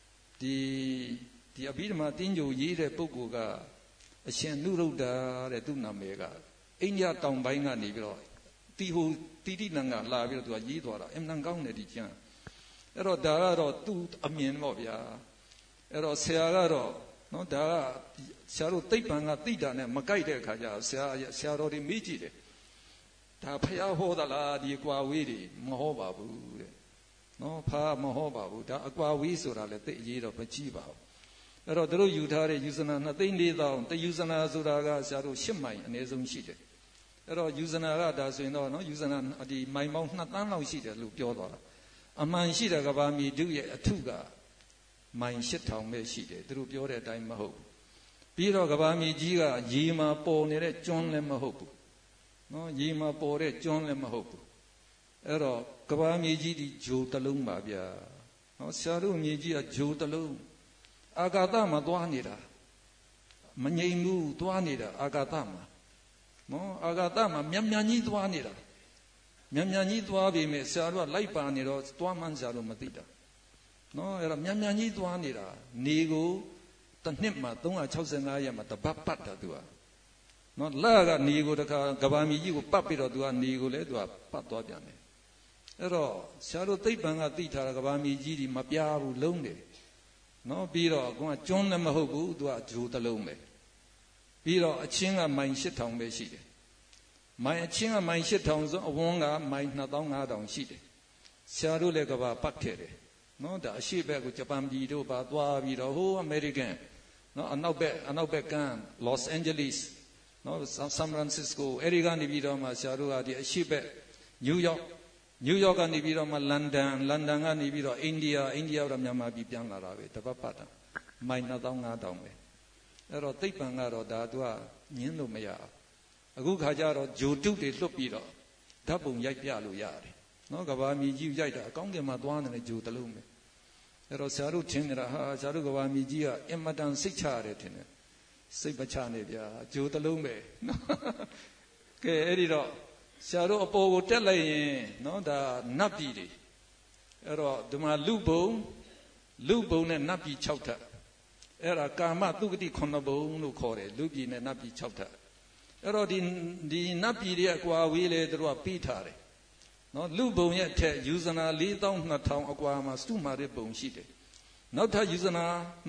ဒီအဘိဓမ္မာတင်းကြိုရေးတဲ့ပုဂ္ဂိုလ်ကအရှင်နုရုဒ္ဓတဲ့သူ့နာမည်ကအိန္ဒိယတောင်ပိုင်းကနေပြီးတော့တိတိနံကလာပြီးတော့သူကရေးသွားတာအမှန်ကောင်းတယ်ဒီကျမ်းအဲ့တော့ဒါကတော့သူ့အမြင်ပေါ့ဗျာအဲ့တော့ဆရာကတော့နော်ဒါကဆရာတို့သိပ္ပံကသိတာနဲ့မကိုက်တဲ့အခါကျဆရာတော်တွေမေးကြည့်တယ်ဒါဖျားဟောသလားဒီကွာဝေးတွေမဟောပါဘူးတဲ့နော်ဖားမဟောပါဘူးဒါအကွာဝေးဆိုတာလည်းသိအရေးတော့မကြည့်ပါဘူးအဲ့တော့တို့ယူထားတဲ့ယူဇနာ24000တယူဇနာဆိုတာကဆရာတို့10မိုင်အနည်းဆုံးရှိတယ်အဲ့တော့ယူဇနာကဒါဆိုရင်တော့နော်ယူဇနာဒီမိုင်ပေါင်း2သန်းလောက်ရှိတယ်လို့ပြောသွားတာအမှန်ရှိတဲ့ကဘာမြေတုရဲ့အထုကမိုင်8000ပဲရှိတယ်သူတို့ပြောတဲ့အတိုင်းမဟုတ်ဘူးပြီးတော့ကဘာမြေကြီးကရေမှာပေါ်နေတဲ့ကျွန်းလည်းမဟုတ်ဘူးနော်ရေမှာပေါ်တဲ့ကျွန်းလည်းမဟုတ်ဘူးအဲ့တော့ကဘာမြေကြီးဒီဂျိုတစ်လုံးပါဗျာနော်ဆရာတို့မြေကြီးကဂျိုတစ်လုံးအာကာသမှာသွားနေတာမငြိမ်ဘူးသွားနေတာအာကာသမှာနော်အာကာသမှာမြန်ကြီးသွားနေတာမြန်ကြီးသွားပြီမဲ့ဆရာတို့ကလိုက်ပါနေတော့သွားမှန်းဆရာတို့မသိတာနော်အဲ့တော့မြန်ကြီးသွားနေတာနေကိုတစ်နှစ်မှာ365ရက်မှာတပတ်ပတ်တာသူကနော်လကနေကိုတခါကဘာမီကြီးကိုပတ်ပြီးတော့သူကနေကိုလည်းသူကပတ်သွားပြန်တယ်အဲ့တော့ဆရာတို့သိပ္ပံကသိထားတာကဘာမီကြီးဒီမပြားဘူးလုံးတယ်နော်ပြီးတော့အကောင်ကကျွန်းလည်းမဟုတ်ဘူးသူကဂျိုတစ်လုံးပဲပြီးတော့အချင်းကမိုင်8000ပဲရှိတယ်မိုင်အချင်းကမိုင်8000ဆိုအဝန်းကမိုင်2500ရှိတယ်ဆရာတို့လည်းကဘာပတ်ခဲ့တယ်နော်ဒါအရှိဘက်ကိုဂျပန်ပြည်တို့ပါသွားပြီးတော့ဟိုအမေရိကန်နော်အနောက်ဘက်ကလော့စ်အန်ဂျလိစ်နော်ဆန်ဖရန်စစ္စကိုအဲဒီကနေပြီးတော့မှဆရာတို့ကဒီအရှိဘက်နယူးယောက်ကနေပြီးတော့မှလန်ဒန်ကနေပြီးတော့အိန္ဒိယတော့မြန်မာပြည်ပြန်လာတာပဲတပတ်ပတ်တာမိုင်2500ပဲအဲ့တော့သိပ္ပံကတော့ဒါသူကညင်းလို့မရအခုခါကျတော့ဂျိုတုတွေလွတ်ပြီးတော့ဓာတ်ပုံရိုက်ပြလို့ရတယ်နော်ကဘာမြေကြီးရိုက်တာအကောင်းကင်မှာသွားနေတယ်ဂျိုတလုံးပဲအဲ့တော့ဆရာတို့ထင်နေတာဟာဆရာတို့ကဘာမြေကြီးကအင်မတန်စိတ်ချရတယ်ထင်တယ်စိတ်မချနဲ့ဗျာဂျိုတလုံးပဲနော်ကဲအဲ့ဒီတော့ဆရာတို့အပေါ်ကိုတက်လိုက်ရင်နော်ဒါနတ်ပြည်တွေအဲ့တော့ဒီမှာလူဘုံနဲ့နတ်ပြည်6ထပ်အဲ့ဒါကာမသုဂတိ9ဘုံလို့ခေါ်တယ်လူပြည်နဲ့နတ်ပြည်6ထပ်အဲ့တော့ဒီနတ်ပြည်တွေအကွာဝေးလေတို့ကပြီးထားတယ်နော်လူဘုံရဲ့အထက်ယူဇနာ42000အကွာမှာစုမာရဘုံရှိတယ်နောက်ထပ်ယူဇနာ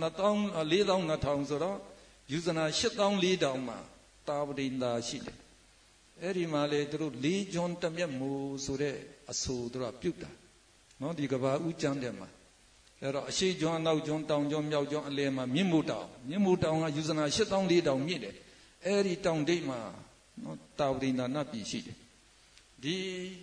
42000ဆိုတော့ယူဇနာ8400မှာတာဝတိန်သာရှိတယ်အဲ့ဒီမှာလေတို့၄ကျွန်းတမျက်မူဆိုတဲ့အဆိုတို့ကပြုတ်တာနော်ဒီကဘာဦးကျမ်းတဲ့မှာအဲ့တော့အရှိကျွန်းနောက်ကျွန်းတောင်ကျွန်းမြောက်ကျွန်းအလယ်မှာမြင့်မို့တောင်ကယူဇနာ8400မြင့်တယ်အဲ့ဒီတောင်ဒိတ်မှာနော်တာဝတိန်သာနတ်ပြည်ရှိတယ်ဒီ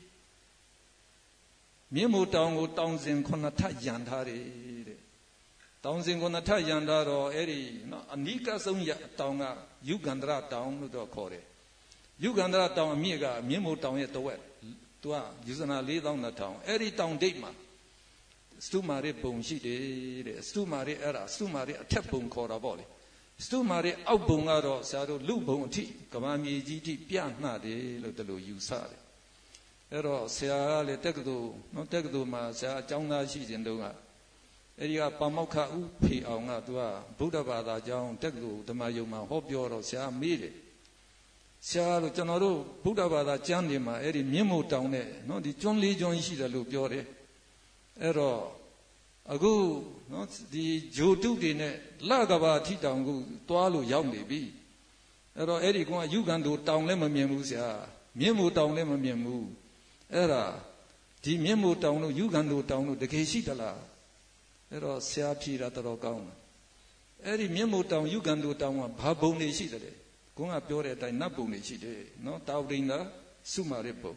မြင့်မို့တောင်ကိုတောင်စဉ်9ထပ်ရန်ထားတယ်တဲ့တောင်စဉ်9ထပ်ရန်ထားတော့အဲ့ဒီနော်အနိကဆုံးရတောင်ကယုဂန္ဓရတောင်လို့တော့ခေါ်တယ်ယုဂန္ဓရတောင်အမြင့်ကမြင့်မို့တောင်ရဲ့တဝက်သူကယူဇနာ4200အဲ့ဒီတောင်ဒိတ်မှာစတုမာရိဘုံရှိတယ်တဲ့စတုမာရိအဲ့ဒါစတုမာရိအထက်ဘုံခေါ်တာပေါ့လေစတုမာရိအောက်ဘုံကတော့ဆရာတို့လူဘုံအထိကဘာမြေကြီးထိပြနှတယ်လို့တလို့ယူဆတယ်အဲ့တော့ဆရာကလည်းတက္ကသိုလ်မှာဆရာအကြောင်းသားရှိခြင်းတုန်းကအဲ့ဒီကပါမောက္ခဥဖေအောင်ကသူကဗုဒ္ဓဘာသာကျောင်းတက္ကသိုလ်ဓမ္မယုံမှာဟောပြောတော့ဆရာမေးတယ်ဆရာတို့ကျွန်တော်တို့ဗုဒ္ဓဘာသာကျမ်းတွေမှာအဲ့ဒီမြင့်မို့တောင်နဲ့နော်ဒီကျွန်း၄ကျွန်းရှိတယ်လို့ပြောတယ်အဲ့တော့အခုနော်ဒီဂျိုတုတွေနဲ့လကဘာထိတောင်ကိုသွားလို့ရောက်နေပြီအဲ့တော့အဲ့ဒီကောင်ကယုဂန္တုတောင်လည်းမမြင်ဘူးဆရာမြင့်မို့တောင်လည်းမမြင်ဘူးအဲ့ဒါဒီမြင့်မို့တောင်တို့ယုဂန္တုတောင်တို့တကယ်ရှိသလားအဲ့တော့ဆရာဖြေတာတော်ကောင်းတယ်အဲ့ဒီမြင့်မို့တောင်ယုဂန္တုတောင်ကဘာဘုံနေရှိတယ်ကိုကပြောတဲ့အတိုင်းနတ်ဘုံနေရှိတယ်နော်တာဝတိန်သာစုမာရဘုံ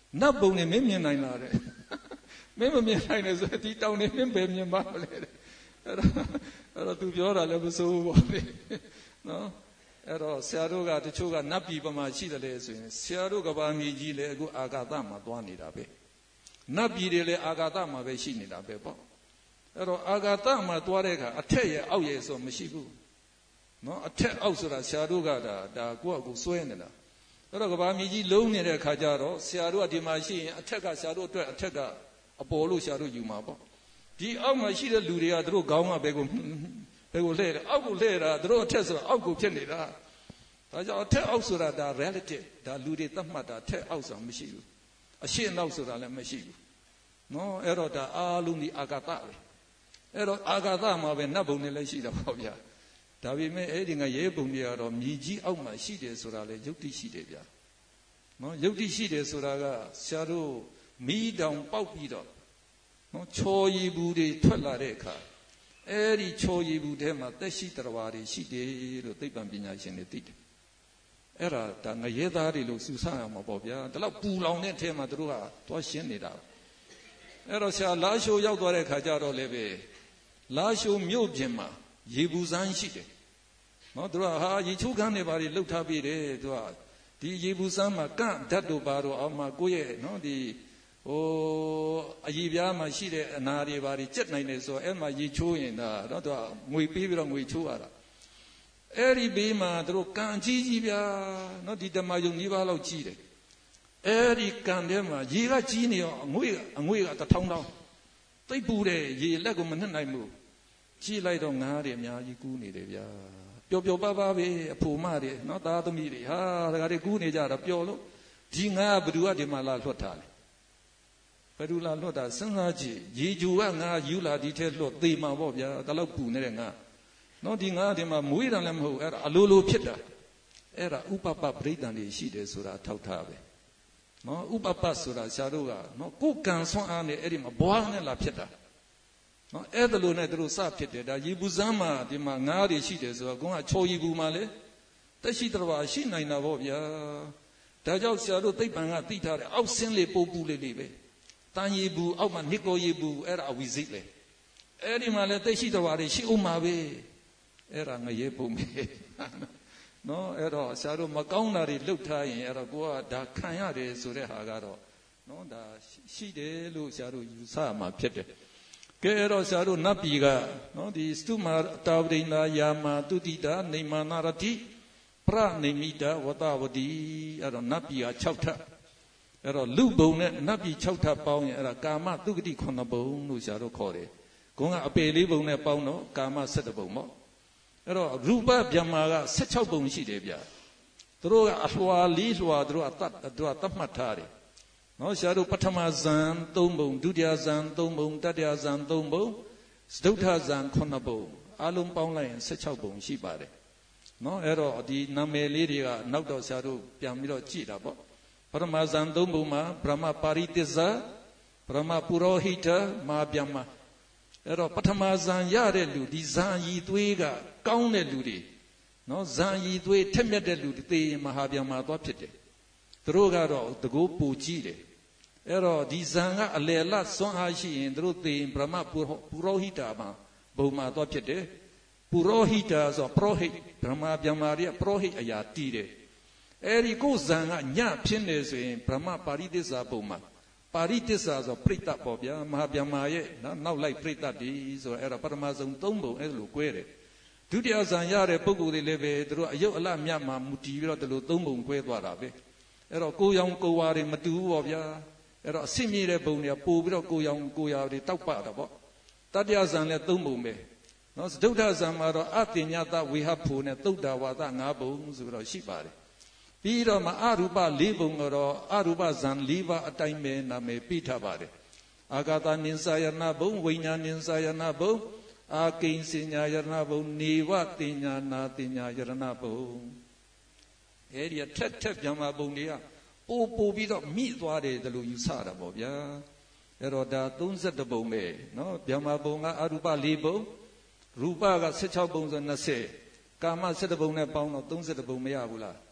နတ်ဘုံနဲ့မင်းမြင်နိုင်လားတဲ့မင်းမမြင်နိုင်နဲ့ဆိုဒီတောင်နေမင်းပဲမြင်ပါမလဲတဲ့အဲ့တော့သူပြောတာလည်းမစိုးဘူးပေါ့လေနော်အဲ့တော့ဆရာတို့ကတချို့ကနတ်ပြည်ပမာရှိတယ်လေဆိုရင်ဆရာတို့ကဘာမြေကြီးလဲအခုအာကာသမှာသွားနေတာပဲနတ်ပြည်တွေလည်းအာကာသမှာပဲရှိနေတာပဲပေါ့အဲ့တော့အာကာသမှာသွားတဲ့အခါအထက်ရဲ့အောက်ရဲ့ဆိုမရှိဘူးနော်အထက်အောက်ဆိုတာဆရာတို့ကဒါကိုယ့်အကူစွဲနေတာအဲ့တော့ကဘာမြေကြီးလုံးနေတဲ့အခါကျတော့ဆရာတို့ကဒီမှာရှိရင်အထက်ကဆရာတို့အတွက်အထက်ကအပေါ်လို့ဆရာတို့ယူမှာပေါ့ဒီအောက်မှာရှိတဲ့လူတွေကသူတို့ခေါင်းကဘယ်ကိုလှည့်တယ်အောက်ကိုလှည့်တာသူတို့အထက်ဆိုတာအောက်ကိုဖြစ်နေတာဒါကြောင့်အထက်အောက်ဆိုတာဒါ relative ဒါလူတွေသတ်မှတ်တာအထက်အောက်ဆိုတာမရှိဘူးအရှင်းနောက်ဆိုတာလည်းမရှိဘူးနော်အဲ့တော့ဒါအားလုံးဒီအာကာသပဲအဲ့တော့အာကာသမှာပဲနတ်ဘုံတွေလည်းရှိတာပေါ့ဗျာဒါပေမဲ့အဲ့ဒီငရဲဘုံတွေကတော့မြေကြီးအောက်မှာရှိတယ်ဆိုတာလေယုတ်တိရှိတယ်ဗျာနော်ယုတ်တိရှိတယ်ဆိုတာကဆရာတို့မီးတောင်ပေါက်ပြီးတော့နော်ချော်ရည်ဘူးတွေထွက်လာတဲ့အခါအဲ့ဒီချော်ရည်ဘူးထဲမှာသက်ရှိတရဝါတွေရှိတယ်လို့သိပ္ပံပညာရှင်တွေသိတယ်အဲ့ဒါငရဲသားတွေလို့စူဆရမှာပေါ့ဗျာဒါတော့ပူလောင်တဲ့အထဲမှာတို့ကသွားရှင်းနေတာအဲ့တော့ဆရာလာရှိုးရောက်သွားတဲ့ခါကျတော့လည်းပဲလာရှိုးမြို့ပြင်မှာရေဘူးစမ်းရှိတယ်နော်တို့ကဟာရေချိုးခန်းတွေဘာတွေလှုပ်ထားပြီးတယ်တို့ကဒီရေဘူးစမ်းမှာကန့်ဓာတ်တို့ဘာတို့အောက်မှာကိုယ့်ရဲ့နော်ဒီအည်ပြားမှာရှိတဲ့အနာတွေဘာတွေကြက်နိုင်တယ်ဆိုတော့အဲ့မှာရေချိုးရင်ဒါတော့တို့ကငွေပေးပြီးတော့ငွေချိုးရတာအဲ့ဒီဘေးမှာတို့ကံကြီးဗျာနော်ဒီဓမ္မယုံကြီးပါလောက်ကြီးတယ်အဲ့ဒီကံထဲမှာရေကကြီးနေရောအငွေက1000တောင်းသိပ်ပူတယ်ရေလက်ကိုမနှက်နိုင်ဘူးကြည့်လိုက်တော့ငါးတွေအများကြီးကူးနေတယ်ဗျာပျော်ပျော်ပါပါပဲအဖိုမတွေနော်သားသမီးတွေဟာဒါကြတွေကူးနေကြတာပျော်လို့ဒီငါးဘယ်သူကဒီမှာလာလွတ်ထားလဲဘယ်သူလာလွတ်တာစဉ်းစားကြည့်ရေဂျူကငါးယူလာဒီထဲလွတ်သေမှာပေါ့ဗျာဒါတော့ပူနေတဲ့ငါးနော်ဒီငါးဒီမှာမွေးတယ်လည်းမဟုတ်အဲ့ဒါအလိုလိုဖြစ်တာအဲ့ဒါဥပပပရိဒံတွေရှိတယ်ဆိုတာထောက်ထားပဲနော်ဥပပဆိုတာဆရာတို့ကနော်ကိုယ်ကံဆွမ်းအားနဲ့အဲ့ဒီမှာဘွားနဲ့လာဖြစ်တာနော်အဲ့ဒါလိုနဲ့သူတို့စဖြစ်တယ်ဒါရေဘူးစမ်းမှာဒီမှာငါးတွေရှိတယ်ဆိုတော့ကိုကချော်ရေဘူးမှာလေတက်ရှိတော်ပါရှိနိုင်တာပေါ့ဗျာဒါကြောင့်ဆရာတို့သိပ္ပံကသိထားတယ်အောက်ဆင်းလေပိုးပူလေးလေးပဲတန်ရေဘူးအောက်မှာနစ်ကိုရေဘူးအဲ့ဒါအဝီစိတ်လေအဲ့ဒီမှာလေတက်ရှိတော်ပါတွေရှိအောင်မှာပဲအဲ့ဒါငရဲပုံပဲနော်အဲ့တော့ဆရာတို့မကောင်းတာတွေလှုပ်ထားရင်အဲ့တော့ကိုကဒါခံရတယ်ဆိုတဲ့ဟာကတော့နော်ဒါရှိတယ်လို့ဆရာတို့ယူဆမှာဖြစ်တယ်ကဲအဲ့တော့ဆရာတို့နတ်ပြည်ကနော်ဒီစတုမာတာဝိနာယာမာတုတိတာနေမာနာရတိပရနေမိတာဝတဝတိအဲ့တော့နတ်ပြည်က6ထပ်အဲ့တော့လူဘုံနဲ့နတ်ပြည်6ထပ်ပေါင်းရင်အဲ့ဒါကာမတုဂတိ9ဘုံလို့ဆရာတို့ခေါ်တယ်ခုနကအပေလေးဘုံနဲ့ပေါင်းတော့ကာမ17ဘုံပေါ့အဲ့တော့ရူပဗျမ္မာက16ဘုံရှိတယ်ဗျာသူတို့ကအလွှာလေးလွှာသူတို့ကသတ်မှတ်ထားတယ်နော်ဆရာတို့ပထမဇန်3ဘုံဒုတိယဇန်3ဘုံတတိယဇန်3ဘုံစတုထဇန်9ဘုံအလုံးပေါင်းလိုက်ရင်16ဘုံရှိပါတယ်နော်အဲ့တော့ဒီနာမည်လေးတွေကနောက်တော့ဆရာတို့ပြန်ပြီးတော့ကြည့်တာပေါ့ပထမဇန်3ဘုံမှာဗြဟ္မပါရိတ္ဇဗြဟ္မပုရောဟိတမဟာဗျမ္မာအဲ့တော့ပထမဇန်ရတဲ့လူဒီဇန်ရည်သွေးကကောင်းတဲ့လူတွေနော်ဇန်ရည်သွေးထက်မြက်တဲ့လူတွေသေရင်မဟာဗျမ္မာသွားဖြစ်တယ်သူတို့ကတော့တကူပူကြည့်တယ်အဲ့တော့ဒီဇန်ကအလယ်လတ်စွမ်းအားရှိရင်တို့သေရင်ဗြဟ္မပုရောဟိတာမှာဘုံမှာသွားဖြစ်တယ်ပုရောဟိတာဆိုပရောဟိတ်ဗြဟ္မဗျမ္မာတွေကပရောဟိတ်အရာတည်တယ်အဲ့ဒီကိုဇန်ကညဖြစ်နေဆိုရင်ဗြဟ္မပါရိတ္ဇာဘုံမှာပါရိတ္ဇာဆိုပြိတ္တပေါ့ဗျာမဟာဗျမ္မာရဲ့နောက်လိုက်ပြိတ္တတည်ဆိုတော့အဲ့ဒါပထမဆုံး3ဘုံအဲ့လို꿰တယ်ဒုတိယဇန်ရတဲ့ပုဂ္ဂိုလ်တွေလည်းပဲတို့အယုတ်အလမြတ်မှာမူတည်ပြီးတော့ဒီလို3ဘုံ꿰သွားတာပဲအဲ့တော့ကိုရောင်ကိုဝါတွေမတူဘူးပေါ့ဗျာအဲ့တော့အဆင့်မြင့်တဲ့ဘုံတွေကပို့ပြီးတော့ကိုရောင်ကိုရာတွေတောက်ပတာပေါ့တတိယဇန်လည်း3ဘုံပဲနော်စတုထဇန်မှာတော့အတင်ညတဝေဟဖို့နဲ့သုဒ္ဓဝါဒ5ဘုံဆိုပြီးတော့ရှိပါတယ်ပြီးတော့မှအရူပ4ဘုံကတော့အရူပဇန်4ပါးအတိုင်းပဲနာမည်ပြထားပါတယ်အာဂတနိသယနာဘုံဝိညာဉ်နိသယနာဘုံအာကိဉ္စညာယရဏဘုံနေဝတင်ညာနာတင်ညာယရဏဘုံအဲ့ဒီထက်ဗျမ္မာဘုံတွေကပို့ပြီးတော့မိသွားတယ်လို့ယူဆတာပေါ့ဗျာအဲ့တော့ဒါ32ဘုံပဲနော်ဗျမ္မာဘုံကအရူပ4ဘုံရူပက16ဘုံဆို20ကာမ17ဘုံနဲ့ပေါင်းတော့32ဘုံမရဘူးလား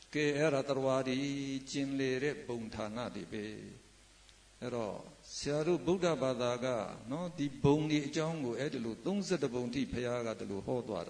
che era trovati cinlere bontana di be ero siaru Buddha Badaga no di boni jongo edlu 30 bonti phayaga delu ho twada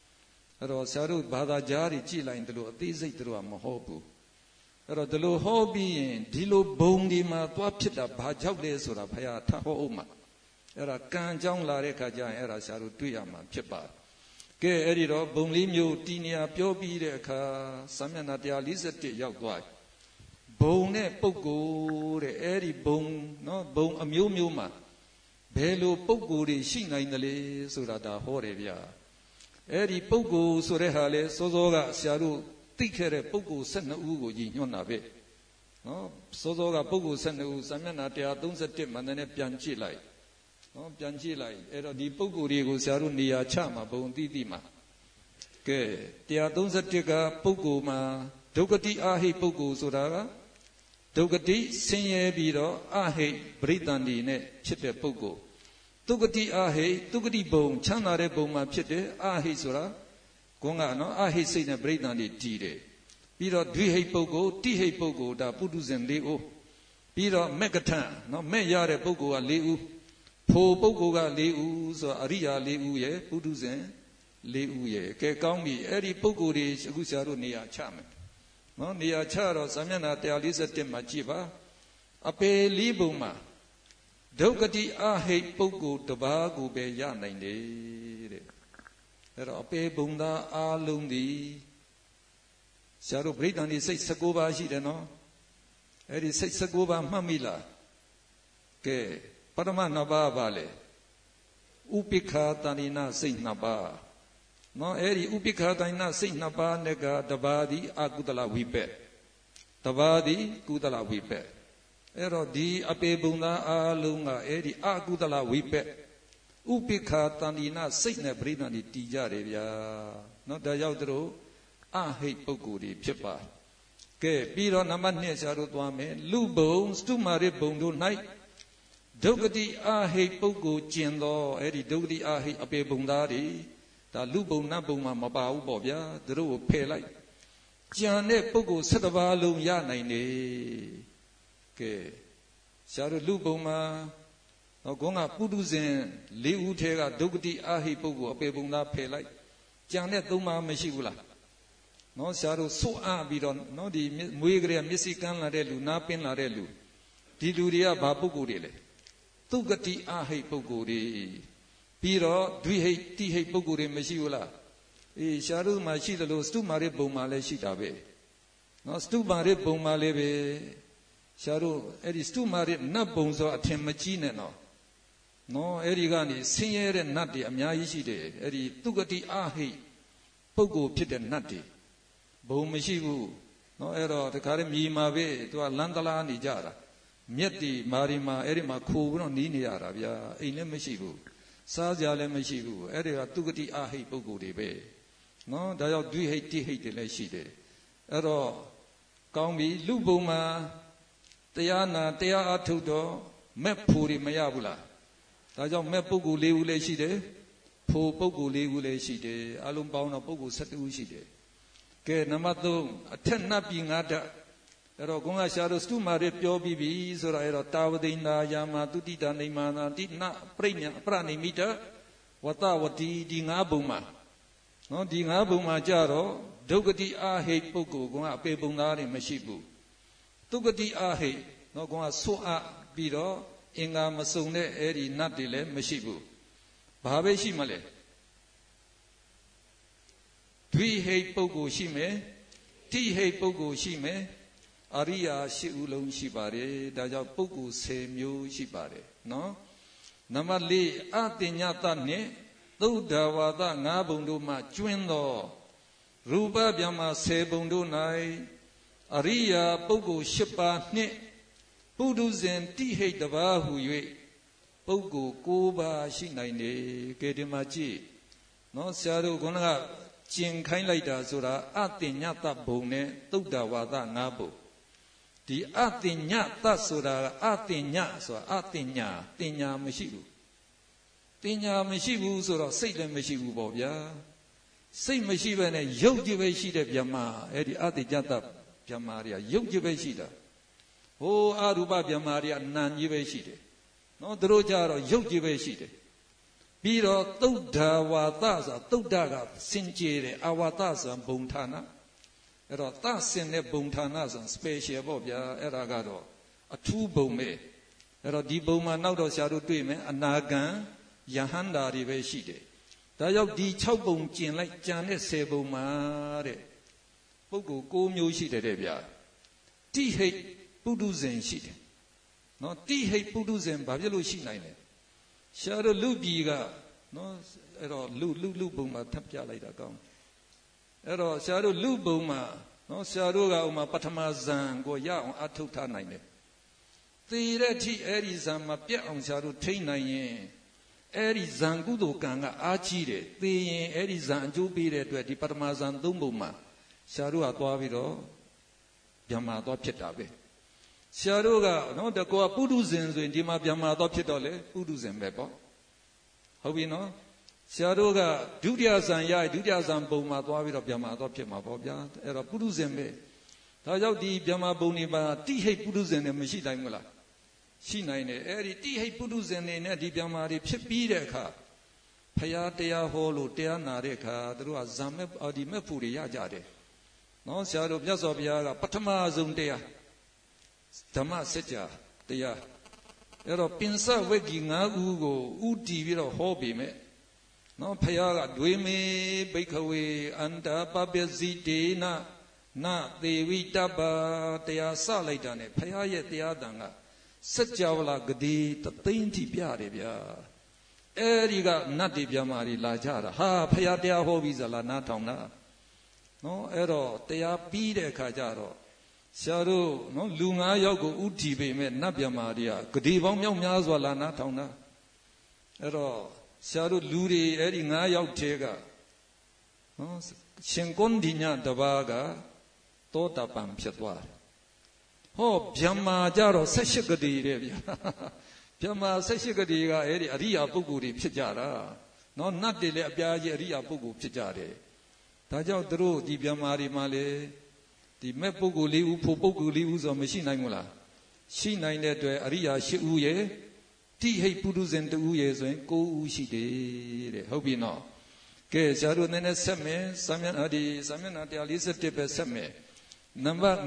ero siaru Bada jari ji lain delu athi siat delu ma ho bu ero delu ho pi yin di lo bong di ma twa phit da ba jauk le soda phaya tha ho ma era kan jaung la de kha ja yin era siaru twai ya ma phit pa che eri ro bong li myo ti nia pyo pi de kha samyana 141 ရောက်သွား ဘုံနဲ့ပုဂ္ဂိုလ်တဲ့အဲ့ဒီဘုံနော်ဘုံအမျိုးမျိုးမှာဘယ်လိုပုဂ္ဂိုလ်တွေရှိနိုင်တယ်လဲဆိုတာဒါဟောတယ်ဗျာအဲ့ဒီပုဂ္ဂိုလ်ဆိုတဲ့ဟာလေစောစောကဆရာတို့သိခဲ့တဲ့ပုဂ္ဂိုလ်12ဦးကိုညီညွတ်တာပဲနော်စောစောကပုဂ္ဂိုလ်12ဦးစာမျက်နှာ131မှန်တယ်ပြန်ကြည့်လိုက်နော်ပြန်ကြည့်လိုက်အဲ့တော့ဒီပုဂ္ဂိုလ်တွေကိုဆရာတို့နေရာချမှာဘုံတိတိမှာကဲ131ကပုဂ္ဂိုလ်မှာဒုက္ခတိအာဟိပုဂ္ဂိုလ်ဆိုတာကဒုက္ခတိဆင်းရဲပြီးတော့အဟိပရိသန္တိနဲ့ဖြစ်တဲ့ပုဂ္ဂိုလ်ဒုက္ခတိအဟိဒုက္ခတိဘုံချမ်းသာတဲ့ဘုံမှာဖြစ်တယ်အဟိဆိုတာကုန်းကနော်အဟိစိတ်နဲ့ပရိသန္တိတည်တယ်ပြီးတော့ဒွိဟိပုဂ္ဂိုလ်တိဟိပုဂ္ဂိုလ်ဒါပုထုဇဉ်၄ဦးပြီးတော့မက်ကထံနော်မဲ့ရတဲ့ပုဂ္ဂိုလ်က၄ဦးဖို့ပုဂ္ဂိုလ်က၄ဦးဆိုအရိယာ၄ဦးရဲ့ပုထုဇဉ်၄ဦးရဲ့ကဲကောင်းပြီအဲ့ဒီပုဂ္ဂိုလ်တွေအခုဆရာတို့နေရာချမယ်နော်နေရာချတော့စာမျက်နှာ141မှာကြည့်ပါအပေလေးပုံမှာဒုက္ခတိအဟိတ်ပုဂ္ဂိုလ်တစ်ပါးကိုပဲရနိုင်တယ်တဲ့အဲ့တော့အပေဘုံသားအားလုံးဒီဆရာတို့ပရိသန္တိစိတ်19ပါးရှိတယ်နော်အဲ့ဒီစိတ်19ပါးမှတ်မိလားကဲပထမ2ပါးပါလေဥပိ္ပခာတဏိနာစိတ်2ပါးနော်အဲ့ဒီဥပိ္ပခာတဏိနာစိတ်2ပါးနဲ့ကတပါးဒီအကုသလဝိပက်တပါးဒီကုသလဝိပက်အဲ့တော့ဒီအပေဘုံသားအားလုံးကအဲ့ဒီအကုသလဝိပက်ဥပိ္ပခာတဏိနာစိတ်နဲ့ပရိသန္တိတည်ကြတယ်ဗျာနော်ဒါရောက်တို့အဟိတ်ပုဂ္ဂိုလ်တွေဖြစ်ပါကဲပြီးတော့နံပါတ်2ဆရာတို့သွားမယ်လူဘုံစတုမာရိဘုံတို့၌ဒုက္ခတိအဟိတ်ပုဂ္ဂိုလ်ကျင်သောအဲ့ဒီဒုက္ခတိအဟိတ်အပေဘုံသားတွေဒါလူဘုံနတ်ဘုံမှာမပါဘူးပေါ့ဗျာသူတို့ကိုဖယ်လိုက်ကြံတဲ့ပုဂ္ဂိုလ်7ပါးလုံးရနိုင်တယ်ကဲဆရာတို့လူဘုံမှာတော့ခေါင်းကပုထုဇဉ်4ဦးထဲကဒုက္ခတိအဟိတ်ပုဂ္ဂိုလ်အပေဘုံသားဖယ်လိုက်ကြံတဲ့3ပါးမရှိဘူးလားနော်ဆရာတို့စွန့်အားပြီးတော့နော်ဒီမွေးကလေးမျက်စိကန်းလာတဲ့လူနားပင်းလာတဲ့လူဒီလူတွေကဘာပုဂ္ဂိုလ်တွေလဲဒုက္ခတိအဟိတ်ပုဂ္ဂိုလ်တွေပြီးတော့ဒွိဟိတ်တိဟိတ်ပုဂ္ဂိုလ်တွေမရှိဘူးလားအေးရှားတို့မှာရှိတယ်လို့စတုမာရိဘုံမှာလည်းရှိတာပဲနော်စတုမာရိဘုံမှာလည်းပဲရှားတို့အဲ့ဒီစတုမာရိနတ်ဘုံဆိုအထင်မကြီးနဲ့နော်အဲ့ဒီကနေဆင်းရဲတဲ့နတ်တွေအများကြီးရှိတယ်အဲ့ဒီဒုက္ခတိအဟိတ်ပုဂ္ဂိုလ်ဖြစ်တဲ့နတ်တွေဘုံမရှိဘူးနော်အဲ့တော့တခါတည်းမြည်မှာပဲသူကလန်းတလားနေကြတာမြက်တီမာရီမာအဲ့ဒီမှာခိုးပြီးတော့နီးနေရတာဗျာအိမ်လည်းမရှိဘူးစားကြလည်းမရှိဘူးအဲ့ဒီကဒုက္ခတိအဟိတ်ပုဂ္ဂိုလ်တွေပဲနော်ဒါကြောင့်ဒွိဟိတ်တိဟိတ်တွေလည်းရှိတယ်အဲ့တော့ကောင်းပြီလူဘုံမှာတရားနာတရားအထုတ်တော့မက်ဖို့တွေမရဘူးလားဒါကြောင့်မက်ပုဂ္ဂိုလ်4ဦးလည်းရှိတယ်ဖို့ပုဂ္ဂိုလ်4ဦးလည်းရှိတယ်အလုံးပေါင်းတော့ပုဂ္ဂိုလ်7ဦးရှိတယ်ကဲနံပါတ်3အထက်နတ်ပြည်9ဓာတ်အဲ့တော့ကုန်းကရှာတို့စတုမာရိပြောပြီးပြီဆိုတော့အဲ့တော့တာဝတိနာယာမတုတိတာနေမာနာတိနပရိညာပရဏိမိတဝတဝတိဒီ9ဘုံမှာနော်ဒီ9ဘုံမှာကြတော့ဒုက္ခတိအဟိတ်ပုဂ္ဂိုလ်ကအပေဘုံသားတွေမရှိဘူးဒုက္ခတိအဟိတ်နော်ကုန်းကဆွတ်အပ်ပြီးတော့အင်္ဂါမစုံတဲ့အဲ့ဒီနတ်တွေလည်းမရှိဘူးဘာပဲရှိမလဲဒွိဟိတ်ပုဂ္ဂိုလ်ရှိမယ်တိဟိတ်ပုဂ္ဂိုလ်ရှိမယ်အရိယာ8ဦးလုံးရှိပါတယ်ဒါကြောင့်ပုဂ္ဂိုလ်10မျိုးရှိပါတယ်နော်နံပါတ်4အတင်ညတနဲ့သုဒ္ဓဝါဒ9ဘုံတို့မှကျွင်းသောရူပဗျမ10ဘုံတို့၌အရိယာပုဂ္ဂိုလ်10ပါးနှင့်ပုထုဇဉ်တိဟိတ်တပါးဟု၍ပုဂ္ဂိုလ်9ပါးရှိနိုင်တယ်ကဲဒီမှာကြည့်နော်ဆရာတို့ခေါင်းကကျင်ခိုင်းလိုက်တာဆိုတာအတင်ညတဘုံနဲ့သုဒ္ဓဝါဒ9ဘုံဒီအတင်ညတဆိုတာအတင်ညဆိုတာအတင်ညာတင်ညာမရှိဘူးတင်ညာမရှိဘူးဆိုတော့စိတ်လည်းမရှိဘူးပေါ့ဗျာစိတ်မရှိဘဲနဲ့ရုပ်ကြည့်ပဲရှိတဲ့ဗျမအဲ့ဒီအတိညတဗျမတွေကရုပ်ကြည့်ပဲရှိတာဟိုအရူပဗျမတွေကနာမ်ကြီးပဲရှိတယ်နော်သူတို့ကြတော့ရုပ်ကြည့်ပဲရှိတယ်ပြီးတော့သုဒ္ဓဝါသဆိုသုဒ္ဓကစင်ကြယ်တယ်အဝါသဆိုဘုံဌာနအဲ့တော့သစင်တဲ့ဘုံဌာနဆို special ပေါ့ဗျာအဲ့ဒါကတော့အထူးဘုံပဲအဲ့တော့ဒီဘုံမှာနောက်တော့ဆရာတို့တွေ့မယ်အနာဂံယဟန္တာတွေပဲရှိတယ်ဒါကြောင့်ဒီ6ဘုံကျင်လိုက်ကြံတဲ့10ဘုံမှာတဲ့ပုဂ္ဂိုလ်9မျိုးရှိတယ်တဲ့ဗျာတိဟိတ်ပုထုဇဉ်ရှိတယ်နော်တိဟိတ်ပုထုဇဉ်ဘာဖြစ်လို့ရှိနိုင်လဲရှားတို့လူပြည်ကနော်အဲ့တော့လူဘုံမှာထပ်ပြလိုက်တာကောင်းအဲ့တော့ရှားတို့လူဘုံမှာနော်ရှားတို့ကဥမာပထမဇန်ကိုရအောင်အထုတ်ထားနိုင်တယ်သေတဲ့အထိအဲ့ဒီဇန်မှာပြတ်အောင်ရှားတို့ထိနိုင်ရင်အဲ့ဒီဇန်ကုသိုလ်ကံကအားကြီးတယ်သေရင်အဲ့ဒီဇန်အကျိုးပေးတဲ့အတွက်ဒီပထမဇန်3ဘုံမှာရှားတို့ကသွားပြီးတော့ဗျမသွားဖြစ်တာပဲဆရာတို့ကနော်တကောပုထုဇဉ်ဆိုရင်ဒီမှာဗျမသွားဖြစ်တော့လေပုထုဇဉ်ပဲပေါ့ဟုတ်ပြီနော်ဆရာတို့ကဒုတိယဇန်ရဒုတိယဇန်ဘုံမှာသွားပြီးတော့ဗျမသွားဖြစ်မှာပေါ့ဗျာအဲ့တော့ပုထုဇဉ်ပဲဒါကြောင့်ဒီဗျမဘုံတွေမှာတိဟိတ်ပုထုဇဉ်တွေမရှိနိုင်ဘူးလားရှိနိုင်တယ်အဲ့ဒီတိဟိတ်ပုထုဇဉ်တွေနဲ့ဒီဗျမတွေဖြစ်ပြီးတဲ့အခါဖရာတရားဟောလို့တရားနာတဲ့အခါသူတို့ကဇံမဲ့ဒီမဲ့ဖို့တွေရကြတယ်နော်ဆရာတို့မြတ်စွာဘုရားကပထမဆုံးတရားဓမ္မစကြာတရားအဲ့တော့ပင်စဝက်ကြီး9ခုကိုဥတီပြီးတော့ဟောပြီးမဲ့နော်ဖယားကဒွေမေဘိခဝေအန္တာပပစီတေနနသေဝိတပ္ပတရားစလိုက်တာနဲ့ဖယားရဲ့တရားတန်ကစัจ java လာဂတိတသိန်းထိပြတယ်ဗျာအဲ့ဒီကနတ်တွေပြမာတွေလာကြတာဟာဖယားတရားဟောပြီးစလားနားထောင်တာနော်အဲ့တော့တရားပြီးတဲ့အခါကျတော့ဆရာတို့နော်လူ9ယောက်ကိုဥတီပေမဲ့နတ်ပြမာတွေကဂတိပေါင်းမြောက်များစွာလာနားထောင်တာအဲ့တော့ဆရာတို့လူတွေအဲ့ဒီ9ယောက်ထဲကနော်ရှင်ကွန်ဒီညာတပါးကသောတာပန်ဖြစ်သွားတယ်ဟောဗျမ္မာကြတော့18ဂတိတဲ့ဗျာဗျမ္မာ18ဂတိကအဲ့ဒီအရိယာပုဂ္ဂိုလ်တွေဖြစ်ကြတာနော်နတ်တွေလည်းအပြားကြီးအရိယာပုဂ္ဂိုလ်ဖြစ်ကြတယ်ဒါကြောင့်တို့ဒီဗျမ္မာတွေမှာလေဒီမဲ့ပုဂ္ဂိုလ်4ဦးဖို့ပုဂ္ဂိုလ်4ဦးဆိုမရှိနိုင်ဘူးလားရှိနိုင်တဲ့အတွက်အရိယာ8ဦးရဲ့တိဟိတ်ပုထုဇဉ်2ဦးရဲ့ဆိုရင်9ဦးရှိတယ်တဲ့ဟုတ်ပြီနော်ကဲဆရာတို့နည်းနည်းဆက်မယ်စာမျက်နှာ141ပဲဆက်မယ်နံပါတ်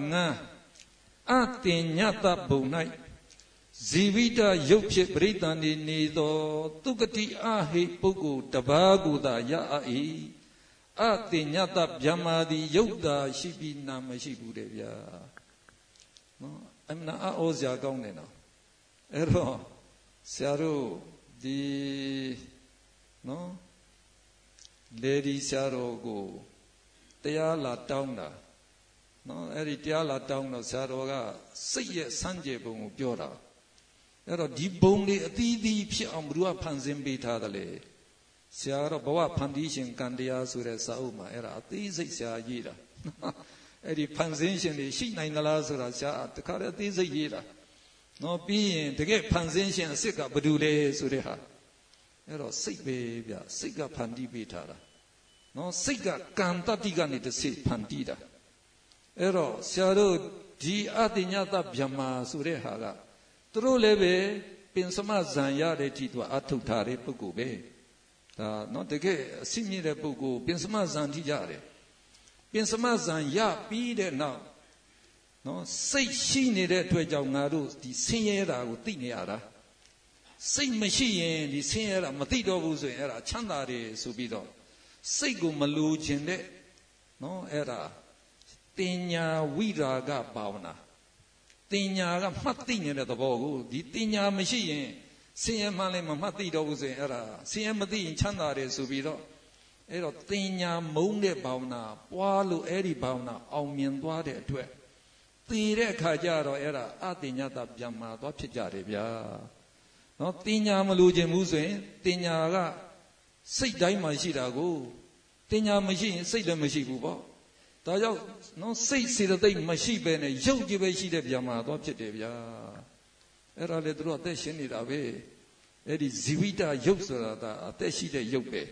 5အတင်ညတဘုံ၌ဇီဝိတရုပ်ဖြစ်ပရိသန္တိနေသောသုကတိအဟိပုဂ္ဂိုလ်တပါးကိုသာရ၏အတင်ညတဗျမ္မာသည်ယုတ်တာရှိပြီးနာမရှိဘူးတဲ့ဗျာနော်အမှန်အောစရာကောင်းတယ်နော်အဲ့တော့ဆရာတို့ဒီနော်လေဒီဆရာတော်ကိုတရားလာတောင်းတာနော်အဲ့ဒီတရားလာတောင်းတော့ဆရာတော်ကစိတ်ရဲ့စမ်းကြယ်ပုံကိုပြောတာအဲ့တော့ဒီဘုံလေးအသီးသီးဖြစ်အောင်ဘုရားဖန်ဆင်းပေးထားတယ်လေဆရာတော်ဘဝဖန်တီးရှင်ကံတရားဆိုတဲ့စာအုပ်မှာအဲ့ဒါအသေးစိတ်ဆရာရေးတာအဲ့ဒီဖန်ဆင်းရှင်တွေရှိနိုင်သလားဆိုတာဆရာတခါတည်းအသေးစိတ်ရေးတာနော်ပြီးရင်တကယ်ဖန်ဆင်းရှင်အစ်စ်ကဘယ်သူလဲဆိုတဲ့ဟာအဲ့တော့စိတ်ပဲဗျစိတ်ကဖန်တီးပေးထားတာနော်စိတ်ကကံတတိကနေတစ်စိတ်ဖန်တီးတာအဲ့တော့ဆရာတို့ဒီအတိညတဗျမ္မာဆိုတဲ့ဟာကသူတို့လည်းပဲပင်စမဇံရတဲ့အထိသူအထုတ်ထားတဲ့ပုဂ္ဂိုလ်ပဲဒါနော်တကယ်အစစ်မြစ်တဲ့ပုဂ္ဂိုလ်ပင်စမဇံထိရတယ်ပင်စမဇံရပြီးတဲ့နောက်နော်စိတ်ရှိနေတဲ့အတွက်ကြောင့်ငါတို့ဒီဆင်းရဲတာကိုသိနေရတာစိတ်မရှိရင်ဒီဆင်းရဲတာမသိတော့ဘူးဆိုရင်အဲ့ဒါချမ်းသာတယ်ဆိုပြီးတော့စိတ်ကိုမလိုချင်တဲ့နော်အဲ့ဒါတင်ညာဝိရာဂဘာဝနာတင်ညာကမှတ်သိနေတဲ့သဘောကိုဒီတင်ညာမရှိရင်ဆင်းရဲမှလည်းမမှတ်သိတော့ဘူးဆိုရင်အဲ့ဒါဆင်းရဲမသိရင်ချမ်းသာတယ်ဆိုပြီးတော့အဲ့တော့တင်ညာမုန်းတဲ့ဘာဝနာပွားလို့အဲ့ဒီဘာဝနာအောင်မြင်သွားတဲ့အတွက်သိတဲ့အခါကျတော့အဲ့ဒါအတင်ညတဗျမ္မာသွားဖြစ်ကြတယ်ဗျာနော်တင်ညာမလိုချင်ဘူးဆိုရင်တင်ညာကစိတ်တိုင်းမှာရှိတာကိုတင်ညာမရှိရင်စိတ်လည်းမရှိဘူးပေါ့ဒါကြောင့်နော်စိတ်စေတသိက်မရှိပဲနဲ့ရုပ်ကြည့်ပဲရှိတဲ့ဗျာမှာတော့ဖြစ်တယ်ဗျာအဲ့ဒါလေသူတို့အသက်ရှင်နေတာပဲအဲ့ဒီဇီဝိတရုပ်ဆိုတာဒါအသက်ရှိတဲ့ရုပ်ပဲ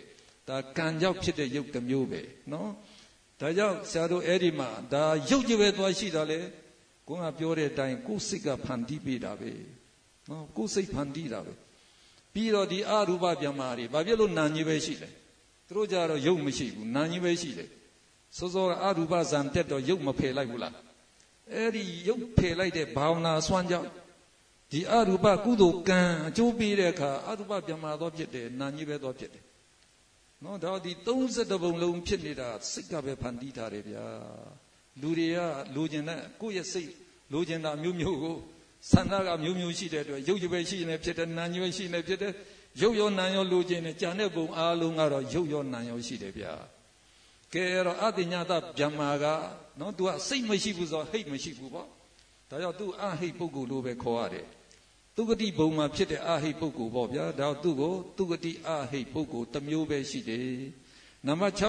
ဒါကံကြောင့်ဖြစ်တဲ့ရုပ်တစ်မျိုးပဲနော်ဒါကြောင့်ဆရာတို့အဲ့ဒီမှာဒါရုပ်ကြီးပဲသွားရှိတာလေကိုကပြောတဲ့အတိုင်းကိုယ်စိတ်ကဖန်တီးပေးတာပဲနော်ကိုယ်စိတ်ဖန်တီးတာပဲပြီးတော့ဒီအရူပဗျမ္မာတွေဘာဖြစ်လို့နာကြီးပဲရှိလဲသူတို့ကြတော့ရုပ်မရှိဘူးနာကြီးပဲရှိတယ်စောစောကအရူပဇံတက်တော့ရုပ်မဖယ်လိုက်ဘူးလားအဲ့ဒီရုပ်ဖယ်လိုက်တဲ့ဘာဝနာစွမ်းကြောင့်ဒီအရူပကုသိုလ်ကံအကျိုးပေးတဲ့အခါအရူပဗျမ္မာတော့ဖြစ်တယ်နာကြီးပဲတော့ဖြစ်တယ်နော်ဒါဒီ32ပုံလုံးဖြစ်နေတာစိတ်ကပဲဖန်တီးထားတယ်ဗျာလူတွေကလိုချင်တဲ့ကိုယ့်ရဲ့စိတ်လိုချင်တာမျိုးမျိုးကိုဆန္ဒကမျိုးမျိုးရှိတဲ့အတွက်ရုပ်ရည်ပဲရှိနေဖြစ်တယ်နာညွဲရှိနေဖြစ်တယ်ရုပ်ရောနာရောလိုချင်တယ်ကြံတဲ့ပုံအားလုံးကတော့ရုပ်ရောနာရောရှိတယ်ဗျာကဲတော့အတိညာတဗျမ္မာကနော် तू ကစိတ်မရှိဘူးဆိုတော့ဟိတ်မရှိဘူးပေါ့ဒါကြောင့် तू အဟိတ်ပုဂ္ဂိုလ်လို့ပဲခေါ်ရတယ်သူဂတိဘုံမှာဖြစ်တဲ့အဟိတ်ပုဂ္ဂိုလ်ပေါ့ဗျာဒါသူ့ကိုသူဂတိအဟိတ်ပုဂ္ဂိုလ်တစ်မျိုးပဲရှိတယ်နံပါတ်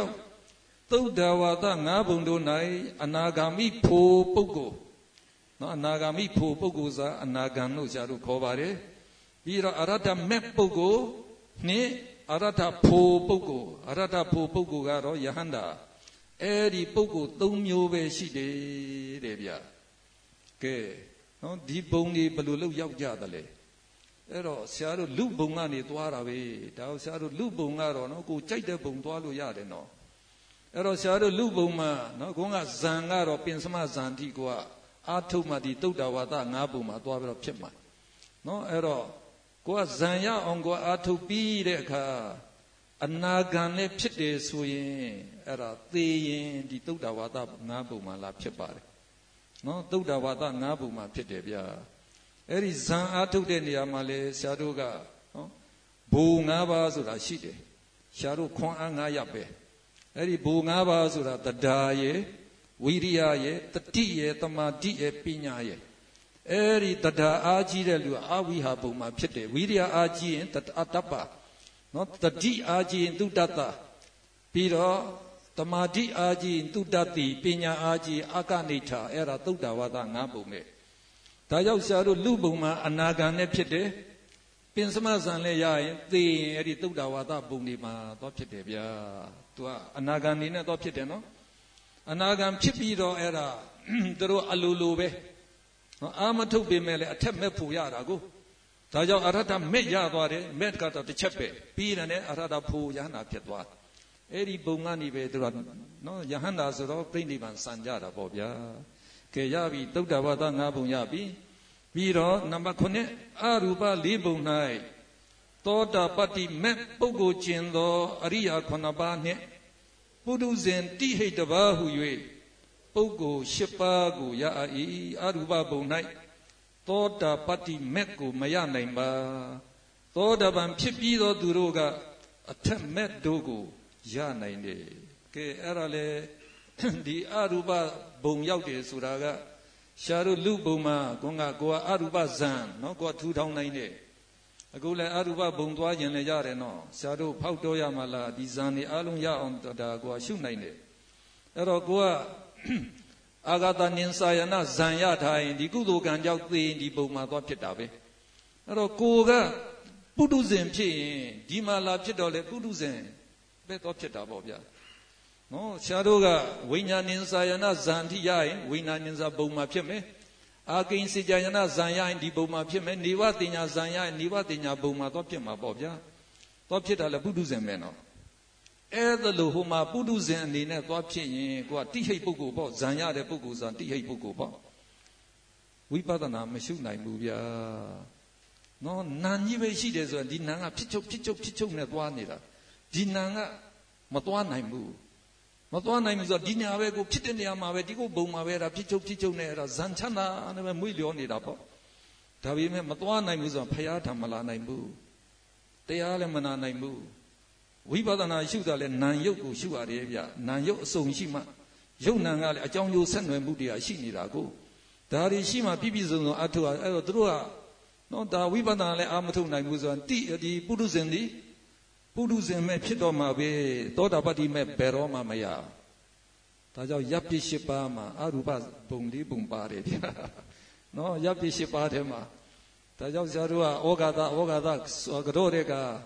6သုဒ္ဓဝါဒ5ဘုံတို့၌အနာဂါမိဖို့ပုဂ္ဂိုလ်နော်အနာဂါမိဖို့ပုဂ္ဂိုလ်စာအနာဂံလို့ဆရာတို့ခေါ်ပါတယ်ပြီးတော့အရဟတမေပုဂ္ဂိုလ်နှင့်အရဟတဖို့ပုဂ္ဂိုလ်အရဟတဖို့ပုဂ္ဂိုလ်ကတော့ယဟန္တာအဲ့ဒီပုဂ္ဂိုလ်3မျိုးပဲရှိတယ်တဲ့ဗျကဲနော်ဒီဘုံတွေဘယ်လိုလုပ်ရောက်ကြသလဲအဲ့တော့ဆရာတို့လူဘုံကနေသွားတာပဲဒါဆရာတို့လူဘုံကတော့နော်ကိုကြိုက်တဲ့ဘုံသွားလို့ရတယ်နော်အဲ့တော့ဆရာတို့လူဘုံမှာနော်ကိုကဇံကတော့ပင်စမဇံတိကိုကအာထုမှဒီတုတ်တဝါဒ5ဘုံမှာသွားပြီးတော့ဖြစ်မှာနော်အဲ့တော့ကိုကဇံရအောင်ကိုအာထုပြီးတဲ့အခါအနာဂံနဲ့ဖြစ်တယ်ဆိုရင်အဲ့ဒါသေရင်ဒီတုတ်တဝါဒ5ဘုံမှာလာဖြစ်ပါတယ်နော်သုဒ္ဓဝါဒ5ဘုံမှာဖြစ်တယ်ဗျာအဲ့ဒီဇံအားထုတ်တဲ့နေရာမှာလေဆရာတို့ကနော်ဘုံ5ပါးဆိုတာရှိတယ်ဆရာတို့ခွန်အား9ရပ်ပဲအဲ့ဒီဘုံ5ပါးဆိုတာတရားရဲ့ဝိရိယရဲ့တတိရဲ့သမာဓိရဲ့ပညာရဲ့အဲ့ဒီတရားအားကြီးတဲ့လူအဝိဟာဘုံမှာဖြစ်တယ်ဝိရိယအားကြီးရင်တတ္ပနော်တတိအားကြီးရင်သူတ္တပြီးတော့သမာဓိအာကြီးသူတ္တိပညာအာကြီးအာကနိဋ္ဌာအဲ့ဒါသုဒ္ဓဝါဒ5ပုံပဲဒါကြောင့်ဆရာတို့လူပုံမှာအနာဂံနဲ့ဖြစ်တယ်ပင်စမဇံလည်းရရင်သေရင်အဲ့ဒီသုဒ္ဓဝါဒပုံတွေမှာတော့ဖြစ်တယ်ဗျာသူကအနာဂံနေနဲ့တော့ဖြစ်တယ်နော်အနာဂံဖြစ်ပြီးတော့အဲ့ဒါသူတို့အလိုလိုပဲနော်အာမထုတ်ပေမဲ့လည်းအထက်မဲ့ဖို့ရတာကိုဒါကြောင့်အရဟတမဲ့ရသွားတယ်မဲ့ကတော့တစ်ချက်ပဲပြီးတယ်နဲ့အရဟတဖို့ရဟနာဖြစ်သွားအဲ့ဒီဘုံကနေပဲသူကနော်ယဟန္တာဆိုတော့ပြိဋိဘံစံကြတာပေါ့ဗျာကဲရပြီသုဒ္ဓဝါဒ5ဘုံရပြီပြီးတော့နံပါတ်9အရူပ4ဘုံ၌သောတာပတ္တိမဲ့ပုဂ္ဂိုလ်ကျင်သောအရိယာ9ပါးနှင့်ပုထုဇဉ်တိဟိတပါဟု၍ပုဂ္ဂိုလ်10ပါးကိုရ၏အရူပဘုံ၌သောတာပတ္တိမဲ့ကိုမရနိုင်ပါသောတာပန်ဖြစ်ပြီးသောသူတို့ကအထက်မဲ့တို့ကိုရနိုင်တယ်ကဲအဲ့ဒါလေဒီအရူပဘုံရောက်တယ်ဆိုတာကရှားတို့လူဘုံမှာကိုကအရူပဇံနော်ကိုကထူထောင်နိုင်တယ်အခုလည်းအရူပဘုံသွားခြင်းလည်းရတယ်နော်ရှားတို့ဖောက်တော့ရမှာလားဒီဇံနေအလုံးရအောင်ဒါကိုကရှုနိုင်တယ်အဲ့တော့ကိုကအာဂတနင်္စာယနာဇံရထားရင်ဒီကုသိုလ်ကံကြောင့်သိရင်ဒီဘုံမှာသွားဖြစ်တာပဲအဲ့တော့ကိုကပုထုဇဉ်ဖြစ်ရင်ဒီမှာလာဖြစ်တော့လေပုထုဇဉ်ပဲတော့ဖြစ်တာပေါ့ဗျာနော်ဆရာတို့ကဝိညာဉ်ဉ္စာယနာဇံတိရရင်ဝိညာဉ်ဉ္စာဘုံမှာဖြစ်မယ်အာကိဉ္စေကြယနာဇံရရင်ဒီဘုံမှာဖြစ်မယ်နေဝတင်ညာဇံရရင်နေဝတင်ညာဘုံမှာတော့ဖြစ်မှာပေါ့ဗျာတော့ဖြစ်တာလေပုထုဇဉ်ပဲနော်အဲ့ဒါလို့ဟိုမှာပုထုဇဉ်အနေနဲ့သွားဖြစ်ရင်ကိုကတိဟိတ်ပုဂ္ဂိုလ်ပေါ့ဇံရတဲ့ပုဂ္ဂိုလ်ဆိုတာတိဟိတ်ပုဂ္ဂိုလ်ပေါ့ဝိပဿနာမရှုနိုင်ဘူးဗျာနော်နာကြီးပဲရှိတယ်ဆိုရင်ဒီနာကဖြစ်ချုပ်နဲ့သွားနေတာဒီနာကမသွားနိုင်ဘူးမသွားနိုင်ဘူးဆိုတော့ဒီညာပဲကိုဖြစ်တဲ့နေရာမှာပဲဒီကိုဘုံမှာပဲဒါဖြစ်ချုပ်နဲ့အဲ့ဒါဇန်ချမ်းသာနဲ့ပဲမွေးလျောနေတာပေါ့ဒါပေမဲ့မသွားနိုင်ဘူးဆိုတော့ဖရာထံမလာနိုင်ဘူးတရားလည်းမနာနိုင်ဘူးဝိပဿနာရှုတာလည်းနာယုတ်ကိုရှုရတယ်ဗျနာယုတ်အစုံရှိမှယုတ်နာကလည်းအကြောင်းကျိုးဆက်နွယ်မှုတရားရှိနေတာကိုဒါတွေရှိမှပြည့်စုံအထုအဲ့တော့သူတို့ကနော်ဒါဝိပဿနာလည်းအာမထုတ်နိုင်ဘူးဆိုတော့ဒီပုထုဇဉ်ဒီပုထုဇဉ်မဲ့ဖြစ်တော့မှာပဲသောတာပတ္တိမဲ့ဘယ်တော့မှမရဒါကြောင့်ရပ်ပြစ်8ပါးမှာအရူပဘုံ4ဘုံပါတယ်ဗျာနော်ရပ်ပြစ်8ပါးထဲမှာဒါကြောင့်ဆရာတို့ကဩဃာတကတော့တဲ့က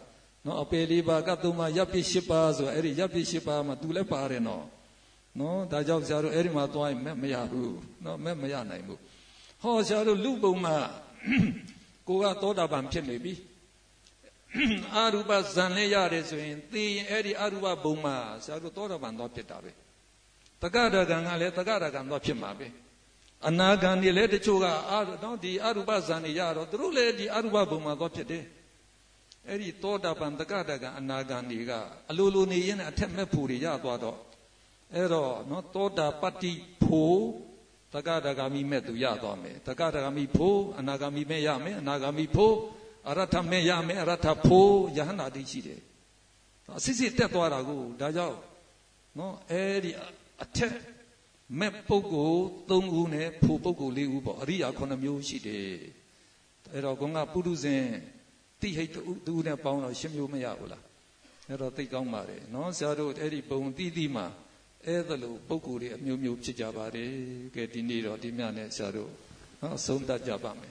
နော်အပေလေးပါကသုံးပါရပ်ပြ၈ပါးဆိုအဲ့ဒီရပ်ပြ၈ပါးမှာသူလည်းပါတယ်နော်ဒါကြောင့်ဆရာတို့အဲ့ဒီမှာသွားရင်မရဘူးနော်မရနိုင်ဘူးဟောဆရာတို့လူပုံမှာကိုကသောတာပန်ဖြစ်နေပြီအရူပဇံလေးရတယ်ဆိုရင်သိရင်အဲ့ဒီအရူပဘုံမှာဆရာတို့သောတာပန်သွားဖြစ်တာပဲတက္ကရာကံကလည်းတက္ကရာကံသွားဖြစ်မှာပဲအနာဂံတွေလည်းတချို့ကဒီအရူပဇံတွေရတော့သူတို့လည်းဒီအရူပဘုံမှာသွားဖြစ်တယ်အဲ့ဒီသောတာပန်တက္ကရာကံအနာဂံတွေကအလိုလိုနေရင်အထက်မဲ့ဖို့တွေရသွားတော့အဲ့တော့နော်သောတာပတ္တိဖို့တက္ကရာဂါမိမဲ့သူရသွားမယ်တက္ကရာဂါမိဖို့အနာဂါမိမဲ့ရမယ်အနာဂါမိဖို့အရထမဲ့ရမယ်အရထဖို့ယဟန္တာတိရှိတယ်အစစ်စစ်တက်သွားတာကိုဒါကြောင့်နော်အဲ့ဒီအထက်မဲ့ပုဂ္ဂိုလ်3ဦးနဲ့ဖို့ပုဂ္ဂိုလ်4ဦးပေါ့အရိယာ9မျိုးရှိတယ်အဲ့တော့ကောကပုရုဇဉ်တိဟိတ်တူနဲ့ပေါင်းတော့10မျိုးမရဘူးလားအဲ့တော့သိကောင်းပါတယ်နော်ဆရာတို့အဲ့ဒီပုံတိမှာအဲ့ဒါလို့ပုဂ္ဂိုလ်တွေအမျိုးမျိုးဖြစ်ကြပါတယ်ကဲဒီနေ့တော့ဒီမြနဲ့ဆရာတို့နော်အဆုံးသတ်ကြပါမယ်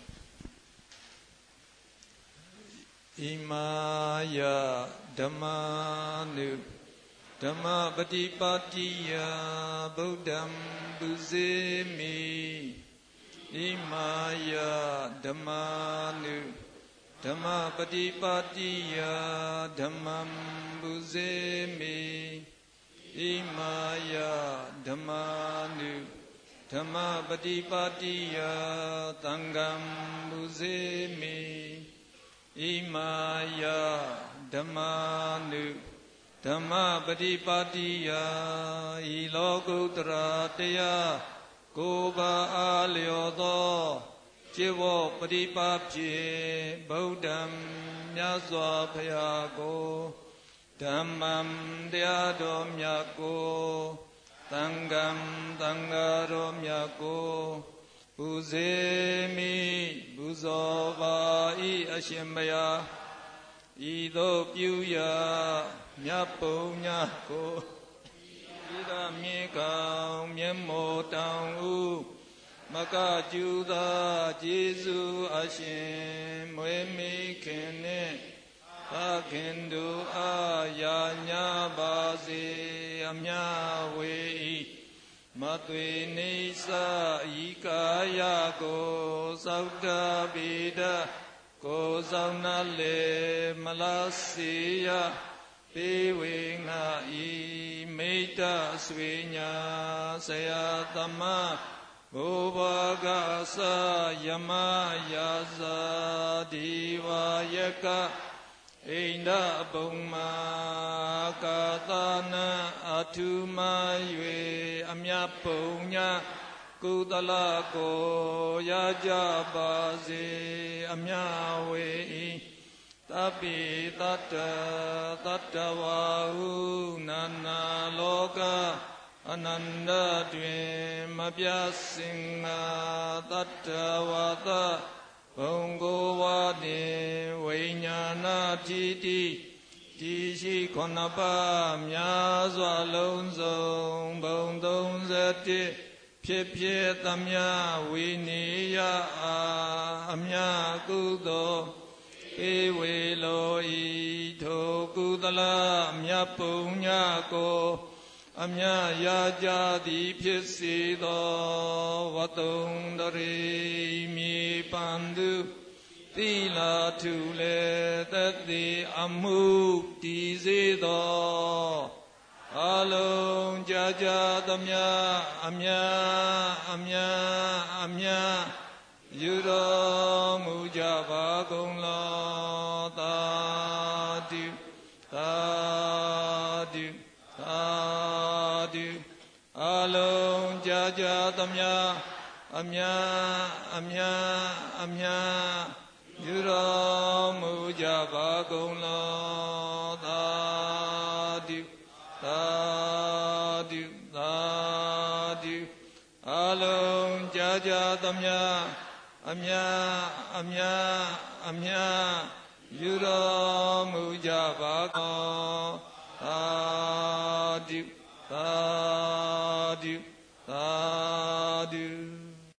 ဣမာယဓမ္မာနုဓမ္မပฏิပါတိယဗုဒ္ဓံပုဇေမိဣမာယဓမ္မာနုဓမ္မပฏิပါတိယဓမ္မံပုဇေမိဣမာယဓမ္မာနုဓမ္မပฏิပါတိယသံဃံပုဇေမိဣမာယဓမ္မာနုဓမ္မပฏิပါတိယဤလောကုတ္တရာတရားကိုယ်ပါအားလျော်သောจิวปฏิปัปจิဗုဒ္ဓံမြတ်စွာဘုရားကိုဓမ္မံတရားတော်မြတ်ကိုသံဃံသံဃာတော်မြတ်ကိုပုဇေမိပူဇော်ပါ၏အရှင်ဘုရားဤသို့ပြုရာမြတ်ပုံညကိုဤကမြေကောင်မျက်မှောတောင်ဥမကကျူသာကျေးဇူးအရှင်မွေးမိခင်နှင့်သခင်တို့အားယာညာပါစေအမြဝေ၏မသွေနေစာဤကာယကိုသောက်တပိဒကိုဆောင်နာလေမလားစီယပေဝေငါဤမိတ္တဆွေညာဆရာသမဘုဘဂသယမယာဇာဒီဝယကဣန္ဒပုံမာကာသနာအထုမ၍အမြတ်ပုံညာကုသလကိုရကြပါစေအမြဝေ၏တပိတတတတဝါဟုနာနာလောကအနန္တတွင်မပြစင်ငါတတဝါသဘုံကိုဝါတင်ဝိညာဏတိတိဒီရှိ9ပါးများစွာလုံးစုံဘုံ31ဖြစ်ဖြစ်သမျှဝိနိယအမြကုသိုလ်ဧဝေလောဤထိုကုသလမြတ်ပုံညကိုအမြရာကြသည်ဖြစ်စေသောဝတ္တုံတရေမြေပန္တုသီလာထုလေတတိအမှုတည်စေသောအလုံးကြာကြာသမျှအမြယူတော်မူကြပါကုန်လောသာဓုသာဓုသာဓုအလုံးကြာကြာသမျှအမြယူတော်မူကြပါကုန်လောသာဓုသာဓုသာဓုအလုံးကြာကြာသမျှအမြယူတော်မူကြပါကုန်သာဓုသာဓုသာဓု